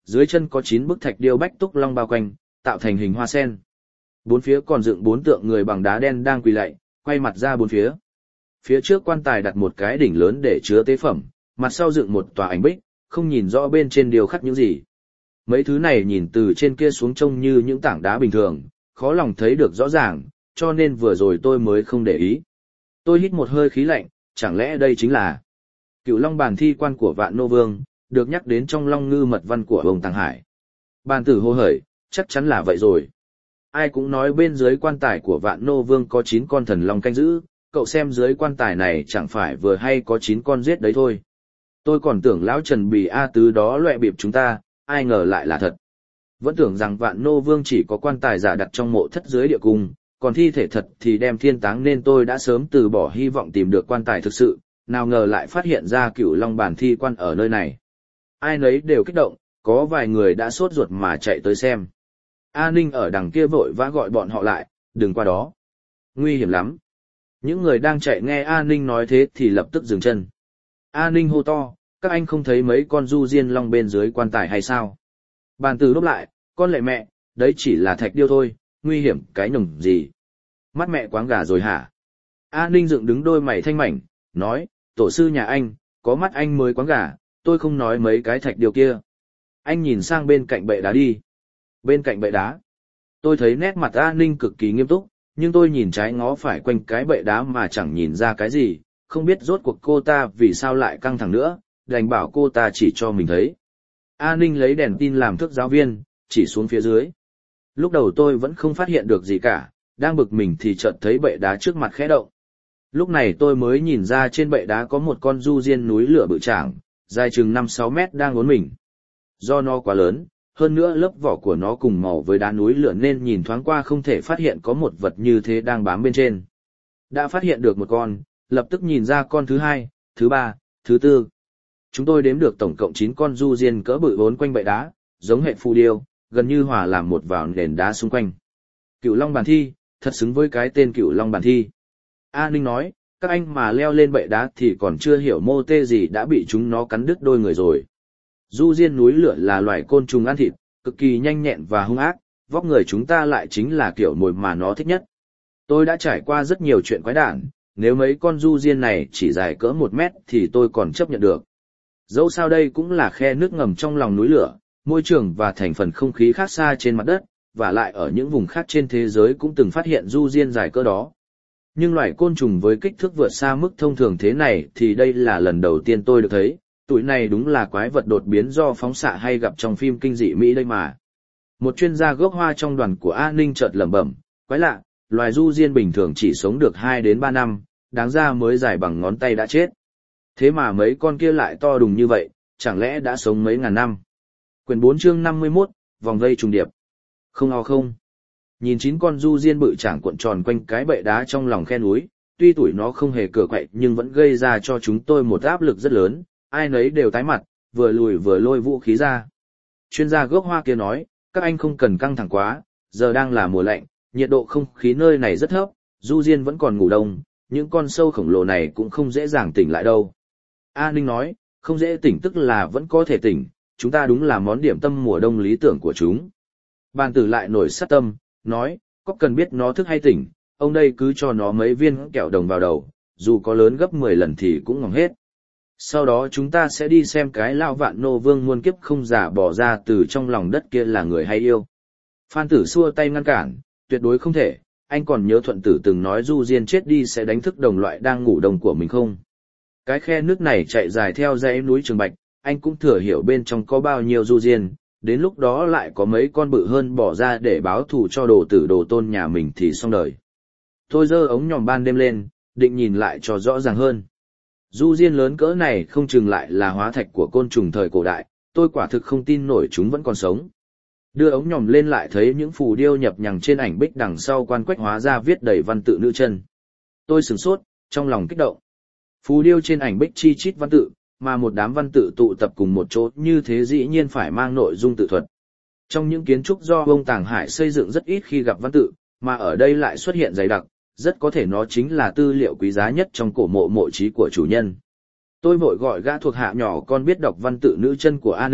dưới chân có chín bức thạch điêu bách túc long bao quanh, tạo thành hình hoa sen. Bốn phía còn dựng bốn tượng người bằng đá đen đang quỳ lạy, quay mặt ra bốn phía. Phía trước quan tài đặt một cái đỉnh lớn để chứa tế phẩm, mặt sau dựng một tòa ảnh bích, không nhìn rõ bên trên điêu khắc những gì. Mấy thứ này nhìn từ trên kia xuống trông như những tảng đá bình thường, khó lòng thấy được rõ ràng, cho nên vừa rồi tôi mới không để ý. Tôi hít một hơi khí lạnh, chẳng lẽ đây chính là Cửu Long bàn thi quan của Vạn Nô Vương, được nhắc đến trong Long Ngư mật văn của ông Tàng Hải. Bàn tử hô hởi, chắc chắn là vậy rồi. Ai cũng nói bên dưới quan tài của Vạn Nô Vương có chín con thần long canh giữ, cậu xem dưới quan tài này chẳng phải vừa hay có chín con giết đấy thôi. Tôi còn tưởng lão Trần Bì A Tứ đó loẹ bịp chúng ta, ai ngờ lại là thật. Vẫn tưởng rằng Vạn Nô Vương chỉ có quan tài giả đặt trong mộ thất dưới địa cung, còn thi thể thật thì đem thiên táng, nên tôi đã sớm từ bỏ hy vọng tìm được quan tài thực sự, nào ngờ lại phát hiện ra Cửu Long bàn thi quan ở nơi này. Ai nấy đều kích động, có vài người đã sốt ruột mà chạy tới xem. A Ninh ở đằng kia vội vã gọi bọn họ lại, đừng qua đó. Nguy hiểm lắm. Những người đang chạy nghe A Ninh nói thế thì lập tức dừng chân. A Ninh hô to, các anh không thấy mấy con du diên long bên dưới quan tài hay sao? Bàn tử đáp lại, con lệ mẹ, đấy chỉ là thạch điêu thôi, nguy hiểm cái nhồng gì. Mắt mẹ quáng gà rồi hả? A Ninh dựng đứng đôi mày thanh mảnh, nói, tổ sư nhà anh, có mắt anh mới quáng gà, tôi không nói mấy cái thạch điêu kia. Anh nhìn sang bên cạnh bệ đá đi. Bên cạnh bệ đá. Tôi thấy nét mặt A Ninh cực kỳ nghiêm túc, nhưng tôi nhìn trái ngó phải quanh cái bệ đá mà chẳng nhìn ra cái gì, không biết rốt cuộc cô ta vì sao lại căng thẳng nữa, đành bảo cô ta chỉ cho mình thấy. A Ninh lấy đèn tin làm thước giáo viên, chỉ xuống phía dưới. Lúc đầu tôi vẫn không phát hiện được gì cả, đang bực mình thì chợt thấy bệ đá trước mặt khẽ động. Lúc này tôi mới nhìn ra trên bệ đá có một con du diên núi lửa bự trảng, dài chừng năm sáu mét đang uốn mình. Do nó quá lớn, hơn nữa lớp vỏ của nó cùng màu với đá núi lửa nên nhìn thoáng qua không thể phát hiện có một vật như thế đang bám bên trên. Đã phát hiện được một con, lập tức nhìn ra con thứ hai, thứ ba, thứ tư. Chúng tôi đếm được tổng cộng chín con du diên cỡ bự vốn quanh bệ đá, giống hệ phù điêu, gần như hòa làm một vào nền đá xung quanh. Cửu Long bàn thi, thật xứng với cái tên Cửu Long bàn thi. A Ninh nói, các anh mà leo lên bệ đá thì còn chưa hiểu mô tê gì đã bị chúng nó cắn đứt đôi người rồi. Du diên núi lửa là loài côn trùng ăn thịt, cực kỳ nhanh nhẹn và hung ác, vóc người chúng ta lại chính là kiểu mồi mà nó thích nhất. Tôi đã trải qua rất nhiều chuyện quái đản, nếu mấy con du diên này chỉ dài cỡ một mét thì tôi còn chấp nhận được. Dẫu sao đây cũng là khe nước ngầm trong lòng núi lửa, môi trường và thành phần không khí khác xa trên mặt đất, và lại ở những vùng khác trên thế giới cũng từng phát hiện du diên dài cỡ đó. Nhưng loài côn trùng với kích thước vượt xa mức thông thường thế này thì đây là lần đầu tiên tôi được thấy, tụi này đúng là quái vật đột biến do phóng xạ hay gặp trong phim kinh dị Mỹ đây mà. Một chuyên gia gốc hoa trong đoàn của A Ninh chợt lẩm bẩm, quái lạ, loài du diên bình thường chỉ sống được hai đến ba năm, đáng ra mới dài bằng ngón tay đã chết. Thế mà mấy con kia lại to đùng như vậy, chẳng lẽ đã sống mấy ngàn năm. Quyển bốn chương năm mươi mốt, vòng vây trùng điệp. Không o không. Nhìn chín con du diên bự chảng cuộn tròn quanh cái bệ đá trong lòng khe núi, tuy tuổi nó không hề cửa quậy nhưng vẫn gây ra cho chúng tôi một áp lực rất lớn, ai nấy đều tái mặt, vừa lùi vừa lôi vũ khí ra. Chuyên gia gốc hoa kia nói, các anh không cần căng thẳng quá, giờ đang là mùa lạnh, nhiệt độ không khí nơi này rất thấp, du diên vẫn còn ngủ đông, những con sâu khổng lồ này cũng không dễ dàng tỉnh lại đâu. A Ninh nói, không dễ tỉnh tức là vẫn có thể tỉnh, chúng ta đúng là món điểm tâm mùa đông lý tưởng của chúng. Bàn tử lại nổi sát tâm, nói, có cần biết nó thức hay tỉnh, ông đây cứ cho nó mấy viên kẹo đồng vào đầu, dù có lớn gấp mười lần thì cũng ngỏng hết. Sau đó chúng ta sẽ đi xem cái lao Vạn Nô Vương muôn kiếp không giả bỏ ra từ trong lòng đất kia là người hay yêu. Phan Tử xua tay ngăn cản, tuyệt đối không thể, anh còn nhớ Thuận Tử từng nói du diên chết đi sẽ đánh thức đồng loại đang ngủ đông của mình không? Cái khe nước này chạy dài theo dãy núi Trường Bạch, anh cũng thừa hiểu bên trong có bao nhiêu du diên, đến lúc đó lại có mấy con bự hơn bỏ ra để báo thù cho đồ tử đồ tôn nhà mình thì xong đời. Tôi giơ ống nhòm ban đêm lên, định nhìn lại cho rõ ràng hơn. Du diên lớn cỡ này không chừng lại là hóa thạch của côn trùng thời cổ đại, tôi quả thực không tin nổi chúng vẫn còn sống. Đưa ống nhòm lên lại thấy những phù điêu nhập nhằng trên ảnh bích đằng sau quan quách hóa ra viết đầy văn tự nữ chân. Tôi sửng sốt, trong lòng kích động. Phù điêu trên ảnh bích chi chít văn tự, mà một đám văn tự tụ tập cùng một chỗ như thế dĩ nhiên phải mang nội dung tự thuật. Trong những kiến trúc do ông Tàng Hải xây dựng rất ít khi gặp văn tự, mà ở đây lại xuất hiện dày đặc, rất có thể nó chính là tư liệu quý giá nhất trong cổ mộ mộ chí của chủ nhân. Tôi vội gọi gã thuộc hạ nhỏ con biết đọc văn tự nữ chân của An Ninh,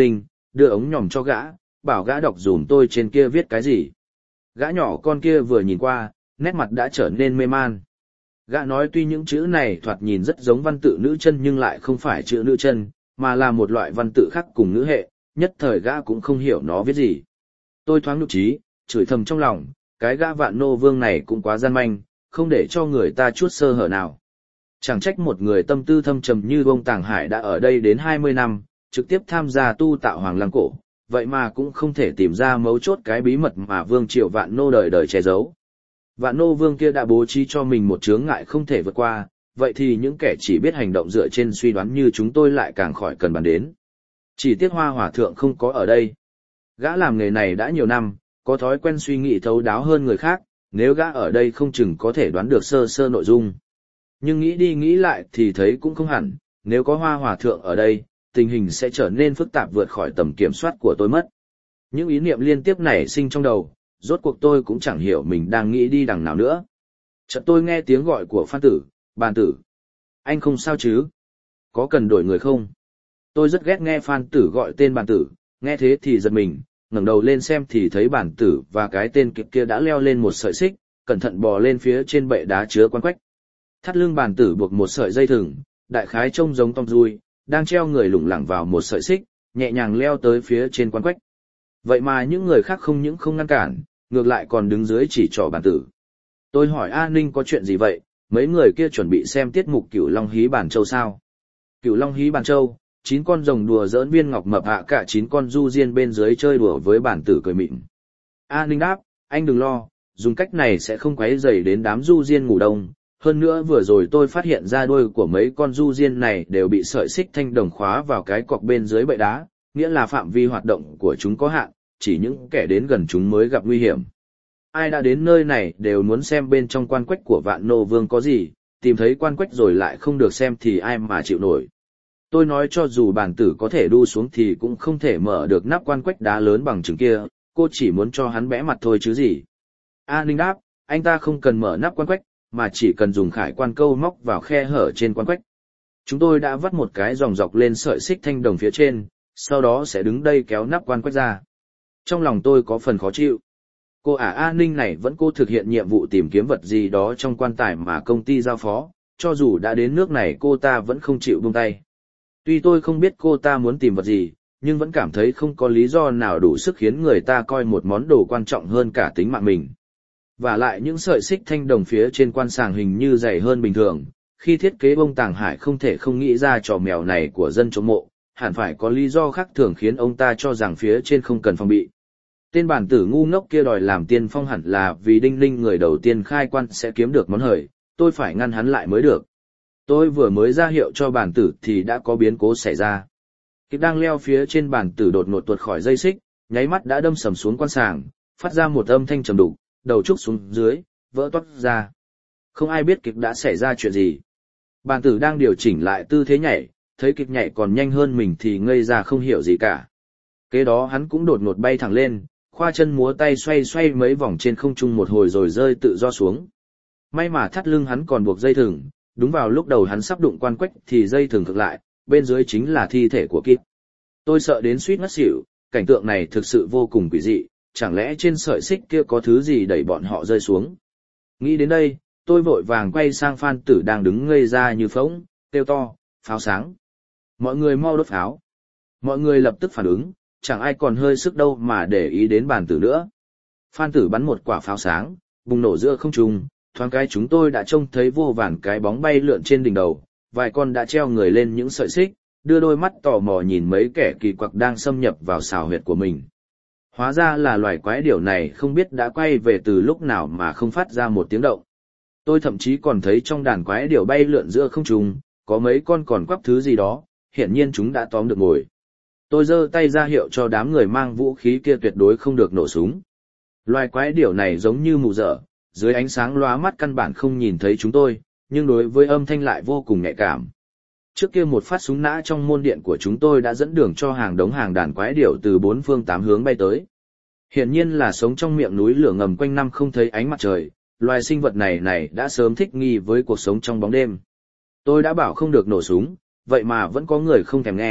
đưa ống nhòm cho gã, bảo gã đọc dùm tôi trên kia viết cái gì. Gã nhỏ con kia vừa nhìn qua, nét mặt đã trở nên mê man. Gã nói tuy những chữ này thoạt nhìn rất giống văn tự nữ chân nhưng lại không phải chữ nữ chân, mà là một loại văn tự khác cùng ngữ hệ, nhất thời gã cũng không hiểu nó viết gì. Tôi thoáng nhục trí, chửi thầm trong lòng, cái gã Vạn Nô Vương này cũng quá gian manh, không để cho người ta chút sơ hở nào. Chẳng trách một người tâm tư thâm trầm như Bông Tàng Hải đã ở đây đến hai mươi năm, trực tiếp tham gia tu tạo Hoàng Lăng Cổ, vậy mà cũng không thể tìm ra mấu chốt cái bí mật mà Vương Triều Vạn Nô đời đời che giấu. Vạn Nô Vương kia đã bố trí cho mình một chướng ngại không thể vượt qua, vậy thì những kẻ chỉ biết hành động dựa trên suy đoán như chúng tôi lại càng khỏi cần bàn đến. Chỉ tiếc Hoa Hòa Thượng không có ở đây. Gã làm nghề này đã nhiều năm, có thói quen suy nghĩ thấu đáo hơn người khác, nếu gã ở đây không chừng có thể đoán được sơ sơ nội dung. Nhưng nghĩ đi nghĩ lại thì thấy cũng không hẳn, nếu có Hoa Hòa Thượng ở đây, tình hình sẽ trở nên phức tạp vượt khỏi tầm kiểm soát của tôi mất. Những ý niệm liên tiếp nảy sinh trong đầu, rốt cuộc tôi cũng chẳng hiểu mình đang nghĩ đi đằng nào nữa. Chợt tôi nghe tiếng gọi của Phan Tử, Bàn Tử. Anh không sao chứ? Có cần đổi người không? Tôi rất ghét nghe Phan Tử gọi tên Bàn Tử, nghe thế thì giật mình, ngẩng đầu lên xem thì thấy Bàn Tử và cái tên kia đã leo lên một sợi xích, cẩn thận bò lên phía trên bệ đá chứa quan quách. Thắt lưng Bàn Tử buộc một sợi dây thừng, đại khái trông giống Tom Dui, đang treo người lủng lẳng vào một sợi xích, nhẹ nhàng leo tới phía trên quan quách. Vậy mà những người khác không những không ngăn cản, ngược lại còn đứng dưới chỉ trỏ Bàn Tử. Tôi hỏi A Ninh có chuyện gì vậy, mấy người kia chuẩn bị xem tiết mục Cửu Long Hí Bàn Châu sao? Cửu Long Hí Bàn Châu, chín con rồng đùa giỡn viên ngọc mập hạ cả chín con du diên bên dưới chơi đùa với Bàn Tử cười mịn. A Ninh đáp, anh đừng lo, dùng cách này sẽ không quấy rầy đến đám du diên ngủ đông. Hơn nữa vừa rồi tôi phát hiện ra đuôi của mấy con du diên này đều bị sợi xích thanh đồng khóa vào cái cọc bên dưới bệ đá, nghĩa là phạm vi hoạt động của chúng có hạn, chỉ những kẻ đến gần chúng mới gặp nguy hiểm. Ai đã đến nơi này đều muốn xem bên trong quan quách của Vạn Nô Vương có gì, tìm thấy quan quách rồi lại không được xem thì ai mà chịu nổi. Tôi nói cho dù Bàn Tử có thể đu xuống thì cũng không thể mở được nắp quan quách đá lớn bằng chừng kia, cô chỉ muốn cho hắn bẽ mặt thôi chứ gì. A Ninh đáp, anh ta không cần mở nắp quan quách, mà chỉ cần dùng khải quan câu móc vào khe hở trên quan quách. Chúng tôi đã vắt một cái dòng dọc lên sợi xích thanh đồng phía trên, sau đó sẽ đứng đây kéo nắp quan quách ra. Trong lòng tôi có phần khó chịu. Cô ả A Ninh này vẫn cố thực hiện nhiệm vụ tìm kiếm vật gì đó trong quan tài mà công ty giao phó, cho dù đã đến nước này cô ta vẫn không chịu buông tay. Tuy tôi không biết cô ta muốn tìm vật gì, nhưng vẫn cảm thấy không có lý do nào đủ sức khiến người ta coi một món đồ quan trọng hơn cả tính mạng mình. Và lại những sợi xích thanh đồng phía trên quan sàng hình như dày hơn bình thường, khi thiết kế Bông Tàng Hải không thể không nghĩ ra trò mèo này của dân chống mộ, hẳn phải có lý do khác thường khiến ông ta cho rằng phía trên không cần phòng bị. Tên Bàn Tử ngu ngốc kia đòi làm tiên phong hẳn là vì Đinh Ninh người đầu tiên khai quan sẽ kiếm được món hời, tôi phải ngăn hắn lại mới được. Tôi vừa mới ra hiệu cho Bàn Tử thì đã có biến cố xảy ra. Kịp đang leo phía trên Bàn Tử đột ngột tuột khỏi dây xích, nháy mắt đã đâm sầm xuống quan sàng, phát ra một âm thanh trầm đục, đầu trúc xuống dưới, vỡ toác ra. Không ai biết kịch đã xảy ra chuyện gì. Bàn Tử đang điều chỉnh lại tư thế nhảy, thấy kịch nhảy còn nhanh hơn mình thì ngây ra không hiểu gì cả. Kế đó hắn cũng đột ngột bay thẳng lên, khoa chân múa tay xoay xoay mấy vòng trên không trung một hồi rồi rơi tự do xuống. May mà thắt lưng hắn còn buộc dây thừng, đúng vào lúc đầu hắn sắp đụng quan quách thì dây thừng cực lại, bên dưới chính là thi thể của Kip. Tôi sợ đến suýt ngất xỉu, cảnh tượng này thực sự vô cùng quỷ dị, chẳng lẽ trên sợi xích kia có thứ gì đẩy bọn họ rơi xuống. Nghĩ đến đây, tôi vội vàng quay sang Phan Tử đang đứng ngây ra như phỗng, kêu to, pháo sáng. Mọi người mau đốt pháo. Mọi người lập tức phản ứng, chẳng ai còn hơi sức đâu mà để ý đến Bàn Tử nữa. Phan Tử bắn một quả pháo sáng, bùng nổ giữa không trung, thoáng cái chúng tôi đã trông thấy vô vàn cái bóng bay lượn trên đỉnh đầu, vài con đã treo người lên những sợi xích, đưa đôi mắt tò mò nhìn mấy kẻ kỳ quặc đang xâm nhập vào xào huyệt của mình. Hóa ra là loài quái điểu này không biết đã quay về từ lúc nào mà không phát ra một tiếng động. Tôi thậm chí còn thấy trong đàn quái điểu bay lượn giữa không trung, có mấy con còn quắp thứ gì đó, hiển nhiên chúng đã tóm được mồi. Tôi giơ tay ra hiệu cho đám người mang vũ khí kia tuyệt đối không được nổ súng. Loài quái điểu này giống như mù dở, dưới ánh sáng lóa mắt căn bản không nhìn thấy chúng tôi, nhưng đối với âm thanh lại vô cùng nhạy cảm. Trước kia một phát súng nã trong môn điện của chúng tôi đã dẫn đường cho hàng đống hàng đàn quái điểu từ bốn phương tám hướng bay tới. Hiển nhiên là sống trong miệng núi lửa ngầm quanh năm không thấy ánh mặt trời, loài sinh vật này này đã sớm thích nghi với cuộc sống trong bóng đêm. Tôi đã bảo không được nổ súng, vậy mà vẫn có người không thèm nghe,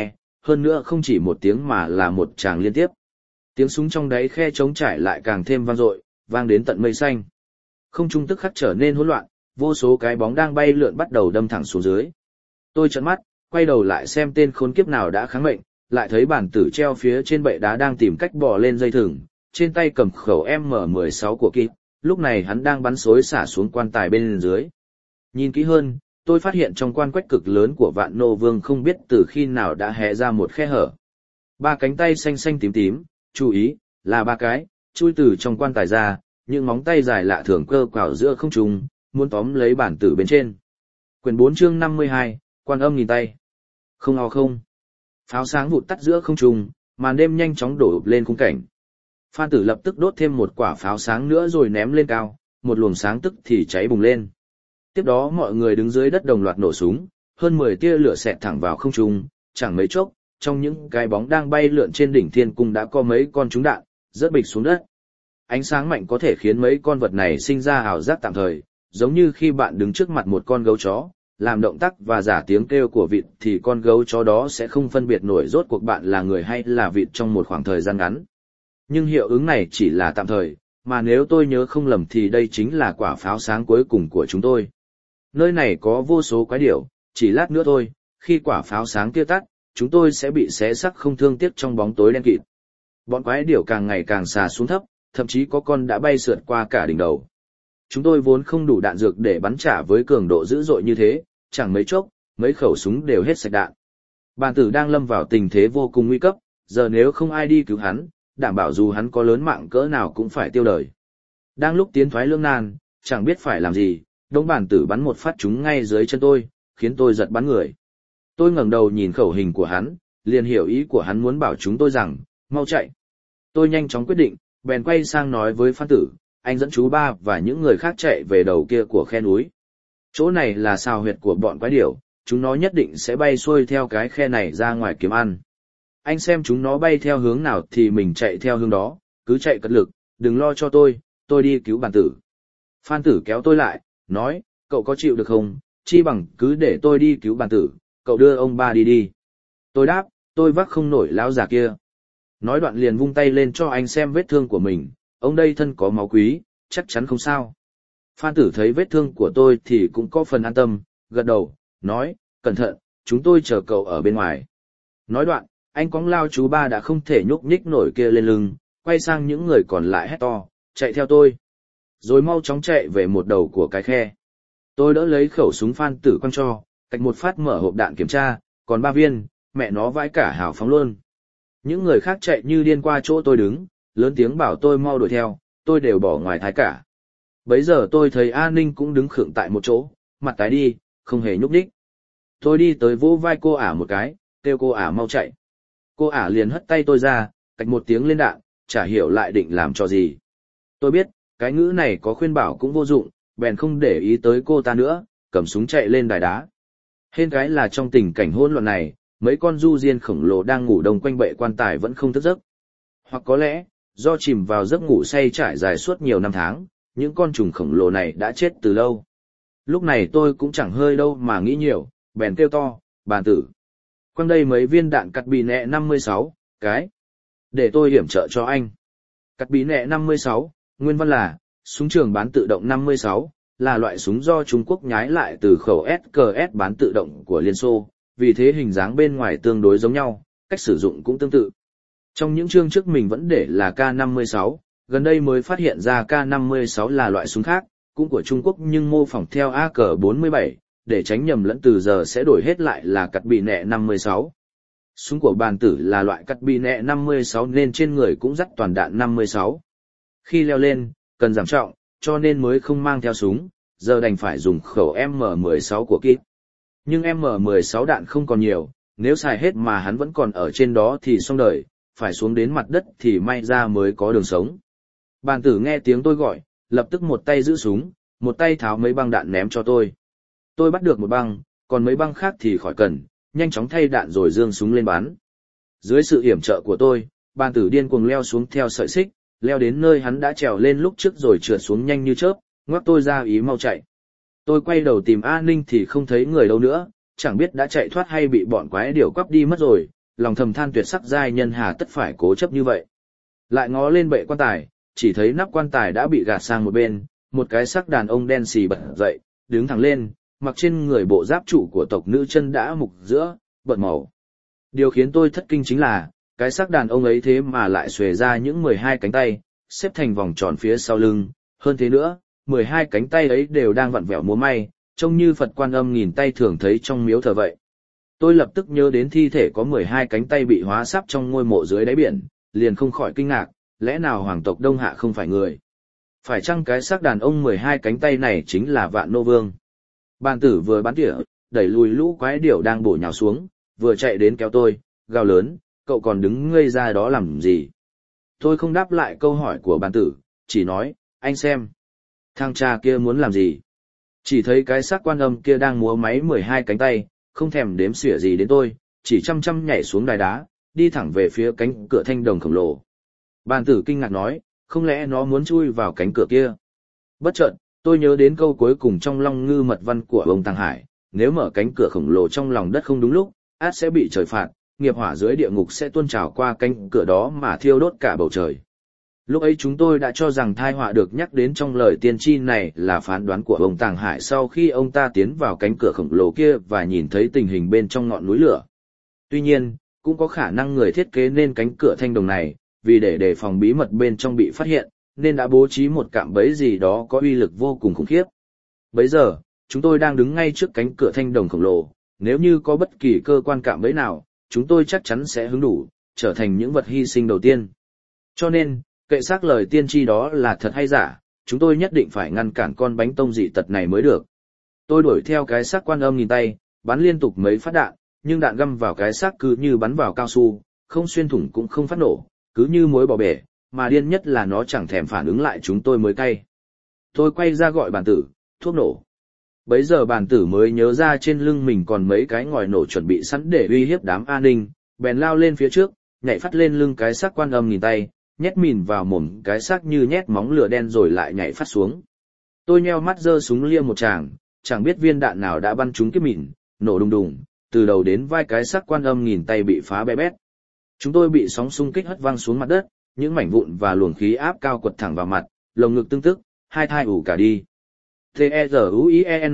hơn nữa không chỉ một tiếng mà là một tràng liên tiếp. Tiếng súng trong đáy khe trống trải lại càng thêm vang dội, vang đến tận mây xanh. Không trung tức khắc trở nên hỗn loạn, vô số cái bóng đang bay lượn bắt đầu đâm thẳng xuống dưới. Tôi trợn mắt, quay đầu lại xem tên khốn kiếp nào đã kháng mệnh, lại thấy bản tử treo phía trên bệ đá đang tìm cách bò lên dây thừng, trên tay cầm khẩu M mười sáu của Kịp, lúc này hắn đang bắn xối xả xuống quan tài bên dưới. Nhìn kỹ hơn, tôi phát hiện trong quan quách cực lớn của Vạn Nô Vương không biết từ khi nào đã hé ra một khe hở. Ba cánh tay xanh xanh tím tím, chú ý, là ba cái, chui từ trong quan tài ra, những móng tay dài lạ thường cơ quảo giữa không trung, muốn tóm lấy bản tử bên trên. Quyển bốn chương năm mươi hai, Quan Âm nghìn tay. Không ao không. Pháo sáng vụt tắt giữa không trung, màn đêm nhanh chóng đổ lên khung cảnh. Phan Tử lập tức đốt thêm một quả pháo sáng nữa rồi ném lên cao, một luồng sáng tức thì cháy bùng lên. Tiếp đó mọi người đứng dưới đất đồng loạt nổ súng, hơn mười tia lửa xẹt thẳng vào không trung, chẳng mấy chốc, trong những cái bóng đang bay lượn trên đỉnh thiên cung đã có mấy con trúng đạn, rớt bịch xuống đất. Ánh sáng mạnh có thể khiến mấy con vật này sinh ra ảo giác tạm thời, giống như khi bạn đứng trước mặt một con gấu chó, làm động tác và giả tiếng kêu của vịt thì con gấu chó đó sẽ không phân biệt nổi rốt cuộc bạn là người hay là vịt trong một khoảng thời gian ngắn. Nhưng hiệu ứng này chỉ là tạm thời, mà nếu tôi nhớ không lầm thì đây chính là quả pháo sáng cuối cùng của chúng tôi. Nơi này có vô số quái điểu, chỉ lát nữa thôi, khi quả pháo sáng kia tắt, chúng tôi sẽ bị xé xác không thương tiếc trong bóng tối đen kịt. Bọn quái điểu càng ngày càng xà xuống thấp, thậm chí có con đã bay sượt qua cả đỉnh đầu. Chúng tôi vốn không đủ đạn dược để bắn trả với cường độ dữ dội như thế, chẳng mấy chốc, mấy khẩu súng đều hết sạch đạn. Bàn tử đang lâm vào tình thế vô cùng nguy cấp, giờ nếu không ai đi cứu hắn, đảm bảo dù hắn có lớn mạng cỡ nào cũng phải tiêu đời. Đang lúc tiến thoái lưỡng nan, chẳng biết phải làm gì, đống bàn tử bắn một phát trúng ngay dưới chân tôi, khiến tôi giật bắn người. Tôi ngẩng đầu nhìn khẩu hình của hắn, liền hiểu ý của hắn muốn bảo chúng tôi rằng, mau chạy. Tôi nhanh chóng quyết định, bèn quay sang nói với Phan Tử, anh dẫn chú ba và những người khác chạy về đầu kia của khe núi. Chỗ này là sào huyệt của bọn quái điểu, chúng nó nhất định sẽ bay xuôi theo cái khe này ra ngoài kiếm ăn. Anh xem chúng nó bay theo hướng nào thì mình chạy theo hướng đó, cứ chạy cật lực, đừng lo cho tôi, tôi đi cứu bản tử. Phan Tử kéo tôi lại, nói, cậu có chịu được không, chi bằng cứ để tôi đi cứu bản tử, cậu đưa ông ba đi đi. Tôi đáp, tôi vác không nổi lão già kia. Nói đoạn liền vung tay lên cho anh xem vết thương của mình, ông đây thân có máu quý, chắc chắn không sao. Phan Tử thấy vết thương của tôi thì cũng có phần an tâm, gật đầu, nói, cẩn thận, chúng tôi chờ cậu ở bên ngoài. Nói đoạn, anh cõng lao chú ba đã không thể nhúc nhích nổi kia lên lưng, quay sang những người còn lại hét to, chạy theo tôi. Rồi mau chóng chạy về một đầu của cái khe. Tôi đỡ lấy khẩu súng Phan Tử quăng cho, cạch một phát mở hộp đạn kiểm tra, còn ba viên, mẹ nó vãi cả hào phóng luôn. Những người khác chạy như điên qua chỗ tôi đứng, lớn tiếng bảo tôi mau đuổi theo, tôi đều bỏ ngoài thái cả. Bấy giờ tôi thấy A Ninh cũng đứng khựng tại một chỗ, mặt tái đi, không hề nhúc nhích. Tôi đi tới vỗ vai cô ả một cái, kêu cô ả mau chạy. Cô ả liền hất tay tôi ra, cạch một tiếng lên đạn, chả hiểu lại định làm cho gì. Tôi biết, cái ngữ này có khuyên bảo cũng vô dụng, bèn không để ý tới cô ta nữa, cầm súng chạy lên đài đá. Hên cái là trong tình cảnh hỗn loạn này, mấy con du diên khổng lồ đang ngủ đông quanh bệ quan tài vẫn không thức giấc. Hoặc có lẽ, do chìm vào giấc ngủ say trải dài suốt nhiều năm tháng, những con trùng khổng lồ này đã chết từ lâu. Lúc này tôi cũng chẳng hơi đâu mà nghĩ nhiều, bèn kêu to, bàn tử. Quăng đây mấy viên đạn cắt bì nẹ năm mươi sáu, cái. Để tôi hiểm trợ cho anh. Cắt bì nẹ năm mươi sáu, nguyên văn là, súng trường bán tự động năm mươi sáu, là loại súng do Trung Quốc nhái lại từ khẩu ét ca ét bán tự động của Liên Xô, vì thế hình dáng bên ngoài tương đối giống nhau, cách sử dụng cũng tương tự. Trong những chương trước mình vẫn để là K năm mươi sáu, gần đây mới phát hiện ra K năm mươi sáu là loại súng khác, cũng của Trung Quốc nhưng mô phỏng theo A K bốn mươi bảy, để tránh nhầm lẫn từ giờ sẽ đổi hết lại là cắt bì nẹ năm mươi sáu. Súng của bàn tử là loại cắt bì nẹ năm mươi sáu nên trên người cũng dắt toàn đạn năm mươi sáu. Khi leo lên, cần giảm trọng, cho nên mới không mang theo súng, giờ đành phải dùng khẩu M mười sáu của Kit. Nhưng M mười sáu đạn không còn nhiều, nếu xài hết mà hắn vẫn còn ở trên đó thì xong đời, phải xuống đến mặt đất thì may ra mới có đường sống. Bàn tử nghe tiếng tôi gọi, lập tức một tay giữ súng, một tay tháo mấy băng đạn ném cho tôi. Tôi bắt được một băng, còn mấy băng khác thì khỏi cần, nhanh chóng thay đạn rồi giương súng lên bắn. Dưới sự yểm trợ của tôi, bàn tử điên cuồng leo xuống theo sợi xích, leo đến nơi hắn đã trèo lên lúc trước rồi trượt xuống nhanh như chớp, ngoắc tôi ra ý mau chạy. Tôi quay đầu tìm A Ninh thì không thấy người đâu nữa, chẳng biết đã chạy thoát hay bị bọn quái điểu quắp đi mất rồi, lòng thầm than tuyệt sắc giai nhân hà tất phải cố chấp như vậy. Lại ngó lên bệ quan tài, chỉ thấy nắp quan tài đã bị gạt sang một bên, một cái sắc đàn ông đen xì bật dậy, đứng thẳng lên, mặc trên người bộ giáp trụ của tộc nữ chân đã mục giữa, bợn màu. Điều khiến tôi thất kinh chính là, cái sắc đàn ông ấy thế mà lại xuề ra những mười hai cánh tay, xếp thành vòng tròn phía sau lưng, hơn thế nữa, mười hai cánh tay ấy đều đang vặn vẹo múa may, trông như Phật Quan Âm nghìn tay thường thấy trong miếu thờ vậy. Tôi lập tức nhớ đến thi thể có mười hai cánh tay bị hóa sắp trong ngôi mộ dưới đáy biển, liền không khỏi kinh ngạc, lẽ nào hoàng tộc Đông Hạ không phải người? Phải chăng cái xác đàn ông mười hai cánh tay này chính là Vạn Nô Vương? Bàn tử vừa bắn tỉa, đẩy lùi lũ quái điểu đang bổ nhào xuống, vừa chạy đến kéo tôi, gào lớn, cậu còn đứng ngây ra đó làm gì? Tôi không đáp lại câu hỏi của bàn tử, chỉ nói, anh xem. Thằng cha kia muốn làm gì? Chỉ thấy cái xác Quan Âm kia đang múa máy mười hai cánh tay, không thèm đếm xỉa gì đến tôi, chỉ chăm chăm nhảy xuống đài đá, đi thẳng về phía cánh cửa thanh đồng khổng lồ. Bàn tử kinh ngạc nói, không lẽ nó muốn chui vào cánh cửa kia? Bất chợt, tôi nhớ đến câu cuối cùng trong Long Ngư Mật Văn của ông Tăng Hải, nếu mở cánh cửa khổng lồ trong lòng đất không đúng lúc, át sẽ bị trời phạt, nghiệp hỏa dưới địa ngục sẽ tuôn trào qua cánh cửa đó mà thiêu đốt cả bầu trời. Lúc ấy chúng tôi đã cho rằng tai họa được nhắc đến trong lời tiên tri này là phán đoán của ông Tàng Hải sau khi ông ta tiến vào cánh cửa khổng lồ kia và nhìn thấy tình hình bên trong ngọn núi lửa. Tuy nhiên, cũng có khả năng người thiết kế nên cánh cửa thanh đồng này, vì để đề phòng bí mật bên trong bị phát hiện, nên đã bố trí một cạm bẫy gì đó có uy lực vô cùng khủng khiếp. Bấy giờ, chúng tôi đang đứng ngay trước cánh cửa thanh đồng khổng lồ, nếu như có bất kỳ cơ quan cạm bẫy nào, chúng tôi chắc chắn sẽ hứng đủ, trở thành những vật hy sinh đầu tiên. Cho nên, kệ xác lời tiên tri đó là thật hay giả, chúng tôi nhất định phải ngăn cản con bánh tông dị tật này mới được. Tôi đuổi theo cái xác Quan Âm nghìn tay, bắn liên tục mấy phát đạn, nhưng đạn găm vào cái xác cứ như bắn vào cao su, không xuyên thủng cũng không phát nổ, cứ như muối bỏ bể, mà điên nhất là nó chẳng thèm phản ứng lại chúng tôi mới cay. Tôi quay ra gọi bàn tử, thuốc nổ. Bấy giờ bàn tử mới nhớ ra trên lưng mình còn mấy cái ngòi nổ chuẩn bị sẵn để uy hiếp đám an ninh, bèn lao lên phía trước, nhảy phát lên lưng cái xác Quan Âm nghìn tay, nhét mìn vào mồm cái xác như nhét móng lửa đen rồi lại nhảy phát xuống. Tôi nheo mắt giơ súng liêm một tràng, chẳng biết viên đạn nào đã bắn trúng cái mìn, nổ đùng đùng, từ đầu đến vai cái xác Quan Âm nghìn tay bị phá bé bét. Chúng tôi bị sóng xung kích hất văng xuống mặt đất, những mảnh vụn và luồng khí áp cao quật thẳng vào mặt, lồng ngực tưng tức, hai thai ủ cả đi. T-E-Z-U-I-E-N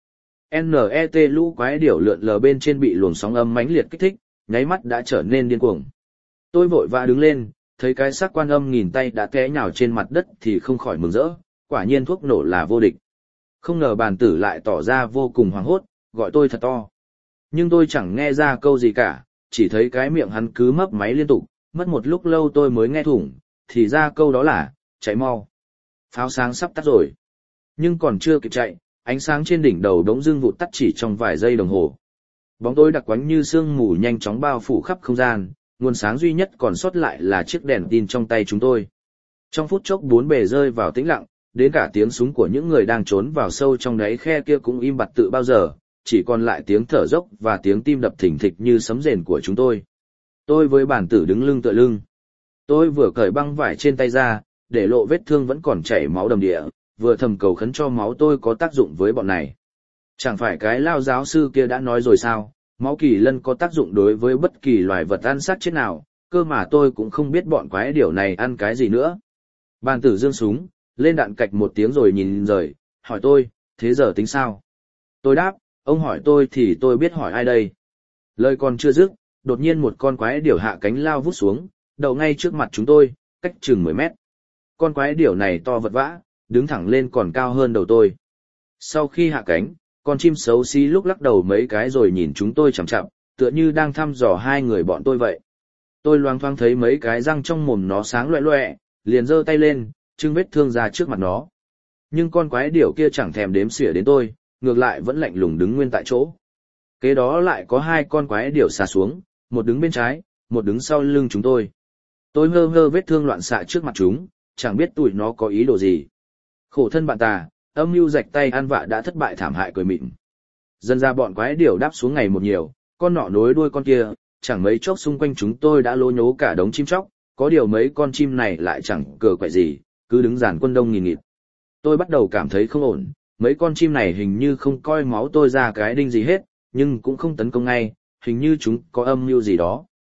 N-E-T lũ quái điểu lượn lờ bên trên bị luồng sóng âm mãnh liệt kích thích, nháy mắt đã trở nên điên cuồng. Tôi vội vã đứng lên, thấy cái xác Quan Âm nghìn tay đã té nhào trên mặt đất thì không khỏi mừng rỡ, quả nhiên thuốc nổ là vô địch. Không ngờ bàn tử lại tỏ ra vô cùng hoảng hốt, gọi tôi thật to. Nhưng tôi chẳng nghe ra câu gì cả, chỉ thấy cái miệng hắn cứ mấp máy liên tục, mất một lúc lâu tôi mới nghe thủng, thì ra câu đó là, chạy mau. Pháo sáng sắp tắt rồi. Nhưng còn chưa kịp chạy, ánh sáng trên đỉnh đầu đống dưng vụt tắt chỉ trong vài giây đồng hồ. Bóng tối đặc quánh như sương mù nhanh chóng bao phủ khắp không gian, nguồn sáng duy nhất còn sót lại là chiếc đèn tin trong tay chúng tôi. Trong phút chốc bốn bề rơi vào tĩnh lặng, đến cả tiếng súng của những người đang trốn vào sâu trong đáy khe kia cũng im bặt tự bao giờ, chỉ còn lại tiếng thở dốc và tiếng tim đập thình thịch như sấm rền của chúng tôi. Tôi với bản tử đứng lưng tựa lưng. Tôi vừa cởi băng vải trên tay ra, để lộ vết thương vẫn còn chảy máu đầm địa, vừa thầm cầu khấn cho máu tôi có tác dụng với bọn này. Chẳng phải cái lao giáo sư kia đã nói rồi sao, máu kỳ lân có tác dụng đối với bất kỳ loài vật ăn xác chết nào, cơ mà tôi cũng không biết bọn quái điểu này ăn cái gì nữa. Bàn tử giương súng, lên đạn cạch một tiếng rồi nhìn rời, hỏi tôi, thế giờ tính sao? Tôi đáp, ông hỏi tôi thì tôi biết hỏi ai đây. Lời còn chưa dứt, đột nhiên một con quái điểu hạ cánh lao vút xuống, đậu ngay trước mặt chúng tôi, cách chừng mười mét. Con quái điểu này to vật vã, đứng thẳng lên còn cao hơn đầu tôi. Sau khi hạ cánh, con chim xấu xí lúc lắc đầu mấy cái rồi nhìn chúng tôi chằm chằm, tựa như đang thăm dò hai người bọn tôi vậy. Tôi loang thoáng thấy mấy cái răng trong mồm nó sáng loẹ loẹ, liền giơ tay lên, trưng vết thương ra trước mặt nó. Nhưng con quái điểu kia chẳng thèm đếm xỉa đến tôi, ngược lại vẫn lạnh lùng đứng nguyên tại chỗ. Kế đó lại có hai con quái điểu xà xuống, một đứng bên trái, một đứng sau lưng chúng tôi. Tôi ngơ ngơ vết thương loạn xạ trước mặt chúng, chẳng biết tụi nó có ý đồ gì. Khổ thân bạn ta, âm mưu rạch tay ăn vạ đã thất bại thảm hại cười mịn. Dần ra bọn quái điểu đáp xuống ngày một nhiều, con nọ nối đuôi con kia, chẳng mấy chốc xung quanh chúng tôi đã lố nhố cả đống chim chóc, có điều mấy con chim này lại chẳng cờ quậy gì, cứ đứng dàn quân đông nghìn nghịt. Tôi bắt đầu cảm thấy không ổn, mấy con chim này hình như không coi máu tôi ra cái đinh gì hết, nhưng cũng không tấn công ngay, hình như chúng có âm mưu gì đó.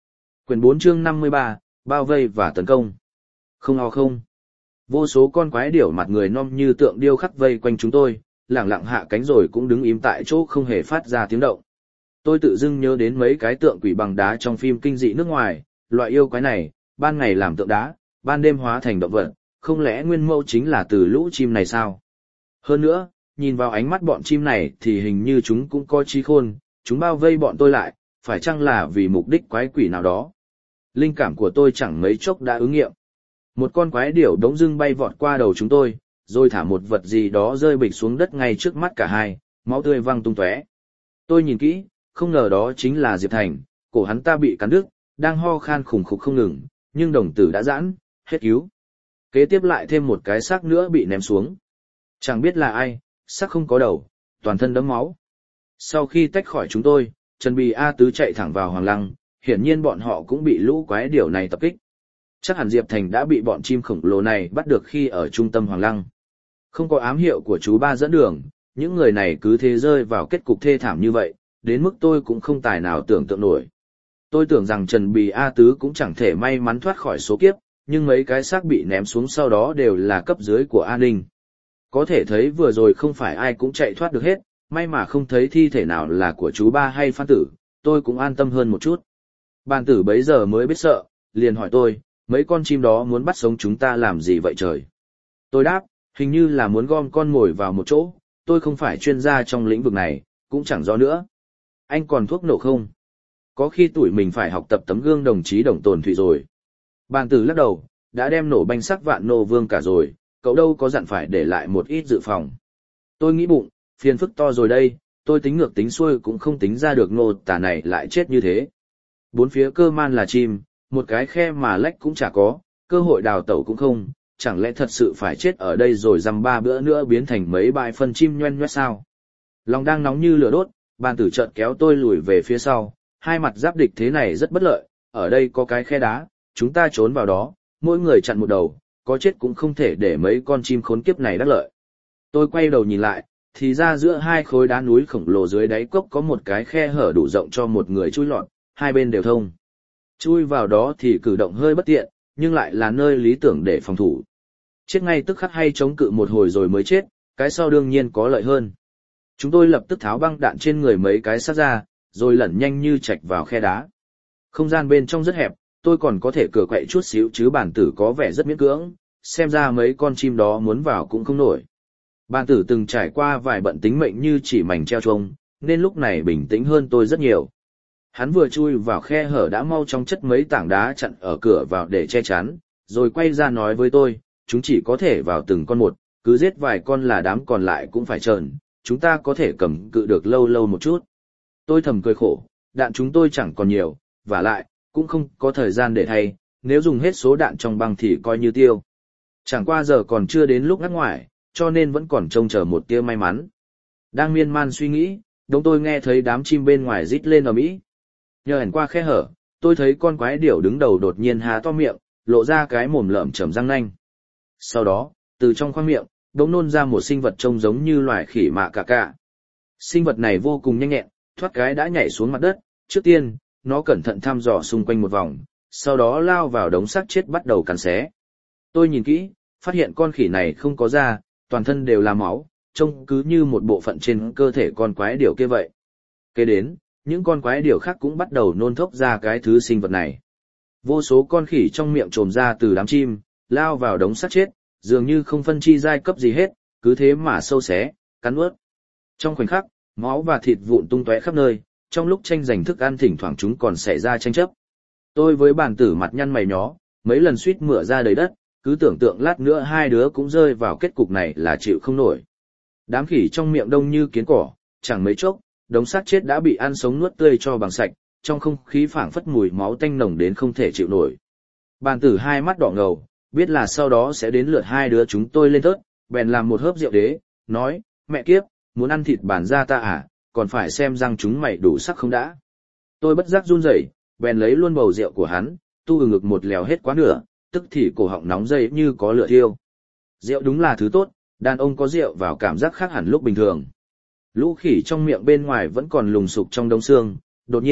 Quyển bốn chương năm mươi ba, bao vây và tấn công. Không ho không. Vô số con quái điểu mặt người non như tượng điêu khắc vây quanh chúng tôi, lẳng lặng hạ cánh rồi cũng đứng im tại chỗ không hề phát ra tiếng động. Tôi tự dưng nhớ đến mấy cái tượng quỷ bằng đá trong phim kinh dị nước ngoài, loại yêu quái này, ban ngày làm tượng đá, ban đêm hóa thành động vật, không lẽ nguyên mẫu chính là từ lũ chim này sao? Hơn nữa, nhìn vào ánh mắt bọn chim này thì hình như chúng cũng có trí khôn, chúng bao vây bọn tôi lại, phải chăng là vì mục đích quái quỷ nào đó? Linh cảm của tôi chẳng mấy chốc đã ứng nghiệm. Một con quái điểu đống dưng bay vọt qua đầu chúng tôi, rồi thả một vật gì đó rơi bịch xuống đất ngay trước mắt cả hai, máu tươi văng tung tóe. Tôi nhìn kỹ, không ngờ đó chính là Diệp Thành, cổ hắn ta bị cắn đứt, đang ho khan khủng khục không ngừng, nhưng đồng tử đã giãn, hết cứu. Kế tiếp lại thêm một cái xác nữa bị ném xuống. Chẳng biết là ai, xác không có đầu, toàn thân đẫm máu. Sau khi tách khỏi chúng tôi, Trần Bì A Tứ chạy thẳng vào Hoàng Lăng, hiển nhiên bọn họ cũng bị lũ quái điểu này tập kích. Chắc hẳn Diệp Thành đã bị bọn chim khổng lồ này bắt được khi ở trung tâm Hoàng Lăng. Không có ám hiệu của chú ba dẫn đường, những người này cứ thế rơi vào kết cục thê thảm như vậy, đến mức tôi cũng không tài nào tưởng tượng nổi. Tôi tưởng rằng Trần Bì A Tứ cũng chẳng thể may mắn thoát khỏi số kiếp, nhưng mấy cái xác bị ném xuống sau đó đều là cấp dưới của an ninh. Có thể thấy vừa rồi không phải ai cũng chạy thoát được hết, may mà không thấy thi thể nào là của chú ba hay Phan Tử, tôi cũng an tâm hơn một chút. Bàn tử bấy giờ mới biết sợ, liền hỏi tôi, mấy con chim đó muốn bắt sống chúng ta làm gì vậy trời? Tôi đáp, hình như là muốn gom con mồi vào một chỗ, tôi không phải chuyên gia trong lĩnh vực này, cũng chẳng rõ nữa. Anh còn thuốc nổ không? Có khi tuổi mình phải học tập tấm gương đồng chí Đồng Tồn Thụy rồi. Bàn tử lắc đầu, đã đem nổ banh sắc vạn nô vương cả rồi, cậu đâu có dặn phải để lại một ít dự phòng. Tôi nghĩ bụng, phiền phức to rồi đây, tôi tính ngược tính xuôi cũng không tính ra được Ngô Tả này lại chết như thế. Bốn phía cơ man là chim, một cái khe mà lách cũng chả có, cơ hội đào tẩu cũng không, chẳng lẽ thật sự phải chết ở đây rồi dăm ba bữa nữa biến thành mấy bãi phân chim nhoen nhoét sao? Lòng đang nóng như lửa đốt, bàn tử chợt kéo tôi lùi về phía sau, hai mặt giáp địch thế này rất bất lợi, ở đây có cái khe đá, chúng ta trốn vào đó, mỗi người chặn một đầu, có chết cũng không thể để mấy con chim khốn kiếp này đắc lợi. Tôi quay đầu nhìn lại, thì ra giữa hai khối đá núi khổng lồ dưới đáy cốc có một cái khe hở đủ rộng cho một người chui lọt, hai bên đều thông. Chui vào đó thì cử động hơi bất tiện, nhưng lại là nơi lý tưởng để phòng thủ. Chết ngay tức khắc hay chống cự một hồi rồi mới chết, cái sau đương nhiên có lợi hơn. Chúng tôi lập tức tháo băng đạn trên người mấy cái sát ra, rồi lẩn nhanh như chạch vào khe đá. Không gian bên trong rất hẹp, tôi còn có thể cửa quậy chút xíu chứ bản tử có vẻ rất miễn cưỡng, xem ra mấy con chim đó muốn vào cũng không nổi. Bản tử từng trải qua vài bận tính mệnh như chỉ mảnh treo trông, nên lúc này bình tĩnh hơn tôi rất nhiều. Hắn vừa chui vào khe hở đã mau trong chất mấy tảng đá chặn ở cửa vào để che chắn, rồi quay ra nói với tôi, chúng chỉ có thể vào từng con một, cứ giết vài con là đám còn lại cũng phải trờn, chúng ta có thể cầm cự được lâu lâu một chút. Tôi thầm cười khổ, đạn chúng tôi chẳng còn nhiều, và lại, cũng không có thời gian để thay, nếu dùng hết số đạn trong băng thì coi như tiêu. Chẳng qua giờ còn chưa đến lúc ngắt ngoải, cho nên vẫn còn trông chờ một tia may mắn. Đang miên man suy nghĩ, đống tôi nghe thấy đám chim bên ngoài rít lên ầm ĩ. Nhờ ẩn qua khe hở, tôi thấy con quái điểu đứng đầu đột nhiên há to miệng, lộ ra cái mồm lợm chởm răng nanh. Sau đó, từ trong khoang miệng, đống nôn ra một sinh vật trông giống như loài khỉ mạ cà cà. Sinh vật này vô cùng nhanh nhẹn, thoát cái đã nhảy xuống mặt đất, trước tiên, nó cẩn thận thăm dò xung quanh một vòng, sau đó lao vào đống xác chết bắt đầu cắn xé. Tôi nhìn kỹ, phát hiện con khỉ này không có da, toàn thân đều là máu, trông cứ như một bộ phận trên cơ thể con quái điểu kia vậy. Kế đến, những con quái điểu khác cũng bắt đầu nôn thốc ra cái thứ sinh vật này. Vô số con khỉ trong miệng trồm ra từ đám chim, lao vào đống xác chết, dường như không phân chi giai cấp gì hết, cứ thế mà sâu xé, cắn nuốt. Trong khoảnh khắc, máu và thịt vụn tung tóe khắp nơi, trong lúc tranh giành thức ăn thỉnh thoảng chúng còn xảy ra tranh chấp. Tôi với bàn tử mặt nhăn mày nhó, mấy lần suýt mửa ra đầy đất, cứ tưởng tượng lát nữa hai đứa cũng rơi vào kết cục này là chịu không nổi. Đám khỉ trong miệng đông như kiến cỏ, chẳng mấy chốc, đống xác chết đã bị ăn sống nuốt tươi cho bằng sạch, trong không khí phảng phất mùi máu tanh nồng đến không thể chịu nổi. Bàn tử hai mắt đỏ ngầu, biết là sau đó sẽ đến lượt hai đứa chúng tôi lên tớt, bèn làm một hớp rượu đế, nói, mẹ kiếp, muốn ăn thịt bản ra ta à, còn phải xem răng chúng mày đủ sắc không đã. Tôi bất giác run rẩy, bèn lấy luôn bầu rượu của hắn, tu ở ngực một lèo hết quá nửa, tức thì cổ họng nóng dây như có lửa thiêu. Rượu đúng là thứ tốt, đàn ông có rượu vào cảm giác khác hẳn lúc bình thường. Lũ khỉ trong miệng bên ngoài vẫn còn lùng sục trong đống xương, đột nhiên,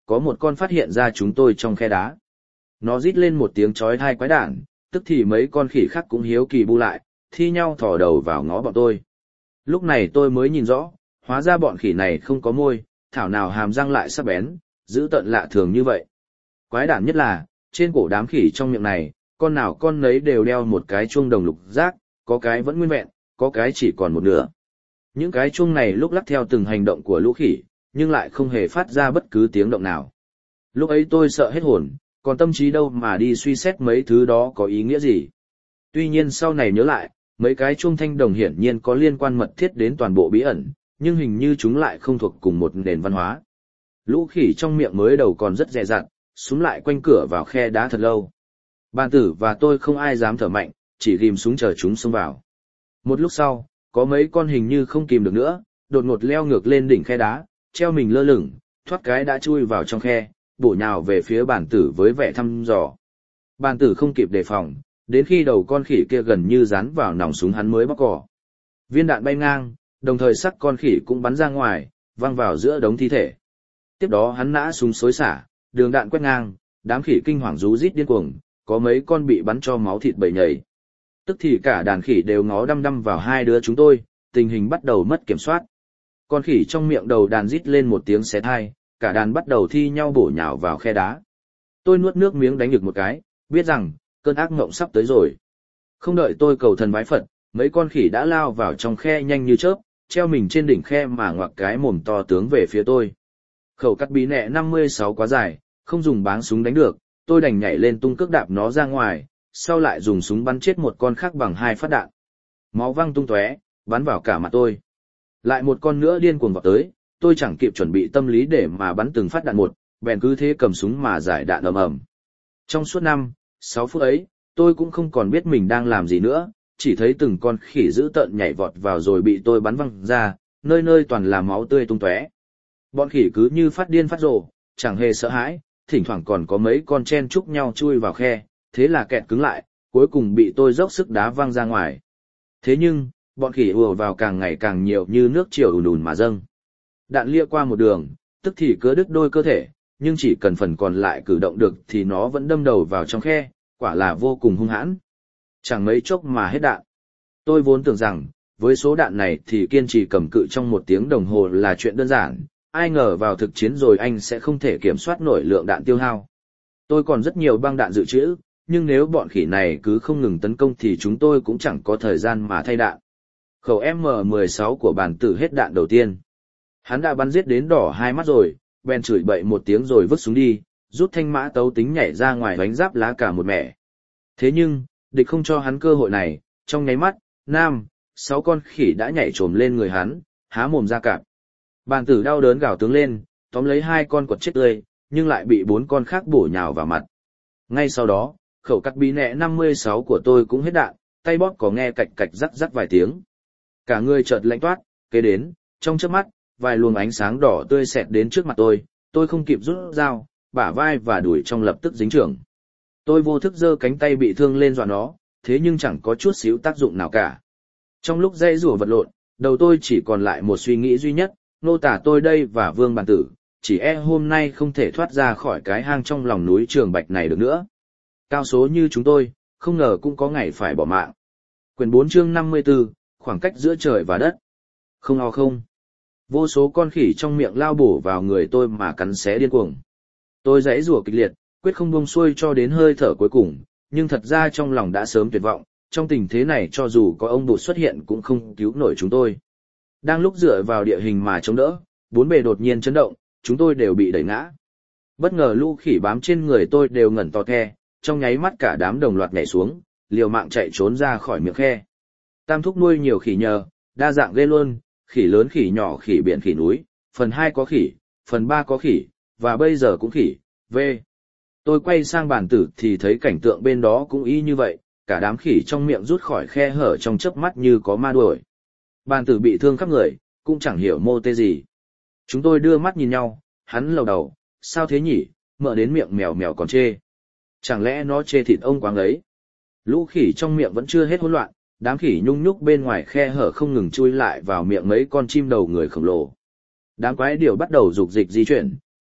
có một con phát hiện ra chúng tôi trong khe đá. Nó rít lên một tiếng chói tai quái đản, tức thì mấy con khỉ khác cũng hiếu kỳ bu lại, thi nhau thò đầu vào ngó bọn tôi. Lúc này tôi mới nhìn rõ, hóa ra bọn khỉ này không có môi, thảo nào hàm răng lại sắc bén, giữ tợn lạ thường như vậy. Quái đản nhất là, trên cổ đám khỉ trong miệng này, con nào con nấy đều đeo một cái chuông đồng lục giác, có cái vẫn nguyên vẹn, có cái chỉ còn một nửa. Những cái chuông này lúc lắc theo từng hành động của lũ khỉ, nhưng lại không hề phát ra bất cứ tiếng động nào. Lúc ấy tôi sợ hết hồn, còn tâm trí đâu mà đi suy xét mấy thứ đó có ý nghĩa gì. Tuy nhiên sau này nhớ lại, mấy cái chuông thanh đồng hiển nhiên có liên quan mật thiết đến toàn bộ bí ẩn, nhưng hình như chúng lại không thuộc cùng một nền văn hóa. Lũ khỉ trong miệng mới đầu còn rất dè dặt, súng lại quanh cửa vào khe đá thật lâu. Bàn tử và tôi không ai dám thở mạnh, chỉ ghim súng chờ chúng xông vào. Một lúc sau, có mấy con hình như không kìm được nữa, đột ngột leo ngược lên đỉnh khe đá, treo mình lơ lửng, thoát cái đã chui vào trong khe, bổ nhào về phía bàn tử với vẻ thăm dò. Bàn tử không kịp đề phòng, đến khi đầu con khỉ kia gần như dán vào nòng súng hắn mới bóc cỏ. Viên đạn bay ngang, đồng thời sắc con khỉ cũng bắn ra ngoài, văng vào giữa đống thi thể. Tiếp đó hắn nã súng xối xả, đường đạn quét ngang, đám khỉ kinh hoàng rú rít điên cuồng, có mấy con bị bắn cho máu thịt bầy nhầy. Tức thì cả đàn khỉ đều ngó đăm đăm vào hai đứa chúng tôi, tình hình bắt đầu mất kiểm soát. Con khỉ trong miệng đầu đàn rít lên một tiếng xé thai, cả đàn bắt đầu thi nhau bổ nhào vào khe đá. Tôi nuốt nước miếng đánh được một cái, biết rằng, cơn ác mộng sắp tới rồi. Không đợi tôi cầu thần bái Phật, mấy con khỉ đã lao vào trong khe nhanh như chớp, treo mình trên đỉnh khe mà ngoặc cái mồm to tướng về phía tôi. Khẩu cắt bí nẹ năm mươi sáu quá dài, không dùng báng súng đánh được, tôi đành nhảy lên tung cước đạp nó ra ngoài, sau lại dùng súng bắn chết một con khác bằng hai phát đạn. Máu văng tung tóe, bắn vào cả mặt tôi. Lại một con nữa điên cuồng vọt tới, tôi chẳng kịp chuẩn bị tâm lý để mà bắn từng phát đạn một, bèn cứ thế cầm súng mà giải đạn ầm ầm. Trong suốt năm, sáu phút ấy, tôi cũng không còn biết mình đang làm gì nữa, chỉ thấy từng con khỉ dữ tợn nhảy vọt vào rồi bị tôi bắn văng ra, nơi nơi toàn là máu tươi tung tóe. Bọn khỉ cứ như phát điên phát rồ, chẳng hề sợ hãi, thỉnh thoảng còn có mấy con chen chúc nhau chui vào khe, thế là kẹt cứng lại, cuối cùng bị tôi dốc sức đá văng ra ngoài. Thế nhưng, bọn khỉ ùa vào càng ngày càng nhiều như nước triều ùn ùn mà dâng. Đạn lia qua một đường, tức thì cứa đứt đôi cơ thể, nhưng chỉ cần phần còn lại cử động được thì nó vẫn đâm đầu vào trong khe, quả là vô cùng hung hãn. Chẳng mấy chốc mà hết đạn. Tôi vốn tưởng rằng, với số đạn này thì kiên trì cầm cự trong một tiếng đồng hồ là chuyện đơn giản, ai ngờ vào thực chiến rồi anh sẽ không thể kiểm soát nổi lượng đạn tiêu hao. Tôi còn rất nhiều băng đạn dự trữ, nhưng nếu bọn khỉ này cứ không ngừng tấn công thì chúng tôi cũng chẳng có thời gian mà thay đạn. Khẩu M mười sáu của bàn tử hết đạn đầu tiên. Hắn đã bắn giết đến đỏ hai mắt rồi, bèn chửi bậy một tiếng rồi vứt súng đi, rút thanh mã tấu tính nhảy ra ngoài đánh giáp lá cả một mẻ. Thế nhưng, địch không cho hắn cơ hội này, trong nháy mắt, nam, sáu con khỉ đã nhảy trồm lên người hắn, há mồm ra cạp. Bàn tử đau đớn gào tướng lên, tóm lấy hai con quật chết tươi, nhưng lại bị bốn con khác bổ nhào vào mặt. Ngay sau đó, khẩu cắt bí nẹ năm mươi sáu của tôi cũng hết đạn, tay bóp có nghe cạch cạch rắc rắc vài tiếng. Cả người chợt lạnh toát, kế đến, trong chớp mắt, vài luồng ánh sáng đỏ tươi xẹt đến trước mặt tôi, tôi không kịp rút dao, bả vai và đùi trong lập tức dính chưởng. Tôi vô thức giơ cánh tay bị thương lên dọa nó, thế nhưng chẳng có chút xíu tác dụng nào cả. Trong lúc dây rủa vật lộn, đầu tôi chỉ còn lại một suy nghĩ duy nhất, nô tả tôi đây và Vương Bàn Tử, chỉ e hôm nay không thể thoát ra khỏi cái hang trong lòng núi Trường Bạch này được nữa. Cao số như chúng tôi, không ngờ cũng có ngày phải bỏ mạng. Quyển bốn chương năm mươi tư, khoảng cách giữa trời và đất. Không ho không. Vô số con khỉ trong miệng lao bổ vào người tôi mà cắn xé điên cuồng. Tôi giãy giụa kịch liệt, quyết không buông xuôi cho đến hơi thở cuối cùng, nhưng thật ra trong lòng đã sớm tuyệt vọng, trong tình thế này cho dù có ông Bụt xuất hiện cũng không cứu nổi chúng tôi. Đang lúc dựa vào địa hình mà chống đỡ, bốn bề đột nhiên chấn động, chúng tôi đều bị đẩy ngã. Bất ngờ lũ khỉ bám trên người tôi đều ngẩn to the, trong nháy mắt cả đám đồng loạt nhảy xuống, liều mạng chạy trốn ra khỏi miệng khe. Tam thúc nuôi nhiều khỉ nhờ, đa dạng ghê luôn, khỉ lớn khỉ nhỏ khỉ biển khỉ núi, phần hai có khỉ, phần ba có khỉ, và bây giờ cũng khỉ, v. Tôi quay sang Bàn Tử thì thấy cảnh tượng bên đó cũng y như vậy, cả đám khỉ trong miệng rút khỏi khe hở trong chớp mắt như có ma đuổi. Bàn Tử bị thương khắp người, cũng chẳng hiểu mô tê gì. Chúng tôi đưa mắt nhìn nhau, hắn lầu đầu, sao thế nhỉ, mợ đến miệng mèo mèo còn chê. Chẳng lẽ nó chê thịt ông quáng ấy? Lũ khỉ trong miệng vẫn chưa hết hỗn loạn, đám khỉ nhung nhúc bên ngoài khe hở không ngừng chui lại vào miệng mấy con chim đầu người khổng lồ. Đám quái điểu bắt đầu dục dịch di chuyển,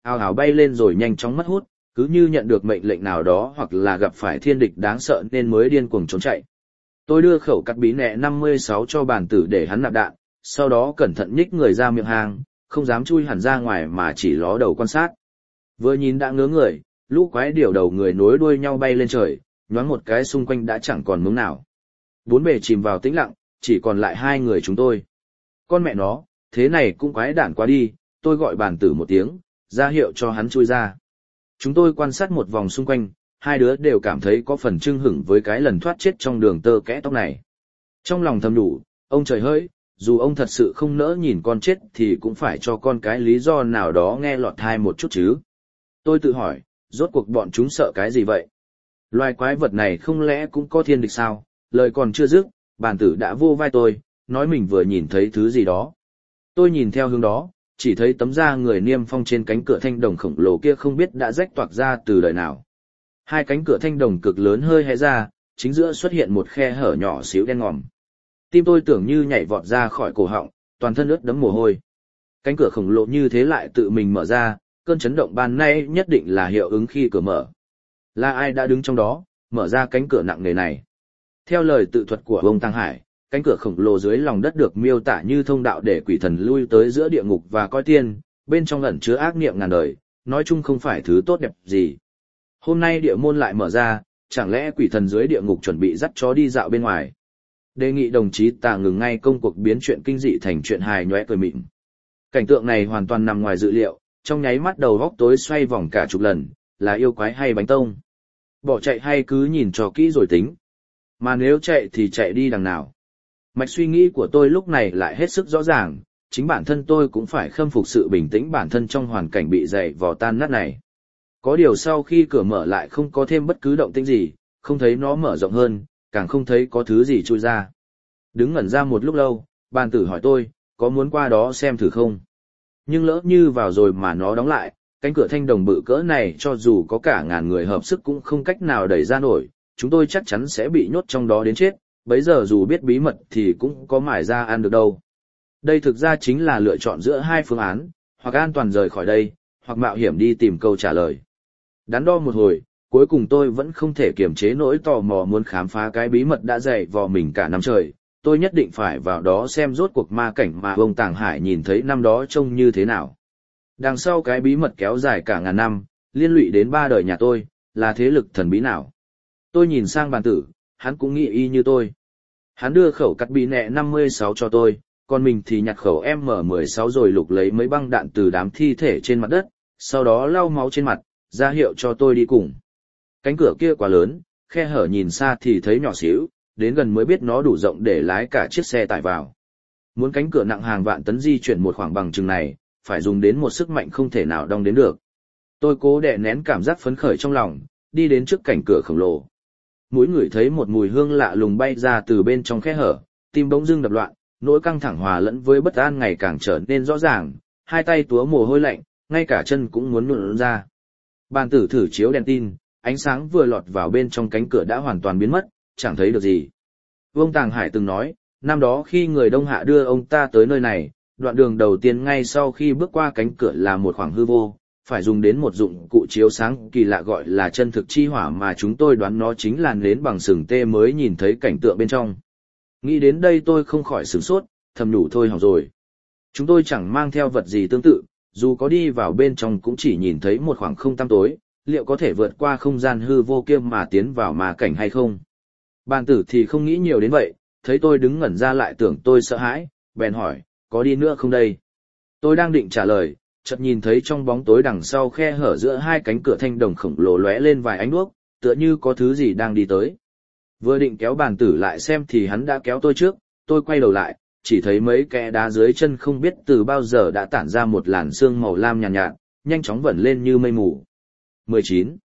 ào ào bay lên rồi nhanh chóng mất hút, cứ như nhận được mệnh lệnh nào đó hoặc là gặp phải thiên địch đáng sợ nên mới điên cuồng trốn chạy. Tôi đưa khẩu cắt bí nẹ năm mươi sáu cho bàn tử để hắn nạp đạn, sau đó cẩn thận nhích người ra miệng hang, không dám chui hẳn ra ngoài mà chỉ ló đầu quan sát. Vừa nhìn đã ngớ người, lũ quái điểu đầu người nối đuôi nhau bay lên trời, nhoáng một cái xung quanh đã chẳng còn mống nào. Bốn bề chìm vào tĩnh lặng, chỉ còn lại hai người chúng tôi. Con mẹ nó, thế này cũng quái đản quá đi, tôi gọi bàn tử một tiếng, ra hiệu cho hắn chui ra. Chúng tôi quan sát một vòng xung quanh, hai đứa đều cảm thấy có phần chưng hửng với cái lần thoát chết trong đường tơ kẽ tóc này. Trong lòng thầm đủ, ông trời hỡi, dù ông thật sự không nỡ nhìn con chết thì cũng phải cho con cái lý do nào đó nghe lọt tai một chút chứ. Tôi tự hỏi, rốt cuộc bọn chúng sợ cái gì vậy? Loài quái vật này không lẽ cũng có thiên địch sao? Lời còn chưa dứt, bàn tử đã vô vai tôi, nói mình vừa nhìn thấy thứ gì đó. Tôi nhìn theo hướng đó, chỉ thấy tấm da người niêm phong trên cánh cửa thanh đồng khổng lồ kia không biết đã rách toạc ra từ đời nào. Hai cánh cửa thanh đồng cực lớn hơi hé ra, chính giữa xuất hiện một khe hở nhỏ xíu đen ngòm. Tim tôi tưởng như nhảy vọt ra khỏi cổ họng, toàn thân ướt đẫm mồ hôi. Cánh cửa khổng lồ như thế lại tự mình mở ra, cơn chấn động ban nay nhất định là hiệu ứng khi cửa mở. Là ai đã đứng trong đó, mở ra cánh cửa nặng nề này? Theo lời tự thuật của ông Tăng Hải, cánh cửa khổng lồ dưới lòng đất được miêu tả như thông đạo để quỷ thần lui tới giữa địa ngục và coi tiên, bên trong ẩn chứa ác niệm ngàn đời, nói chung không phải thứ tốt đẹp gì. Hôm nay địa môn lại mở ra, chẳng lẽ quỷ thần dưới địa ngục chuẩn bị dắt chó đi dạo bên ngoài? Đề nghị đồng chí Tà ngừng ngay công cuộc biến chuyện kinh dị thành chuyện hài nhóe cười mịn. Cảnh tượng này hoàn toàn nằm ngoài dự liệu, trong nháy mắt đầu góc tối xoay vòng cả chục lần, là yêu quái hay bánh tông? Bỏ chạy hay cứ nhìn cho kỹ rồi tính? Mà nếu chạy thì chạy đi đằng nào? Mạch suy nghĩ của tôi lúc này lại hết sức rõ ràng, chính bản thân tôi cũng phải khâm phục sự bình tĩnh bản thân trong hoàn cảnh bị dày vò tan nát này. Có điều sau khi cửa mở lại không có thêm bất cứ động tĩnh gì, không thấy nó mở rộng hơn, càng không thấy có thứ gì trôi ra. Đứng ngẩn ra một lúc lâu, bàn tử hỏi tôi, có muốn qua đó xem thử không? Nhưng lỡ như vào rồi mà nó đóng lại, cánh cửa thanh đồng bự cỡ này cho dù có cả ngàn người hợp sức cũng không cách nào đẩy ra nổi, chúng tôi chắc chắn sẽ bị nhốt trong đó đến chết, bấy giờ dù biết bí mật thì cũng có mải ra ăn được đâu. Đây thực ra chính là lựa chọn giữa hai phương án, hoặc an toàn rời khỏi đây, hoặc mạo hiểm đi tìm câu trả lời. Đắn đo một hồi, cuối cùng tôi vẫn không thể kiềm chế nỗi tò mò muốn khám phá cái bí mật đã dày vò mình cả năm trời. Tôi nhất định phải vào đó xem rốt cuộc ma cảnh mà ông Tàng Hải nhìn thấy năm đó trông như thế nào. Đằng sau cái bí mật kéo dài cả ngàn năm, liên lụy đến ba đời nhà tôi, là thế lực thần bí nào? Tôi nhìn sang bàn tử, hắn cũng nghĩ y như tôi. Hắn đưa khẩu cắt bí nẹ năm mươi sáu cho tôi, còn mình thì nhặt khẩu em em mười sáu rồi lục lấy mấy băng đạn từ đám thi thể trên mặt đất, sau đó lau máu trên mặt, ra hiệu cho tôi đi cùng. Cánh cửa kia quá lớn, khe hở nhìn xa thì thấy nhỏ xíu, đến gần mới biết nó đủ rộng để lái cả chiếc xe tải vào. Muốn cánh cửa nặng hàng vạn tấn di chuyển một khoảng bằng chừng này, phải dùng đến một sức mạnh không thể nào đong đến được. Tôi cố đè nén cảm giác phấn khởi trong lòng, đi đến trước cảnh cửa khổng lồ. Mũi ngửi thấy một mùi hương lạ lùng bay ra từ bên trong khe hở, tim bỗng dưng đập loạn, nỗi căng thẳng hòa lẫn với bất an ngày càng trở nên rõ ràng, hai tay túa mồ hôi lạnh, ngay cả chân cũng muốn nhũn ra. Bàn tử thử chiếu đèn tin, ánh sáng vừa lọt vào bên trong cánh cửa đã hoàn toàn biến mất, chẳng thấy được gì. Ông Tàng Hải từng nói, năm đó khi người Đông Hạ đưa ông ta tới nơi này, đoạn đường đầu tiên ngay sau khi bước qua cánh cửa là một khoảng hư vô, phải dùng đến một dụng cụ chiếu sáng kỳ lạ gọi là chân thực chi hỏa mà chúng tôi đoán nó chính là nến bằng sừng tê mới nhìn thấy cảnh tượng bên trong. Nghĩ đến đây tôi không khỏi sửng sốt, thầm nhủ thôi hỏng rồi. Chúng tôi chẳng mang theo vật gì tương tự, dù có đi vào bên trong cũng chỉ nhìn thấy một khoảng không tăm tối, liệu có thể vượt qua không gian hư vô kia mà tiến vào ma cảnh hay không? Bàn tử thì không nghĩ nhiều đến vậy, thấy tôi đứng ngẩn ra lại tưởng tôi sợ hãi, bèn hỏi, có đi nữa không đây? Tôi đang định trả lời, chợt nhìn thấy trong bóng tối đằng sau khe hở giữa hai cánh cửa thanh đồng khổng lồ lóe lên vài ánh đuốc, tựa như có thứ gì đang đi tới. Vừa định kéo bàn tử lại xem thì hắn đã kéo tôi trước, tôi quay đầu lại, chỉ thấy mấy kẽ đá dưới chân không biết từ bao giờ đã tản ra một làn sương màu lam nhàn nhạt, nhạt, nhanh chóng vẩn lên như mây mù. mười chín